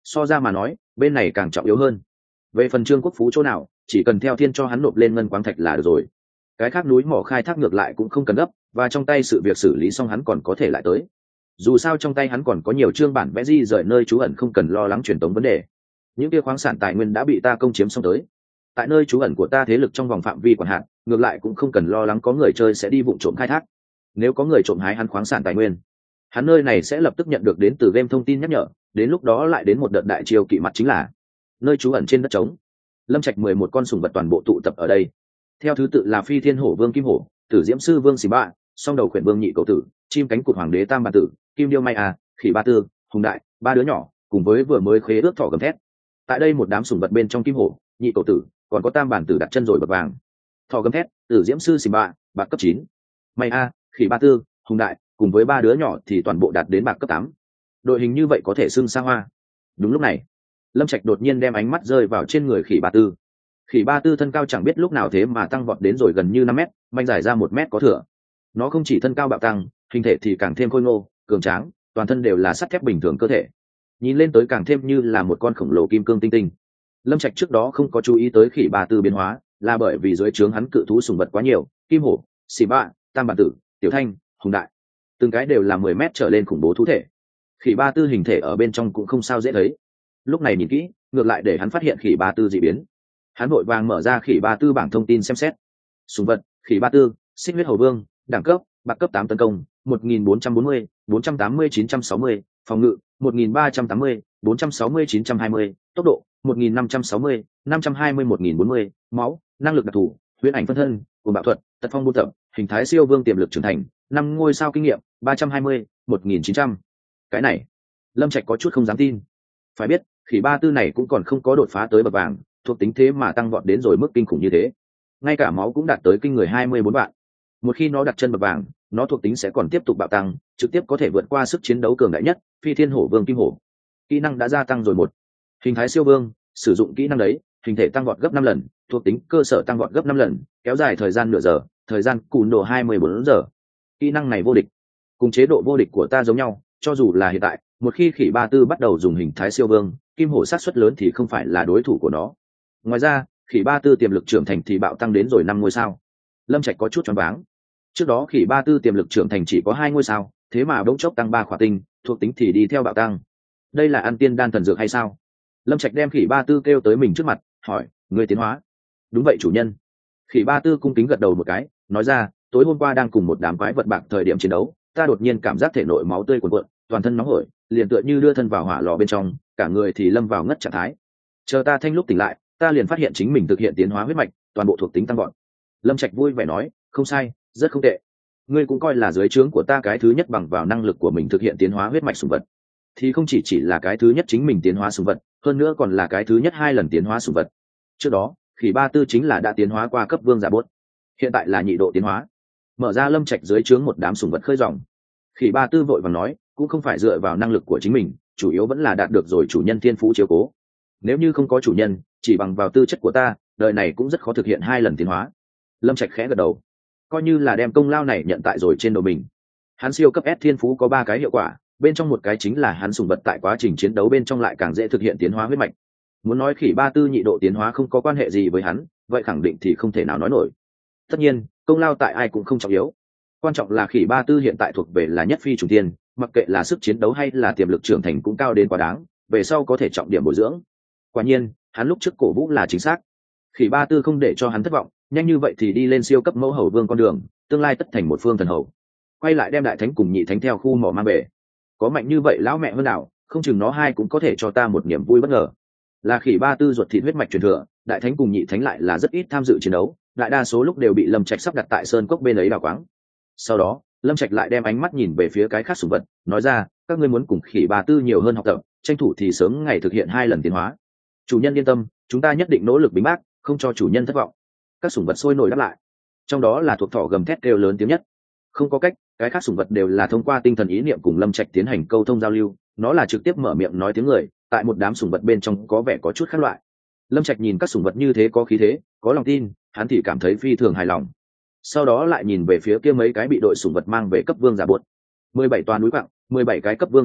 so ra mà nói bên này càng trọng yếu hơn. Về phần Trương Quốc Phú chỗ nào, chỉ cần theo thiên cho hắn nộp lên ngân khoáng thạch là được rồi, cái khác núi mỏ khai thác ngược lại cũng không cần gấp, và trong tay sự việc xử lý xong hắn còn có thể lại tới. Dù sao trong tay hắn còn có nhiều chương bản vẽ di rời nơi trú ẩn, không cần lo lắng truyền tống vấn đề. Những kia khoáng sản tài nguyên đã bị ta công chiếm xong tới, tại nơi trú ẩn của ta thế lực trong vòng phạm vi quản hạt, ngược lại cũng không cần lo lắng có người chơi sẽ đi vụ trộm khai thác. Nếu có người trộm hái hắn khoáng sản tài nguyên, hắn nơi này sẽ lập tức nhận được đến từ game thông tin nhắc nhở, đến lúc đó lại đến một đợt đại chiêu kỵ mặt chính là nơi trú ẩn trên đất trống. Lâm Trạch mười một con sùng vật toàn bộ tụ tập ở đây, theo thứ tự là Phi Thiên Hổ Vương Kim Hổ, Tử Diễm Sư Vương Xì Bạ, Song Đầu Khuyển Vương Nhị Cậu Tử, Chim Cánh Cụt Hoàng Đế Tam Bản Tử, Kim Điêu Mai À, Khỉ Ba Tư, Hùng Đại, ba đứa nhỏ, cùng với vừa mới khế ước thỏ gầm thét. Tại đây một đám sùng vật bên trong Kim Hổ, Nhị Cậu Tử, còn có Tam Bản Tử đặt chân rồi bậc vàng. Thỏ gầm thét, Tử Diễm Sư Xì Bạ, bạc cấp chín. Mai A, Khỉ Ba Tư, Hùng Đại, cùng với ba đứa nhỏ thì toàn bộ đạt đến bạc cấp tám. Đội hình như vậy có thể xưng xa hoa. Đúng lúc này, Lâm Trạch đột nhiên đem ánh mắt rơi vào trên người Khỉ Ba Tư. Khỉ Ba Tư thân cao chẳng biết lúc nào thế mà tăng vọt đến rồi gần như năm mét, manh dài ra một mét có thừa. Nó không chỉ thân cao bạo tăng, hình thể thì càng thêm khôi ngô, cường tráng, toàn thân đều là sắt thép bình thường cơ thể. Nhìn lên tới càng thêm như là một con khổng lồ kim cương tinh tinh. Lâm Trạch trước đó không có chú ý tới Khỉ Ba Tư biến hóa, là bởi vì dưới trướng hắn cự thú sùng vật quá nhiều, Kim Hổ, Xì Bạ, Tam Bản Tử, Tiểu Thanh, Hùng Đại, từng cái đều là mười mét trở lên khủng bố thú thể. Khỉ Ba Tư hình thể ở bên trong cũng không sao dễ thấy. Lúc này nhìn kỹ, ngược lại để hắn phát hiện Khỉ Ba Tư dị biến. Hắn vội vàng mở ra Khỉ Ba Tư bảng thông tin xem xét. Sùng vật, Khỉ Ba Tư, Xích Huyết Hầu Vương, đẳng cấp, bạc cấp tám tấn công, một nghìn bốn trăm bốn mươi, bốn trăm tám mươi chín trăm sáu mươi, phòng ngự, một nghìn ba trăm tám mươi, bốn trăm sáu mươi chín trăm hai mươi, tốc độ, một nghìn năm trăm sáu mươi, năm trăm hai mươi một nghìn bốn mươi, máu, năng lực đặc thù, huyễn ảnh phân thân, cuồng bạo thuật, tật phong buôn tập, hình thái siêu vương tiềm lực trưởng thành, năm ngôi sao kinh nghiệm, ba trăm hai mươi, một nghìn chín trăm. Cái này, Lâm Trạch có chút không dám tin. Phải biết, Khỉ Ba Tư này cũng còn không có đột phá tới bậc vàng, thuộc tính thế mà tăng vọt đến rồi mức kinh khủng như thế. Ngay cả máu cũng đạt tới kinh người hai mươi bốn vạn. Một khi nó đặt chân bậc vàng, nó thuộc tính sẽ còn tiếp tục bạo tăng, trực tiếp có thể vượt qua sức chiến đấu cường đại nhất, Phi Thiên Hổ Vương Kim Hổ. Kỹ năng đã gia tăng rồi một. Hình thái siêu vương, sử dụng kỹ năng đấy, hình thể tăng vọt gấp năm lần, thuộc tính cơ sở tăng vọt gấp năm lần, kéo dài thời gian nửa giờ, thời gian cùn độ hai mươi bốn giờ. Kỹ năng này vô địch. Cùng chế độ vô địch của ta giống nhau, cho dù là hiện tại, một khi Khỉ Ba Tư bắt đầu dùng hình thái siêu vương, Kim Hổ sát suất lớn thì không phải là đối thủ của nó. Ngoài ra, Khỉ Ba Tư tiềm lực trưởng thành thì bạo tăng đến rồi năm ngôi sao. Lâm Trạch có chút choáng váng. Trước đó Khỉ Ba Tư tiềm lực trưởng thành chỉ có hai ngôi sao, thế mà bỗng chốc tăng ba khỏa tinh, thuộc tính thì đi theo bạo tăng. Đây là ăn tiên đan thần dược hay sao? Lâm Trạch đem Khỉ Ba Tư kêu tới mình trước mặt, hỏi, người tiến hóa? Đúng vậy chủ nhân. Khỉ Ba Tư cung kính gật đầu một cái, nói ra, tối hôm qua đang cùng một đám quái vật bạc thời điểm chiến đấu, ta đột nhiên cảm giác thể nội máu tươi cuồn cuộn, toàn thân nóng hổi, liền tựa như đưa thân vào hỏa lò bên trong, cả người thì lâm vào ngất trạng thái. Chờ ta thanh lúc tỉnh lại, ta liền phát hiện chính mình thực hiện tiến hóa huyết mạch, toàn bộ thuộc tính tăng gọn. Lâm Trạch vui vẻ nói, không sai, rất không tệ. Ngươi cũng coi là dưới trướng của ta cái thứ nhất bằng vào năng lực của mình thực hiện tiến hóa huyết mạch sùng vật, thì không chỉ chỉ là cái thứ nhất chính mình tiến hóa sùng vật, hơn nữa còn là cái thứ nhất hai lần tiến hóa sùng vật. Trước đó, Khỉ Ba Tư chính là đã tiến hóa qua cấp vương giả bốt, hiện tại là nhị độ tiến hóa. Mở ra Lâm Trạch dưới trướng một đám sùng vật khơi ròng. Khỉ Ba Tư vội vàng nói, cũng không phải dựa vào năng lực của chính mình, chủ yếu vẫn là đạt được rồi chủ nhân thiên phú chiếu cố. Nếu như không có chủ nhân, chỉ bằng vào tư chất của ta, đời này cũng rất khó thực hiện hai lần tiến hóa. Lâm Trạch khẽ gật đầu, coi như là đem công lao này nhận tại rồi trên đầu mình. Hắn siêu cấp S thiên phú có ba cái hiệu quả, bên trong một cái chính là hắn sùng vật tại quá trình chiến đấu bên trong lại càng dễ thực hiện tiến hóa huyết mạch. Muốn nói Khỉ Ba Tư nhị độ tiến hóa không có quan hệ gì với hắn, vậy khẳng định thì không thể nào nói nổi. Tất nhiên, công lao tại ai cũng không trọng yếu, quan trọng là Khỉ Ba Tư hiện tại thuộc về là nhất phi trùng thiên, mặc kệ là sức chiến đấu hay là tiềm lực trưởng thành cũng cao đến quá đáng, về sau có thể trọng điểm bồi dưỡng. Quả nhiên, hắn lúc trước cổ vũ là chính xác. Khỉ Ba Tư không để cho hắn thất vọng, nhanh như vậy thì đi lên siêu cấp mẫu hầu vương con đường, tương lai tất thành một phương thần hầu. Quay lại đem đại thánh cùng nhị thánh theo khu mỏ mang về. Có mạnh như vậy lão mẹ hơn nào, không chừng nó hai cũng có thể cho ta một niềm vui bất ngờ. Là Khỉ Ba Tư ruột thịt huyết mạch truyền thừa, đại thánh cùng nhị thánh lại là rất ít tham dự chiến đấu, đại đa số lúc đều bị Lâm Trạch sắp đặt tại sơn cốc bên ấy đào quáng. Sau đó, Lâm Trạch lại đem ánh mắt nhìn về phía cái khác sủng vật, nói ra, các ngươi muốn cùng Khỉ Ba Tư nhiều hơn học tập, tranh thủ thì sớm ngày thực hiện hai lần tiến hóa. Chủ nhân yên tâm, chúng ta nhất định nỗ lực bính bác, không cho chủ nhân thất vọng. Các sủng vật sôi nổi đáp lại. Trong đó là thuộc thỏ gầm thét kêu lớn tiếng nhất. Không có cách, cái khác sủng vật đều là thông qua tinh thần ý niệm cùng Lâm Trạch tiến hành câu thông giao lưu, nó là trực tiếp mở miệng nói tiếng người, tại một đám sủng vật bên trong có vẻ có chút khác loại. Lâm Trạch nhìn các sủng vật như thế có khí thế, có lòng tin, hắn thì cảm thấy phi thường hài lòng. Sau đó lại nhìn về phía kia mấy cái bị đội sủng vật mang về cấp vương giả buốt. mười bảy toa núi quặng, mười bảy cái cấp vương giả buốt,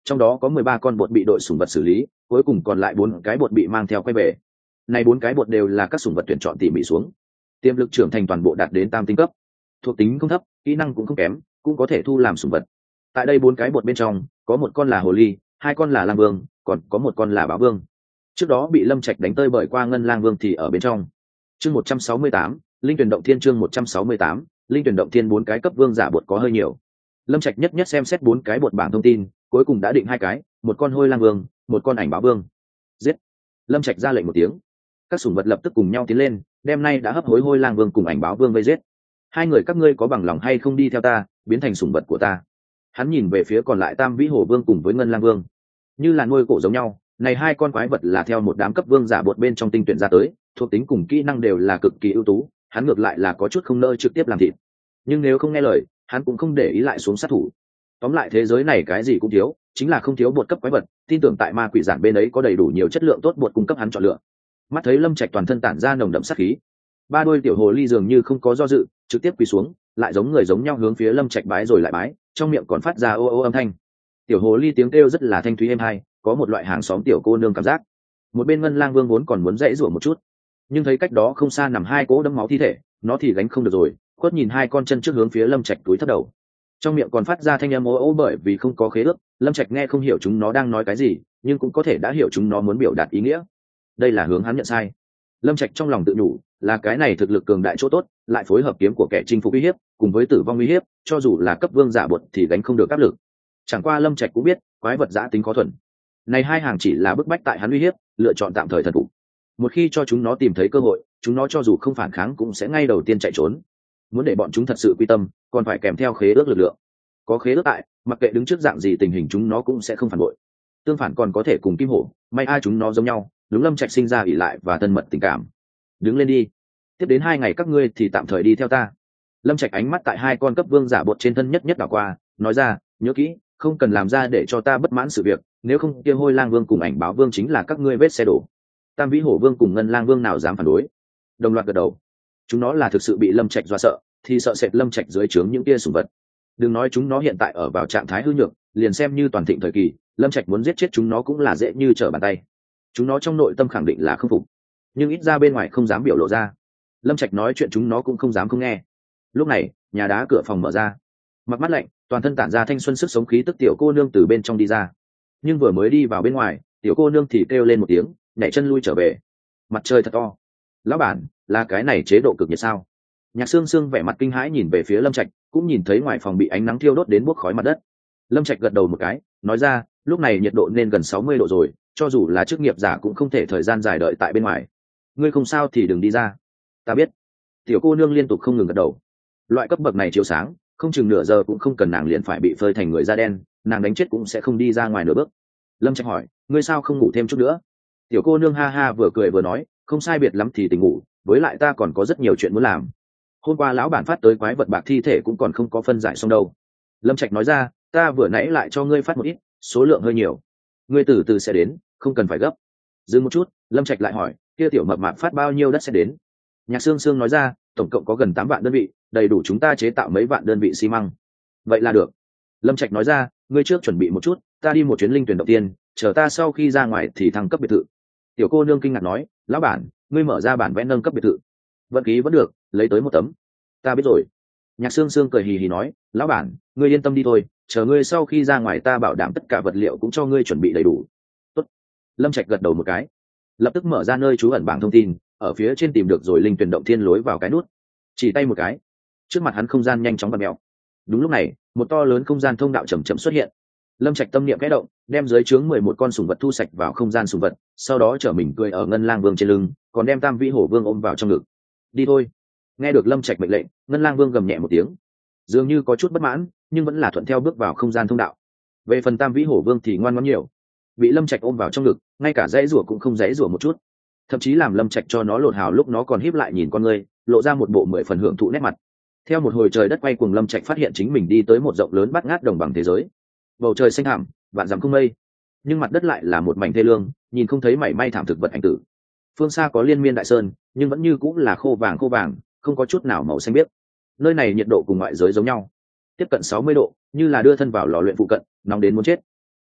trong đó có mười ba con bột bị đội sủng vật xử lý, cuối cùng còn lại bốn cái bột bị mang theo quay về. Này bốn cái bột đều là các sủng vật tuyển chọn tỉ mỉ xuống, tiềm lực trưởng thành toàn bộ đạt đến tam tinh cấp, thuộc tính không thấp, kỹ năng cũng không kém, cũng có thể thu làm sủng vật. Tại đây bốn cái bột bên trong, có một con là hồ ly, hai con là lang vương, còn có một con là báo vương. Trước đó bị Lâm Trạch đánh tơi bởi qua ngân lang vương thì ở bên trong. Chương một trăm sáu mươi tám, linh tuyển động thiên. Chương một trăm sáu mươi tám, linh tuyển động thiên. Bốn cái cấp vương giả bột có hơi nhiều. Lâm Trạch nhất nhất xem xét bốn cái bột bảng thông tin, cuối cùng đã định hai cái, một con hôi lang vương, một con ảnh báo vương. Giết! Lâm Trạch ra lệnh một tiếng. Các sủng vật lập tức cùng nhau tiến lên, đêm nay đã hấp hối hôi lang vương cùng ảnh báo vương vây giết. Hai người các ngươi có bằng lòng hay không đi theo ta, biến thành sủng vật của ta? Hắn nhìn về phía còn lại Tam Vĩ Hổ Vương cùng với Ngân Lang Vương, như là nuôi cổ giống nhau. Này hai con quái vật là theo một đám cấp vương giả bột bên trong tinh tuyển ra tới, thuộc tính cùng kỹ năng đều là cực kỳ ưu tú, hắn ngược lại là có chút không nỡ trực tiếp làm thịt. Nhưng nếu không nghe lời, hắn cũng không để ý lại xuống sát thủ. Tóm lại thế giới này cái gì cũng thiếu, chính là không thiếu bột cấp quái vật, tin tưởng tại ma quỷ giản bên ấy có đầy đủ nhiều chất lượng tốt bột cung cấp hắn chọn lựa. Mắt thấy Lâm Trạch toàn thân tản ra nồng đậm sát khí, ba đôi tiểu hồ ly dường như không có do dự, trực tiếp quỳ xuống, lại giống người giống nhau hướng phía Lâm Trạch bái rồi lại bái, trong miệng còn phát ra ô ô âm thanh. Tiểu hồ ly tiếng kêu rất là thanh thúy êm tai, có một loại hàng xóm tiểu cô nương cảm giác. Một bên Ngân Lang Vương vốn còn muốn dãy rủa một chút, nhưng thấy cách đó không xa nằm hai cỗ đẫm máu thi thể, nó thì gánh không được rồi, khuất nhìn hai con chân trước hướng phía Lâm Trạch túi thấp đầu, trong miệng còn phát ra thanh âm ô ô. Bởi vì không có khế ước, Lâm Trạch nghe không hiểu chúng nó đang nói cái gì, nhưng cũng có thể đã hiểu chúng nó muốn biểu đạt ý nghĩa. Đây là hướng hắn nhận sai. Lâm Trạch trong lòng tự nhủ, là cái này thực lực cường đại chỗ tốt, lại phối hợp kiếm của kẻ chinh phục uy hiếp, cùng với tử vong uy hiếp, cho dù là cấp vương giả bột thì gánh không được áp lực. Chẳng qua Lâm Trạch cũng biết, quái vật giã tính khó thuần. Này hai hàng chỉ là bức bách tại hắn uy hiếp, lựa chọn tạm thời thần phục. Một khi cho chúng nó tìm thấy cơ hội, chúng nó cho dù không phản kháng cũng sẽ ngay đầu tiên chạy trốn. Muốn để bọn chúng thật sự quy tâm, còn phải kèm theo khế ước lực lượng. Có khế ước tại, mặc kệ đứng trước dạng gì tình hình chúng nó cũng sẽ không phản bội. Tương phản còn có thể cùng Kim Hổ, may ai chúng nó giống nhau, đúng Lâm Trạch sinh ra ỷ lại và thân mật tình cảm. Đứng lên đi, tiếp đến hai ngày các ngươi thì tạm thời đi theo ta. Lâm Trạch ánh mắt tại hai con cấp vương giả bột trên thân nhất nhất đảo qua, nói ra, nhớ kỹ, không cần làm ra để cho ta bất mãn sự việc, nếu không kia hôi lang vương cùng ảnh báo vương chính là các ngươi vết xe đổ. Tam Vĩ Hổ Vương cùng Ngân Lang Vương nào dám phản đối? Đồng loạt gật đầu. Chúng nó là thực sự bị Lâm Trạch dọa sợ, thì sợ sệt Lâm Trạch dưới trướng những tia sủng vật. Đừng nói chúng nó hiện tại ở vào trạng thái hư nhược, liền xem như toàn thịnh thời kỳ, Lâm Trạch muốn giết chết chúng nó cũng là dễ như trở bàn tay. Chúng nó trong nội tâm khẳng định là không phục, nhưng ít ra bên ngoài không dám biểu lộ ra. Lâm Trạch nói chuyện chúng nó cũng không dám không nghe. Lúc này, nhà đá cửa phòng mở ra, mặc mắt lạnh, toàn thân tản ra thanh xuân sức sống khí tức tiểu cô nương từ bên trong đi ra. Nhưng vừa mới đi vào bên ngoài, tiểu cô nương thì kêu lên một tiếng, nhảy chân lui trở về. Mặt trời thật to. Lão bản, là cái này chế độ cực nhiệt sao? Nhạc Sương Sương vẻ mặt kinh hãi nhìn về phía Lâm Trạch, cũng nhìn thấy ngoài phòng bị ánh nắng thiêu đốt đến bốc khói mặt đất. Lâm Trạch gật đầu một cái, nói ra, lúc này nhiệt độ nên gần sáu mươi độ rồi, cho dù là chức nghiệp giả cũng không thể thời gian dài đợi tại bên ngoài. Ngươi không sao thì đừng đi ra. Ta biết. Tiểu cô nương liên tục không ngừng gật đầu. Loại cấp bậc này chiếu sáng, không chừng nửa giờ cũng không cần nàng liền phải bị phơi thành người da đen, nàng đánh chết cũng sẽ không đi ra ngoài nửa bước. Lâm Trạch hỏi, ngươi sao không ngủ thêm chút nữa? Tiểu cô nương ha ha vừa cười vừa nói, không sai biệt lắm thì tỉnh ngủ, với lại ta còn có rất nhiều chuyện muốn làm. Hôm qua lão bản phát tới quái vật bạc thi thể cũng còn không có phân giải xong đâu. Lâm Trạch nói ra, ta vừa nãy lại cho ngươi phát một ít, số lượng hơi nhiều, ngươi từ từ sẽ đến, không cần phải gấp. Dừng một chút, Lâm Trạch lại hỏi, kia tiểu mập mạp phát bao nhiêu đất sẽ đến? Nhạc Sương Sương nói ra, tổng cộng có gần tám vạn đơn vị, đầy đủ chúng ta chế tạo mấy vạn đơn vị xi măng. Vậy là được. Lâm Trạch nói ra, ngươi trước chuẩn bị một chút, ta đi một chuyến linh tuyển đầu tiên, chờ ta sau khi ra ngoài thì thăng cấp biệt thự. Tiểu cô nương kinh ngạc nói, lão bản, ngươi mở ra bản vẽ nâng cấp biệt thự? Vận khí vẫn được, lấy tới một tấm. Ta biết rồi. Nhạc Sương Sương cười hì hì nói, lão bản, ngươi yên tâm đi thôi, chờ ngươi sau khi ra ngoài ta bảo đảm tất cả vật liệu cũng cho ngươi chuẩn bị đầy đủ. Tốt. Lâm Trạch gật đầu một cái, lập tức mở ra nơi trú ẩn bảng thông tin, ở phía trên tìm được rồi linh tuyển động thiên lối vào cái nút, chỉ tay một cái, trước mặt hắn không gian nhanh chóng bật mèo. Đúng lúc này, một to lớn không gian thông đạo chậm chậm xuất hiện. Lâm Trạch tâm niệm khẽ động, đem dưới trướng mười một con sủng vật thu sạch vào không gian sủng vật, sau đó chở mình cười ở Ngân Lang Vương trên lưng, còn đem Tam Vĩ Hổ Vương ôm vào trong ngực. Đi thôi. Nghe được Lâm Trạch mệnh lệnh, Ngân Lang Vương gầm nhẹ một tiếng, dường như có chút bất mãn, nhưng vẫn là thuận theo bước vào không gian thông đạo. Về phần Tam Vĩ Hổ Vương thì ngoan ngoãn nhiều, bị Lâm Trạch ôm vào trong ngực, ngay cả dãy rủa cũng không dãy rủa một chút, thậm chí làm Lâm Trạch cho nó lột hào lúc nó còn híp lại nhìn con ngươi, lộ ra một bộ mười phần hưởng thụ nét mặt. Theo một hồi trời đất quay cuồng, Lâm Trạch phát hiện chính mình đi tới một rộng lớn bát ngát đồng bằng thế giới. Bầu trời xanh thẳm, vạn dặm không mây, nhưng mặt đất lại là một mảnh thê lương, nhìn không thấy mảy may thảm thực vật ảnh tử. Phương xa có liên miên đại sơn, nhưng vẫn như cũng là khô vàng khô vàng, không có chút nào màu xanh biếc. Nơi này nhiệt độ cùng ngoại giới giống nhau, tiếp cận sáu mươi độ, như là đưa thân vào lò luyện phụ cận, nóng đến muốn chết.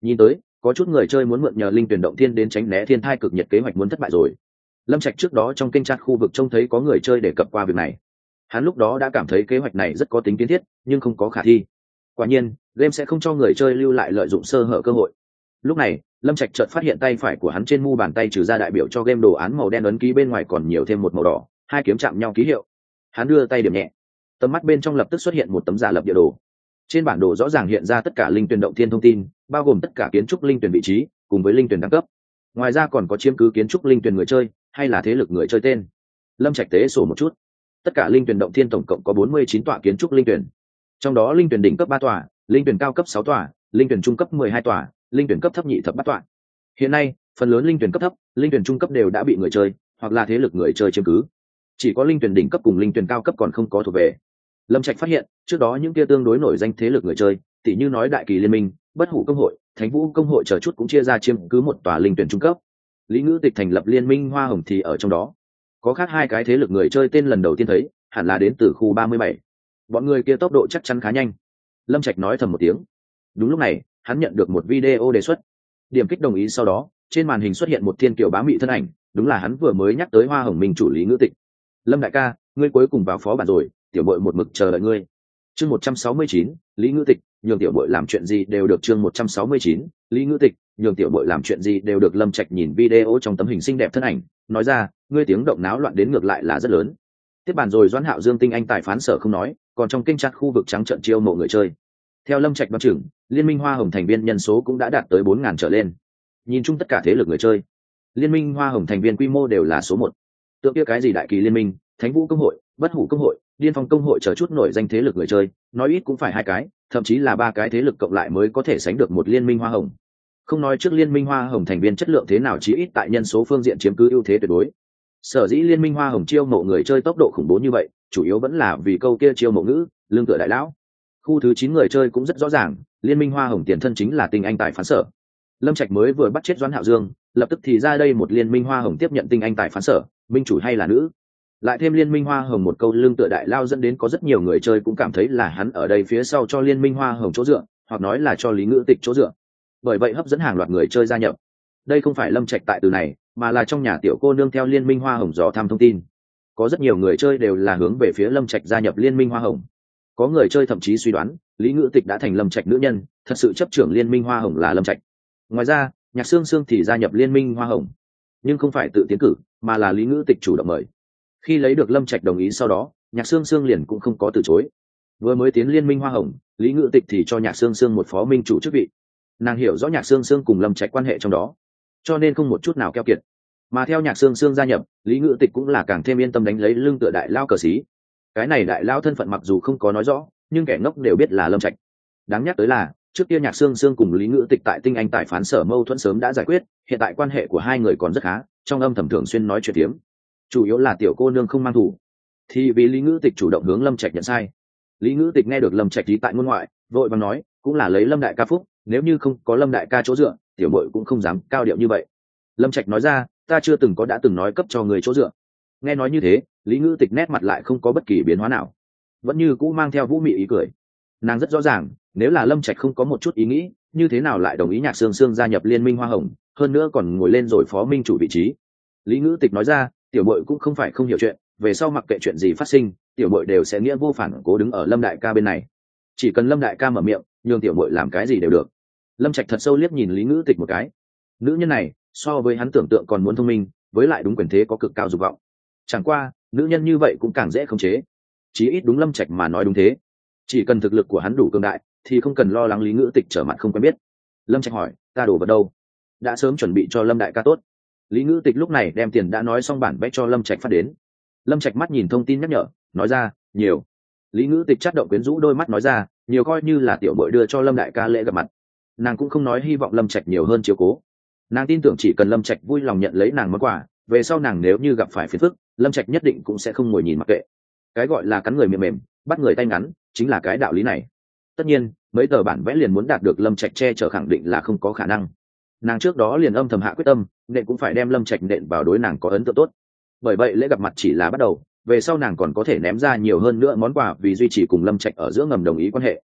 Nhìn tới có chút người chơi muốn mượn nhờ linh tuyển động thiên đến tránh né thiên thai cực nhiệt kế hoạch muốn thất bại rồi. Lâm Trạch trước đó trong kênh chat khu vực trông thấy có người chơi đề cập qua việc này. Hắn lúc đó đã cảm thấy kế hoạch này rất có tính kiến thiết, nhưng không có khả thi. Quả nhiên, game sẽ không cho người chơi lưu lại lợi dụng sơ hở cơ hội. Lúc này, Lâm Trạch chợt phát hiện tay phải của hắn trên mu bàn tay trừ ra đại biểu cho game đồ án màu đen ấn ký bên ngoài còn nhiều thêm một màu đỏ, hai kiếm chạm nhau ký hiệu. Hắn đưa tay điểm nhẹ, tầm mắt bên trong lập tức xuất hiện một tấm giả lập địa đồ. Trên bản đồ rõ ràng hiện ra tất cả linh tuyển động thiên thông tin, bao gồm tất cả kiến trúc linh tuyển vị trí, cùng với linh tuyển đẳng cấp. Ngoài ra còn có chiếm cứ kiến trúc linh tuyển người chơi, hay là thế lực người chơi tên. Lâm Trạch tế sổ một chút. Tất cả linh tuyển động thiên tổng cộng có bốn mươi chín tọa kiến trúc linh tuyển. Trong đó linh tuyển đỉnh cấp ba tòa, linh tuyển cao cấp sáu tòa, linh tuyển trung cấp mười hai tòa, linh tuyển cấp thấp nhị thập bát tọa. Hiện nay, phần lớn linh tuyển cấp thấp, linh tuyển trung cấp đều đã bị người chơi hoặc là thế lực người chơi chiếm cứ. Chỉ có linh tuyển đỉnh cấp cùng linh tuyển cao cấp còn không có thuộc về. Lâm Trạch phát hiện, trước đó những kia tương đối nổi danh thế lực người chơi, tỉ như nói Đại Kỳ Liên Minh, Bất Hủ Công hội, Thánh Vũ Công hội chờ chút cũng chia ra chiếm cứ một tòa linh tuyển trung cấp. Lý Ngữ Tịch thành lập Liên Minh Hoa Hồng thì ở trong đó. Có khác hai cái thế lực người chơi tên lần đầu tiên thấy, hẳn là đến từ khu ba mươi bảy. Bọn người kia tốc độ chắc chắn khá nhanh. Lâm Trạch nói thầm một tiếng. Đúng lúc này, hắn nhận được một video đề xuất. Điểm kích đồng ý sau đó, trên màn hình xuất hiện một thiên kiều bá mị thân ảnh, đúng là hắn vừa mới nhắc tới Hoa Hồng Minh chủ Lý Ngữ Tịch. Lâm đại ca, ngươi cuối cùng vào phó bản rồi, tiểu bội một mực chờ đợi ngươi. Chương một trăm sáu mươi chín, Lý Ngữ Tịch, nhường tiểu bội làm chuyện gì đều được. Chương một trăm sáu mươi chín, Lý Ngữ Tịch, nhường tiểu bội làm chuyện gì đều được. Lâm Trạch nhìn video trong tấm hình xinh đẹp thân ảnh, nói ra, ngươi tiếng động náo loạn đến ngược lại là rất lớn. Tiếp bàn rồi Doãn Hạo Dương tinh anh tài phán sở không nói, còn trong kênh chat khu vực trắng trợn chiêu mộ người chơi. Theo Lâm Trạch đoán chừng, Liên minh Hoa Hồng thành viên nhân số cũng đã đạt tới bốn nghìn trở lên. Nhìn chung tất cả thế lực người chơi, Liên minh Hoa Hồng thành viên quy mô đều là số một. Tượng kia cái gì Đại Kỳ Liên minh, Thánh Vũ Công hội, Bất Hủ Công hội, Điên Phong Công hội chờ chút nổi danh thế lực người chơi, nói ít cũng phải hai cái, thậm chí là ba cái thế lực cộng lại mới có thể sánh được một Liên minh Hoa Hồng. Không nói trước Liên minh Hoa Hồng thành viên chất lượng thế nào, chí ít tại nhân số phương diện chiếm cứ ưu thế tuyệt đối. Sở dĩ Liên minh Hoa Hồng chiêu mộ người chơi tốc độ khủng bố như vậy, chủ yếu vẫn là vì câu kia chiêu mộ ngữ, lương tựa đại lão. Khu thứ chín người chơi cũng rất rõ ràng, Liên minh Hoa Hồng tiền thân chính là tinh anh tài phán sở. Lâm Trạch mới vừa bắt chết Doãn Hạo Dương, lập tức thì ra đây một Liên minh Hoa Hồng tiếp nhận tinh anh tài phán sở, minh chủ hay là nữ. Lại thêm Liên minh Hoa Hồng một câu lương tựa đại lao, dẫn đến có rất nhiều người chơi cũng cảm thấy là hắn ở đây phía sau cho Liên minh Hoa Hồng chỗ dựa, hoặc nói là cho Lý Ngữ Tịch chỗ dựa. Bởi vậy hấp dẫn hàng loạt người chơi gia nhập. Đây không phải Lâm Trạch tại từ này, mà là trong nhà tiểu cô nương theo Liên minh Hoa Hồng dò tham thông tin. Có rất nhiều người chơi đều là hướng về phía Lâm Trạch gia nhập Liên minh Hoa Hồng. Có người chơi thậm chí suy đoán, Lý Ngữ Tịch đã thành Lâm Trạch nữ nhân, thật sự chấp trưởng Liên minh Hoa Hồng là Lâm Trạch. Ngoài ra, Nhạc Sương Sương thì gia nhập Liên minh Hoa Hồng, nhưng không phải tự tiến cử, mà là Lý Ngữ Tịch chủ động mời. Khi lấy được Lâm Trạch đồng ý sau đó, Nhạc Sương Sương liền cũng không có từ chối. Vừa mới tiến Liên minh Hoa Hồng, Lý Ngữ Tịch thì cho Nhạc Sương Sương một phó minh chủ chức vị. Nàng hiểu rõ Nhạc Sương Sương cùng Lâm Trạch quan hệ trong đó, cho nên không một chút nào keo kiệt. Mà theo Nhạc Sương Sương gia nhập, Lý Ngữ Tịch cũng là càng thêm yên tâm đánh lấy lưng tựa đại lao cờ xí. Cái này đại lao thân phận mặc dù không có nói rõ, nhưng kẻ ngốc đều biết là Lâm Trạch. Đáng nhắc tới là, trước kia Nhạc Sương Sương cùng Lý Ngữ Tịch tại tinh anh tài phán sở mâu thuẫn sớm đã giải quyết, hiện tại quan hệ của hai người còn rất khá, trong âm thầm thường xuyên nói chuyện tiếm. Chủ yếu là tiểu cô nương không mang thủ, thì vì Lý Ngữ Tịch chủ động hướng Lâm Trạch nhận sai. Lý Ngữ Tịch nghe được Lâm Trạch lý tại ngôn ngoại, vội vàng nói, cũng là lấy Lâm đại ca phúc, nếu như không có Lâm đại ca chỗ dựa, tiểu muội cũng không dám cao điệu như vậy. Lâm Trạch nói ra, ta chưa từng có đã từng nói cấp cho người chỗ dựa. Nghe nói như thế, Lý Ngữ Tịch nét mặt lại không có bất kỳ biến hóa nào, vẫn như cũ mang theo vũ mị ý cười. Nàng rất rõ ràng, nếu là Lâm Trạch không có một chút ý nghĩ, như thế nào lại đồng ý Nhạc Sương Sương gia nhập Liên minh Hoa Hồng, hơn nữa còn ngồi lên rồi phó minh chủ vị trí. Lý Ngữ Tịch nói ra, tiểu muội cũng không phải không hiểu chuyện, về sau mặc kệ chuyện gì phát sinh, tiểu muội đều sẽ nghĩa vô phản cố đứng ở Lâm đại ca bên này. Chỉ cần Lâm đại ca mở miệng, nhường tiểu muội làm cái gì đều được. Lâm Trạch thật sâu liếc nhìn Lý Ngữ Tịch một cái. Nữ nhân này, so với hắn tưởng tượng còn muốn thông minh, với lại đúng quyền thế có cực cao dục vọng. Chẳng qua, nữ nhân như vậy cũng càng dễ khống chế. Chí ít đúng Lâm Trạch mà nói đúng thế. Chỉ cần thực lực của hắn đủ cường đại, thì không cần lo lắng Lý Ngữ Tịch trở mặt không quen biết. Lâm Trạch hỏi, ta đổ vào đâu? Đã sớm chuẩn bị cho Lâm đại ca tốt. Lý Ngữ Tịch lúc này đem tiền đã nói xong bản vẽ cho Lâm Trạch phát đến. Lâm Trạch mắt nhìn thông tin nhắc nhở, nói ra, nhiều. Lý Ngữ Tịch chát động quyến rũ đôi mắt nói ra, nhiều coi như là tiểu muội đưa cho Lâm đại ca lễ gặp mặt. Nàng cũng không nói hy vọng Lâm Trạch nhiều hơn chiếu cố. Nàng tin tưởng chỉ cần Lâm Trạch vui lòng nhận lấy nàng món quà, về sau nàng nếu như gặp phải phiền phức, Lâm Trạch nhất định cũng sẽ không ngồi nhìn mặc kệ. Cái gọi là cắn người mềm mềm, bắt người tay ngắn, chính là cái đạo lý này. Tất nhiên, mấy tờ bản vẽ liền muốn đạt được Lâm Trạch che chở khẳng định là không có khả năng. Nàng trước đó liền âm thầm hạ quyết tâm, nện cũng phải đem Lâm Trạch nện vào đối nàng có ấn tượng tốt. Bởi vậy lễ gặp mặt chỉ là bắt đầu, về sau nàng còn có thể ném ra nhiều hơn nữa món quà vì duy trì cùng Lâm Trạch ở giữa ngầm đồng ý quan hệ.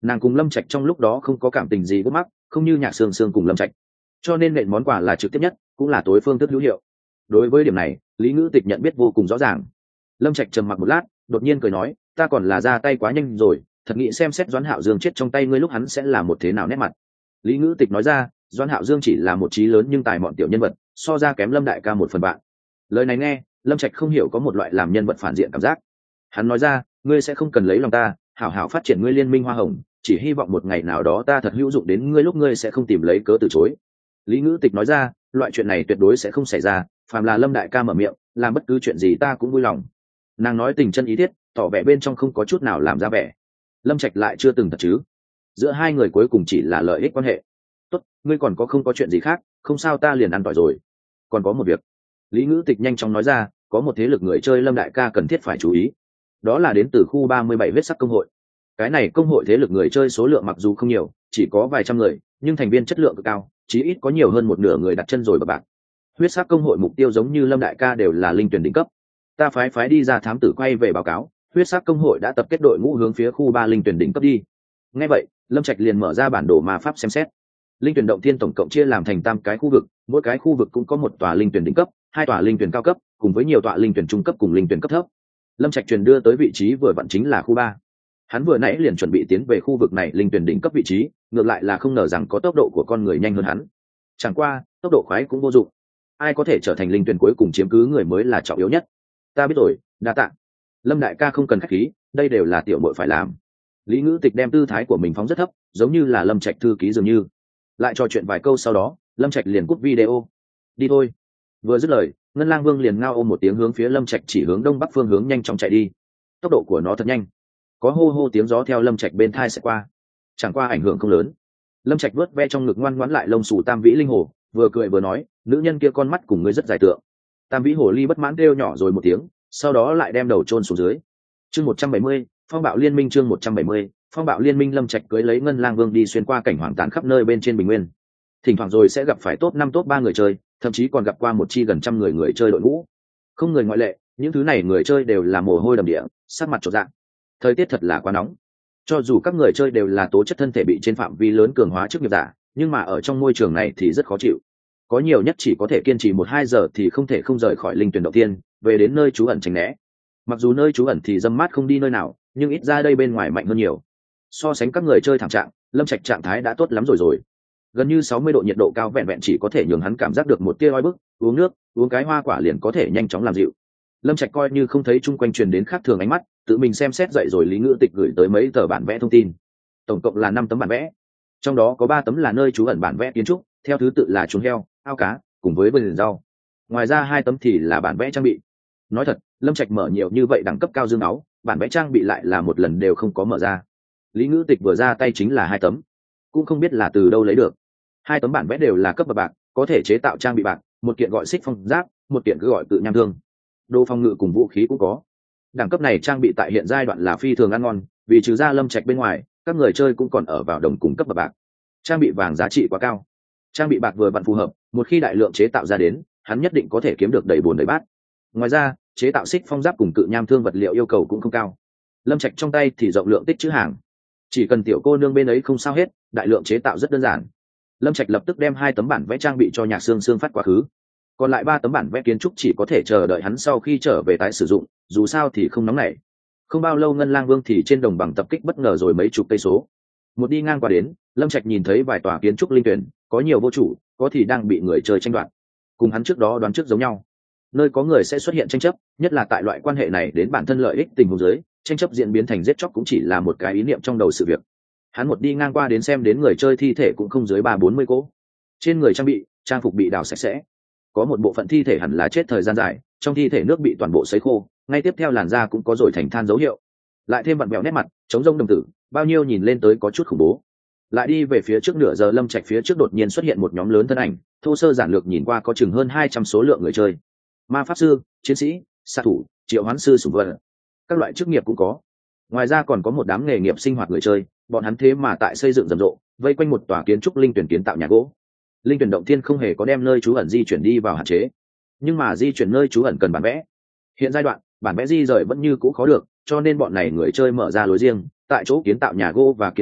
nàng cùng Lâm Trạch trong lúc đó không có cảm tình gì gút mắc, không như Nhạc Sương Sương cùng Lâm Trạch, cho nên nện món quà là trực tiếp nhất, cũng là tối phương thức hữu hiệu. Đối với điểm này, Lý Ngữ Tịch nhận biết vô cùng rõ ràng. Lâm Trạch trầm mặc một lát, đột nhiên cười nói, ta còn là ra tay quá nhanh rồi, thật nghĩ xem xét Doãn Hạo Dương chết trong tay ngươi lúc hắn sẽ là một thế nào nét mặt. Lý Ngữ Tịch nói ra, Doãn Hạo Dương chỉ là một trí lớn nhưng tài mọn tiểu nhân vật, so ra kém Lâm đại ca một phần bạn. Lời này nghe, Lâm Trạch không hiểu có một loại làm nhân vật phản diện cảm giác. Hắn nói ra, ngươi sẽ không cần lấy lòng ta, hảo hảo phát triển ngươi liên minh hoa hồng, chỉ hy vọng một ngày nào đó ta thật hữu dụng đến ngươi lúc ngươi sẽ không tìm lấy cớ từ chối. Lý Ngữ Tịch nói ra, loại chuyện này tuyệt đối sẽ không xảy ra, phàm là Lâm đại ca mở miệng, làm bất cứ chuyện gì ta cũng vui lòng. Nàng nói tình chân ý thiết, tỏ vẻ bên trong không có chút nào làm ra vẻ. Lâm Trạch lại chưa từng thật chứ? Giữa hai người cuối cùng chỉ là lợi ích quan hệ. Tốt, ngươi còn có không có chuyện gì khác, không sao ta liền ăn tỏi rồi. Còn có một việc. Lý Ngữ Tịch nhanh chóng nói ra, có một thế lực người chơi Lâm đại ca cần thiết phải chú ý. Đó là đến từ khu ba mươi bảy huyết sắc công hội. Cái này công hội thế lực người chơi số lượng mặc dù không nhiều, chỉ có vài trăm người, nhưng thành viên chất lượng cực cao, chí ít có nhiều hơn một nửa người đặt chân rồi bạc bạc. Huyết sắc công hội mục tiêu giống như Lâm đại ca đều là linh tuyển đỉnh cấp. Ta phái phái đi ra thám tử quay về báo cáo, huyết sắc công hội đã tập kết đội ngũ hướng phía khu ba linh tuyển đỉnh cấp đi. Nghe vậy, Lâm Trạch liền mở ra bản đồ ma pháp xem xét. Linh tuyển động thiên tổng cộng chia làm thành tam cái khu vực, mỗi cái khu vực cũng có một tòa linh tuyển đỉnh cấp, hai tòa linh tuyển cao cấp, cùng với nhiều tòa linh tuyển trung cấp cùng linh tuyển cấp thấp. Lâm Trạch truyền đưa tới vị trí vừa vặn chính là khu ba. Hắn vừa nãy liền chuẩn bị tiến về khu vực này linh tuyển đỉnh cấp vị trí, ngược lại là không ngờ rằng có tốc độ của con người nhanh hơn hắn. Chẳng qua, tốc độ khoái cũng vô dụng. Ai có thể trở thành linh tuyển cuối cùng chiếm cứ người mới là trọng yếu nhất. Ta biết rồi, đa tạ. Lâm đại ca không cần khách khí, đây đều là tiểu muội phải làm. Lý Ngữ Tịch đem tư thái của mình phóng rất thấp, giống như là Lâm Trạch thư ký dường như. Lại trò chuyện vài câu sau đó, Lâm Trạch liền cúp video. Đi thôi. Vừa dứt lời, Ngân Lang Vương liền ngao ôm một tiếng hướng phía Lâm Trạch chỉ hướng đông bắc phương hướng nhanh chóng chạy đi. Tốc độ của nó thật nhanh. Có hô hô tiếng gió theo Lâm Trạch bên thai sẽ qua. Chẳng qua ảnh hưởng không lớn. Lâm Trạch vuốt ve trong ngực ngoan ngoãn lại lông xù tam vĩ linh hồ, vừa cười vừa nói, nữ nhân kia con mắt cùng ngươi rất dài tượng. Tam vĩ hồ ly bất mãn kêu nhỏ rồi một tiếng, sau đó lại đem đầu chôn xuống dưới. Chương một trăm bảy mươi, Phong bạo liên minh chương một trăm bảy mươi, Phong bạo liên minh. Lâm Trạch cưới lấy Ngân Lang Vương đi xuyên qua cảnh hoang tàn khắp nơi bên trên bình nguyên. Thỉnh thoảng rồi sẽ gặp phải top năm top ba người chơi, thậm chí còn gặp qua một chi gần trăm người người chơi đội ngũ. Không người ngoại lệ, những thứ này người chơi đều là mồ hôi đầm địa, sắc mặt trột dạ. Thời tiết thật là quá nóng. Cho dù các người chơi đều là tố chất thân thể bị trên phạm vi lớn cường hóa chức nghiệp giả, nhưng mà ở trong môi trường này thì rất khó chịu. Có nhiều nhất chỉ có thể kiên trì một hai giờ thì không thể không rời khỏi linh tuyển đầu tiên, về đến nơi trú ẩn tránh né. Mặc dù nơi trú ẩn thì dâm mát không đi nơi nào, nhưng ít ra đây bên ngoài mạnh hơn nhiều. So sánh các người chơi thảm trạng, Lâm Trạch trạng thái đã tốt lắm rồi rồi. Gần như sáu mươi độ nhiệt độ cao vẹn vẹn chỉ có thể nhường hắn cảm giác được một tia oi bức, uống nước, uống cái hoa quả liền có thể nhanh chóng làm dịu. Lâm Trạch coi như không thấy chung quanh truyền đến khác thường ánh mắt, tự mình xem xét dậy rồi Lý Ngữ Tịch gửi tới mấy tờ bản vẽ thông tin. Tổng cộng là năm tấm bản vẽ. Trong đó có ba tấm là nơi trú ẩn bản vẽ kiến trúc, theo thứ tự là chuồng heo, ao cá, cùng với vườn rau. Ngoài ra hai tấm thì là bản vẽ trang bị. Nói thật, Lâm Trạch mở nhiều như vậy đẳng cấp cao dương áo, bản vẽ trang bị lại là một lần đều không có mở ra. Lý Ngữ Tịch vừa ra tay chính là hai tấm, cũng không biết là từ đâu lấy được. Hai tấm bản vẽ đều là cấp bậc bạc, có thể chế tạo trang bị bạc, một kiện gọi xích phong giáp, một kiện cứ gọi tự nham thương. Đồ phòng ngự cùng vũ khí cũng có. Đẳng cấp này trang bị tại hiện giai đoạn là phi thường ăn ngon, vì trừ ra Lâm Trạch bên ngoài, các người chơi cũng còn ở vào đồng cùng cấp bậc bạc. Trang bị vàng giá trị quá cao. Trang bị bạc vừa vặn phù hợp, một khi đại lượng chế tạo ra đến, hắn nhất định có thể kiếm được đầy bồn đầy bát. Ngoài ra, chế tạo xích phong giáp cùng cự nham thương vật liệu yêu cầu cũng không cao. Lâm Trạch trong tay thì rộng lượng tích trữ hàng, chỉ cần tiểu cô nương bên ấy không sao hết, đại lượng chế tạo rất đơn giản. Lâm Trạch lập tức đem hai tấm bản vẽ trang bị cho Nhạc Sương Sương phát quá khứ, còn lại ba tấm bản vẽ kiến trúc chỉ có thể chờ đợi hắn sau khi trở về tái sử dụng, dù sao thì không nóng nảy. Không bao lâu Ngân Lang Vương thì trên đồng bằng tập kích bất ngờ rồi mấy chục cây số. Một đi ngang qua đến, Lâm Trạch nhìn thấy vài tòa kiến trúc linh tuyển, có nhiều vô chủ, có thì đang bị người chơi tranh đoạt. Cùng hắn trước đó đoán trước giống nhau, nơi có người sẽ xuất hiện tranh chấp, nhất là tại loại quan hệ này đến bản thân lợi ích tình huống dưới, tranh chấp diễn biến thành giết chóc cũng chỉ là một cái ý niệm trong đầu sự việc. Hắn một đi ngang qua đến xem đến người chơi thi thể cũng không dưới ba bốn mươi cỗ, trên người trang bị trang phục bị đào sạch sẽ, có một bộ phận thi thể hẳn là chết thời gian dài, trong thi thể nước bị toàn bộ sấy khô, ngay tiếp theo làn da cũng có rồi thành than dấu hiệu, lại thêm vặn vẹo nét mặt, chống rông đồng tử, bao nhiêu nhìn lên tới có chút khủng bố. Lại đi về phía trước nửa giờ, Lâm Trạch phía trước đột nhiên xuất hiện một nhóm lớn thân ảnh, thô sơ giản lược nhìn qua có chừng hơn hai trăm số lượng người chơi, ma pháp sư, chiến sĩ, xạ thủ, triệu hoán sư sủng vật, các loại chức nghiệp cũng có. Ngoài ra còn có một đám nghề nghiệp sinh hoạt người chơi, bọn hắn thế mà tại xây dựng rầm rộ, vây quanh một tòa kiến trúc linh tuyển kiến tạo nhà gỗ. Linh tuyển động thiên không hề có đem nơi trú ẩn di chuyển đi vào hạn chế, nhưng mà di chuyển nơi trú ẩn cần bản vẽ. Hiện giai đoạn bản vẽ di rời vẫn như cũ khó được, cho nên bọn này người chơi mở ra lối riêng, tại chỗ kiến tạo nhà gỗ và kiến trúc,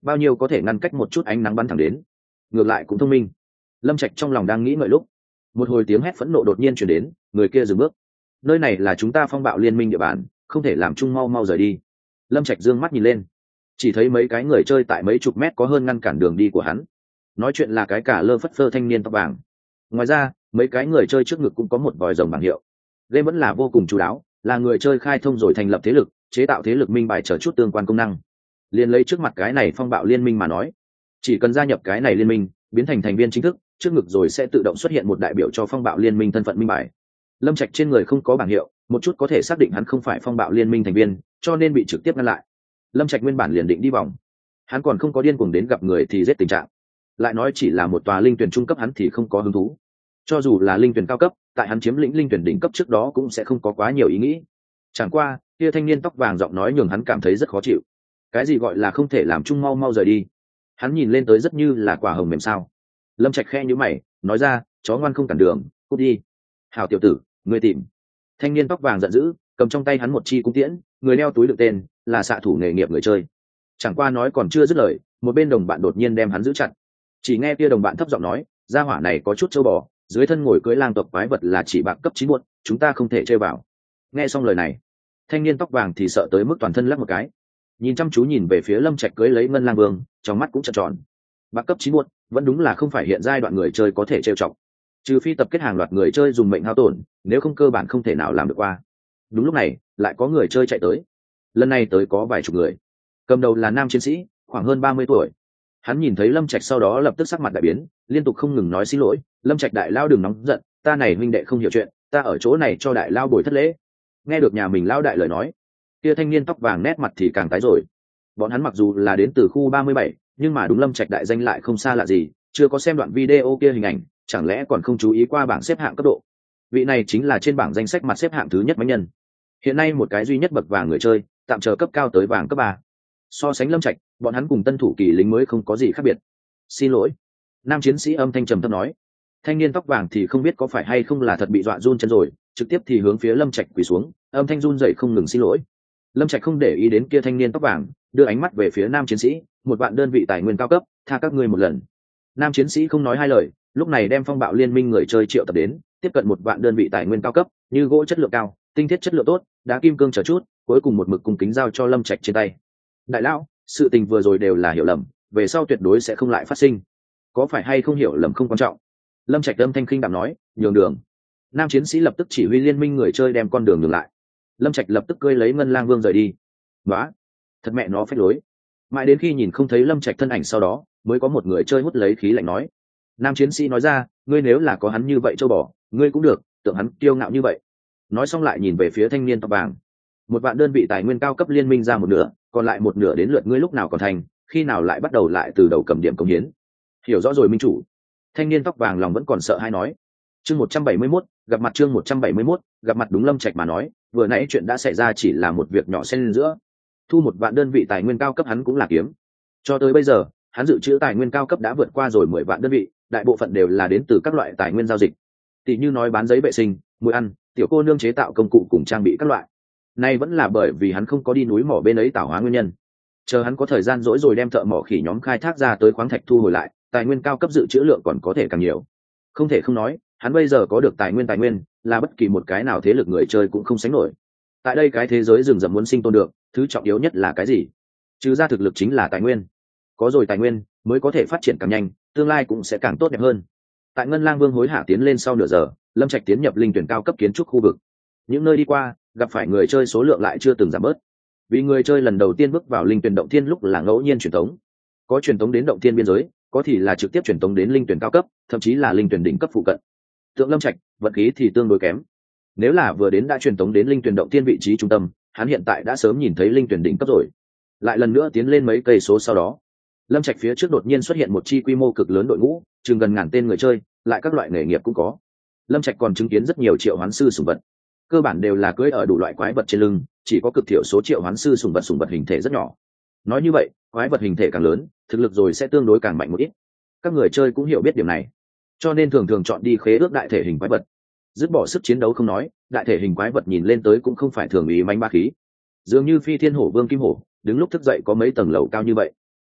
bao nhiêu có thể ngăn cách một chút ánh nắng bắn thẳng đến. Ngược lại cũng thông minh. Lâm Trạch trong lòng đang nghĩ ngợi lúc, một hồi tiếng hét phẫn nộ đột nhiên chuyển đến, người kia dừng bước. Nơi này là chúng ta Phong Bạo Liên Minh địa bàn, không thể làm chung, mau mau rời đi. Lâm Trạch dương mắt nhìn lên, chỉ thấy mấy cái người chơi tại mấy chục mét có hơn ngăn cản đường đi của hắn. Nói chuyện là cái cả lơ phất phơ thanh niên tóc vàng. Ngoài ra, mấy cái người chơi trước ngực cũng có một vòi rồng bảng hiệu. Game vẫn là vô cùng chú đáo, là người chơi khai thông rồi thành lập thế lực, chế tạo thế lực minh bài trở chút tương quan công năng. Liên lấy trước mặt cái này Phong Bạo Liên Minh mà nói, chỉ cần gia nhập cái này liên minh, biến thành thành viên chính thức, trước ngực rồi sẽ tự động xuất hiện một đại biểu cho Phong Bạo Liên Minh thân phận minh bài. Lâm Trạch trên người không có bảng hiệu, một chút có thể xác định hắn không phải Phong Bạo Liên Minh thành viên, cho nên bị trực tiếp ngăn lại. Lâm Trạch nguyên bản liền định đi vòng, hắn còn không có điên cuồng đến gặp người thì giết tình trạng. Lại nói chỉ là một tòa linh tuyển trung cấp hắn thì không có hứng thú. Cho dù là linh tuyển cao cấp, tại hắn chiếm lĩnh linh tuyển đỉnh cấp trước đó cũng sẽ không có quá nhiều ý nghĩ. Chẳng qua, kia thanh niên tóc vàng giọng nói nhường hắn cảm thấy rất khó chịu. Cái gì gọi là không thể làm chung, mau mau rời đi. Hắn nhìn lên tới rất như là quả hồng mềm sao. Lâm Trạch khe nhíu mày, nói ra, chó ngoan không cản đường, cút đi. Hảo tiểu tử, ngươi tìm. Thanh niên tóc vàng giận dữ, cầm trong tay hắn một chi cung tiễn, người đeo túi đựng tên, là xạ thủ nghề nghiệp người chơi. Chẳng qua nói còn chưa dứt lời, một bên đồng bạn đột nhiên đem hắn giữ chặt. Chỉ nghe kia đồng bạn thấp giọng nói, gia hỏa này có chút châu bò, dưới thân ngồi cưỡi lang tộc quái vật là chỉ bạc cấp chín muộn, chúng ta không thể chơi vào. Nghe xong lời này, thanh niên tóc vàng thì sợ tới mức toàn thân lắc một cái, nhìn chăm chú nhìn về phía Lâm Trạch cưỡi lấy ngân lang vương, trong mắt cũng trợn tròn. Bạc cấp chín muộn, vẫn đúng là không phải hiện giai đoạn người chơi có thể trêu chọc. Trừ phi tập kết hàng loạt người chơi dùng mệnh hao tổn, nếu không cơ bản không thể nào làm được qua. Đúng lúc này, lại có người chơi chạy tới. Lần này tới có vài chục người. Cầm đầu là nam chiến sĩ, khoảng hơn ba mươi tuổi. Hắn nhìn thấy Lâm Trạch sau đó lập tức sắc mặt đại biến, liên tục không ngừng nói xin lỗi, Lâm Trạch đại lao đừng nóng giận, ta này huynh đệ không hiểu chuyện, ta ở chỗ này cho đại lao bồi thất lễ. Nghe được nhà mình lao đại lời nói, kia thanh niên tóc vàng nét mặt thì càng tái rồi. Bọn hắn mặc dù là đến từ khu ba mươi bảy, nhưng mà đúng Lâm Trạch đại danh lại không xa lạ gì, chưa có xem đoạn video kia hình ảnh, chẳng lẽ còn không chú ý qua bảng xếp hạng cấp độ. Vị này chính là trên bảng danh sách mặt xếp hạng thứ nhất bánh nhân. Hiện nay một cái duy nhất bậc vàng người chơi, tạm chờ cấp cao tới vàng cấp ba. So sánh Lâm Trạch, bọn hắn cùng tân thủ kỳ lính mới không có gì khác biệt. Xin lỗi. Nam chiến sĩ âm thanh trầm thấp nói. Thanh niên tóc vàng thì không biết có phải hay không là thật bị dọa run chân rồi, trực tiếp thì hướng phía Lâm Trạch quỳ xuống, âm thanh run rẩy không ngừng xin lỗi. Lâm Trạch không để ý đến kia thanh niên tóc vàng, đưa ánh mắt về phía nam chiến sĩ, một vạn đơn vị tài nguyên cao cấp, tha các ngươi một lần. Nam chiến sĩ không nói hai lời, lúc này đem Phong Bạo Liên Minh người chơi triệu tập đến, tiếp cận một vạn đơn vị tài nguyên cao cấp, như gỗ chất lượng cao, tinh thiết chất lượng tốt, đá kim cương chờ chút, cuối cùng một mực cung kính giao cho Lâm Trạch trên tay. Đại lão, sự tình vừa rồi đều là hiểu lầm, về sau tuyệt đối sẽ không lại phát sinh. Có phải hay không hiểu lầm không quan trọng. Lâm Trạch âm thanh khinh đạm nói, nhường đường. Nam chiến sĩ lập tức chỉ huy liên minh người chơi đem con đường nhường lại. Lâm Trạch lập tức cưỡi lấy ngân lang vương rời đi. Nóa, thật mẹ nó phách lối. Mãi đến khi nhìn không thấy Lâm Trạch thân ảnh sau đó, mới có một người chơi hút lấy khí lạnh nói. Nam chiến sĩ nói ra, ngươi nếu là có hắn như vậy châu bò, ngươi cũng được, tưởng hắn kiêu ngạo như vậy. Nói xong lại nhìn về phía thanh niên tóc vàng. Một vạn đơn vị tài nguyên cao cấp liên minh ra một nửa, còn lại một nửa đến lượt ngươi lúc nào còn thành, khi nào lại bắt đầu lại từ đầu cầm điểm công hiến. Hiểu rõ rồi minh chủ. Thanh niên tóc vàng lòng vẫn còn sợ hay nói. Chương một trăm bảy mươi mốt, gặp mặt chương một trăm bảy mươi mốt, gặp mặt đúng Lâm Trạch mà nói, vừa nãy chuyện đã xảy ra chỉ là một việc nhỏ xen lên giữa. Thu một vạn đơn vị tài nguyên cao cấp hắn cũng là kiếm. Cho tới bây giờ, hắn dự trữ tài nguyên cao cấp đã vượt qua rồi mười vạn đơn vị, đại bộ phận đều là đến từ các loại tài nguyên giao dịch. Tỷ như nói bán giấy vệ sinh, muối ăn, tiểu cô nương chế tạo công cụ cùng trang bị các loại. Nay vẫn là bởi vì hắn không có đi núi mỏ bên ấy tạo hóa nguyên nhân. Chờ hắn có thời gian rỗi rồi đem thợ mỏ khỉ nhóm khai thác ra tới khoáng thạch thu hồi lại, tài nguyên cao cấp dự trữ lượng còn có thể càng nhiều. Không thể không nói, hắn bây giờ có được tài nguyên tài nguyên, là bất kỳ một cái nào thế lực người chơi cũng không sánh nổi. Tại đây cái thế giới rừng rậm muốn sinh tồn được, thứ trọng yếu nhất là cái gì? Trừ ra thực lực chính là tài nguyên. Có rồi tài nguyên, mới có thể phát triển càng nhanh, tương lai cũng sẽ càng tốt đẹp hơn. Tại Ngân Lang Vương hối hả tiến lên sau nửa giờ, Lâm Trạch tiến nhập linh tuyển cao cấp kiến trúc khu vực. Những nơi đi qua, gặp phải người chơi số lượng lại chưa từng giảm bớt. Vì người chơi lần đầu tiên bước vào linh tuyển động thiên lúc là ngẫu nhiên truyền tống, có truyền tống đến động thiên biên giới, có thì là trực tiếp truyền tống đến linh tuyển cao cấp, thậm chí là linh tuyển đỉnh cấp phụ cận. Tượng Lâm Trạch, vận khí thì tương đối kém. Nếu là vừa đến đã truyền tống đến linh tuyển động thiên vị trí trung tâm, hắn hiện tại đã sớm nhìn thấy linh tuyển đỉnh cấp rồi. Lại lần nữa tiến lên mấy cây số sau đó, Lâm Trạch phía trước đột nhiên xuất hiện một chi quy mô cực lớn đội ngũ, chừng gần ngàn tên người chơi, lại các loại nghề nghiệp cũng có. Lâm Trạch còn chứng kiến rất nhiều triệu hoán sư sủng vật, cơ bản đều là cưỡi ở đủ loại quái vật trên lưng, chỉ có cực thiểu số triệu hoán sư sủng vật sủng vật hình thể rất nhỏ. Nói như vậy, quái vật hình thể càng lớn, thực lực rồi sẽ tương đối càng mạnh một ít. Các người chơi cũng hiểu biết điểm này, cho nên thường thường chọn đi khế ước đại thể hình quái vật. Dứt bỏ sức chiến đấu không nói, đại thể hình quái vật nhìn lên tới cũng không phải thường ý manh ba khí. Dường như Phi Thiên Hổ Vương Kim Hổ, đứng lúc thức dậy có mấy tầng lầu cao như vậy.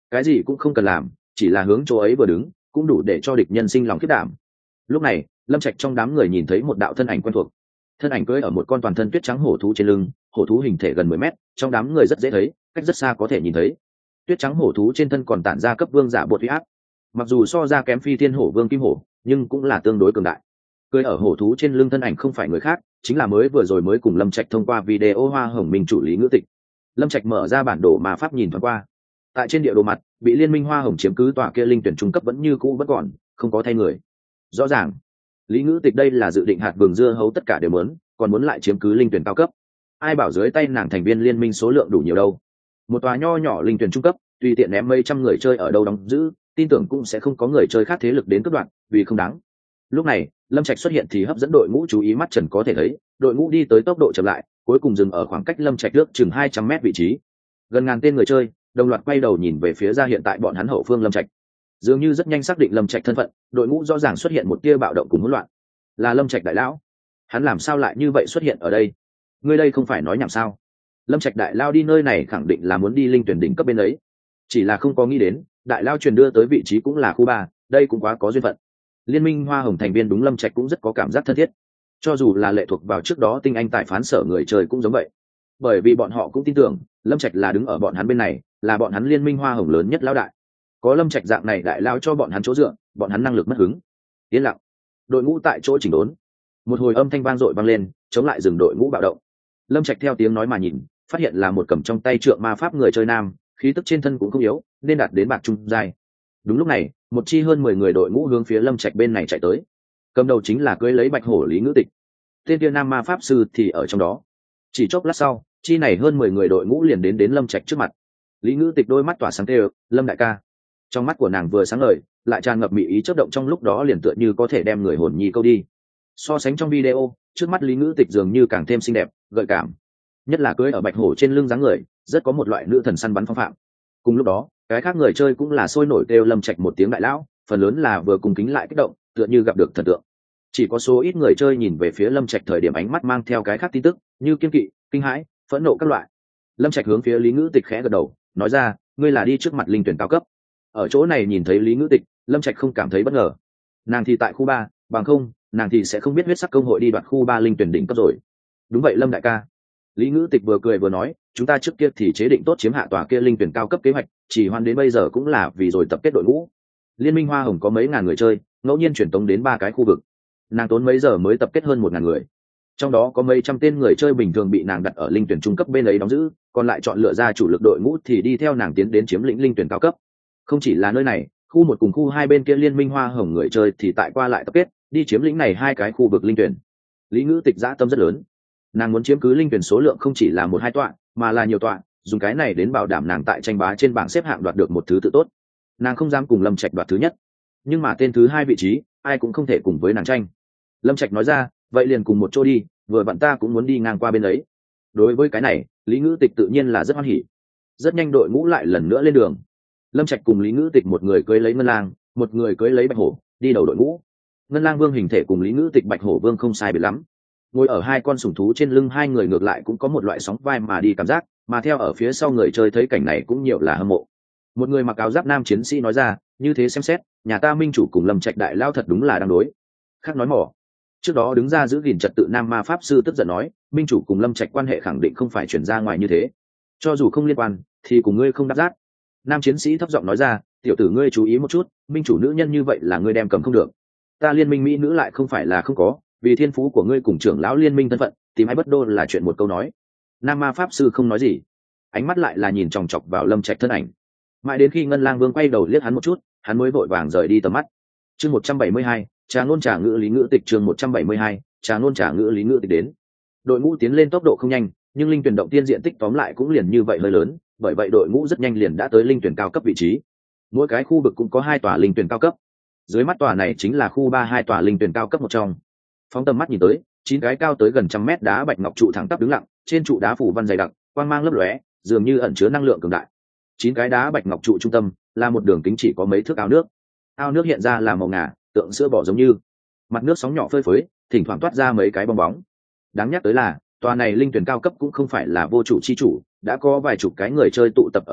cái gì cũng không cần làm, chỉ là hướng chỗ ấy vừa đứng cũng đủ để cho địch nhân sinh lòng khiết đảm. Lúc này Lâm Trạch trong đám người nhìn thấy một đạo thân ảnh quen thuộc, thân ảnh cưỡi ở một con toàn thân tuyết trắng hổ thú trên lưng, hổ thú hình thể gần mười mét, trong đám người rất dễ thấy, cách rất xa có thể nhìn thấy. Tuyết trắng hổ thú trên thân còn tản ra cấp vương giả bột huy áp, mặc dù so ra kém phi thiên hổ vương kim hổ, nhưng cũng là tương đối cường đại. Cưỡi ở hổ thú trên lưng thân ảnh không phải người khác, chính là mới vừa rồi mới cùng Lâm Trạch thông qua video hoa hồng minh chủ Lý Ngữ Tịch. Lâm Trạch mở ra bản đồ mà pháp nhìn thoáng qua, tại trên địa đồ mặt bị liên minh hoa hồng chiếm cứ tòa kia linh tuyển trung cấp vẫn như cũ vẫn còn, không có thay người. Rõ ràng Lý Ngữ Tịch đây là dự định hạt vườn dưa hấu tất cả đều muốn, còn muốn lại chiếm cứ linh tuyển cao cấp. Ai bảo dưới tay nàng thành viên liên minh số lượng đủ nhiều đâu. Một tòa nho nhỏ linh tuyển trung cấp, tùy tiện ném mấy trăm người chơi ở đâu đóng giữ, tin tưởng cũng sẽ không có người chơi khác thế lực đến cướp đoạt, vì không đáng. Lúc này Lâm Trạch xuất hiện thì hấp dẫn đội ngũ chú ý, mắt trần có thể thấy đội ngũ đi tới tốc độ chậm lại, cuối cùng dừng ở khoảng cách Lâm Trạch trước chừng hai trăm mét vị trí. Gần ngàn tên người chơi đồng loạt quay đầu nhìn về phía ra hiện tại bọn hắn hậu phương Lâm Trạch. Dường như rất nhanh xác định Lâm Trạch thân phận, đội ngũ rõ ràng xuất hiện một tia bạo động cùng hỗn loạn. Là Lâm Trạch đại lão, hắn làm sao lại như vậy xuất hiện ở đây? Ngươi đây không phải nói nhảm sao? Lâm Trạch đại lao đi nơi này khẳng định là muốn đi linh tuyển đỉnh cấp bên ấy, chỉ là không có nghĩ đến đại lao truyền đưa tới vị trí cũng là khu ba, đây cũng quá có duyên phận. Liên minh hoa hồng thành viên đúng Lâm Trạch cũng rất có cảm giác thân thiết, cho dù là lệ thuộc vào trước đó tinh anh tại phán sở người chơi cũng giống vậy, bởi vì bọn họ cũng tin tưởng Lâm Trạch là đứng ở bọn hắn bên này, là bọn hắn liên minh hoa hồng lớn nhất lão đại. Có Lâm Trạch dạng này đại lao cho bọn hắn chỗ dựa, bọn hắn năng lực mất hứng. Yên lặng, đội ngũ tại chỗ chỉnh đốn. Một hồi âm thanh vang dội vang lên, chống lại dừng đội ngũ bạo động. Lâm Trạch theo tiếng nói mà nhìn, phát hiện là một cầm trong tay trượng ma pháp người chơi nam, khí tức trên thân cũng không yếu, nên đạt đến bạc trung giai. Đúng lúc này, một chi hơn mười người đội ngũ hướng phía Lâm Trạch bên này chạy tới. Cầm đầu chính là cưỡi lấy bạch hổ Lý Ngữ Tịch. Tên kia nam ma pháp sư thì ở trong đó. Chỉ chốc lát sau, chi này hơn mười người đội ngũ liền đến đến Lâm Trạch trước mặt. Lý Ngữ Tịch đôi mắt tỏa sáng tê, Lâm đại ca. Trong mắt của nàng vừa sáng ngời, lại tràn ngập mị ý chớp động, trong lúc đó liền tựa như có thể đem người hồn nhi câu đi. So sánh trong video, trước mắt Lý Ngữ Tịch dường như càng thêm xinh đẹp, gợi cảm. Nhất là cưỡi ở bạch hổ trên lưng dáng người, rất có một loại nữ thần săn bắn phong phạm. Cùng lúc đó, cái khác người chơi cũng là sôi nổi kêu Lâm Trạch một tiếng đại lão, phần lớn là vừa cùng kính lại kích động, tựa như gặp được thần tượng. Chỉ có số ít người chơi nhìn về phía Lâm Trạch thời điểm ánh mắt mang theo cái khác tin tức, như kiên kỵ, kinh hãi, phẫn nộ các loại. Lâm Trạch hướng phía Lý Ngữ Tịch khẽ gật đầu, nói ra, ngươi là đi trước mặt linh tuyển cao cấp. Ở chỗ này nhìn thấy Lý Ngữ Tịch, Lâm Trạch không cảm thấy bất ngờ. Nàng thì tại khu ba, bằng không, nàng thì sẽ không biết huyết sắc công hội đi đoạt khu ba linh tuyển đỉnh cấp rồi. Đúng vậy Lâm đại ca. Lý Ngữ Tịch vừa cười vừa nói, chúng ta trước kia thì chế định tốt chiếm hạ tòa kia linh tuyển cao cấp kế hoạch, chỉ hoan đến bây giờ cũng là vì rồi tập kết đội ngũ. Liên minh hoa hồng có mấy ngàn người chơi, ngẫu nhiên chuyển tống đến ba cái khu vực. Nàng tốn mấy giờ mới tập kết hơn một ngàn người, trong đó có mấy trăm tên người chơi bình thường bị nàng đặt ở linh tuyển trung cấp bên ấy đóng giữ, còn lại chọn lựa ra chủ lực đội ngũ thì đi theo nàng tiến đến chiếm lĩnh linh tuyển cao cấp. Không chỉ là nơi này, khu một cùng khu hai bên kia liên minh hoa hồng người chơi thì tại qua lại tập kết, đi chiếm lĩnh này hai cái khu vực linh tuyển. Lý Ngữ Tịch dã tâm rất lớn, nàng muốn chiếm cứ linh tuyển số lượng không chỉ là một hai tọa, mà là nhiều tọa, dùng cái này đến bảo đảm nàng tại tranh bá trên bảng xếp hạng đoạt được một thứ tự tốt. Nàng không dám cùng Lâm Trạch đoạt thứ nhất, nhưng mà tên thứ hai vị trí ai cũng không thể cùng với nàng tranh. Lâm Trạch nói ra, vậy liền cùng một chỗ đi, vừa vặn ta cũng muốn đi ngang qua bên ấy. Đối với cái này, Lý Ngữ Tịch tự nhiên là rất hoan hỉ. Rất nhanh đội ngũ lại lần nữa lên đường. Lâm Trạch cùng Lý Ngữ Tịch một người cưỡi lấy ngân lang, một người cưỡi lấy bạch hổ, đi đầu đội ngũ. Ngân lang vương hình thể cùng Lý Ngữ Tịch bạch hổ vương không sai biệt lắm. Ngồi ở hai con sủng thú trên lưng hai người ngược lại cũng có một loại sóng vai mà đi cảm giác, mà theo ở phía sau người chơi thấy cảnh này cũng nhiều là hâm mộ. Một người mặc áo giáp nam chiến sĩ nói ra, như thế xem xét, nhà ta minh chủ cùng Lâm Trạch đại lao thật đúng là đang đối. Khác nói mỏ. Trước đó đứng ra giữ gìn trật tự nam ma pháp sư tức giận nói, minh chủ cùng Lâm Trạch quan hệ khẳng định không phải chuyển ra ngoài như thế, cho dù không liên quan thì cùng ngươi không đáp giác. Nam chiến sĩ thấp giọng nói ra, tiểu tử ngươi chú ý một chút, minh chủ nữ nhân như vậy là ngươi đem cầm không được. Ta liên minh mỹ nữ lại không phải là không có, vì thiên phú của ngươi cùng trưởng lão liên minh thân phận, tìm ai bất đô là chuyện một câu nói. Nam ma pháp sư không nói gì, ánh mắt lại là nhìn chòng chọc vào Lâm Trạch thân ảnh. Mãi đến khi Ngân Lang Vương quay đầu liếc hắn một chút, hắn mới vội vàng rời đi tầm mắt. Chương một trăm bảy mươi hai, trà ngôn trà ngữ Lý Ngữ Tịch. Chương một trăm bảy mươi hai, trà ngôn trà ngữ Lý Ngữ Tịch đến. Đội ngũ tiến lên tốc độ không nhanh, nhưng linh tuyển động tiên diện tích tóm lại cũng liền như vậy hơi lớn, bởi vậy đội ngũ rất nhanh liền đã tới linh tuyển cao cấp vị trí. Mỗi cái khu vực cũng có hai tòa linh tuyển cao cấp. Dưới mắt tòa này chính là khu ba hai tòa linh tuyển cao cấp một trong. Phóng tầm mắt nhìn tới, chín cái cao tới gần trăm mét đá bạch ngọc trụ thẳng tắp đứng lặng, trên trụ đá phủ văn dày đặc, quang mang lấp lóe, dường như ẩn chứa năng lượng cường đại. Chín cái đá bạch ngọc trụ trung tâm là một đường kính chỉ có mấy thước ao nước. Ao nước hiện ra là màu ngà, tượng sữa bò giống như. Mặt nước sóng nhỏ phơi phới, thỉnh thoảng toát ra mấy cái bong bóng. Đáng nhắc tới là, tòa này linh tuyển cao cấp cũng không phải là vô chủ chi chủ, đã có vài chục cái người chơi tụ tập ở đây,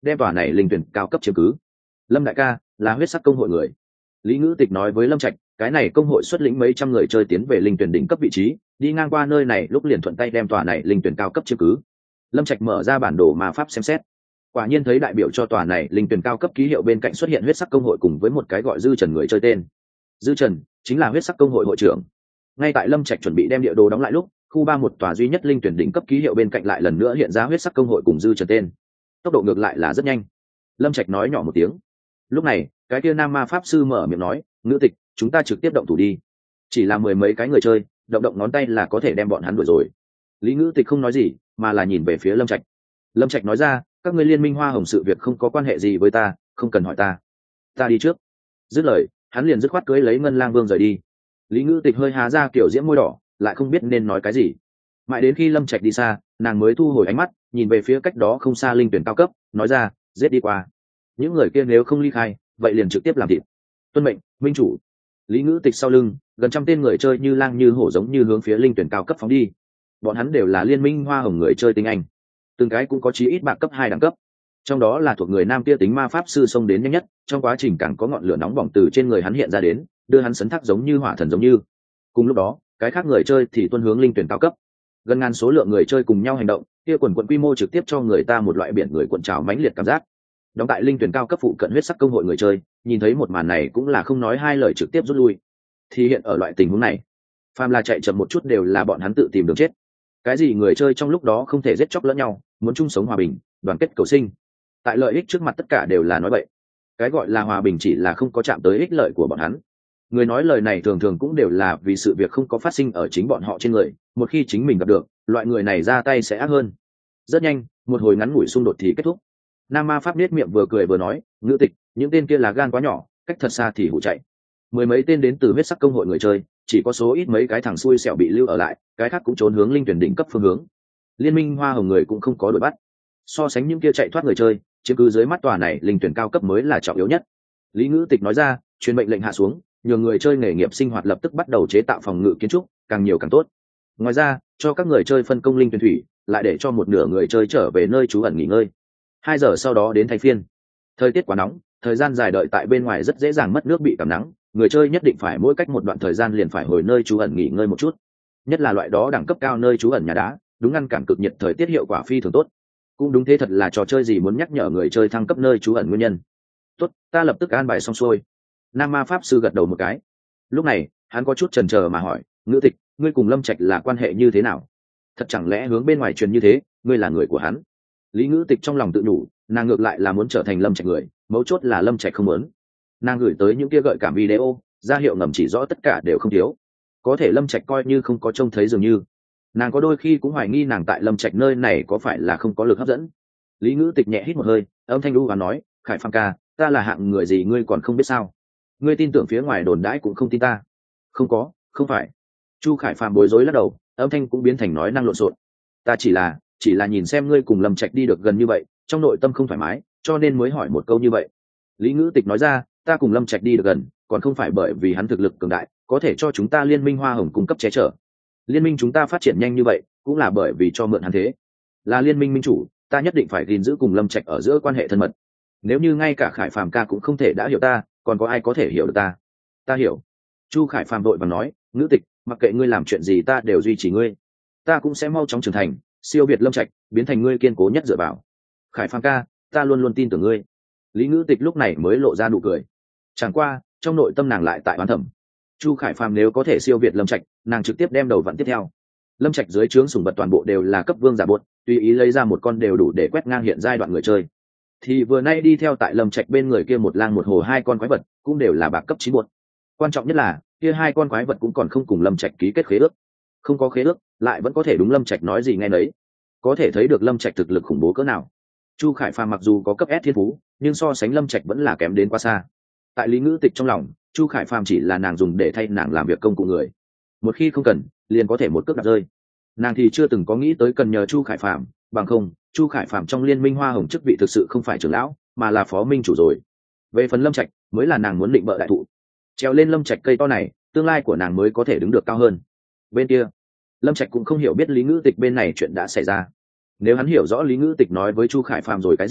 đem tòa này linh tuyển cao cấp chiếm cứ. Lâm đại ca là huyết sắc công hội người. Lý Ngữ Tịch nói với Lâm Trạch, cái này công hội xuất lĩnh mấy trăm người chơi tiến về linh tuyển đỉnh cấp vị trí, đi ngang qua nơi này lúc liền thuận tay đem tòa này linh tuyển cao cấp chiếm cứ. Lâm Trạch mở ra bản đồ ma pháp xem xét, quả nhiên thấy đại biểu cho tòa này linh tuyển cao cấp ký hiệu bên cạnh xuất hiện huyết sắc công hội cùng với một cái gọi Dư Trần người chơi tên. Dư Trần chính là huyết sắc công hội hội trưởng. Ngay tại Lâm Trạch chuẩn bị đem địa đồ đóng lại lúc, khu ba một tòa duy nhất linh tuyển đỉnh cấp ký hiệu bên cạnh lại lần nữa hiện ra huyết sắc công hội cùng Dư Trần tên. Tốc độ ngược lại là rất nhanh. Lâm Trạch nói nhỏ một tiếng. Lúc này, cái kia nam ma pháp sư mở miệng nói, Ngữ Tịch, chúng ta trực tiếp động thủ đi. Chỉ là mười mấy cái người chơi, động động ngón tay là có thể đem bọn hắn đuổi rồi. Lý Ngữ Tịch không nói gì, mà là nhìn về phía Lâm Trạch. Lâm Trạch nói ra, các ngươi liên minh hoa hồng sự việc không có quan hệ gì với ta, không cần hỏi ta. Ta đi trước. Dứt lời, hắn liền dứt khoát cưới lấy Ngân Lang Vương rời đi. Lý Ngữ Tịch hơi há ra kiểu diễm môi đỏ, lại không biết nên nói cái gì. Mãi đến khi Lâm Trạch đi xa, nàng mới thu hồi ánh mắt, nhìn về phía cách đó không xa linh tuyển cao cấp, nói ra, giết đi qua. Những người kia nếu không ly khai, vậy liền trực tiếp làm thịt. Tuân mệnh, minh chủ. Lý Ngữ Tịch sau lưng, gần trăm tên người chơi như lang như hổ giống như hướng phía linh tuyển cao cấp phóng đi. Bọn hắn đều là liên minh hoa hồng người chơi tinh anh, từng cái cũng có chí ít bạc cấp hai đẳng cấp. Trong đó là thuộc người nam kia tính ma pháp sư xông đến nhanh nhất, trong quá trình càng có ngọn lửa nóng bỏng từ trên người hắn hiện ra đến, đưa hắn sấn thác giống như hỏa thần giống như. Cùng lúc đó, cái khác người chơi thì tuân hướng linh tuyển cao cấp. Gần ngàn số lượng người chơi cùng nhau hành động, kia quần quần quy mô trực tiếp cho người ta một loại biển người cuộn trào mãnh liệt cảm giác. Đóng tại linh tuyển cao cấp phụ cận huyết sắc công hội người chơi, nhìn thấy một màn này cũng là không nói hai lời trực tiếp rút lui. Thì hiện ở loại tình huống này, phàm là chạy chậm một chút đều là bọn hắn tự tìm đường chết. Cái gì người chơi trong lúc đó không thể giết chóc lẫn nhau, muốn chung sống hòa bình, đoàn kết cầu sinh. Tại lợi ích trước mặt tất cả đều là nói bậy. Cái gọi là hòa bình chỉ là không có chạm tới ích lợi của bọn hắn. Người nói lời này thường thường cũng đều là vì sự việc không có phát sinh ở chính bọn họ trên người, một khi chính mình gặp được, loại người này ra tay sẽ ác hơn. Rất nhanh, một hồi ngắn ngủi xung đột thì kết thúc. Nam ma pháp nết miệng vừa cười vừa nói, Ngữ Tịch, những tên kia là gan quá nhỏ, cách thật xa thì hụ chạy. Mười mấy tên đến từ huyết sắc công hội người chơi, chỉ có số ít mấy cái thằng xui xẻo bị lưu ở lại, cái khác cũng trốn hướng linh tuyển đỉnh cấp phương hướng. Liên minh hoa hồng người cũng không có đuổi bắt. So sánh những kia chạy thoát người chơi, chiếm cứ dưới mắt tòa này linh tuyển cao cấp mới là trọng yếu nhất. Lý Ngữ Tịch nói ra, truyền mệnh lệnh hạ xuống, nhường người chơi nghề nghiệp sinh hoạt lập tức bắt đầu chế tạo phòng ngự kiến trúc, càng nhiều càng tốt. Ngoài ra, cho các người chơi phân công linh tuyển thủy, lại để cho một nửa người chơi trở về nơi trú ẩn nghỉ ngơi. Hai giờ sau đó đến thay phiên. Thời tiết quá nóng, thời gian dài đợi tại bên ngoài rất dễ dàng mất nước bị cảm nắng, người chơi nhất định phải mỗi cách một đoạn thời gian liền phải hồi nơi trú ẩn nghỉ ngơi một chút. Nhất là loại đó đẳng cấp cao nơi trú ẩn nhà đá, đúng ngăn cản cực nhiệt thời tiết hiệu quả phi thường tốt. Cũng đúng thế, thật là trò chơi gì muốn nhắc nhở người chơi thăng cấp nơi trú ẩn nguyên nhân. Tốt, ta lập tức an bài xong xuôi. Nam ma pháp sư gật đầu một cái. Lúc này, hắn có chút chần chờ mà hỏi, Ngữ Tịch, ngươi cùng Lâm Trạch là quan hệ như thế nào? Thật chẳng lẽ hướng bên ngoài truyền như thế, ngươi là người của hắn? Lý Ngữ Tịch trong lòng tự nhủ, nàng ngược lại là muốn trở thành Lâm Trạch người, mấu chốt là Lâm Trạch không muốn. Nàng gửi tới những kia gợi cảm video, ra hiệu ngầm chỉ rõ tất cả đều không thiếu. Có thể Lâm Trạch coi như không có trông thấy dường như. Nàng có đôi khi cũng hoài nghi nàng tại Lâm Trạch nơi này có phải là không có lực hấp dẫn. Lý Ngữ Tịch nhẹ hít một hơi, âm thanh đu và nói, Khải Phàm ca, ta là hạng người gì ngươi còn không biết sao? Ngươi tin tưởng phía ngoài đồn đãi cũng không tin ta. Không có, không phải. Chu Khải Phàm bối rối lắc đầu, âm thanh cũng biến thành nói năng lộn xộn. Ta chỉ là chỉ là nhìn xem ngươi cùng Lâm Trạch đi được gần như vậy, trong nội tâm không thoải mái, cho nên mới hỏi một câu như vậy. Lý Ngữ Tịch nói ra, ta cùng Lâm Trạch đi được gần, còn không phải bởi vì hắn thực lực cường đại, có thể cho chúng ta liên minh hoa hồng cung cấp che chở. Liên minh chúng ta phát triển nhanh như vậy, cũng là bởi vì cho mượn hắn thế. Là liên minh minh chủ, ta nhất định phải gìn giữ cùng Lâm Trạch ở giữa quan hệ thân mật. Nếu như ngay cả Khải Phàm ca cũng không thể đã hiểu ta, còn có ai có thể hiểu được ta? Ta hiểu. Chu Khải Phàm đội và nói, Ngữ Tịch, mặc kệ ngươi làm chuyện gì ta đều duy trì ngươi. Ta cũng sẽ mau chóng trưởng thành, siêu việt Lâm Trạch, biến thành ngươi kiên cố nhất dựa vào. Khải Phàm ca, ta luôn luôn tin tưởng ngươi. Lý Ngữ Tịch lúc này mới lộ ra nụ cười. Chẳng qua, trong nội tâm nàng lại tại oán thẩm. Chu Khải Phàm nếu có thể siêu việt Lâm Trạch, nàng trực tiếp đem đầu vặn tiếp theo. Lâm Trạch dưới trướng sủng vật toàn bộ đều là cấp vương giả bột, tùy ý lấy ra một con đều đủ để quét ngang hiện giai đoạn người chơi. Thì vừa nay đi theo tại Lâm Trạch bên người kia một lang một hồ hai con quái vật, cũng đều là bạc cấp chín bột. Quan trọng nhất là, kia hai con quái vật cũng còn không cùng Lâm Trạch ký kết khế ước. Không có khế ước, lại vẫn có thể đúng Lâm Trạch nói gì nghe nấy. Có thể thấy được Lâm Trạch thực lực khủng bố cỡ nào. Chu Khải Phàm mặc dù có cấp S thiên phú, nhưng so sánh Lâm Trạch vẫn là kém đến quá xa. Tại Lý Ngữ Tịch trong lòng, Chu Khải Phàm chỉ là nàng dùng để thay nàng làm việc công cụ người. Một khi không cần, liền có thể một cước đặt rơi. Nàng thì chưa từng có nghĩ tới cần nhờ Chu Khải Phàm, bằng không, Chu Khải Phàm trong liên minh hoa hồng chức vị thực sự không phải trưởng lão, mà là phó minh chủ rồi. Về phần Lâm Trạch, mới là nàng muốn định bợ đại thụ. Treo lên Lâm Trạch cây to này, tương lai của nàng mới có thể đứng được cao hơn. Bên kia, Lâm Trạch cũng không hiểu biết Lý Ngữ Tịch bên này chuyện đã xảy ra. Nếu hắn hiểu rõ Lý Ngữ Tịch nói với Chu Khải Phàm rồi cái gì,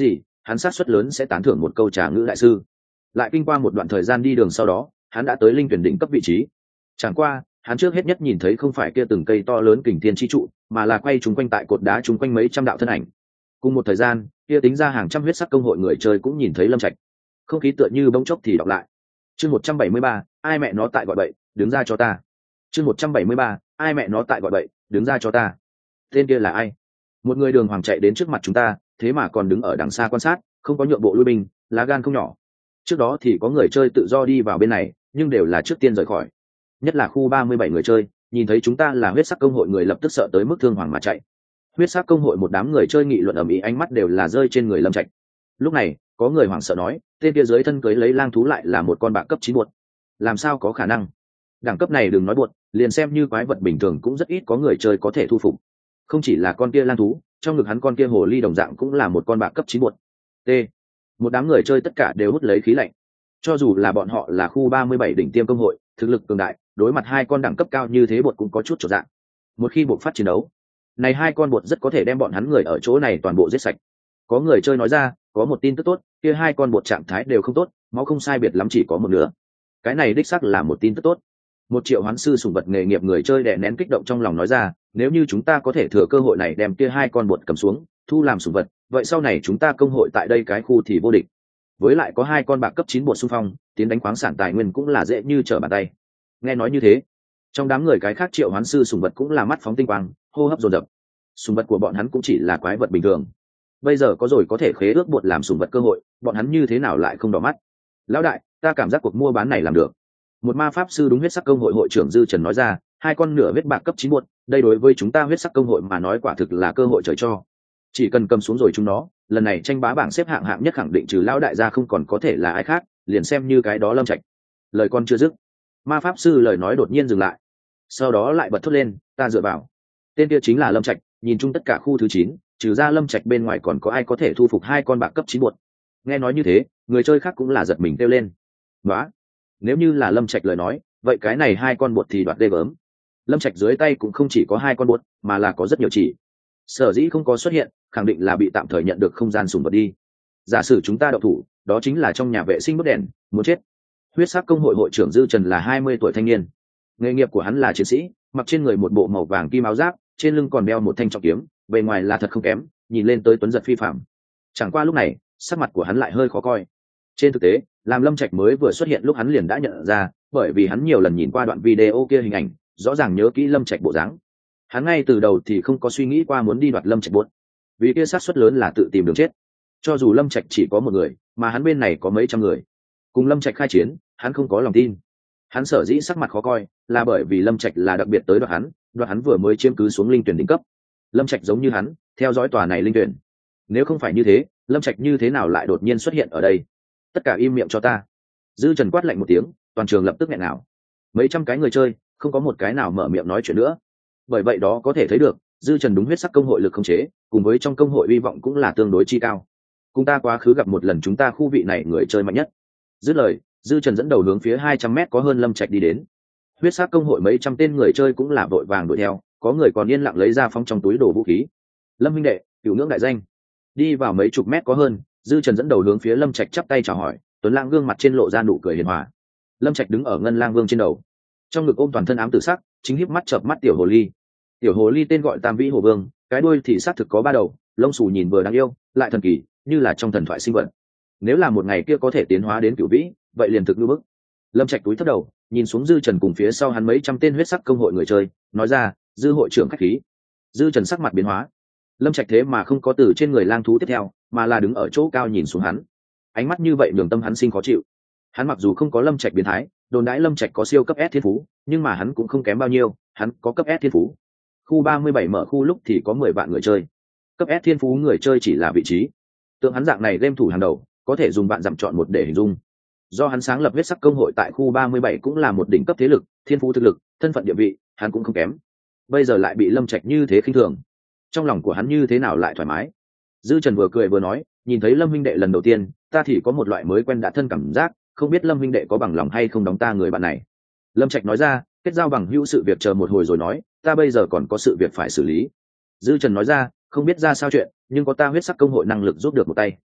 hắn sát suất lớn sẽ tán thưởng một câu trà ngữ đại sư. Lại kinh qua một đoạn thời gian đi đường sau đó, hắn đã tới linh tuyển đỉnh cấp vị trí. Chẳng qua, hắn trước hết nhất nhìn thấy không phải kia từng cây to lớn kình thiên chi trụ, mà là quay chúng quanh tại cột đá chúng quanh mấy trăm đạo thân ảnh. Cùng một thời gian, kia tính ra hàng trăm huyết sắc công hội người chơi cũng nhìn thấy Lâm Trạch. Không khí tựa như bỗng chốc thì đọc lại. Chương một trăm bảy mươi ba, ai mẹ nó tại gọi bậy, đứng ra cho ta. Chương một trăm bảy mươi ba, ai mẹ nó tại gọi bậy, đứng ra cho ta. Tên kia là ai? Một người đường hoàng chạy đến trước mặt chúng ta, thế mà còn đứng ở đằng xa quan sát, không có nhượng bộ lui binh, lá gan không nhỏ. Trước đó thì có người chơi tự do đi vào bên này, nhưng đều là trước tiên rời khỏi. Nhất là khu ba mươi bảy người chơi, nhìn thấy chúng ta là huyết sắc công hội người lập tức sợ tới mức thương hoàng mà chạy. Huyết sắc công hội một đám người chơi nghị luận ầm ĩ, ánh mắt đều là rơi trên người Lâm Trạch. Lúc này, có người hoảng sợ nói, tên kia dưới thân cưới lấy lang thú lại là một con bạc cấp chín buột. Làm sao có khả năng? Đẳng cấp này đừng nói buột, liền xem như quái vật bình thường cũng rất ít có người chơi có thể thu phục. Không chỉ là con kia lang thú, trong ngực hắn con kia hồ ly đồng dạng cũng là một con bạc cấp chín buột. T. Một đám người chơi tất cả đều hút lấy khí lạnh. Cho dù là bọn họ là khu ba mươi bảy đỉnh tiêm công hội, thực lực cường đại, đối mặt hai con đẳng cấp cao như thế bột cũng có chút chột dạ. Một khi buộc phát chiến đấu, này hai con bột rất có thể đem bọn hắn người ở chỗ này toàn bộ giết sạch. Có người chơi nói ra, có một tin tức tốt, kia hai con bột trạng thái đều không tốt, máu không sai biệt lắm chỉ có một nửa. Cái này đích xác là một tin tức tốt. Một triệu hoán sư sủng vật nghề nghiệp người chơi đè nén kích động trong lòng nói ra, nếu như chúng ta có thể thừa cơ hội này đem kia hai con bột cầm xuống, thu làm sủng vật, vậy sau này chúng ta công hội tại đây cái khu thì vô địch. Với lại có hai con bạc cấp chín bột xung phong, tiến đánh khoáng sản tài nguyên cũng là dễ như trở bàn tay. Nghe nói như thế, trong đám người cái khác triệu hoán sư sủng vật cũng là mắt phóng tinh quang, hô hấp dồn dập. Sủng vật của bọn hắn cũng chỉ là quái vật bình thường. Bây giờ có rồi có thể khế ước bột làm sủng vật cơ hội, bọn hắn như thế nào lại không đỏ mắt? Lão đại, ta cảm giác cuộc mua bán này làm được. Một ma pháp sư đúng huyết sắc công hội hội trưởng Dư Trần nói ra, hai con nửa huyết bạc cấp chín bột, đây đối với chúng ta huyết sắc công hội mà nói quả thực là cơ hội trời cho. Chỉ cần cầm xuống rồi chúng nó, lần này tranh bá bảng xếp hạng hạng nhất khẳng định trừ lão đại gia không còn có thể là ai khác, liền xem như cái đó Lâm Trạch. Lời con chưa dứt, ma pháp sư lời nói đột nhiên dừng lại, sau đó lại bật thốt lên, ta dựa vào. Tên kia chính là Lâm Trạch, nhìn chung tất cả khu thứ chín, trừ ra Lâm Trạch bên ngoài còn có ai có thể thu phục hai con bạc cấp chín bột. Nghe nói như thế, người chơi khác cũng là giật mình kêu lên. Nóa, nếu như là Lâm Trạch lời nói, vậy cái này hai con bột thì đoạt ghê gớm. Lâm Trạch dưới tay cũng không chỉ có hai con bột, mà là có rất nhiều chỉ. Sở dĩ không có xuất hiện, khẳng định là bị tạm thời nhận được không gian sùng vật đi. Giả sử chúng ta đậu thủ, đó chính là trong nhà vệ sinh đốt đèn, muốn chết. Huyết sắc công hội hội trưởng Dư Trần là hai mươi tuổi thanh niên. Nghề nghiệp của hắn là chiến sĩ, mặc trên người một bộ màu vàng kim áo giáp, trên lưng còn đeo một thanh trọng kiếm, bề ngoài là thật không kém, nhìn lên tới tuấn giật phi phàm. Chẳng qua lúc này, sắc mặt của hắn lại hơi khó coi. Trên thực tế, làm Lâm Trạch mới vừa xuất hiện lúc hắn liền đã nhận ra, bởi vì hắn nhiều lần nhìn qua đoạn video kia hình ảnh, rõ ràng nhớ kỹ Lâm Trạch bộ dáng. Hắn ngay từ đầu thì không có suy nghĩ qua muốn đi đoạt Lâm Trạch buốt, vì kia sát suất lớn là tự tìm đường chết. Cho dù Lâm Trạch chỉ có một người, mà hắn bên này có mấy trăm người, cùng Lâm Trạch khai chiến, hắn không có lòng tin. Hắn sở dĩ sắc mặt khó coi, là bởi vì Lâm Trạch là đặc biệt tới đoạt hắn, đoạt hắn vừa mới chiếm cứ xuống linh tuyển đỉnh cấp. Lâm Trạch giống như hắn, theo dõi tòa này linh tuyển. Nếu không phải như thế, Lâm Trạch như thế nào lại đột nhiên xuất hiện ở đây? Tất cả im miệng cho ta. Dư Trần quát lạnh một tiếng, toàn trường lập tức nghẹn ngào. Mấy trăm cái người chơi, không có một cái nào mở miệng nói chuyện nữa. Bởi vậy đó có thể thấy được, Dư Trần đúng huyết sắc công hội lực khống chế, cùng với trong công hội hy vọng cũng là tương đối chi cao. Cùng ta quá khứ gặp một lần chúng ta khu vị này người chơi mạnh nhất. Dứt lời, Dư Trần dẫn đầu hướng phía hai trăm mét có hơn Lâm Trạch đi đến. Huyết sắc công hội mấy trăm tên người chơi cũng là vội vàng đuổi theo, có người còn yên lặng lấy ra phóng trong túi đồ vũ khí. Lâm huynh đệ, cửu ngưỡng đại danh. Đi vào mấy chục mét có hơn, Dư Trần dẫn đầu hướng phía Lâm Trạch chắp tay chào hỏi, Tuấn Lang gương mặt trên lộ ra nụ cười hiền hòa. Lâm Trạch đứng ở Ngân Lang Vương trên đầu, trong ngực ôm toàn thân ám tử sắc, chính híp mắt chợp mắt tiểu hồ ly. Tiểu hồ ly tên gọi Tam Vĩ Hồ Vương, cái đuôi thì xác thực có ba đầu, lông xù nhìn vừa đáng yêu, lại thần kỳ, như là trong thần thoại sinh vật. Nếu là một ngày kia có thể tiến hóa đến cửu vĩ, vậy liền thực như bức. Lâm Trạch túi thấp đầu, nhìn xuống Dư Trần cùng phía sau hắn mấy trăm tên huyết sắc công hội người chơi, nói ra, Dư hội trưởng khách khí. Dư Trần sắc mặt biến hóa. Lâm Trạch thế mà không có từ trên người lang thú tiếp theo, mà là đứng ở chỗ cao nhìn xuống hắn. Ánh mắt như vậy nhường tâm hắn sinh khó chịu. Hắn mặc dù không có Lâm Trạch biến thái, đồn đãi Lâm Trạch có siêu cấp S thiên phú, nhưng mà hắn cũng không kém bao nhiêu, hắn có cấp S thiên phú. Khu ba mươi bảy mở khu lúc thì có mười vạn người chơi. Cấp S thiên phú người chơi chỉ là vị trí. Tượng hắn dạng này game thủ hàng đầu, có thể dùng bạn dặm chọn một để hình dung. Do hắn sáng lập huyết sắc công hội tại khu ba mươi bảy cũng là một đỉnh cấp thế lực, thiên phú thực lực, thân phận địa vị, hắn cũng không kém. Bây giờ lại bị Lâm Trạch như thế khinh thường, trong lòng của hắn như thế nào lại thoải mái. Dư Trần vừa cười vừa nói, nhìn thấy Lâm huynh đệ lần đầu tiên, ta thì có một loại mới quen đã thân cảm giác, không biết Lâm huynh đệ có bằng lòng hay không đóng ta người bạn này. Lâm Trạch nói ra, kết giao bằng hữu sự việc chờ một hồi rồi nói, ta bây giờ còn có sự việc phải xử lý. Dư Trần nói ra, không biết ra sao chuyện, nhưng có ta huyết sắc công hội năng lực giúp được một tay.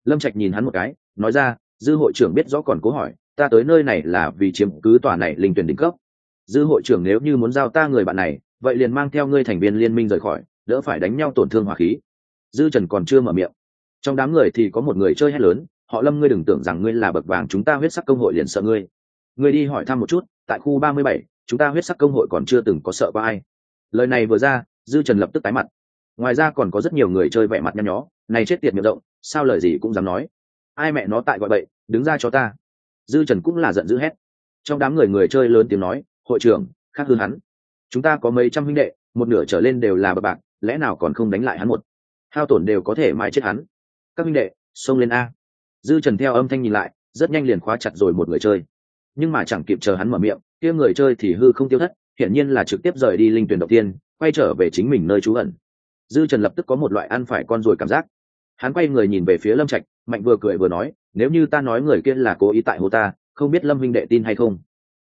Lâm Trạch nhìn hắn một cái nói ra, dư hội trưởng biết rõ còn cố hỏi, ta tới nơi này là vì chiếm cứ tòa này linh tuyển đỉnh cấp. Dư hội trưởng nếu như muốn giao ta người bạn này, vậy liền mang theo ngươi thành viên liên minh rời khỏi, đỡ phải đánh nhau tổn thương hỏa khí. Dư Trần còn chưa mở miệng, trong đám người thì có một người chơi hét lớn, họ Lâm, ngươi đừng tưởng rằng ngươi là bậc vàng chúng ta huyết sắc công hội liền sợ ngươi. Ngươi đi hỏi thăm một chút, tại khu ba mươi bảy, chúng ta huyết sắc công hội còn chưa từng có sợ qua ai. Lời này vừa ra, Dư Trần lập tức tái mặt. Ngoài ra còn có rất nhiều người chơi vẻ mặt nhăn nhó, này chết tiệt miệng rộng, sao lời gì cũng dám nói. Ai mẹ nó tại gọi bậy, đứng ra cho ta. Dư Trần cũng là giận dữ hét. Trong đám người người chơi lớn tiếng nói, hội trưởng, khác hơn hắn. Chúng ta có mấy trăm huynh đệ, một nửa trở lên đều là bậc bạc, lẽ nào còn không đánh lại hắn một hao tổn đều có thể mãi chết hắn. Các huynh đệ, xông lên a. Dư Trần theo âm thanh nhìn lại, rất nhanh liền khóa chặt rồi một người chơi. Nhưng mà chẳng kịp chờ hắn mở miệng, kia người chơi thì hư không tiêu thất, hiển nhiên là trực tiếp rời đi linh tuyển đầu tiên, quay trở về chính mình nơi trú ẩn. Dư Trần lập tức có một loại ăn phải con ruồi cảm giác. Hắn quay người nhìn về phía Lâm Trạch, mạnh vừa cười vừa nói, nếu như ta nói người kia là cố ý tại hồ ta, không biết Lâm huynh đệ tin hay không.